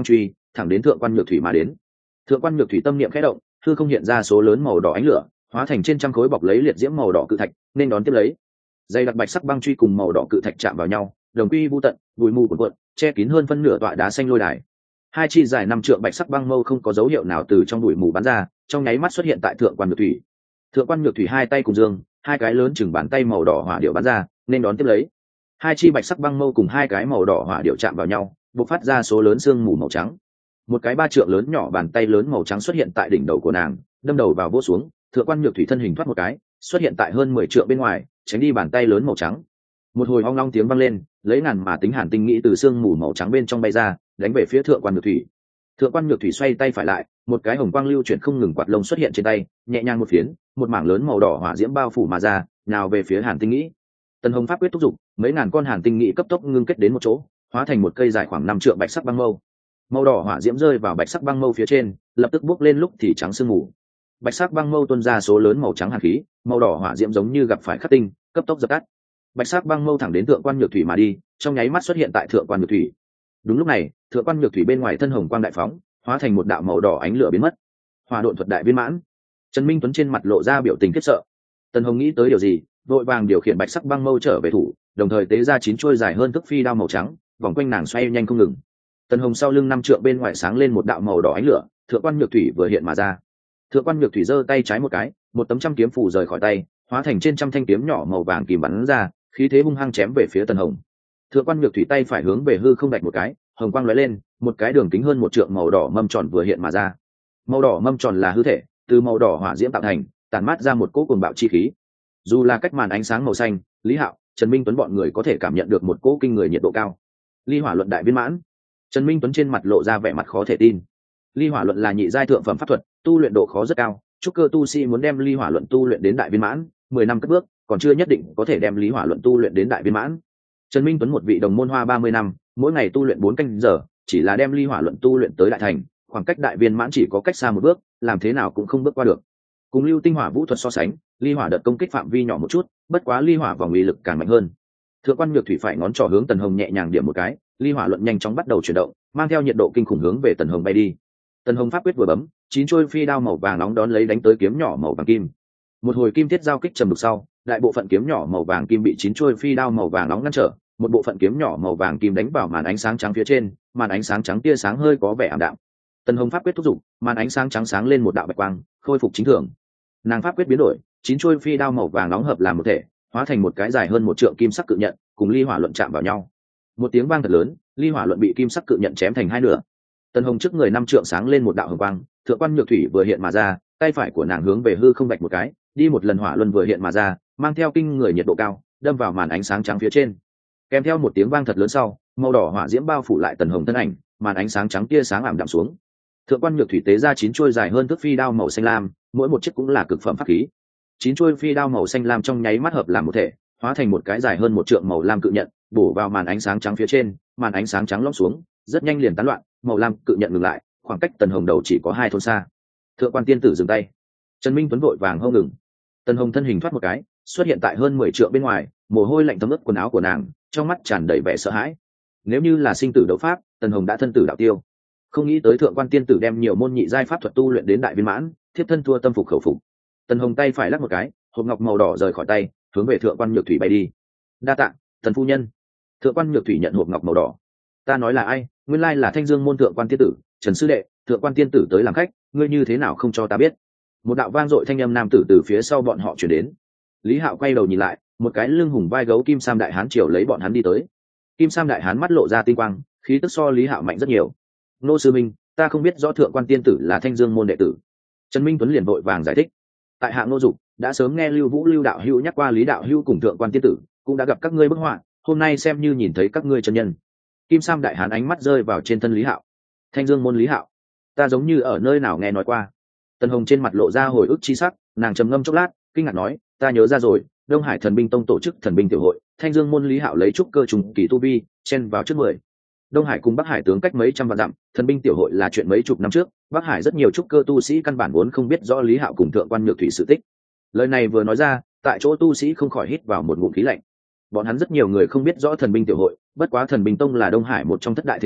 thẳng đến thượng quan nhược thủy mà đến. Thượng quan nhược thủy tâm niệm khẽ động, hư không hiện ra số lớn màu đỏ ánh lửa, hóa thành trên trăm khối bọc lấy liệt diễm màu đỏ cự thạch nên đón tiếp lấy. Dây đặc bạch sắc băng truy cùng màu đỏ cự thạch chạm vào nhau, đồng quy vu tận, bụi mù cuộn cuộn, che kín hơn phân nửa tọa đá xanh lôi đài. Hai chi dài năm trượng bạch sắc băng mâu không có dấu hiệu nào từ trong bụi mù bắn ra, trong nháy mắt xuất hiện tại thượng quan nhược thủy. Thượng quan nhược thủy hai tay cùng dương, hai cái lớn chừng bàn tay màu đỏ hỏa điệu bắn ra nên đón tiếp lấy. Hai chi bạch sắc băng mâu cùng hai cái màu đỏ hỏa điệu chạm vào nhau, bộc phát ra số lớn sương mù màu trắng. Một cái ba trượng lớn nhỏ bàn tay lớn màu trắng xuất hiện tại đỉnh đầu của nàng, đâm đầu vào vỗ xuống. Thượng quan nhược thủy thân hình thoát một cái, xuất hiện tại hơn mười trượng bên ngoài, tránh đi bàn tay lớn màu trắng. Một hồi ong long tiếng vang lên, lấy ngàn mà tính hàn tinh nghĩ từ sương mù màu trắng bên trong bay ra, đánh về phía thượng quan nhược thủy. Thượng quan nhược thủy xoay tay phải lại, một cái hồng quang lưu chuyển không ngừng quạt lông xuất hiện trên tay, nhẹ nhàng một phiến, một mảng lớn màu đỏ hỏa diễm bao phủ mà ra, nào về phía hàn tinh nghĩ. Tần Hồng pháp quyết thúc giục, mấy ngàn con hàn tinh nghĩ cấp tốc ngưng kết đến một chỗ, hóa thành một cây dài khoảng năm trượng bạch sắc băng mâu. Màu đỏ hỏa diễm rơi vào bạch sắc băng mâu phía trên, lập tức bốc lên lúc thì trắng sương mù. Bạch sắc băng mâu tuôn ra số lớn màu trắng hàn khí, màu đỏ hỏa diễm giống như gặp phải khắc tinh, cấp tốc dập tắt. Bạch sắc băng mâu thẳng đến thượng quan nhược thủy mà đi, trong nháy mắt xuất hiện tại thượng quan nhược thủy. Đúng lúc này, thượng quan nhược thủy bên ngoài thân hồng quang đại phóng, hóa thành một đạo màu đỏ ánh lửa biến mất. Hỏa độn thuật đại viên mãn. Trần Minh Tuấn trên mặt lộ ra biểu tình khiếp sợ. Tần Hồng nghĩ tới điều gì, vội vàng điều khiển bạch sắc băng mâu trở về thủ, đồng thời tế ra chín chuôi dài hơn thước phi đao màu trắng, vòng quanh nàng xoay nhanh không ngừng. Tần Hồng sau lưng năm trượng bên ngoài sáng lên một đạo màu đỏ ánh lửa, thượng quan nhược thủy vừa hiện mà ra. Thượng quan nhược thủy giơ tay trái một cái, một tấm trăm kiếm phủ rời khỏi tay, hóa thành trên trăm thanh kiếm nhỏ màu vàng kìm bắn ra, khí thế hung hăng chém về phía Tần Hồng. Thượng quan nhược thủy tay phải hướng về hư không đạch một cái, hồng quang lóe lên, một cái đường kính hơn một trượng màu đỏ mâm tròn vừa hiện mà ra. Màu đỏ mâm tròn là hư thể, từ màu đỏ hỏa diễm tạo thành, tản mát ra một cỗ cuồng bạo chi khí. Dù là cách màn ánh sáng màu xanh, Lý Hạo, Trần Minh Tuấn bọn người có thể cảm nhận được một cỗ kinh người nhiệt độ cao. Ly hỏa luận đại viên mãn. Trần Minh Tuấn trên mặt lộ ra vẻ mặt khó thể tin. Ly hỏa luận là nhị giai thượng phẩm pháp thuật, tu luyện độ khó rất cao, trúc cơ tu sĩ muốn đem ly hỏa luận tu luyện đến đại viên mãn, mười năm cất bước, còn chưa nhất định có thể đem lý hỏa luận tu luyện đến đại viên mãn. Trần Minh Tuấn một vị đồng môn hoa ba mươi năm, mỗi ngày tu luyện bốn canh giờ, chỉ là đem ly hỏa luận tu luyện tới đại thành, khoảng cách đại viên mãn chỉ có cách xa một bước, làm thế nào cũng không bước qua được. Cùng lưu tinh hỏa vũ thuật so sánh, ly hỏa đợt công kích phạm vi nhỏ một chút, bất quá ly hỏa vòng uy lực càng mạnh hơn. Thượng quan nhược thủy phải ngón trỏ hướng Tần Hồng nhẹ nhàng điểm một cái, ly hỏa luận nhanh chóng bắt đầu chuyển động, mang theo nhiệt độ kinh khủng hướng về Tần Hồng bay đi. Tần Hồng pháp quyết vừa bấm, chín chuôi phi đao màu vàng nóng đón lấy đánh tới kiếm nhỏ màu vàng kim. Một hồi kim thiết giao kích trầm đục sau, đại bộ phận kiếm nhỏ màu vàng kim bị chín chuôi phi đao màu vàng nóng ngăn trở, một bộ phận kiếm nhỏ màu vàng kim đánh vào màn ánh sáng trắng phía trên, màn ánh sáng trắng tia sáng hơi có vẻ ảm đạm. Tần Hồng pháp quyết thúc giục, màn ánh sáng trắng sáng lên một đạo bạch quang, khôi phục chính thường. Nàng pháp quyết biến đổi, chín chuôi phi đao màu vàng nóng hợp làm một thể, hóa thành một cái dài hơn một trượng kim sắc cự nhận, cùng ly hỏa luận chạm vào nhau. Một tiếng vang thật lớn, ly hỏa luận bị kim sắc cự nhận chém thành hai nửa. Tần Hồng trước người năm trượng sáng lên một đạo hồng quang, thượng quan nhược thủy vừa hiện mà ra, tay phải của nàng hướng về hư không vạch một cái, đi một lần hỏa luân vừa hiện mà ra, mang theo kinh người nhiệt độ cao, đâm vào màn ánh sáng trắng phía trên. Kèm theo một tiếng vang thật lớn sau, màu đỏ hỏa diễm bao phủ lại Tần Hồng thân ảnh, màn ánh sáng trắng tia sáng ảm đạm xuống. Thượng quan nhược thủy tế ra chín chuôi dài hơn thước phi đao màu xanh lam, mỗi một chiếc cũng là cực phẩm pháp khí. Chín chuôi phi đao màu xanh lam trong nháy mắt hợp làm một thể, hóa thành một cái dài hơn một trượng màu lam cự nhận, bổ vào màn ánh sáng trắng phía trên, màn ánh sáng trắng lõm xuống, rất nhanh liền tán loạn, màu lam cự nhận ngừng lại, khoảng cách Tần Hồng đầu chỉ có hai thôn xa. Thượng quan tiên tử dừng tay. Trần Minh Tuấn vội vàng hô ngừng. Tần Hồng thân hình thoát một cái, xuất hiện tại hơn mười trượng bên ngoài, mồ hôi lạnh thấm ướt quần áo của nàng, trong mắt tràn đầy vẻ sợ hãi. Nếu như là sinh tử đấu pháp, Tần Hồng đã thân tử đạo tiêu. Không nghĩ tới thượng quan tiên tử đem nhiều môn nhị giai pháp thuật tu luyện đến đại viên mãn, thiếp thân thua tâm phục khẩu phục. Tần Hồng tay phải lắc một cái, hộp ngọc màu đỏ rời khỏi tay, hướng về thượng quan nhược thủy bay đi. Đa tạ, Tần phu nhân. Thượng quan nhược thủy nhận hộp ngọc màu đỏ. Ta nói là ai? Nguyên lai là Thanh Dương môn thượng quan tiên tử, Trần sư đệ, thượng quan tiên tử tới làm khách, ngươi như thế nào không cho ta biết? Một đạo vang dội thanh âm nam tử từ phía sau bọn họ truyền đến. Lý Hạo quay đầu nhìn lại, một cái lưng hùng vai gấu kim sam đại hán triều lấy bọn hắn đi tới. Kim sam đại hán mắt lộ ra tinh quang, khí tức so Lý Hạo mạnh rất nhiều. Nô sư minh, ta không biết rõ thượng quan tiên tử là Thanh Dương môn đệ tử. Trần Minh Tuấn liền vội vàng giải thích. Tại hạ Ngô Dục đã sớm nghe Lưu Vũ Lưu đạo hữu nhắc qua Lý đạo hữu cùng thượng quan tiên tử, cũng đã gặp các ngươi bức họa, hôm nay xem như nhìn thấy các ngươi chân nhân. Kim sam đại hán ánh mắt rơi vào trên thân Lý Hạo. Thanh Dương môn Lý Hạo, ta giống như ở nơi nào nghe nói qua. Tần Hồng trên mặt lộ ra hồi ức chi sắc, nàng trầm ngâm chốc lát, kinh ngạc nói, ta nhớ ra rồi, Đông Hải Thần binh tông tổ chức thần binh tiểu hội, Thanh Dương môn Lý Hạo lấy trúc cơ trùng kỳ tu vi, chen vào trước mười. Đông Hải cùng Bắc Hải tướng cách mấy trăm vạn dặm, thần binh tiểu hội là chuyện mấy chục năm trước, Bắc Hải rất nhiều trúc cơ tu sĩ căn bản vốn không biết rõ Lý Hạo cùng thượng quan nhược thủy sự tích. Lời này vừa nói ra, tại chỗ tu sĩ không khỏi hít vào một ngụm khí lạnh. Bọn hắn rất nhiều người không biết rõ thần binh tiểu hội, bất quá thần binh tông là Đông Hải một trong thất đại thế lực,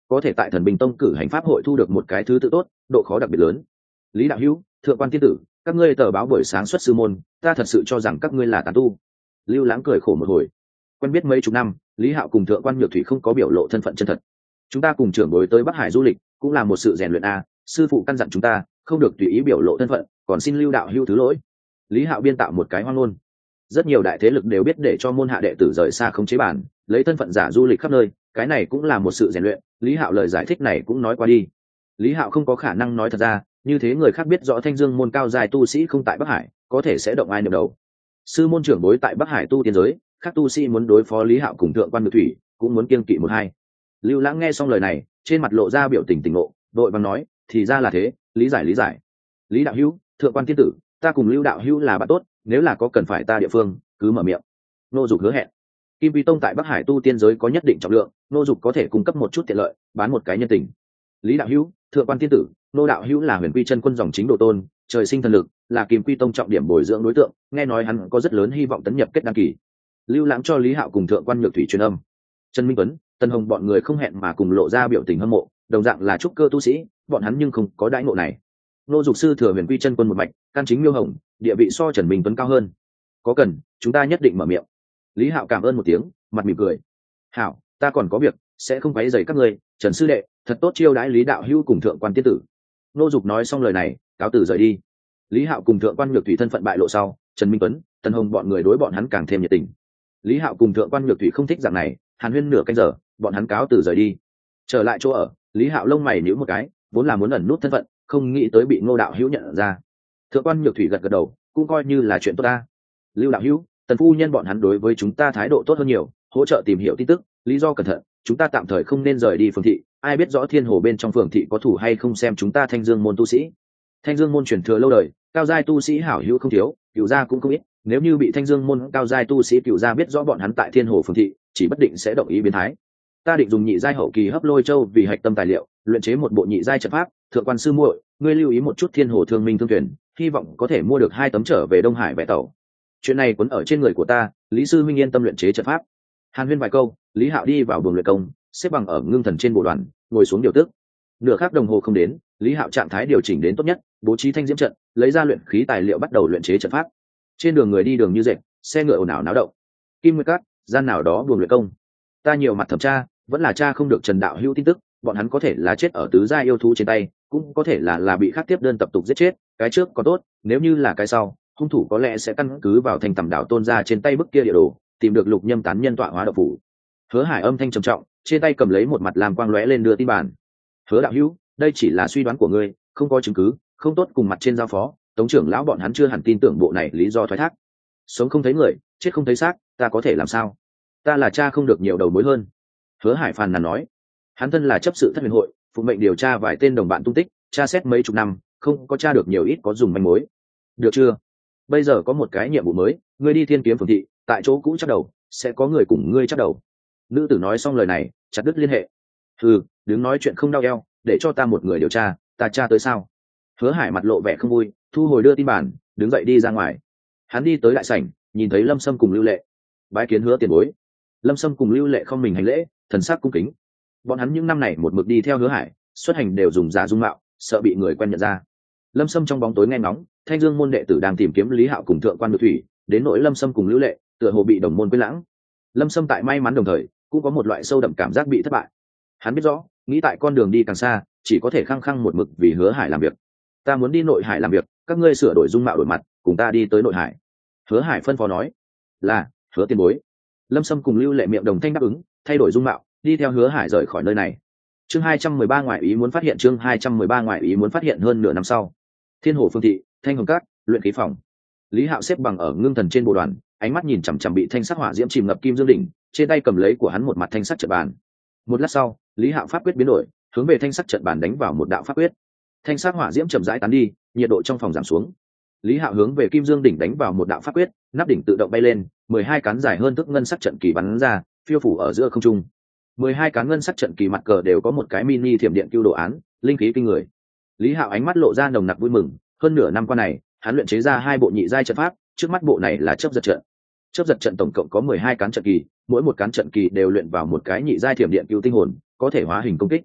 có thể tại Thần Binh Tông cử hành pháp hội thu được một cái thứ tự tốt, độ khó đặc biệt lớn. Lý đạo hữu, thượng quan tiên tử, các ngươi tờ báo buổi sáng xuất sư môn, ta thật sự cho rằng các ngươi là tán tu. Lưu Lãng cười khổ một hồi. Quen biết mấy chục năm, Lý Hạo cùng thượng quan Nhược Thủy không có biểu lộ thân phận chân thật. Chúng ta cùng trưởng bối tới Bắc Hải du lịch, cũng là một sự rèn luyện a, sư phụ căn dặn chúng ta không được tùy ý biểu lộ thân phận, còn xin Lưu đạo hữu thứ lỗi. Lý Hạo biên tạo một cái hoang ngôn. Rất nhiều đại thế lực đều biết để cho môn hạ đệ tử rời xa không chế bản, lấy thân phận giả du lịch khắp nơi, cái này cũng là một sự rèn luyện. Lý Hạo lời giải thích này cũng nói qua đi. Lý Hạo không có khả năng nói thật ra, như thế người khác biết rõ Thanh Dương môn cao dài tu sĩ không tại Bắc Hải, có thể sẽ động ai niệm đầu. Sư môn trưởng bối tại Bắc Hải tu tiên giới, các tu sĩ muốn đối phó Lý Hạo cùng thượng quan Nhược Thủy, cũng muốn kiêng kỵ một hai. Lưu Lãng nghe xong lời này, trên mặt lộ ra biểu tình tỉnh ngộ, đội bằng nói, thì ra là thế, lý giải lý giải. Lý đạo hữu, thượng quan tiên tử, ta cùng Lưu đạo hữu là bạn tốt, nếu là có cần phải ta địa phương, cứ mở miệng. Nô Dục hứa hẹn. Kim Vi Tông tại Bắc Hải tu tiên giới có nhất định trọng lượng, Nô Dục có thể cung cấp một chút tiện lợi, bán một cái nhân tình. Lý đạo hữu, thượng quan tiên tử, Nô đạo hữu là Huyền Quy chân quân dòng chính độ tôn, trời sinh thần lực, là Kim Quy Tông trọng điểm bồi dưỡng đối tượng, nghe nói hắn có rất lớn hy vọng tấn nhập kết đăng kỳ. Lưu Lãng cho Lý Hạo cùng thượng quan Nhược Thủy truyền âm. Trần Minh Tuấn, Tân Hồng bọn người không hẹn mà cùng lộ ra biểu tình hâm mộ, đồng dạng là trúc cơ tu sĩ, bọn hắn nhưng không có đãi ngộ này. Nô Dục sư thừa Huyền Quy chân quân một mạch, căn chính miêu hồng, địa vị so Trần Minh Tuấn cao hơn. Có cần, chúng ta nhất định mở miệng. Lý Hạo cảm ơn một tiếng, mặt mỉm cười. Hảo, ta còn có việc, sẽ không quấy rầy các ngươi. Trần sư đệ, thật tốt chiêu đãi Lý đạo hữu cùng thượng quan tiên tử. Nô Dục nói xong lời này, cáo từ rời đi. Lý Hạo cùng thượng quan Nhược Thủy thân phận bại lộ sau, Trần Minh Tuấn, Tân Hồng bọn người đối bọn hắn càng thêm nhiệt tình. Lý Hạo cùng thượng quan Nhược Thủy không thích dạng này, hàn huyên nửa canh giờ, bọn hắn cáo từ rời đi. Trở lại chỗ ở, Lý Hạo lông mày nhíu một cái, vốn là muốn ẩn nút thân phận, không nghĩ tới bị Ngô đạo hữu nhận ra. Thượng quan Nhược Thủy gật gật đầu, cũng coi như là chuyện tốt ta. Lưu đạo hữu, Tần phu nhân bọn hắn đối với chúng ta thái độ tốt hơn nhiều, hỗ trợ tìm hiểu tin tức, lý do cẩn thận, chúng ta tạm thời không nên rời đi phường thị, ai biết rõ Thiên Hồ bên trong phường thị có thủ hay không xem chúng ta Thanh Dương môn tu sĩ. Thanh Dương môn truyền thừa lâu đời, cao giai tu sĩ hảo hữu không thiếu, cửu gia cũng không ít, nếu như bị Thanh Dương môn cao giai tu sĩ cửu gia biết rõ bọn hắn tại Thiên Hồ phường thị, chỉ bất định sẽ động ý biến thái. Ta định dùng nhị giai hậu kỳ hấp lôi châu vì hạch tâm tài liệu, luyện chế một bộ nhị giai trận pháp, thượng quan sư muội, ngươi lưu ý một chút Thiên Hồ thương minh thương thuyền, hy vọng có thể mua được hai tấm trở về Đông Hải vẽ tàu. Chuyện này quấn ở trên người của ta, Lý sư huynh yên tâm luyện chế trận pháp. Hàn huyên vài câu, Lý Hạo đi vào buồng luyện công, xếp bằng ở ngưng thần trên bộ đoàn, ngồi xuống điều tức. Nửa khắc đồng hồ không đến, Lý Hạo trạng thái điều chỉnh đến tốt nhất, bố trí thanh diễm trận, lấy ra luyện khí tài liệu bắt đầu luyện chế trận pháp. Trên đường người đi đường như dệt, xe ngựa ồn ào náo động. Kim Nguyên Cát, gian nào đó buồng luyện công. Ta nhiều mặt thẩm tra, vẫn là tra không được Trần đạo hữu tin tức, bọn hắn có thể là chết ở tứ gia yêu thú trên tay, cũng có thể là là bị khắc tiếp đơn tập tục giết chết, cái trước có tốt, nếu như là cái sau, hung thủ có lẽ sẽ căn cứ vào thành tầm đảo tôn ra trên tay bức kia địa đồ, tìm được lục nhâm tán nhân tọa hóa độc phủ. Hứa Hải âm thanh trầm trọng, trên tay cầm lấy một mặt làm quang lóe lên đưa tin bản. Hứa đạo hữu, đây chỉ là suy đoán của ngươi, không có chứng cứ, không tốt cùng mặt trên giao phó, tống trưởng lão bọn hắn chưa hẳn tin tưởng bộ này lý do thoái thác. Sống không thấy người, chết không thấy xác, ta có thể làm sao? Ta là cha không được nhiều đầu mối hơn. Hứa Hải phàn nàn nói, hắn thân là chấp sự thất huyền hội, phụ mệnh điều tra vài tên đồng bạn tung tích, tra xét mấy chục năm, không có tra được nhiều ít có dùng manh mối. Được chưa? Bây giờ có một cái nhiệm vụ mới, ngươi đi Thiên Kiếm phường thị, tại chỗ cũ chắc đầu, sẽ có người cùng ngươi chắc đầu. Nữ tử nói xong lời này, chặt đứt liên hệ. Ừ, đứng nói chuyện không đau eo, để cho ta một người điều tra, ta tra tới sao? Hứa Hải mặt lộ vẻ không vui, thu hồi đưa tin bản, đứng dậy đi ra ngoài. Hắn đi tới đại sảnh, nhìn thấy Lâm Sâm cùng Lưu Lệ. Bái kiến Hứa tiền bối. Lâm Sâm cùng Lưu Lệ không mình hành lễ, thần sắc cung kính. Bọn hắn những năm này một mực đi theo Hứa Hải, xuất hành đều dùng giả dung mạo, sợ bị người quen nhận ra. Lâm Sâm trong bóng tối nghe ngóng, Thanh Dương môn đệ tử đang tìm kiếm Lý Hạo cùng thượng quan Nhược Thủy, đến nỗi Lâm Sâm cùng Lưu Lệ, tựa hồ bị đồng môn quên lãng. Lâm Sâm tại may mắn đồng thời, cũng có một loại sâu đậm cảm giác bị thất bại. Hắn biết rõ, nghĩ tại con đường đi càng xa, chỉ có thể khăng khăng một mực vì Hứa Hải làm việc. Ta muốn đi nội hải làm việc, các ngươi sửa đổi dung mạo đổi mặt, cùng ta đi tới nội hải. Hứa Hải phân phó nói. Là, Hứa tiền bối. Lâm Sâm cùng Lưu Lệ miệng đồng thanh đáp ứng, thay đổi dung mạo, đi theo Hứa Hải rời khỏi nơi này. Chương hai trăm mười ba ngoại ý muốn phát hiện chương hai trăm mười ba ngoại ý muốn phát hiện hơn nửa năm sau. Thiên Hồ phương thị, Thanh Hồng Các, luyện khí phòng. Lý Hạo xếp bằng ở ngưng thần trên bộ đoàn, ánh mắt nhìn chằm chằm bị thanh sắc hỏa diễm chìm ngập kim dương đỉnh, trên tay cầm lấy của hắn một mặt thanh sắc trận bàn. Một lát sau, Lý Hạo pháp quyết biến đổi, hướng về thanh sắc trận bàn đánh vào một đạo pháp quyết. Thanh sắc hỏa diễm chậm rãi tán đi, nhiệt độ trong phòng giảm xuống. Lý Hạo hướng về kim dương đỉnh đánh vào một đạo pháp quyết, nắp đỉnh tự động bay lên, mười hai cán dài hơn thước ngân sắc trận kỳ bắn ra, phiêu phủ ở giữa không trung. mười hai cán ngân sắc trận kỳ mặt cờ đều có một cái mini thiểm điện cưu đồ án, linh khí kinh người. Lý Hạo ánh mắt lộ ra nồng nặc vui mừng, hơn nửa năm qua này, hắn luyện chế ra hai bộ nhị giai trận pháp, trước mắt bộ này là chớp giật trận. Chớp giật trận tổng cộng có mười hai cán trận kỳ, mỗi một cán trận kỳ đều luyện vào một cái nhị giai thiểm điện cưu tinh hồn, có thể hóa hình công kích.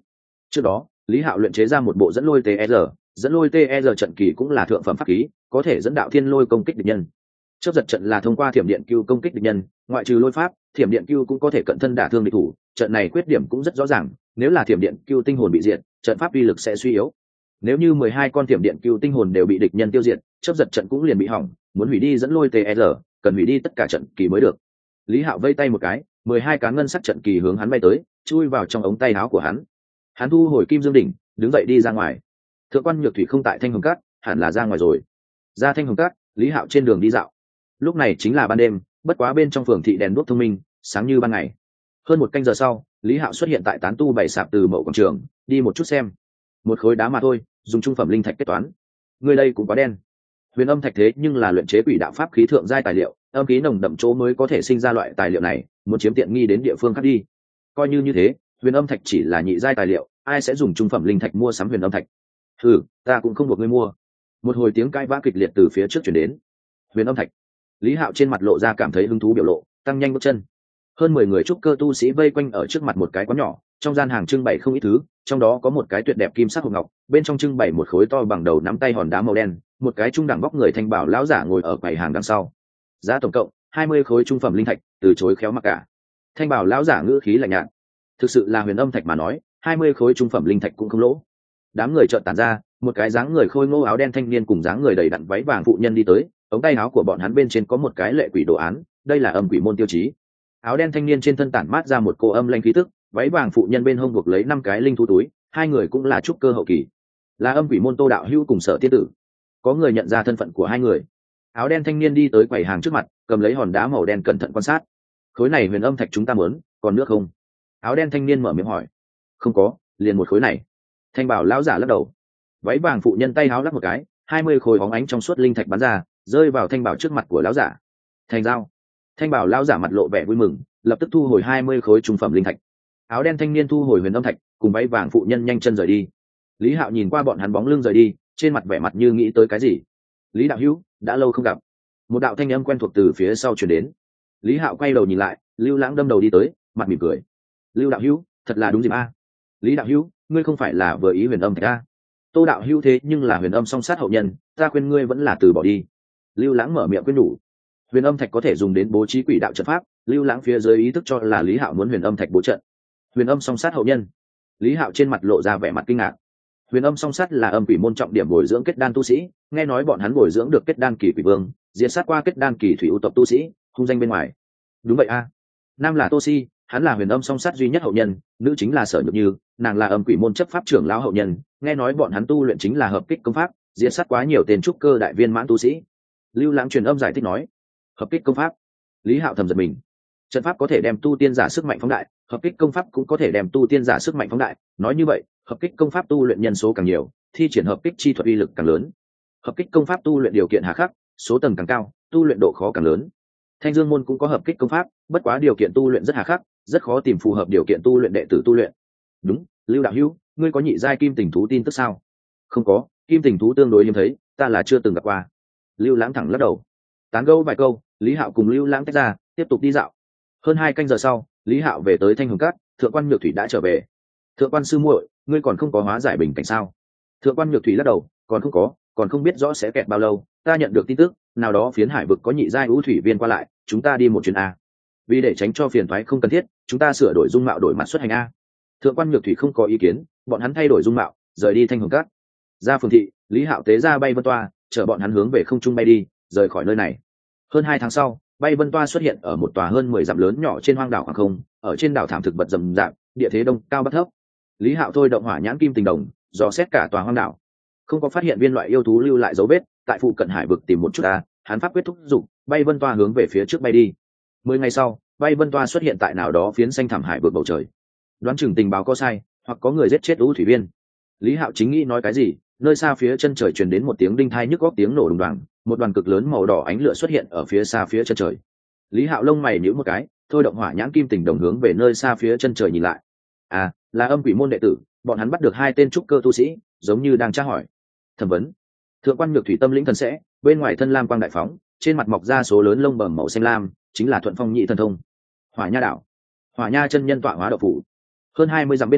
Trước đó Lý Hạo luyện chế ra một bộ dẫn lôi tê e rờ, dẫn lôi tê e rờ trận kỳ cũng là thượng phẩm pháp khí, có thể dẫn đạo thiên lôi công kích địch nhân. Chớp giật trận là thông qua thiểm điện cưu công kích địch nhân, ngoại trừ lôi pháp, thiểm điện cưu cũng có thể cận thân đả thương địch thủ. Trận này khuyết điểm cũng rất rõ ràng, nếu là thiểm điện cưu tinh hồn bị diệt, trận pháp uy lực sẽ suy yếu. Nếu như mười hai con thiểm điện cưu tinh hồn đều bị địch nhân tiêu diệt, chớp giật trận cũng liền bị hỏng, muốn hủy đi dẫn lôi tê e rờ, cần hủy đi tất cả trận kỳ mới được. Lý Hạo vây tay một cái, mười hai cán ngân sắc trận kỳ hướng hắn bay tới, chui vào trong ống tay áo của hắn. Hắn thu hồi kim dương đỉnh, đứng dậy đi ra ngoài. Thượng quan Nhược Thủy không tại Thanh Hồng Cát, hẳn là ra ngoài rồi. Ra Thanh Hồng Cát, Lý Hạo trên đường đi dạo. Lúc này chính là ban đêm, bất quá bên trong phường thị đèn đuốc thông minh, sáng như ban ngày. Hơn một canh giờ sau, Lý Hạo xuất hiện tại tán tu bày sạp từ mậu quảng trường, đi một chút xem. Một khối đá mà thôi, dùng trung phẩm linh thạch kết toán. Người đây cũng quá đen. Huyền âm thạch thế nhưng là luyện chế quỷ đạo pháp khí thượng giai tài liệu, âm khí nồng đậm chỗ mới có thể sinh ra loại tài liệu này, muốn chiếm tiện nghi đến địa phương khác đi. Coi như như thế, huyền âm thạch chỉ là nhị giai tài liệu, ai sẽ dùng trung phẩm linh thạch mua sắm huyền âm thạch? Ừ, ta cũng không buộc ngươi mua. Một hồi tiếng cãi vã kịch liệt từ phía trước chuyển đến. Huyền âm thạch. Lý Hạo trên mặt lộ ra cảm thấy hứng thú biểu lộ, tăng nhanh bước chân. Hơn mười người trúc cơ tu sĩ vây quanh ở trước mặt một cái quán nhỏ, trong gian hàng trưng bày không ít thứ, trong đó có một cái tuyệt đẹp kim sắc hộp ngọc, bên trong trưng bày một khối to bằng đầu nắm tay hòn đá màu đen, một cái trung đẳng vóc người thanh bảo lão giả ngồi ở quầy hàng đằng sau. Giá tổng cộng hai mươi khối trung phẩm linh thạch, từ chối khéo mặc cả. Thanh bảo lão giả ngữ khí lạnh nhạt. Thực sự là huyền âm thạch mà nói, hai mươi khối trung phẩm linh thạch cũng không lỗ. Đám người chợt tản ra, một cái dáng người khôi ngô áo đen thanh niên cùng dáng người đầy đặn váy vàng phụ nhân đi tới, ống tay áo của bọn hắn bên trên có một cái lệ quỷ đồ án, đây là âm quỷ môn tiêu chí. Áo đen thanh niên trên thân tản mát ra một cô âm lanh khí tức, váy vàng phụ nhân bên hông buộc lấy năm cái linh thú túi, hai người cũng là trúc cơ hậu kỳ, là âm quỷ môn Tô đạo hữu cùng Sở tiên tử. Có người nhận ra thân phận của hai người. Áo đen thanh niên đi tới quầy hàng trước mặt, cầm lấy hòn đá màu đen cẩn thận quan sát. Khối này huyền âm thạch chúng ta muốn, còn nước không? Áo đen thanh niên mở miệng hỏi. Không có, liền một khối này. Thanh bảo lão giả lắc đầu. Váy vàng phụ nhân tay háo lắc một cái, hai mươi khối bóng ánh trong suốt linh thạch bắn ra, rơi vào thanh bảo trước mặt của lão giả. Thành giao. Thanh bảo lão giả mặt lộ vẻ vui mừng, lập tức thu hồi hai mươi khối trung phẩm linh thạch. Áo đen thanh niên thu hồi huyền âm thạch, cùng váy vàng phụ nhân nhanh chân rời đi. Lý Hạo nhìn qua bọn hắn bóng lưng rời đi, trên mặt vẻ mặt như nghĩ tới cái gì. Lý đạo hữu, đã lâu không gặp. Một đạo thanh âm quen thuộc từ phía sau truyền đến. Lý Hạo quay đầu nhìn lại, Lưu Lãng đâm đầu đi tới, mặt mỉm cười. Lưu đạo hữu, thật là đúng dịp a. Lý đạo hữu, ngươi không phải là vừa ý huyền âm thạch a? Tô đạo hữu thế nhưng là huyền âm song sát hậu nhân, ta khuyên ngươi vẫn là từ bỏ đi. Lưu Lãng mở miệng khuyên nhủ. Huyền âm thạch có thể dùng đến bố trí quỷ đạo trận pháp, Lưu Lãng phía dưới ý thức cho là Lý Hạo muốn huyền âm thạch bố trận. Huyền âm song sát hậu nhân. Lý Hạo trên mặt lộ ra vẻ mặt kinh ngạc. Huyền âm song sát là âm quỷ môn trọng điểm bồi dưỡng kết đan tu sĩ, nghe nói bọn hắn bồi dưỡng được kết đan kỳ quỷ vương, diệt sát qua kết đan kỳ thủy ưu tộc tu sĩ, hung danh bên ngoài. Đúng vậy a. Nam là Tô Si, hắn là huyền âm song sát duy nhất hậu nhân, nữ chính là Sở Nhược Như, nàng là âm quỷ môn chấp pháp trưởng lão hậu nhân, nghe nói bọn hắn tu luyện chính là hợp kích công pháp, diệt sát quá nhiều tên trúc cơ đại viên mãn tu sĩ. Lưu Lãng truyền âm giải thích nói, hợp kích công pháp. Lý Hạo thầm giật mình. Trận pháp có thể đem tu tiên giả sức mạnh phóng đại, hợp kích công pháp cũng có thể đem tu tiên giả sức mạnh phóng đại, nói như vậy, hợp kích công pháp tu luyện nhân số càng nhiều, thi triển hợp kích chi thuật uy lực càng lớn. Hợp kích công pháp tu luyện điều kiện hà khắc, số tầng càng cao, tu luyện độ khó càng lớn. Thanh Dương môn cũng có hợp kích công pháp, bất quá điều kiện tu luyện rất hà khắc, rất khó tìm phù hợp điều kiện tu luyện đệ tử tu luyện. Đúng, Lưu đạo hữu, ngươi có nhị giai kim tình thú tin tức sao? Không có, kim tình thú tương đối hiếm thấy, ta là chưa từng gặp qua. Lưu Lãng thẳng lắc đầu. Tán gẫu vài câu, Lý Hạo cùng Lưu Lãng tách ra, tiếp tục đi dạo. Hơn hai canh giờ sau, Lý Hạo về tới Thanh Hồng Cát, Thượng quan Nhược Thủy đã trở về. Thượng quan sư muội, ngươi còn không có hóa giải bình cảnh sao? Thượng quan Nhược Thủy lắc đầu, còn không có, còn không biết rõ sẽ kẹt bao lâu. Ta nhận được tin tức, nào đó phiến hải vực có nhị giai ưu thủy viên qua lại, chúng ta đi một chuyến a. Vì để tránh cho phiền toái không cần thiết, chúng ta sửa đổi dung mạo đổi mặt xuất hành a. Thượng quan Nhược Thủy không có ý kiến, bọn hắn thay đổi dung mạo, rời đi Thanh Hồng Cát. Ra phường thị, Lý Hạo tế ra bay vân toa, chở bọn hắn hướng về không trung bay đi, rời khỏi nơi này. Hơn hai tháng sau, bay vân toa xuất hiện ở một tòa hơn mười dặm lớn nhỏ trên hoang đảo khoảng không, ở trên đảo thảm thực vật rậm rạp, địa thế đông cao bắc thấp. Lý Hạo thôi động hỏa nhãn kim tình đồng, dò xét cả tòa hoang đảo, không có phát hiện viên loại yêu thú lưu lại dấu vết, tại phụ cận hải vực tìm một chút ta, hắn pháp quyết thúc giục, bay vân toa hướng về phía trước bay đi. Mười ngày sau, bay vân toa xuất hiện tại nào đó phiến xanh thẳm hải vực bầu trời. Đoán chừng tình báo có sai, hoặc có người giết chết ưu thủy viên. Lý Hạo chính nghĩ nói cái gì, nơi xa phía chân trời truyền đến một tiếng đinh thai nhức góc tiếng nổ đùng đoàng, một đoàn cực lớn màu đỏ ánh lửa xuất hiện ở phía xa phía chân trời. Lý Hạo lông mày nhíu một cái, thôi động hỏa nhãn kim tình đồng hướng về nơi xa phía chân trời nhìn lại. À, là âm quỷ môn đệ tử, bọn hắn bắt được hai tên trúc cơ tu sĩ, giống như đang tra hỏi. Thẩm vấn. Thượng quan Nhược Thủy tâm lĩnh thần sẽ, bên ngoài thân lam quang đại phóng, trên mặt mọc ra số lớn lông bầm màu xanh lam, chính là Thuận Phong nhị thần thông. Hỏa Nha đảo. Hỏa Nha chân nhân tọa hóa đạo phủ. Hơn hai mươi dặm bên ngoài,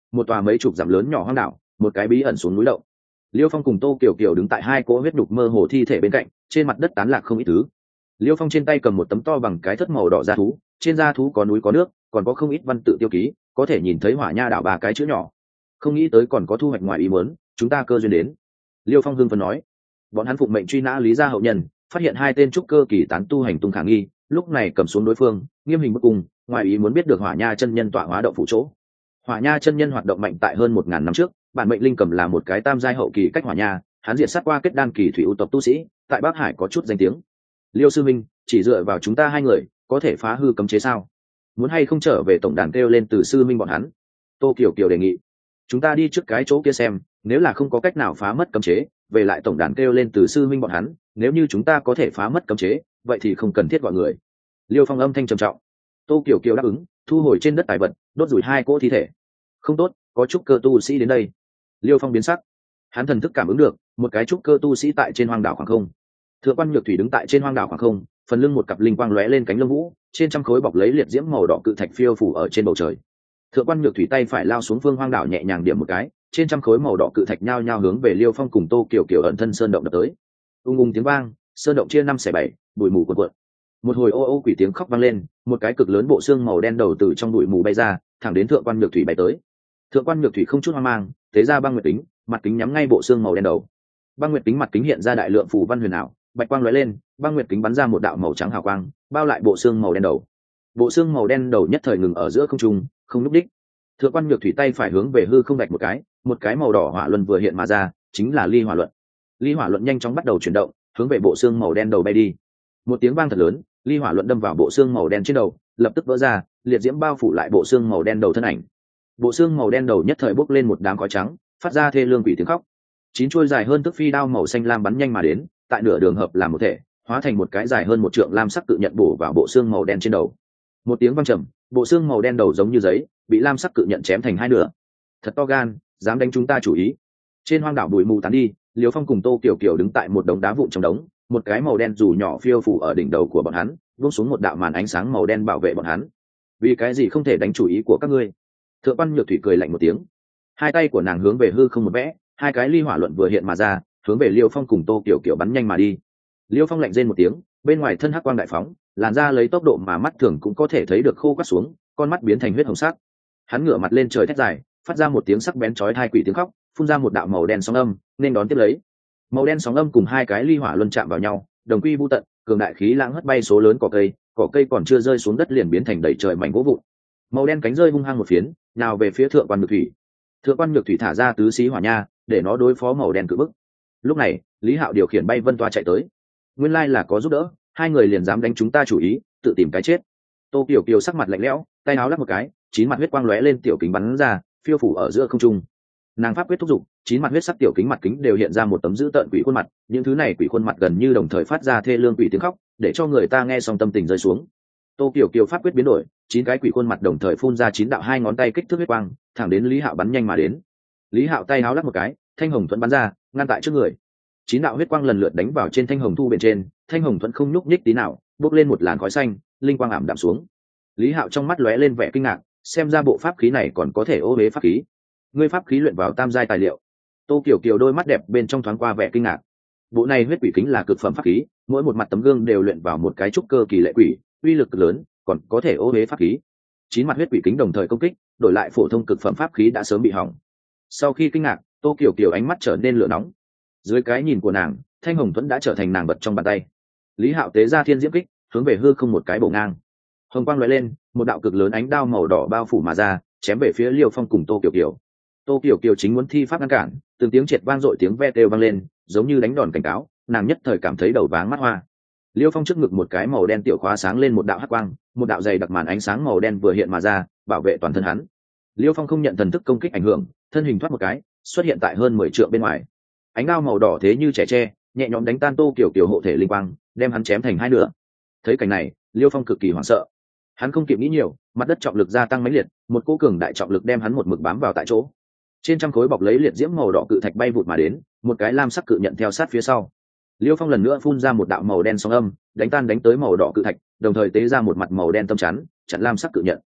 một tòa mấy chục dặm lớn nhỏ hoang đảo, một cái bí ẩn xuống núi động. Liêu Phong cùng Tô Kiều Kiều đứng tại hai cỗ huyết đục mơ hồ thi thể bên cạnh, trên mặt đất tán lạc không ít thứ. Liêu Phong trên tay cầm một tấm to bằng cái thất màu đỏ da thú, trên da thú có núi có nước, còn có không ít văn tự tiêu ký, có thể nhìn thấy Hỏa Nha đảo ba cái chữ nhỏ. Không nghĩ tới còn có thu hoạch ngoài ý muốn, chúng ta cơ duyên đến. Liêu Phong hưng phấn nói. Bọn hắn phụng mệnh truy nã Lý gia hậu nhân, phát hiện hai tên trúc cơ kỳ tán tu hành tung khả nghi, lúc này cầm xuống đối phương, nghiêm hình bức cung, ngoài ý muốn biết được Hỏa Nha chân nhân tọa hóa động phủ chỗ. Hỏa Nha chân nhân hoạt động mạnh tại hơn một ngàn năm trước, bản mệnh linh cầm là một cái tam giai hậu kỳ cách Hỏa Nha, hắn diệt sát qua kết đan kỳ thủy u tộc tu sĩ, tại Bắc Hải có chút danh tiếng. Liêu sư minh, chỉ dựa vào chúng ta hai người, có thể phá hư cấm chế sao? Muốn hay không trở về tổng đàn kêu lên từ sư minh bọn hắn? Tô Kiều Kiều đề nghị. Chúng ta đi trước cái chỗ kia xem, nếu là không có cách nào phá mất cấm chế, về lại tổng đàn kêu lên từ sư minh bọn hắn, nếu như chúng ta có thể phá mất cấm chế, vậy thì không cần thiết gọi người. Liêu Phong âm thanh trầm trọng. Tô Kiều Kiều đáp ứng, thu hồi trên đất tài vật, đốt rủi hai cỗ thi thể. Không tốt, có trúc cơ tu sĩ đến đây. Liêu Phong biến sắc. Hắn thần thức cảm ứng được một cái trúc cơ tu sĩ tại trên hoang đảo khoảng không. Thượng quan Nhược Thủy đứng tại trên hoang đảo khoảng không, phần lưng một cặp linh quang lóe lên cánh lông vũ, trên trăm khối bọc lấy liệt diễm màu đỏ cự thạch phiêu phủ ở trên bầu trời. Thượng quan Nhược Thủy tay phải lao xuống phương hoang đảo nhẹ nhàng điểm một cái, trên trăm khối màu đỏ cự thạch nhao nhao hướng về Liêu Phong cùng Tô Kiều Kiều ẩn thân sơn động đập tới. Ung ung tiếng vang, sơn động chia năm xẻ bảy, bụi mù cuộn cuộn. Một hồi ô ô quỷ tiếng khóc vang lên, một cái cực lớn bộ xương màu đen đầu từ trong bụi mù bay ra, thẳng đến Thượng quan Nhược Thủy bay tới. Thượng quan Nhược Thủy không chút hoang mang, tế ra băng nguyệt kính, mặt kính nhắm ngay bộ xương màu đen đầu. Băng nguyệt kính mặt kính hiện ra đại lượng phù văn huyền ảo, bạch quang lóe lên, băng nguyệt kính bắn ra một đạo màu trắng hào quang, bao lại bộ xương màu đen đầu. Bộ xương màu đen đầu nhất thời ngừng ở giữa không trung, không lúc đích. Thượng quan Nhược Thủy tay phải hướng về hư không đạch một cái, một cái màu đỏ hỏa luân vừa hiện mà ra, chính là ly hỏa luận. Ly hỏa luận nhanh chóng bắt đầu chuyển động, hướng về bộ xương màu đen đầu bay đi. Một tiếng vang thật lớn, ly hỏa luận đâm vào bộ xương màu đen trên đầu, lập tức vỡ ra, liệt diễm bao phủ lại bộ xương màu đen đầu thân ảnh. Bộ xương màu đen đầu nhất thời bốc lên một đám khói trắng, phát ra thê lương quỷ tiếng khóc. Chín chuôi dài hơn tức phi đao màu xanh lam bắn nhanh mà đến, tại nửa đường hợp làm một thể, hóa thành một cái dài hơn một trượng lam sắc cự nhận bổ vào bộ xương màu đen trên đầu. Một tiếng vang trầm, bộ xương màu đen đầu giống như giấy, bị lam sắc cự nhận chém thành hai nửa. Thật to gan, dám đánh chúng ta chủ ý. Trên hoang đảo bụi mù tán đi, Liêu Phong cùng Tô Kiều Kiều đứng tại một đống đá vụn trong đống, một cái màu đen dù nhỏ phiêu phủ ở đỉnh đầu của bọn hắn, buông xuống một đạo màn ánh sáng màu đen bảo vệ bọn hắn. Vì cái gì không thể đánh chủ ý của các ngươi? Thượng quan Nhược Thủy cười lạnh một tiếng, hai tay của nàng hướng về hư không một vẽ, hai cái ly hỏa luận vừa hiện mà ra, hướng về Liêu Phong cùng Tô Kiều Kiều bắn nhanh mà đi. Liêu Phong lạnh rên một tiếng, bên ngoài thân hắc quang đại phóng, làn da lấy tốc độ mà mắt thường cũng có thể thấy được khô quắt xuống, con mắt biến thành huyết hồng sắc. Hắn ngửa mặt lên trời thét dài, phát ra một tiếng sắc bén chói tai quỷ tiếng khóc, phun ra một đạo màu đen sóng âm, nên đón tiếp lấy. Màu đen sóng âm cùng hai cái ly hỏa luân chạm vào nhau, đồng quy vu tận, cường đại khí lãng hất bay số lớn cỏ cây, cỏ cây còn chưa rơi xuống đất liền biến thành đầy trời mảnh gỗ vụn. Màu đen cánh rơi hung hăng một phiến, nào về phía Thượng quan Nhược Thủy. Thượng quan Nhược Thủy thả ra tứ xí hỏa nha, để nó đối phó màu đen cự bức. Lúc này, Lý Hạo điều khiển bay vân toa chạy tới. Nguyên lai là có giúp đỡ, hai người liền dám đánh chúng ta chủ ý, tự tìm cái chết. Tô Kiều Kiều sắc mặt lạnh lẽo, tay áo lắc một cái, chín mặt huyết quang lóe lên, tiểu kính bắn ra, phiêu phủ ở giữa không trung. Nàng pháp quyết thúc giục, chín mặt huyết sắc tiểu kính mặt kính đều hiện ra một tấm dữ tợn quỷ khuôn mặt, những thứ này quỷ khuôn mặt gần như đồng thời phát ra thê lương quỷ tiếng khóc, để cho người ta nghe xong tâm tình rơi xuống. Tô Kiều Kiều pháp quyết biến đổi, chín cái quỷ khuôn mặt đồng thời phun ra chín đạo hai ngón tay kích thước huyết quang, thẳng đến Lý Hạo bắn nhanh mà đến. Lý Hạo tay áo lắc một cái, thanh hồng thuẫn bắn ra, ngăn tại trước người. Chín đạo huyết quang lần lượt đánh vào trên thanh hồng thu bên trên, thanh hồng thuẫn không nhúc nhích tí nào, bốc lên một làn khói xanh, linh quang ảm đạm xuống. Lý Hạo trong mắt lóe lên vẻ kinh ngạc, xem ra bộ pháp khí này còn có thể ô uế pháp khí. Ngươi pháp khí luyện vào tam giai tài liệu. Tô Kiều Kiều đôi mắt đẹp bên trong thoáng qua vẻ kinh ngạc. Bộ này huyết quỷ kính là cực phẩm pháp khí, mỗi một mặt tấm gương đều luyện vào một cái trúc cơ kỳ lệ quỷ, uy lực cực lớn, còn có thể ô uế pháp khí. Chín mặt huyết quỷ kính đồng thời công kích, đổi lại phổ thông cực phẩm pháp khí đã sớm bị hỏng. Sau khi kinh ngạc, Tô Kiều Kiều ánh mắt trở nên lửa nóng. Dưới cái nhìn của nàng, thanh hồng thuẫn đã trở thành nàng vật trong bàn tay. Lý Hạo tế ra thiên diễm kích, hướng về hư không một cái bổ ngang. Hồng quang lóe lên, một đạo cực lớn ánh đao màu đỏ bao phủ mà ra, chém về phía Liêu Phong cùng Tô Kiều Kiều. Tô Kiều Kiều chính muốn thi pháp ngăn cản, từng tiếng triệt vang dội tiếng ve kêu vang lên, giống như đánh đòn cảnh cáo, nàng nhất thời cảm thấy đầu váng mắt hoa. Liêu Phong trước ngực một cái màu đen tiểu khóa sáng lên một đạo hắc quang, một đạo dày đặc màn ánh sáng màu đen vừa hiện mà ra, bảo vệ toàn thân hắn. Liêu Phong không nhận thần thức công kích ảnh hưởng, thân hình thoát một cái, xuất hiện tại hơn mười trượng bên ngoài. Ánh đao màu đỏ thế như trẻ tre, nhẹ nhõm đánh tan Tô Kiều Kiều hộ thể linh quang, đem hắn chém thành hai nửa. Thấy cảnh này, Liêu Phong cực kỳ hoảng sợ. Hắn không kịp nghĩ nhiều, mặt đất trọng lực gia tăng mãnh liệt, một cỗ cường đại trọng lực đem hắn một mực bám vào tại chỗ. Trên trăm khối bọc lấy liệt diễm màu đỏ cự thạch bay vụt mà đến, một cái lam sắc cự nhận theo sát phía sau. Liêu Phong lần nữa phun ra một đạo màu đen sóng âm, đánh tan đánh tới màu đỏ cự thạch, đồng thời tế ra một mặt màu đen tâm chắn, chặn lam sắc cự nhận.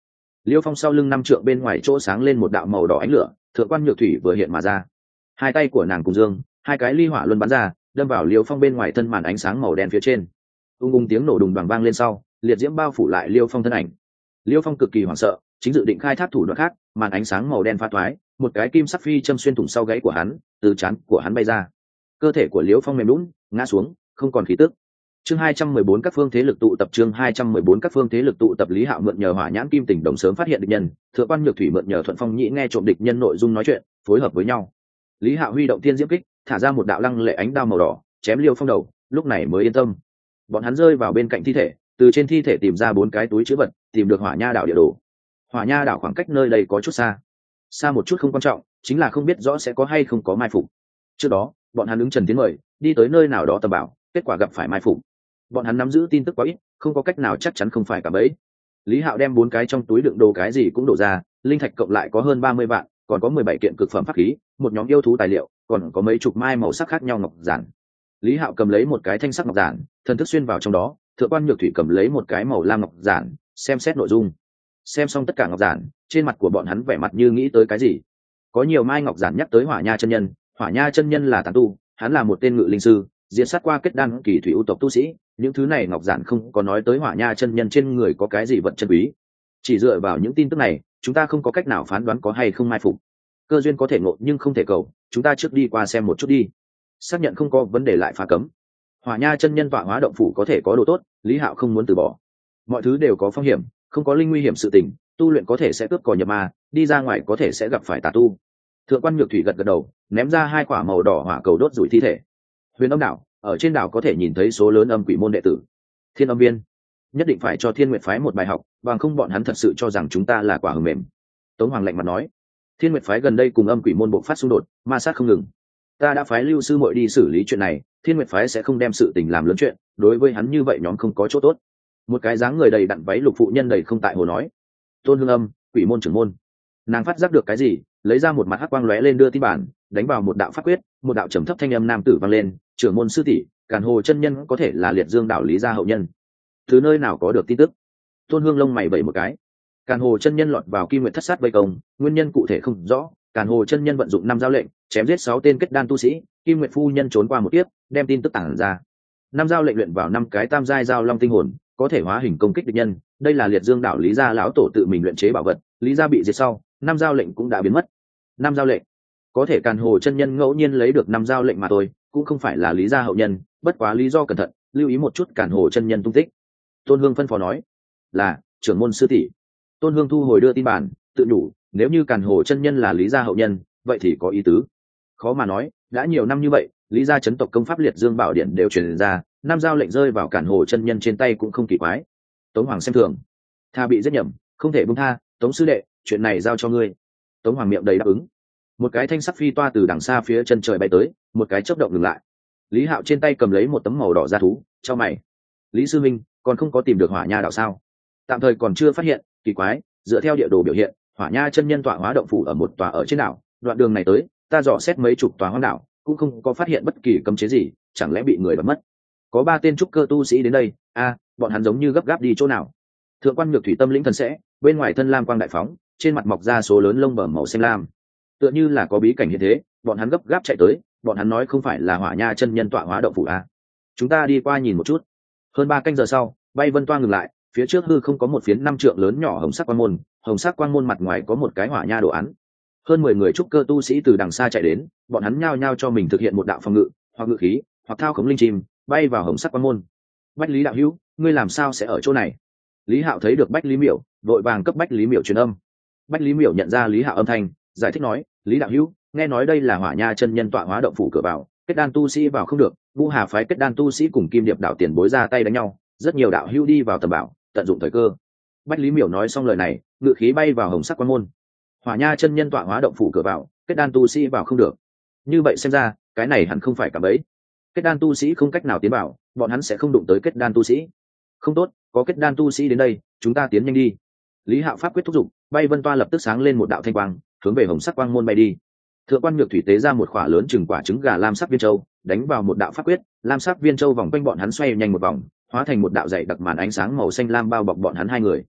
Liêu Phong sau lưng năm trượng bên ngoài chỗ sáng lên một đạo màu đỏ ánh lửa, thượng quan nhược thủy vừa hiện mà ra. Hai tay của nàng cùng dương, hai cái ly hỏa luân bắn ra, đâm vào Liêu Phong bên ngoài thân màn ánh sáng màu đen phía trên. Ung ung tiếng nổ đùng đoàng vang lên sau, liệt diễm bao phủ lại Liêu Phong thân ảnh. Liêu Phong cực kỳ hoảng sợ, chính dự định khai thác thủ đoạn khác, màn ánh sáng màu đen phá thoái, một cái kim sắc phi châm xuyên thủng sau gáy của hắn, từ trán của hắn bay ra. Cơ thể của Liêu Phong mềm nhũn, ngã xuống, không còn khí tức. Chương hai trăm mười bốn các phương thế lực tụ tập chương hai trăm mười bốn các phương thế lực tụ tập Lý Hạo mượn nhờ hỏa nhãn kim tỉnh đồng sớm phát hiện địch nhân, Thượng quan Nhược Thủy mượn nhờ Thuận Phong Nhĩ nghe trộm địch nhân nội dung nói chuyện, phối hợp với nhau. Lý Hạo huy động thiên diễm kích, thả ra một đạo lăng lệ ánh đao màu đỏ, chém Liêu Phong đầu, lúc này mới yên tâm. Bọn hắn rơi vào bên cạnh thi thể, từ trên thi thể tìm ra bốn cái túi trữ vật, tìm được Hỏa Nha đảo địa đồ. Hỏa Nha đảo khoảng cách nơi đây có chút xa. Xa một chút không quan trọng, chính là không biết rõ sẽ có hay không có mai phục. Trước đó, bọn hắn ứng Trần Tiến mời, đi tới nơi nào đó tầm bảo, kết quả gặp phải mai phục. Bọn hắn nắm giữ tin tức quá ít, không có cách nào chắc chắn không phải cả bẫy. Lý Hạo đem bốn cái trong túi đựng đồ cái gì cũng đổ ra, linh thạch cộng lại có hơn ba mươi vạn, còn có mười bảy kiện cực phẩm pháp khí, một nhóm yêu thú tài liệu, còn có mấy chục mai màu sắc khác nhau ngọc giản. Lý Hạo cầm lấy một cái thanh sắc ngọc giản, thần thức xuyên vào trong đó, Thượng quan Nhược Thủy cầm lấy một cái màu lam ngọc giản, xem xét nội dung. Xem xong tất cả ngọc giản, trên mặt của bọn hắn vẻ mặt như nghĩ tới cái gì. Có nhiều mai ngọc giản nhắc tới Hỏa Nha chân nhân, Hỏa Nha chân nhân là tán tu, hắn là một tên ngự linh sư, diệt sát qua kết đan kỳ thủy ưu tộc tu sĩ, những thứ này ngọc giản không có nói tới Hỏa Nha chân nhân trên người có cái gì vật chân quý. Chỉ dựa vào những tin tức này, chúng ta không có cách nào phán đoán có hay không mai phục. Cơ duyên có thể ngộ nhưng không thể cầu, chúng ta trước đi qua xem một chút đi. Xác nhận không có vấn đề lại phá cấm. Hỏa Nha chân nhân tọa hóa động phủ có thể có đồ tốt, Lý Hạo không muốn từ bỏ. Mọi thứ đều có phong hiểm, không có linh nguy hiểm sự tình, tu luyện có thể sẽ cướp cò nhập ma, đi ra ngoài có thể sẽ gặp phải tà tu. Thượng quan Nhược Thủy gật gật đầu, ném ra hai quả màu đỏ hỏa cầu đốt rủi thi thể. Huyền Âm đảo, ở trên đảo có thể nhìn thấy số lớn âm quỷ môn đệ tử. Thiên Âm viên, nhất định phải cho Thiên Nguyệt phái một bài học, bằng không bọn hắn thật sự cho rằng chúng ta là quả hờ mềm. Tống Hoàng lạnh mặt nói. Thiên Nguyệt phái gần đây cùng âm quỷ môn bộ phát xung đột, ma sát không ngừng. Ta đã phái Lưu sư muội đi xử lý chuyện này, Thiên Nguyệt phái sẽ không đem sự tình làm lớn chuyện, đối với hắn như vậy nhóm không có chỗ tốt. Một cái dáng người đầy đặn váy lục phụ nhân đầy không tại hồ nói. Tôn Hương Âm, quỷ môn trưởng môn. Nàng phát giác được cái gì, lấy ra một mặt hắc quang lóe lên đưa tin bản, đánh vào một đạo pháp quyết, một đạo trầm thấp thanh âm nam tử vang lên, trưởng môn sư tỷ, Càn Hồ chân nhân có thể là Liệt Dương đảo Lý gia hậu nhân. Từ nơi nào có được tin tức? Tôn Hương lông mày vẩy một cái. Càn Hồ chân nhân lọt vào Kim Nguyệt thất sát vây công, nguyên nhân cụ thể không rõ. Càn Hồ chân nhân vận dụng năm giao lệnh, chém giết sáu tên kết đan tu sĩ, Kim Nguyệt phu nhân trốn qua một kiếp, đem tin tức tản ra. Năm giao lệnh luyện vào năm cái tam giai giao long tinh hồn, có thể hóa hình công kích địch nhân. Đây là Liệt Dương đảo Lý gia lão tổ tự mình luyện chế bảo vật, Lý gia bị diệt sau, năm giao lệnh cũng đã biến mất. Năm giao lệnh, có thể Càn Hồ chân nhân ngẫu nhiên lấy được năm giao lệnh mà thôi, cũng không phải là Lý gia hậu nhân, bất quá lý do cẩn thận, lưu ý một chút Càn Hồ chân nhân tung tích. Tôn Hương phân phó nói. Là trưởng môn sư tỷ. Tôn Hương thu hồi đưa tin bản, tự nhủ, nếu như Càn Hồ chân nhân là Lý gia hậu nhân, vậy thì có ý tứ. Khó mà nói, đã nhiều năm như vậy, Lý gia chấn tộc công pháp Liệt Dương bảo điển đều truyền ra, năm giao lệnh rơi vào Càn Hồ chân nhân trên tay cũng không kỳ quái. Tống Hoàng xem thường, tha bị giết nhầm, không thể buông tha, Tống sư đệ, chuyện này giao cho ngươi. Tống Hoàng miệng đầy đáp ứng. Một cái thanh sắc phi toa từ đằng xa phía chân trời bay tới, một cái chớp động ngừng lại. Lý Hạo trên tay cầm lấy một tấm màu đỏ da thú, chau mày. Lý sư minh, còn không có tìm được Hỏa Nha đảo sao? Tạm thời còn chưa phát hiện, kỳ quái, dựa theo địa đồ biểu hiện, Hỏa Nha chân nhân tọa hóa động phủ ở một tòa ở trên đảo, đoạn đường này tới, ta dò xét mấy chục tòa hoang đảo, cũng không có phát hiện bất kỳ cấm chế gì, chẳng lẽ bị người bắt mất? Có ba tên trúc cơ tu sĩ đến đây, a, à, bọn hắn giống như gấp gáp đi chỗ nào? Thượng quan Nhược Thủy tâm lĩnh thần sẽ, bên ngoài thân lam quang đại phóng, trên mặt mọc ra số lớn lông bẩm màu xanh lam, tựa như là có bí cảnh hiện thế. Bọn hắn gấp gáp chạy tới, bọn hắn nói không phải là Hỏa Nha chân nhân tọa hóa động phủ a. Chúng ta đi qua nhìn một chút. Hơn ba canh giờ sau, bay vân toa ngừng lại, phía trước hư không có một phiến năm trượng lớn nhỏ hồng sắc quang môn, hồng sắc quang môn mặt ngoài có một cái Hỏa Nha đồ án. Hơn mười người trúc cơ tu sĩ từ đằng xa chạy đến, bọn hắn nhao nhao cho mình thực hiện một đạo phòng ngự, hoặc ngự khí, hoặc thao khống linh chim, bay vào hồng sắc quang môn. Bách Lý đạo hữu, ngươi làm sao sẽ ở chỗ này? Lý Hạo thấy được Bách Lý Miểu, vội vàng cấp Bách Lý Miểu truyền âm. Bách Lý Miểu nhận ra Lý Hạo âm thanh, giải thích nói, Lý đạo hữu, nghe nói đây là Hỏa Nha chân nhân tọa hóa động phủ cửa vào, kết đan tu sĩ vào không được, Vũ Hà phái kết đan tu sĩ cùng Kim Điệp đạo tiền bối ra tay đánh nhau, rất nhiều đạo hữu đi vào tầm bảo, tận dụng thời cơ. Bách Lý Miểu nói xong lời này, ngự khí bay vào hồng sắc quan môn. Hỏa Nha chân nhân tọa hóa động phủ cửa vào, kết đan tu sĩ vào không được. Như vậy xem ra, cái này hẳn không phải cả bấy. Kết đan tu sĩ không cách nào tiến vào, bọn hắn sẽ không đụng tới kết đan tu sĩ. Không tốt, có kết đan tu sĩ đến đây, chúng ta tiến nhanh đi. Lý Hạo pháp quyết thúc giục, bay vân toa lập tức sáng lên một đạo thanh quang, hướng về hồng sắc quang môn bay đi. Thượng quan Nhược Thủy tế ra một khỏa lớn chừng quả trứng gà lam sắc viên châu, đánh vào một đạo pháp quyết, lam sắc viên châu vòng quanh bọn hắn xoay nhanh một vòng, hóa thành một đạo dày đặc màn ánh sáng màu xanh lam bao bọc bọn hắn hai người.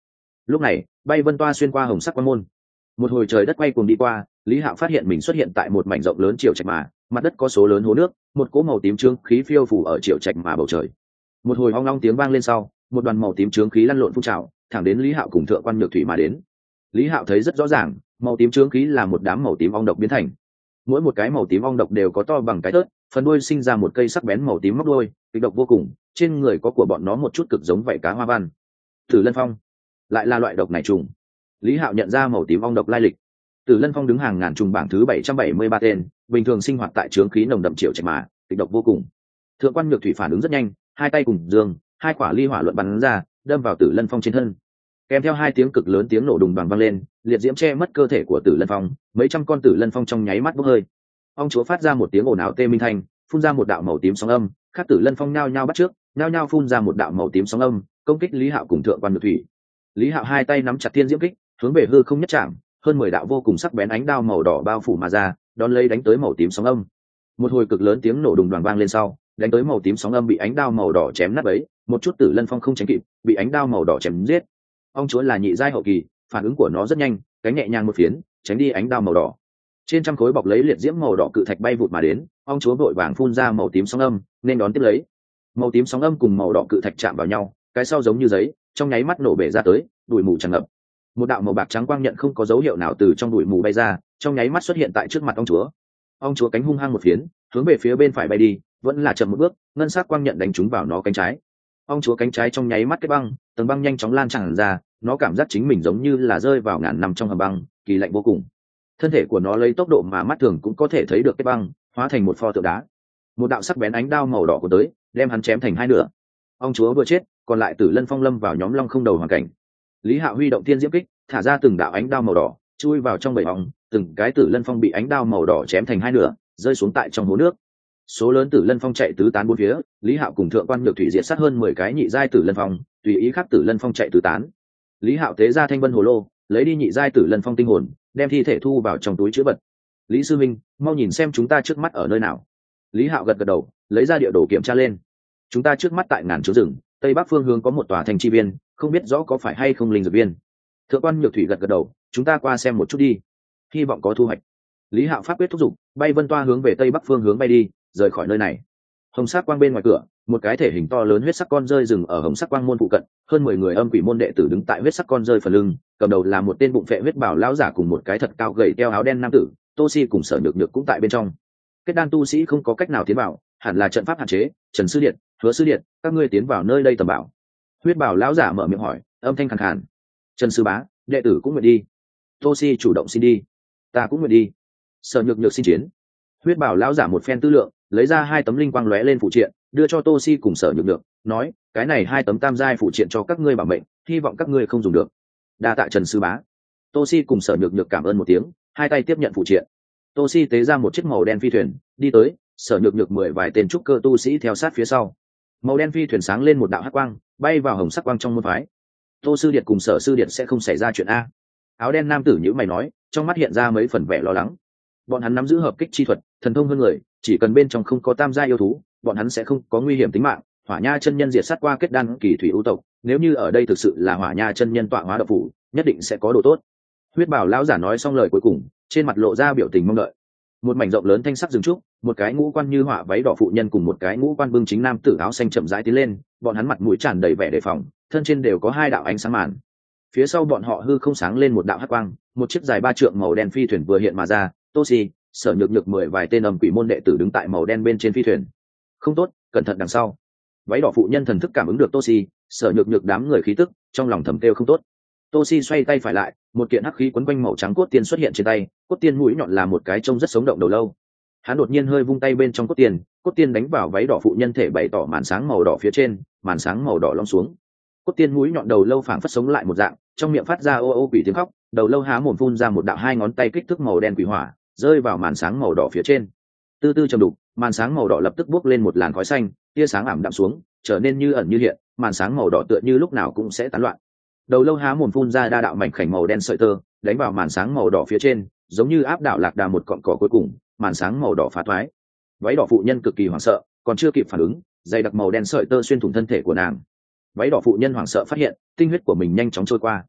lúc này bay vân toa xuyên qua hồng sắc quan môn, một hồi trời đất quay cuồng đi qua, Lý Hạo phát hiện mình xuất hiện tại một mảnh rộng lớn triều trạch mà mặt đất có số lớn hố nước, một cỗ màu tím trướng khí phiêu phủ ở triều trạch mà bầu trời. Một hồi hoang long tiếng vang lên sau, một đoàn màu tím trướng khí lăn lộn phun trào thẳng đến Lý Hạo cùng thượng quan nhược thủy mà đến. Lý Hạo thấy rất rõ ràng, màu tím trướng khí là một đám màu tím ong độc biến thành. Mỗi một cái màu tím ong độc đều có to bằng cái thớt, phần đuôi sinh ra một cây sắc bén màu tím móc đuôi, kịch độc vô cùng, trên người có của bọn nó một chút cực giống vảy cá hoa văn. Tử Lân Phong, lại là loại độc này trùng. Lý Hạo nhận ra màu tím ong độc lai lịch. Tử Lân Phong đứng hàng ngàn trùng bảng thứ bảy trăm bảy mươi ba tên, bình thường sinh hoạt tại trướng khí nồng đậm triệu trạch mà, kịch độc vô cùng. Thượng quan Nhược Thủy phản ứng rất nhanh, hai tay cùng dương, hai quả ly hỏa luận bắn ra, đâm vào Tử Lân Phong trên thân. Kèm theo hai tiếng cực lớn tiếng nổ đùng đoàng vang lên, liệt diễm che mất cơ thể của Tử Lân Phong, mấy trăm con Tử Lân Phong trong nháy mắt bốc hơi. Ong chúa phát ra một tiếng ồn ào tê minh thanh, phun ra một đạo màu tím sóng âm, các Tử Lân Phong nhao nhao bắt trước, nhao nhao phun ra một đạo màu tím sóng âm, công kích Lý Hạo cùng thượng quan Nhược Thủy. Lý Hạo hai tay nắm chặt thiên diễm kích, hướng về hư không nhất chạm, hơn mười đạo vô cùng sắc bén ánh đao màu đỏ bao phủ mà ra, đón lấy đánh tới màu tím sóng âm. Một hồi cực lớn tiếng nổ đùng đoàng vang lên sau, đánh tới màu tím sóng âm bị ánh đao màu đỏ chém nát bấy, một chút Tử Lân Phong không tránh kịp, bị ánh đao màu đỏ chém giết. Ong chúa là nhị giai hậu kỳ, phản ứng của nó rất nhanh, cánh nhẹ nhàng một phiến, tránh đi ánh đao màu đỏ. Trên trăm khối bọc lấy liệt diễm màu đỏ cự thạch bay vụt mà đến, ong chúa vội vàng phun ra màu tím sóng âm, nên đón tiếp lấy. Màu tím sóng âm cùng màu đỏ cự thạch chạm vào nhau, cái sau giống như giấy, trong nháy mắt nổ bể ra tới, bụi mù tràn ngập. Một đạo màu bạc trắng quang nhận không có dấu hiệu nào từ trong bụi mù bay ra, trong nháy mắt xuất hiện tại trước mặt ong chúa. Ong chúa cánh hung hăng một phiến, hướng về phía bên phải bay đi, vẫn là chậm một bước, ngân sắc quang nhận đánh trúng vào nó cánh trái. Ong chúa cánh trái trong nháy mắt kết băng, tầng băng nhanh chóng lan tràn ra, nó cảm giác chính mình giống như là rơi vào ngàn năm trong hầm băng, kỳ lạnh vô cùng. Thân thể của nó lấy tốc độ mà mắt thường cũng có thể thấy được kết băng, hóa thành một pho tượng đá. Một đạo sắc bén ánh đao màu đỏ của tới, đem hắn chém thành hai nửa. Ong chúa vừa chết, còn lại Tử Lân Phong lâm vào nhóm long không đầu hoàn cảnh. Lý Hạo huy động thiên diễm kích, thả ra từng đạo ánh đao màu đỏ, chui vào trong bầy ong, từng cái Tử Lân Phong bị ánh đao màu đỏ chém thành hai nửa, rơi xuống tại trong hố nước. Số lớn Tử Lân Phong chạy tứ tán bốn phía, Lý Hạo cùng thượng quan Nhược Thủy diệt sát hơn mười cái nhị giai Tử Lân Phong, tùy ý khắc Tử Lân Phong chạy tứ tán. Lý Hạo tế ra thanh vân hồ lô, lấy đi nhị giai Tử Lân Phong tinh hồn, đem thi thể thu vào trong túi trữ vật. Lý sư minh, mau nhìn xem chúng ta trước mắt ở nơi nào. Lý Hạo gật gật đầu, lấy ra địa đồ kiểm tra lên. Chúng ta trước mắt tại ngàn chỗ rừng, tây bắc phương hướng có một tòa thành chi viên, không biết rõ có phải hay không linh dược viên. Thượng quan Nhược Thủy gật gật đầu, chúng ta qua xem một chút đi, hy vọng có thu hoạch. Lý Hạo pháp quyết thúc giục, bay vân toa hướng về tây bắc phương hướng bay đi, rời khỏi nơi này. Hồng sắc quang bên ngoài cửa, một cái thể hình to lớn huyết sắc con rơi dừng ở hồng sắc quang môn phụ cận, hơn mười người âm quỷ môn đệ tử đứng tại huyết sắc con rơi phần lưng, cầm đầu là một tên bụng phệ huyết bảo lão giả cùng một cái thật cao gầy teo áo đen nam tử, Tô Si cùng Sở Nhược Nhược cũng tại bên trong. Kết đan tu sĩ không có cách nào tiến vào, hẳn là trận pháp hạn chế. Trần sư điện, Hứa sư điện, các ngươi tiến vào nơi đây tầm bảo. Huyết bảo lão giả mở miệng hỏi, âm thanh khàn khàn. Trần sư bá, đệ tử cũng nguyện đi. Tô Si chủ động xin đi. Ta cũng nguyện đi. Sở Nhược Nhược xin chiến. Huyết bảo lão giả một phen tư lượng, lấy ra hai tấm linh quang lóe lên phụ triện, đưa cho Tô Si cùng Sở Nhược Nhược, nói, cái này hai tấm tam giai phụ triện cho các ngươi bảo mệnh, hy vọng các ngươi không dùng được. Đa tạ Trần sư bá. Tô Si cùng Sở Nhược Nhược cảm ơn một tiếng, hai tay tiếp nhận phụ triện. Tô Si tế ra một chiếc màu đen phi thuyền, đi tới, Sở Nhược Nhược mười vài tên trúc cơ tu sĩ theo sát phía sau. Màu đen phi thuyền sáng lên một đạo hắc quang, bay vào hồng sắc quang trong môn phái. Tô sư điện cùng Sở sư điện sẽ không xảy ra chuyện a? Áo đen nam tử nhíu mày nói, trong mắt hiện ra mấy phần vẻ lo lắng. Bọn hắn nắm giữ hợp kích chi thuật, thần thông hơn người, chỉ cần bên trong không có tam gia yêu thú, bọn hắn sẽ không có nguy hiểm tính mạng. Hỏa Nha chân nhân diệt sát qua kết đan kỳ thủy ưu tộc, nếu như ở đây thực sự là Hỏa Nha chân nhân tọa hóa độc phủ, nhất định sẽ có đồ tốt. Huyết bảo lão giả nói xong lời cuối cùng, trên mặt lộ ra biểu tình mong đợi. Một mảnh rộng lớn thanh sắc rừng trúc, một cái ngũ quan như họa váy đỏ phụ nhân cùng một cái ngũ quan bưng chính nam tử áo xanh chậm rãi tiến lên, bọn hắn mặt mũi tràn đầy vẻ đề phòng, thân trên đều có hai đạo ánh sáng màn. Phía sau bọn họ hư không sáng lên một đạo hắc quang, một chiếc dài ba trượng màu đen phi thuyền vừa hiện mà ra. Tô Si, Sở Nhược Nhược mười vài tên âm quỷ môn đệ tử đứng tại màu đen bên trên phi thuyền. Không tốt, cẩn thận đằng sau. Váy đỏ phụ nhân thần thức cảm ứng được Tô Si, Sở Nhược Nhược đám người khí tức, trong lòng thầm kêu không tốt. Tô Si xoay tay phải lại, một kiện hắc khí quấn quanh màu trắng cốt tiên xuất hiện trên tay, cốt tiên mũi nhọn là một cái trông rất sống động đầu lâu. Hắn đột nhiên hơi vung tay bên trong cốt tiên, cốt tiên đánh vào váy đỏ phụ nhân thể bày tỏ màn sáng màu đỏ phía trên, màn sáng màu đỏ lõm xuống. Cốt tiên mũi nhọn đầu lâu phảng phất sống lại một dạng, trong miệng phát ra ô ô quỷ tiếng khóc, đầu lâu há mồm phun ra một đạo hai ngón tay kích thước màu đen quỷ hỏa, rơi vào màn sáng màu đỏ phía trên. Tư tư trầm đục, màn sáng màu đỏ lập tức bốc lên một làn khói xanh, tia sáng ảm đạm xuống, trở nên như ẩn như hiện, màn sáng màu đỏ tựa như lúc nào cũng sẽ tán loạn. Đầu lâu há mồm phun ra đa đạo mảnh khảnh màu đen sợi tơ, đánh vào màn sáng màu đỏ phía trên, giống như áp đảo lạc đà một cọn cỏ cuối cùng, màn sáng màu đỏ phá thoái. Váy đỏ phụ nhân cực kỳ hoảng sợ, còn chưa kịp phản ứng, dây đặc màu đen sợi tơ xuyên thủng thân thể của nàng. Váy đỏ phụ nhân hoảng sợ phát hiện, tinh huyết của mình nhanh chóng trôi qua.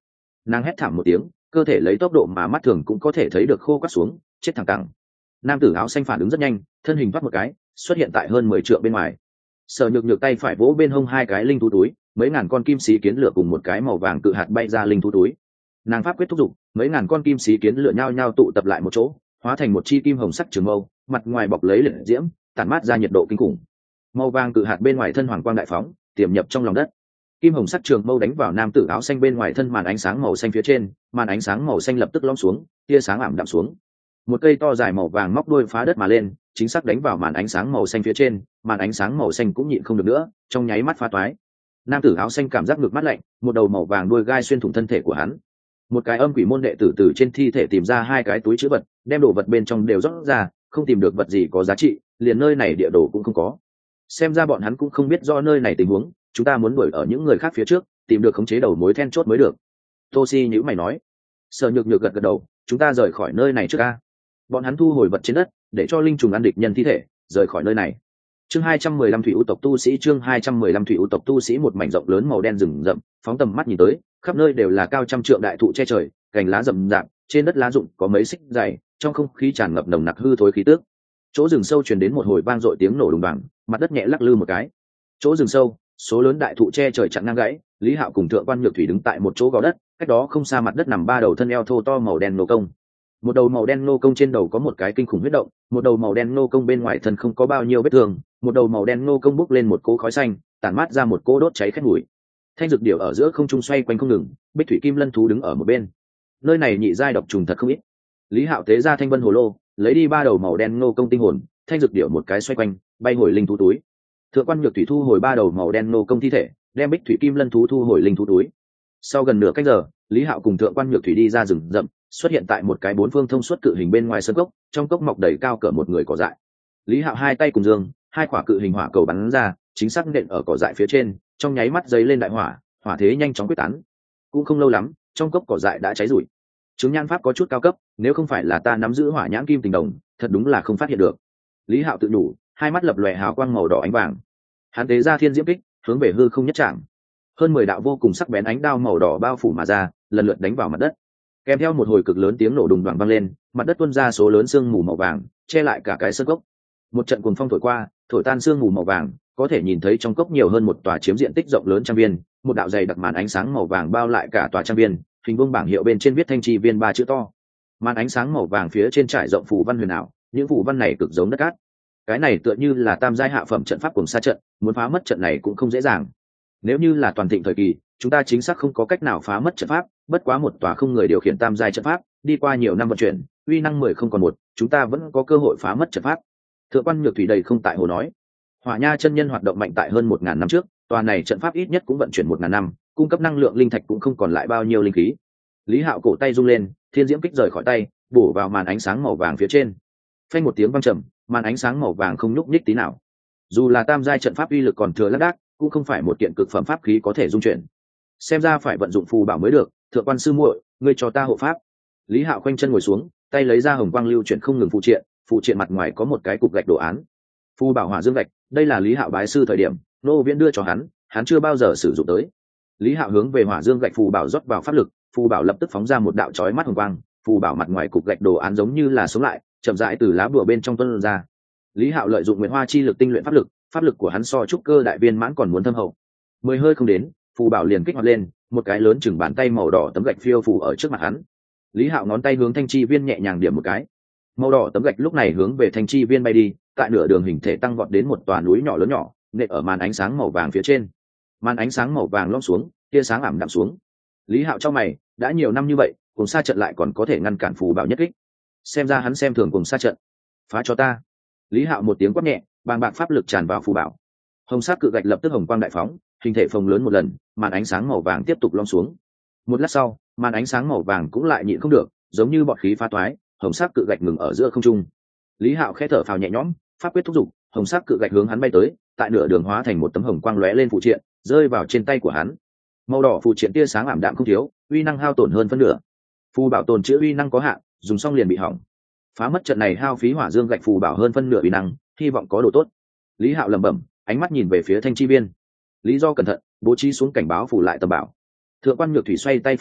Nàng hét thảm một tiếng, cơ thể lấy tốc độ mà mắt thường cũng có thể thấy được khô quắt xuống, chết thẳng cẳng. Nam tử áo xanh phản ứng rất nhanh, thân hình thoát một cái, xuất hiện tại hơn mười trượng bên ngoài. Sở Nhược Nhược tay phải vỗ bên hông hai cái linh thú túi, mấy ngàn con kim xí kiến lửa cùng một cái màu vàng cự hạt bay ra linh thú túi. Nàng pháp quyết thúc giục, mấy ngàn con kim xí kiến lửa nhao nhao tụ tập lại một chỗ, hóa thành một chi kim hồng sắc trường mâu, mặt ngoài bọc lấy liệt diễm, tản mát ra nhiệt độ kinh khủng. Màu vàng cự hạt bên ngoài thân hoàng quang đại phóng, tiềm nhập trong lòng đất. Kim hồng sắc trường mâu đánh vào nam tử áo xanh bên ngoài thân màn ánh sáng màu xanh phía trên, màn ánh sáng màu xanh lập tức lõm xuống, tia sáng ảm đạm xuống. Một cây to dài màu vàng móc đuôi phá đất mà lên, chính xác đánh vào màn ánh sáng màu xanh phía trên, màn ánh sáng màu xanh cũng nhịn không được nữa, trong nháy mắt phá toái. Nam tử áo xanh cảm giác ngược mắt lạnh, một đầu màu vàng đuôi gai xuyên thủng thân thể của hắn. Một cái âm quỷ môn đệ tử từ trên thi thể tìm ra hai cái túi trữ vật, đem đồ vật bên trong đều rót ra, không tìm được vật gì có giá trị, liền nơi này địa đồ cũng không có. Xem ra bọn hắn cũng không biết do nơi này tình huống, chúng ta muốn đuổi ở những người khác phía trước, tìm được khống chế đầu mối then chốt mới được. Tô Si nhíu mày nói. Sở Nhược Nhược gật gật đầu, chúng ta rời khỏi nơi này trước a. Bọn hắn thu hồi vật trên đất, để cho linh trùng ăn địch nhân thi thể, rời khỏi nơi này. Chương hai trăm mười lăm thủy u tộc tu sĩ chương hai trăm mười lăm thủy u tộc tu sĩ một mảnh rộng lớn màu đen rừng rậm, phóng tầm mắt nhìn tới, khắp nơi đều là cao trăm trượng đại thụ che trời, cành lá rậm rạp, trên đất lá rụng có mấy xích dày, trong không khí tràn ngập nồng nặc hư thối khí tức. Chỗ rừng sâu truyền đến một hồi vang dội tiếng nổ đùng đoàng, mặt đất nhẹ lắc lư một cái. Chỗ rừng sâu, số lớn đại thụ che trời chặn ngang gãy, Lý Hạo cùng Thượng Quan Nhược Thủy đứng tại một chỗ gò đất, cách đó không xa mặt đất nằm ba đầu thân eo thô to màu đen nô công. Một đầu màu đen nô công trên đầu có một cái kinh khủng huyết động, một đầu màu đen nô công bên ngoài thân không có bao nhiêu vết thương, một đầu màu đen nô công bốc lên một cỗ khói xanh, tản mát ra một cỗ đốt cháy khét mùi. Thanh dược điểu ở giữa không trung xoay quanh không ngừng, Bích thủy kim lân thú đứng ở một bên. Nơi này nhị giai độc trùng thật không ít. Lý Hạo tế ra thanh vân hồ lô, lấy đi ba đầu màu đen nô công tinh hồn, thanh dược điểu một cái xoay quanh, bay hồi linh thú túi. Thượng Quan Nhược Thủy thu hồi ba đầu màu đen nô công thi thể, đem Bích thủy kim lân thú thu hồi linh thú túi. Sau gần nửa cách giờ, Lý Hạo cùng Thượng Quan Nhược Thủy đi ra rừng rậm, xuất hiện tại một cái bốn phương thông suốt cự hình bên ngoài sân cốc, trong cốc mọc đầy cao cỡ một người cỏ dại. Lý Hạo hai tay cùng dương, hai quả cự hình hỏa cầu bắn ra, chính xác nện ở cỏ dại phía trên, trong nháy mắt giấy lên đại hỏa, hỏa thế nhanh chóng quyết tán. Cũng không lâu lắm, trong cốc cỏ dại đã cháy rụi. Chứng nhan pháp có chút cao cấp, nếu không phải là ta nắm giữ hỏa nhãn kim tình đồng, thật đúng là không phát hiện được. Lý Hạo tự đủ, hai mắt lập lòe hào quang màu đỏ ánh vàng. Hắn tế ra thiên diễm kích, hướng về hư không nhất trạm. Hơn mười đạo vô cùng sắc bén ánh đao màu đỏ bao phủ mà ra, lần lượt đánh vào mặt đất. Kèm theo một hồi cực lớn tiếng nổ đùng đoàng vang lên, mặt đất tuôn ra số lớn sương mù màu vàng, che lại cả cái sân cốc. Một trận cuồng phong thổi qua, thổi tan sương mù màu vàng, có thể nhìn thấy trong cốc nhiều hơn một tòa chiếm diện tích rộng lớn trang viên, một đạo dày đặc màn ánh sáng màu vàng bao lại cả tòa trang viên, hình vuông bảng hiệu bên trên viết Thanh Chi Viên ba chữ to. Màn ánh sáng màu vàng phía trên trải rộng phù văn huyền ảo, những phù văn này cực giống đất cát. Cái này tựa như là tam giai hạ phẩm trận pháp cùng sa trận, muốn phá mất trận này cũng không dễ dàng. Nếu như là toàn thịnh thời kỳ, chúng ta chính xác không có cách nào phá mất trận pháp, bất quá một tòa không người điều khiển tam giai trận pháp, đi qua nhiều năm vận chuyển, uy năng mười không còn một, chúng ta vẫn có cơ hội phá mất trận pháp. Thượng Quan Nhược Thủy đầy không tại hồ nói. Hỏa Nha chân nhân hoạt động mạnh tại hơn một ngàn năm trước, tòa này trận pháp ít nhất cũng vận chuyển một ngàn năm, cung cấp năng lượng linh thạch cũng không còn lại bao nhiêu linh khí. Lý Hạo cổ tay rung lên, thiên diễm kích rời khỏi tay, bổ vào màn ánh sáng màu vàng phía trên. Phanh một tiếng vang trầm, màn ánh sáng màu vàng không nhúc nhích tí nào. Dù là tam giai trận pháp uy lực còn thừa lác đác, cũng không phải một kiện cực phẩm pháp khí có thể dung chuyển. Xem ra phải vận dụng phù bảo mới được. Thượng Quan sư muội, ngươi cho ta hộ pháp. Lý Hạo khoanh chân ngồi xuống, tay lấy ra hồng quang lưu chuyển không ngừng phụ triện, phụ triện mặt ngoài có một cái cục gạch đồ án. Phù bảo hỏa dương gạch, đây là Lý Hạo bái sư thời điểm Nô Viễn đưa cho hắn, hắn chưa bao giờ sử dụng tới. Lý Hạo hướng về hỏa dương gạch phù bảo rót vào pháp lực, phù bảo lập tức phóng ra một đạo chói mắt hồng quang, phù bảo mặt ngoài cục gạch đồ án giống như là sống lại, chậm rãi từ lá bùa bên trong tuôn ra. Lý Hạo lợi dụng nguyệt hoa chi lực tinh luyện pháp lực, pháp lực của hắn so trúc cơ đại viên mãn còn muốn thâm hậu. Mười hơi không đến, phù bảo liền kích hoạt lên, một cái lớn chừng bàn tay màu đỏ tấm gạch phiêu phù ở trước mặt hắn. Lý Hạo ngón tay hướng thanh chi viên nhẹ nhàng điểm một cái, màu đỏ tấm gạch lúc này hướng về thanh chi viên bay đi, tại nửa đường hình thể tăng vọt đến một tòa núi nhỏ lớn nhỏ, nện ở màn ánh sáng màu vàng phía trên. Màn ánh sáng màu vàng lom xuống, tia sáng ảm đạm xuống. Lý Hạo trong mày, đã nhiều năm như vậy, cùng sa trận lại còn có thể ngăn cản phù bảo nhất kích. Xem ra hắn xem thường cùng sa trận. Phá cho ta. Lý Hạo một tiếng quát nhẹ, bàng bạc pháp lực tràn vào phù bảo. Hồng sắc cự gạch lập tức hồng quang đại phóng, hình thể phồng lớn một lần, màn ánh sáng màu vàng tiếp tục lom xuống. Một lát sau, màn ánh sáng màu vàng cũng lại nhịn không được, giống như bọt khí phá toái, hồng sắc cự gạch ngừng ở giữa không trung. Lý Hạo khẽ thở phào nhẹ nhõm, pháp quyết thúc giục, hồng sắc cự gạch hướng hắn bay tới, tại nửa đường hóa thành một tấm hồng quang lóe lên phụ triện, rơi vào trên tay của hắn. Màu đỏ phụ triện tia sáng ảm đạm không thiếu, uy năng hao tổn hơn phân nửa. Phù bảo tồn chữa uy năng có hạn, dùng xong liền bị hỏng. Phá mất trận này hao phí hỏa dương gạch phù bảo hơn phân nửa uy năng, hy vọng có đồ tốt. Lý Hạo lẩm bẩm, ánh mắt nhìn về phía thanh chi viên. Lý do cẩn thận, bố trí xuống cảnh báo phủ lại tầm bảo. Thượng Quan Nhược Thủy xoay tay phải lại,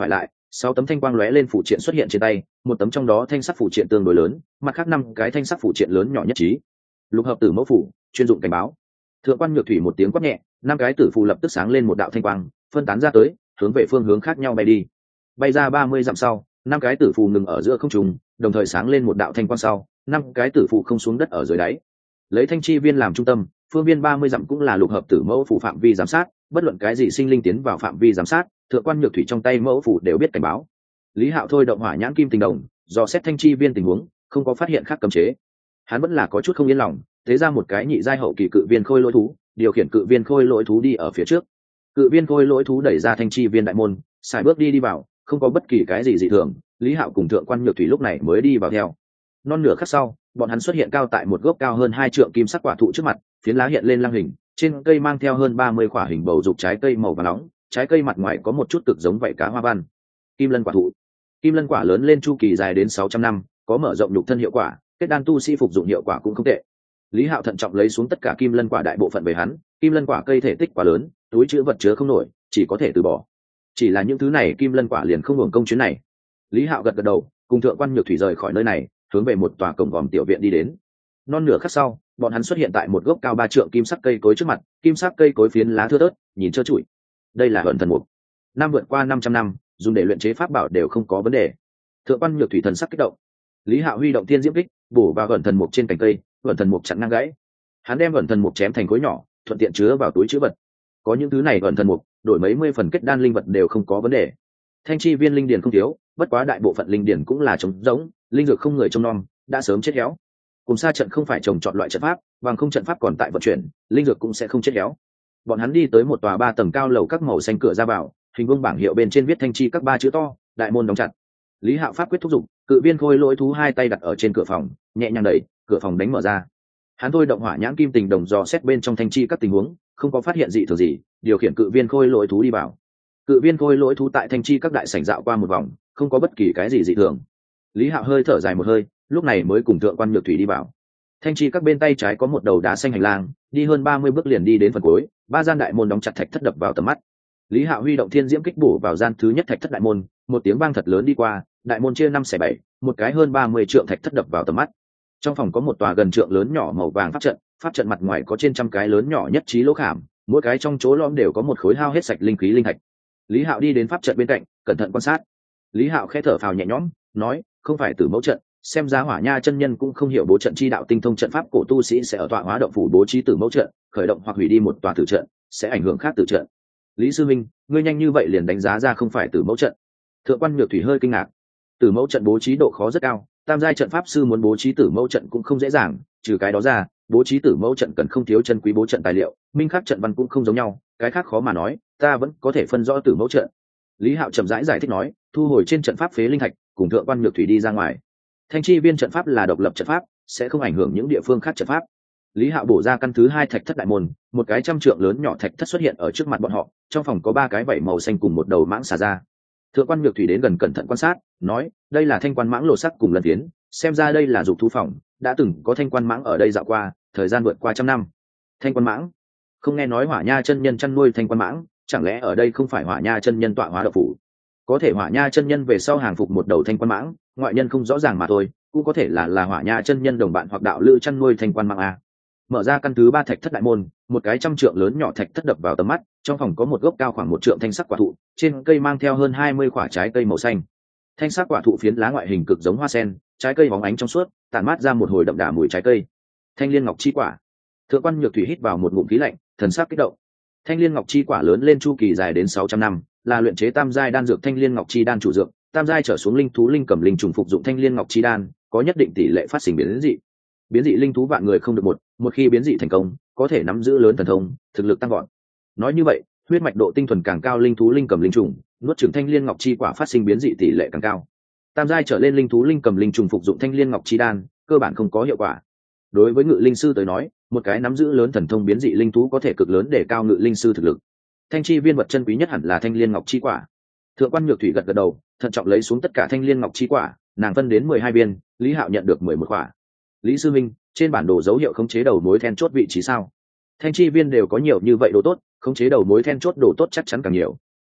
sáu tấm thanh quang lóe lên phụ triện xuất hiện trên tay, một tấm trong đó thanh sắc phụ triện tương đối lớn, mặt khác năm cái thanh sắc phụ triện lớn nhỏ nhất trí. Lục hợp tử mẫu phủ, chuyên dụng cảnh báo. Thượng quan Nhược Thủy một tiếng quát nhẹ, năm cái tử phù lập tức sáng lên một đạo thanh quang, phân tán ra tới, hướng về phương hướng khác nhau bay đi. Bay ra ba mươi dặm sau, năm cái tử phù ngừng ở giữa không trung, đồng thời sáng lên một đạo thanh quang sau, năm cái tử phù không xuống đất ở dưới đáy. Lấy thanh chi viên làm trung tâm, phương viên ba mươi dặm cũng là lục hợp tử mẫu phủ phạm vi giám sát, bất luận cái gì sinh linh tiến vào phạm vi giám sát, thượng quan Nhược Thủy trong tay mẫu phủ đều biết cảnh báo. Lý Hạo thôi động hỏa nhãn kim tình đồng, dò xét thanh chi viên tình huống, không có phát hiện khác cấm chế. Hắn vẫn là có chút không yên lòng, thế ra một cái nhị giai hậu kỳ cự viên khôi lỗi thú, điều khiển cự viên khôi lỗi thú đi ở phía trước. Cự viên khôi lỗi thú đẩy ra thanh chi viên đại môn, xài bước đi đi vào, không có bất kỳ cái gì dị thường. Lý Hạo cùng thượng quan Nhược Thủy lúc này mới đi vào theo. Non nửa khắc sau, bọn hắn xuất hiện cao tại một gốc cao hơn hai trượng kim sắc quả thụ trước mặt, phiến lá hiện lên lăng hình, trên cây mang theo hơn ba mươi quả hình bầu dục trái cây màu vàng nóng, trái cây mặt ngoài có một chút cực giống vảy cá hoa văn. Kim lân quả thụ. Kim lân quả lớn lên chu kỳ dài đến sáu trăm năm, có mở rộng nhục thân hiệu quả, kết đan tu sĩ phục dụng hiệu quả cũng không tệ. Lý Hạo thận trọng lấy xuống tất cả kim lân quả đại bộ phận về hắn, kim lân quả cây thể tích quá lớn, túi chứa vật chứa không nổi, chỉ có thể từ bỏ. Chỉ là những thứ này kim lân quả liền không hưởng công chuyến này. Lý Hạo gật gật đầu, cùng thượng quan Nhược Thủy rời khỏi nơi này, hướng về một tòa cổng vòm tiểu viện đi đến. Non nửa khắc sau, bọn hắn xuất hiện tại một gốc cao ba trượng kim sắc cây cối trước mặt, kim sắc cây cối phiến lá thưa thớt, nhìn trơ trụi. Đây là Hận Thần Mục. Năm vượt qua năm trăm năm, dùng để luyện chế pháp bảo đều không có vấn đề. Thượng quan Nhược Thủy thần sắc kích động. Lý Hạo huy động thiên diễm kích, bổ vào Hận Thần Mục trên cành cây, Hận Thần Mục chặn ngang gãy. Hắn đem Hận Thần Mục chém thành khối nhỏ, thuận tiện chứa vào túi trữ vật. Có những thứ này Hận Thần Mục, đổi mấy mươi phần kết đan linh vật đều không có vấn đề. Thanh chi viên linh điển không thiếu, bất quá đại bộ phận linh điển cũng là trống rỗng, linh dược không người trông nom, đã sớm chết héo. Cùng xa trận không phải trồng chọn loại trận pháp, bằng không trận pháp còn tại vận chuyển, linh dược cũng sẽ không chết héo. Bọn hắn đi tới một tòa ba tầng cao lầu các màu xanh cửa ra vào, hình vuông bảng hiệu bên trên viết thanh chi các ba chữ to, đại môn đóng chặt. Lý Hạo pháp quyết thúc giục, cự viên khôi lỗi thú hai tay đặt ở trên cửa phòng, nhẹ nhàng đẩy, cửa phòng đánh mở ra. Hắn thôi động hỏa nhãn kim tình đồng dò xét bên trong thanh chi các tình huống, không có phát hiện gì thường gì, điều khiển cự viên khôi lỗi thú đi vào. Cự viên khôi lỗi thú tại thanh chi các đại sảnh dạo qua một vòng, không có bất kỳ cái gì dị thường. Lý Hạo hơi thở dài một hơi, lúc này mới cùng thượng quan Nhược Thủy đi vào. Thanh chi các bên tay trái có một đầu đá xanh hành lang, đi hơn ba mươi bước liền đi đến phần cuối, ba gian đại môn đóng chặt thạch thất đập vào tầm mắt. Lý Hạo huy động thiên diễm kích bổ vào gian thứ nhất thạch thất đại môn, một tiếng vang thật lớn đi qua, đại môn chia năm xẻ bảy, một cái hơn ba mươi trượng thạch thất đập vào tầm mắt. Trong phòng có một tòa gần trượng lớn nhỏ màu vàng pháp trận, pháp trận mặt ngoài có trên trăm cái lớn nhỏ nhất trí lỗ khảm, mỗi cái trong chỗ lõm đều có một khối hao hết sạch linh khí linh thạch. Lý Hạo đi đến pháp trận bên cạnh, cẩn thận quan sát. Lý Hạo khẽ thở phào nhẹ nhõm, nói, không phải Tử Mẫu trận, xem ra Hỏa Nha chân nhân cũng không hiểu bố trận chi đạo tinh thông trận pháp, cổ tu sĩ sẽ ở tọa hóa động phủ bố trí Tử Mẫu trận, khởi động hoặc hủy đi một tòa tử trận, sẽ ảnh hưởng khác tử trận. Lý sư minh, ngươi nhanh như vậy liền đánh giá ra không phải Tử Mẫu trận. Thượng quan Nhược Thủy hơi kinh ngạc. Tử Mẫu trận bố trí độ khó rất cao, tam giai trận pháp sư muốn bố trí Tử Mẫu trận cũng không dễ dàng, trừ cái đó ra, bố trí Tử Mẫu trận cần không thiếu chân quý bố trận tài liệu, minh khắc trận văn cũng không giống nhau, cái khác khó mà nói, ta vẫn có thể phân rõ Tử Mẫu trận. Lý Hạo chậm rãi giải, giải thích nói, thu hồi trên trận pháp phế linh thạch, cùng thượng quan Nhược Thủy đi ra ngoài. Thanh chi viên trận pháp là độc lập trận pháp, sẽ không ảnh hưởng những địa phương khác trận pháp. Lý Hạo bổ ra căn thứ hai thạch thất đại môn, một cái trăm trượng lớn nhỏ thạch thất xuất hiện ở trước mặt bọn họ, trong phòng có ba cái vảy màu xanh cùng một đầu mãng xà ra. Thượng quan Nhược Thủy đến gần cẩn thận quan sát, nói, đây là thanh quan mãng lột sắc cùng lần tiến, xem ra đây là dục thú phòng, đã từng có thanh quan mãng ở đây dạo qua, thời gian vượt qua trăm năm. Thanh quan mãng? Không nghe nói Hỏa Nha chân nhân chăn nuôi thanh quan mãng, chẳng lẽ ở đây không phải Hỏa Nha chân nhân tọa hóa đạo phủ? Có thể Hỏa Nha chân nhân về sau hàng phục một đầu thanh quan mãng, ngoại nhân không rõ ràng mà thôi, cũng có thể là là Hỏa Nha chân nhân đồng bạn hoặc đạo lữ chăn nuôi thanh quan mãng a. Mở ra căn thứ ba thạch thất đại môn, một cái trăm trượng lớn nhỏ thạch thất đập vào tầm mắt, trong phòng có một gốc cao khoảng một trượng thanh sắc quả thụ, trên cây mang theo hơn hai mươi quả trái cây màu xanh. Thanh sắc quả thụ phiến lá ngoại hình cực giống hoa sen, trái cây bóng ánh trong suốt, tản mát ra một hồi đậm đà mùi trái cây. Thanh liên ngọc chi quả. Thượng quan Nhược Thủy hít vào một ngụm khí lạnh, thần sắc kích động. Thanh liên ngọc chi quả lớn lên chu kỳ dài đến sáu trăm năm, là luyện chế tam giai đan dược thanh liên ngọc chi đan chủ dược, tam giai trở xuống linh thú linh cầm linh trùng phục dụng thanh liên ngọc chi đan, có nhất định tỷ lệ phát sinh biến dị. Biến dị linh thú vạn người không được một, một khi biến dị thành công, có thể nắm giữ lớn thần thông, thực lực tăng vọt. Nói như vậy, huyết mạch độ tinh thuần càng cao linh thú linh cầm linh trùng, nuốt chửng thanh liên ngọc chi quả phát sinh biến dị tỷ lệ càng cao. Tam giai trở lên linh thú linh cầm linh trùng phục dụng thanh liên ngọc chi đan, cơ bản không có hiệu quả. Đối với ngự linh sư tới nói, một cái nắm giữ lớn thần thông biến dị linh thú có thể cực lớn để cao ngự linh sư thực lực. Thanh chi viên vật chân quý nhất hẳn là thanh liên ngọc chi quả. Thượng quan Nhược Thủy gật gật đầu, thận trọng lấy xuống tất cả thanh liên ngọc chi quả, nàng phân đến mười hai viên, Lý Hạo nhận được mười một quả. Lý sư minh, trên bản đồ dấu hiệu khống chế đầu mối then chốt vị trí sao? Thanh chi viên đều có nhiều như vậy đồ tốt, khống chế đầu mối then chốt đồ tốt chắc chắn càng nhiều.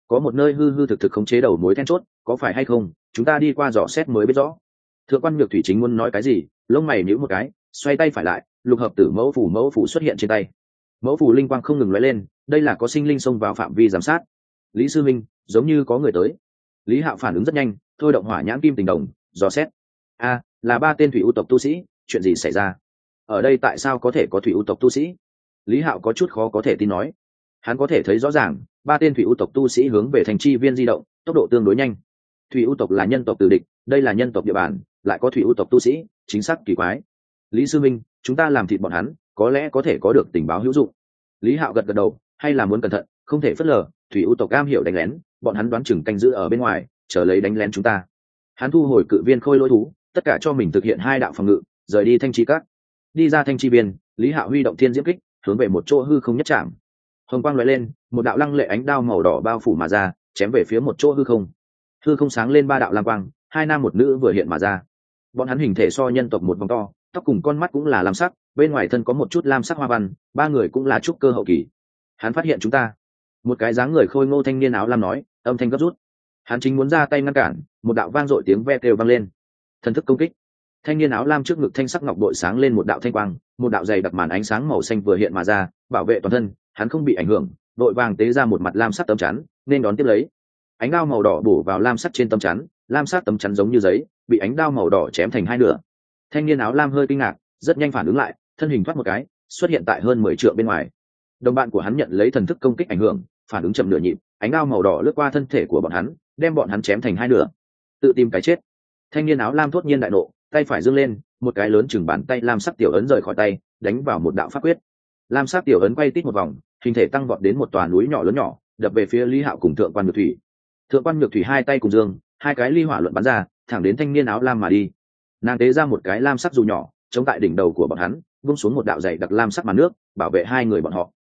có một nơi hư hư thực thực khống chế đầu mối then chốt, có phải hay không chúng ta đi qua dò xét mới biết rõ. Thượng quan Nhược Thủy chính muốn nói cái gì, lông mày nhíu một cái, xoay tay phải lại, lục hợp tử mẫu phủ mẫu phủ xuất hiện trên tay. Mẫu phủ linh quang không ngừng lóe lên, đây là có sinh linh xông vào phạm vi giám sát. Lý sư minh, giống như có người tới. Lý Hạo phản ứng rất nhanh, thôi động hỏa nhãn kim tình đồng dò xét. A, là ba tên thủy u tộc tu sĩ, chuyện gì xảy ra? Ở đây tại sao có thể có thủy u tộc tu sĩ? Lý Hạo có chút khó có thể tin nói. Hắn có thể thấy rõ ràng, ba tên thủy u tộc tu sĩ hướng về thành chi viên di động, tốc độ tương đối nhanh. Thủy u tộc là nhân tộc tử địch, đây là nhân tộc địa bàn, lại có thủy u tộc tu sĩ, chính xác kỳ quái. Lý sư minh, chúng ta làm thịt bọn hắn, có lẽ có thể có được tình báo hữu dụng. Lý Hạo gật gật đầu, hay là muốn cẩn thận, không thể phớt lờ, thủy u tộc cam hiểu đánh lén, bọn hắn đoán chừng canh giữ ở bên ngoài, chờ lấy đánh lén chúng ta. Hắn thu hồi cự viên khôi lỗi thú, tất cả cho mình thực hiện hai đạo phòng ngự, rời đi thanh chi các. Đi ra thanh chi viên, Lý Hạo huy động thiên diễm kích, hướng về một chỗ hư không nhất trạm. Hồng quang lóe lên, một đạo lăng lệ ánh đao màu đỏ bao phủ mà ra, chém về phía một chỗ hư không. Hư không sáng lên ba đạo lam quang, hai nam một nữ vừa hiện mà ra. Bọn hắn hình thể so nhân tộc một vòng to, tóc cùng con mắt cũng là lam sắc, bên ngoài thân có một chút lam sắc hoa văn, ba người cũng là trúc cơ hậu kỳ. Hắn phát hiện chúng ta. Một cái dáng người khôi ngô thanh niên áo lam nói, âm thanh gấp rút. Hắn chính muốn ra tay ngăn cản, một đạo vang dội tiếng ve kêu vang lên. Thần thức công kích. Thanh niên áo lam trước ngực thanh sắc ngọc bội sáng lên một đạo thanh quang, một đạo dày đặc màn ánh sáng màu xanh vừa hiện mà ra, bảo vệ toàn thân, hắn không bị ảnh hưởng, đội vàng tế ra một mặt lam sắc tấm chắn, nên đón tiếp lấy. Ánh đao màu đỏ bổ vào lam sắc trên tấm chắn, lam sắc tấm chắn giống như giấy, bị ánh đao màu đỏ chém thành hai nửa. Thanh niên áo lam hơi kinh ngạc, rất nhanh phản ứng lại, thân hình thoát một cái, xuất hiện tại hơn mười trượng bên ngoài. Đồng bạn của hắn nhận lấy thần thức công kích ảnh hưởng, phản ứng chậm nửa nhịp, ánh đao màu đỏ lướt qua thân thể của bọn hắn, đem bọn hắn chém thành hai nửa. Tự tìm cái chết. Thanh niên áo lam thốt nhiên đại nộ, tay phải giương lên, một cái lớn chừng bàn tay lam sắc tiểu ấn rời khỏi tay, đánh vào một đạo pháp quyết. Lam sắc tiểu ấn quay tít một vòng, hình thể tăng vọt đến một tòa núi nhỏ lớn nhỏ, đập về phía Lý Hạo cùng Thượng quan Nhược Thủy. Thượng quan Nhược Thủy hai tay cùng dương, hai cái ly hỏa luận bắn ra, thẳng đến thanh niên áo lam mà đi. Nàng tế ra một cái lam sắc dù nhỏ, chống tại đỉnh đầu của bọn hắn, vung xuống một đạo dày đặc lam sắc màn nước, bảo vệ hai người bọn họ.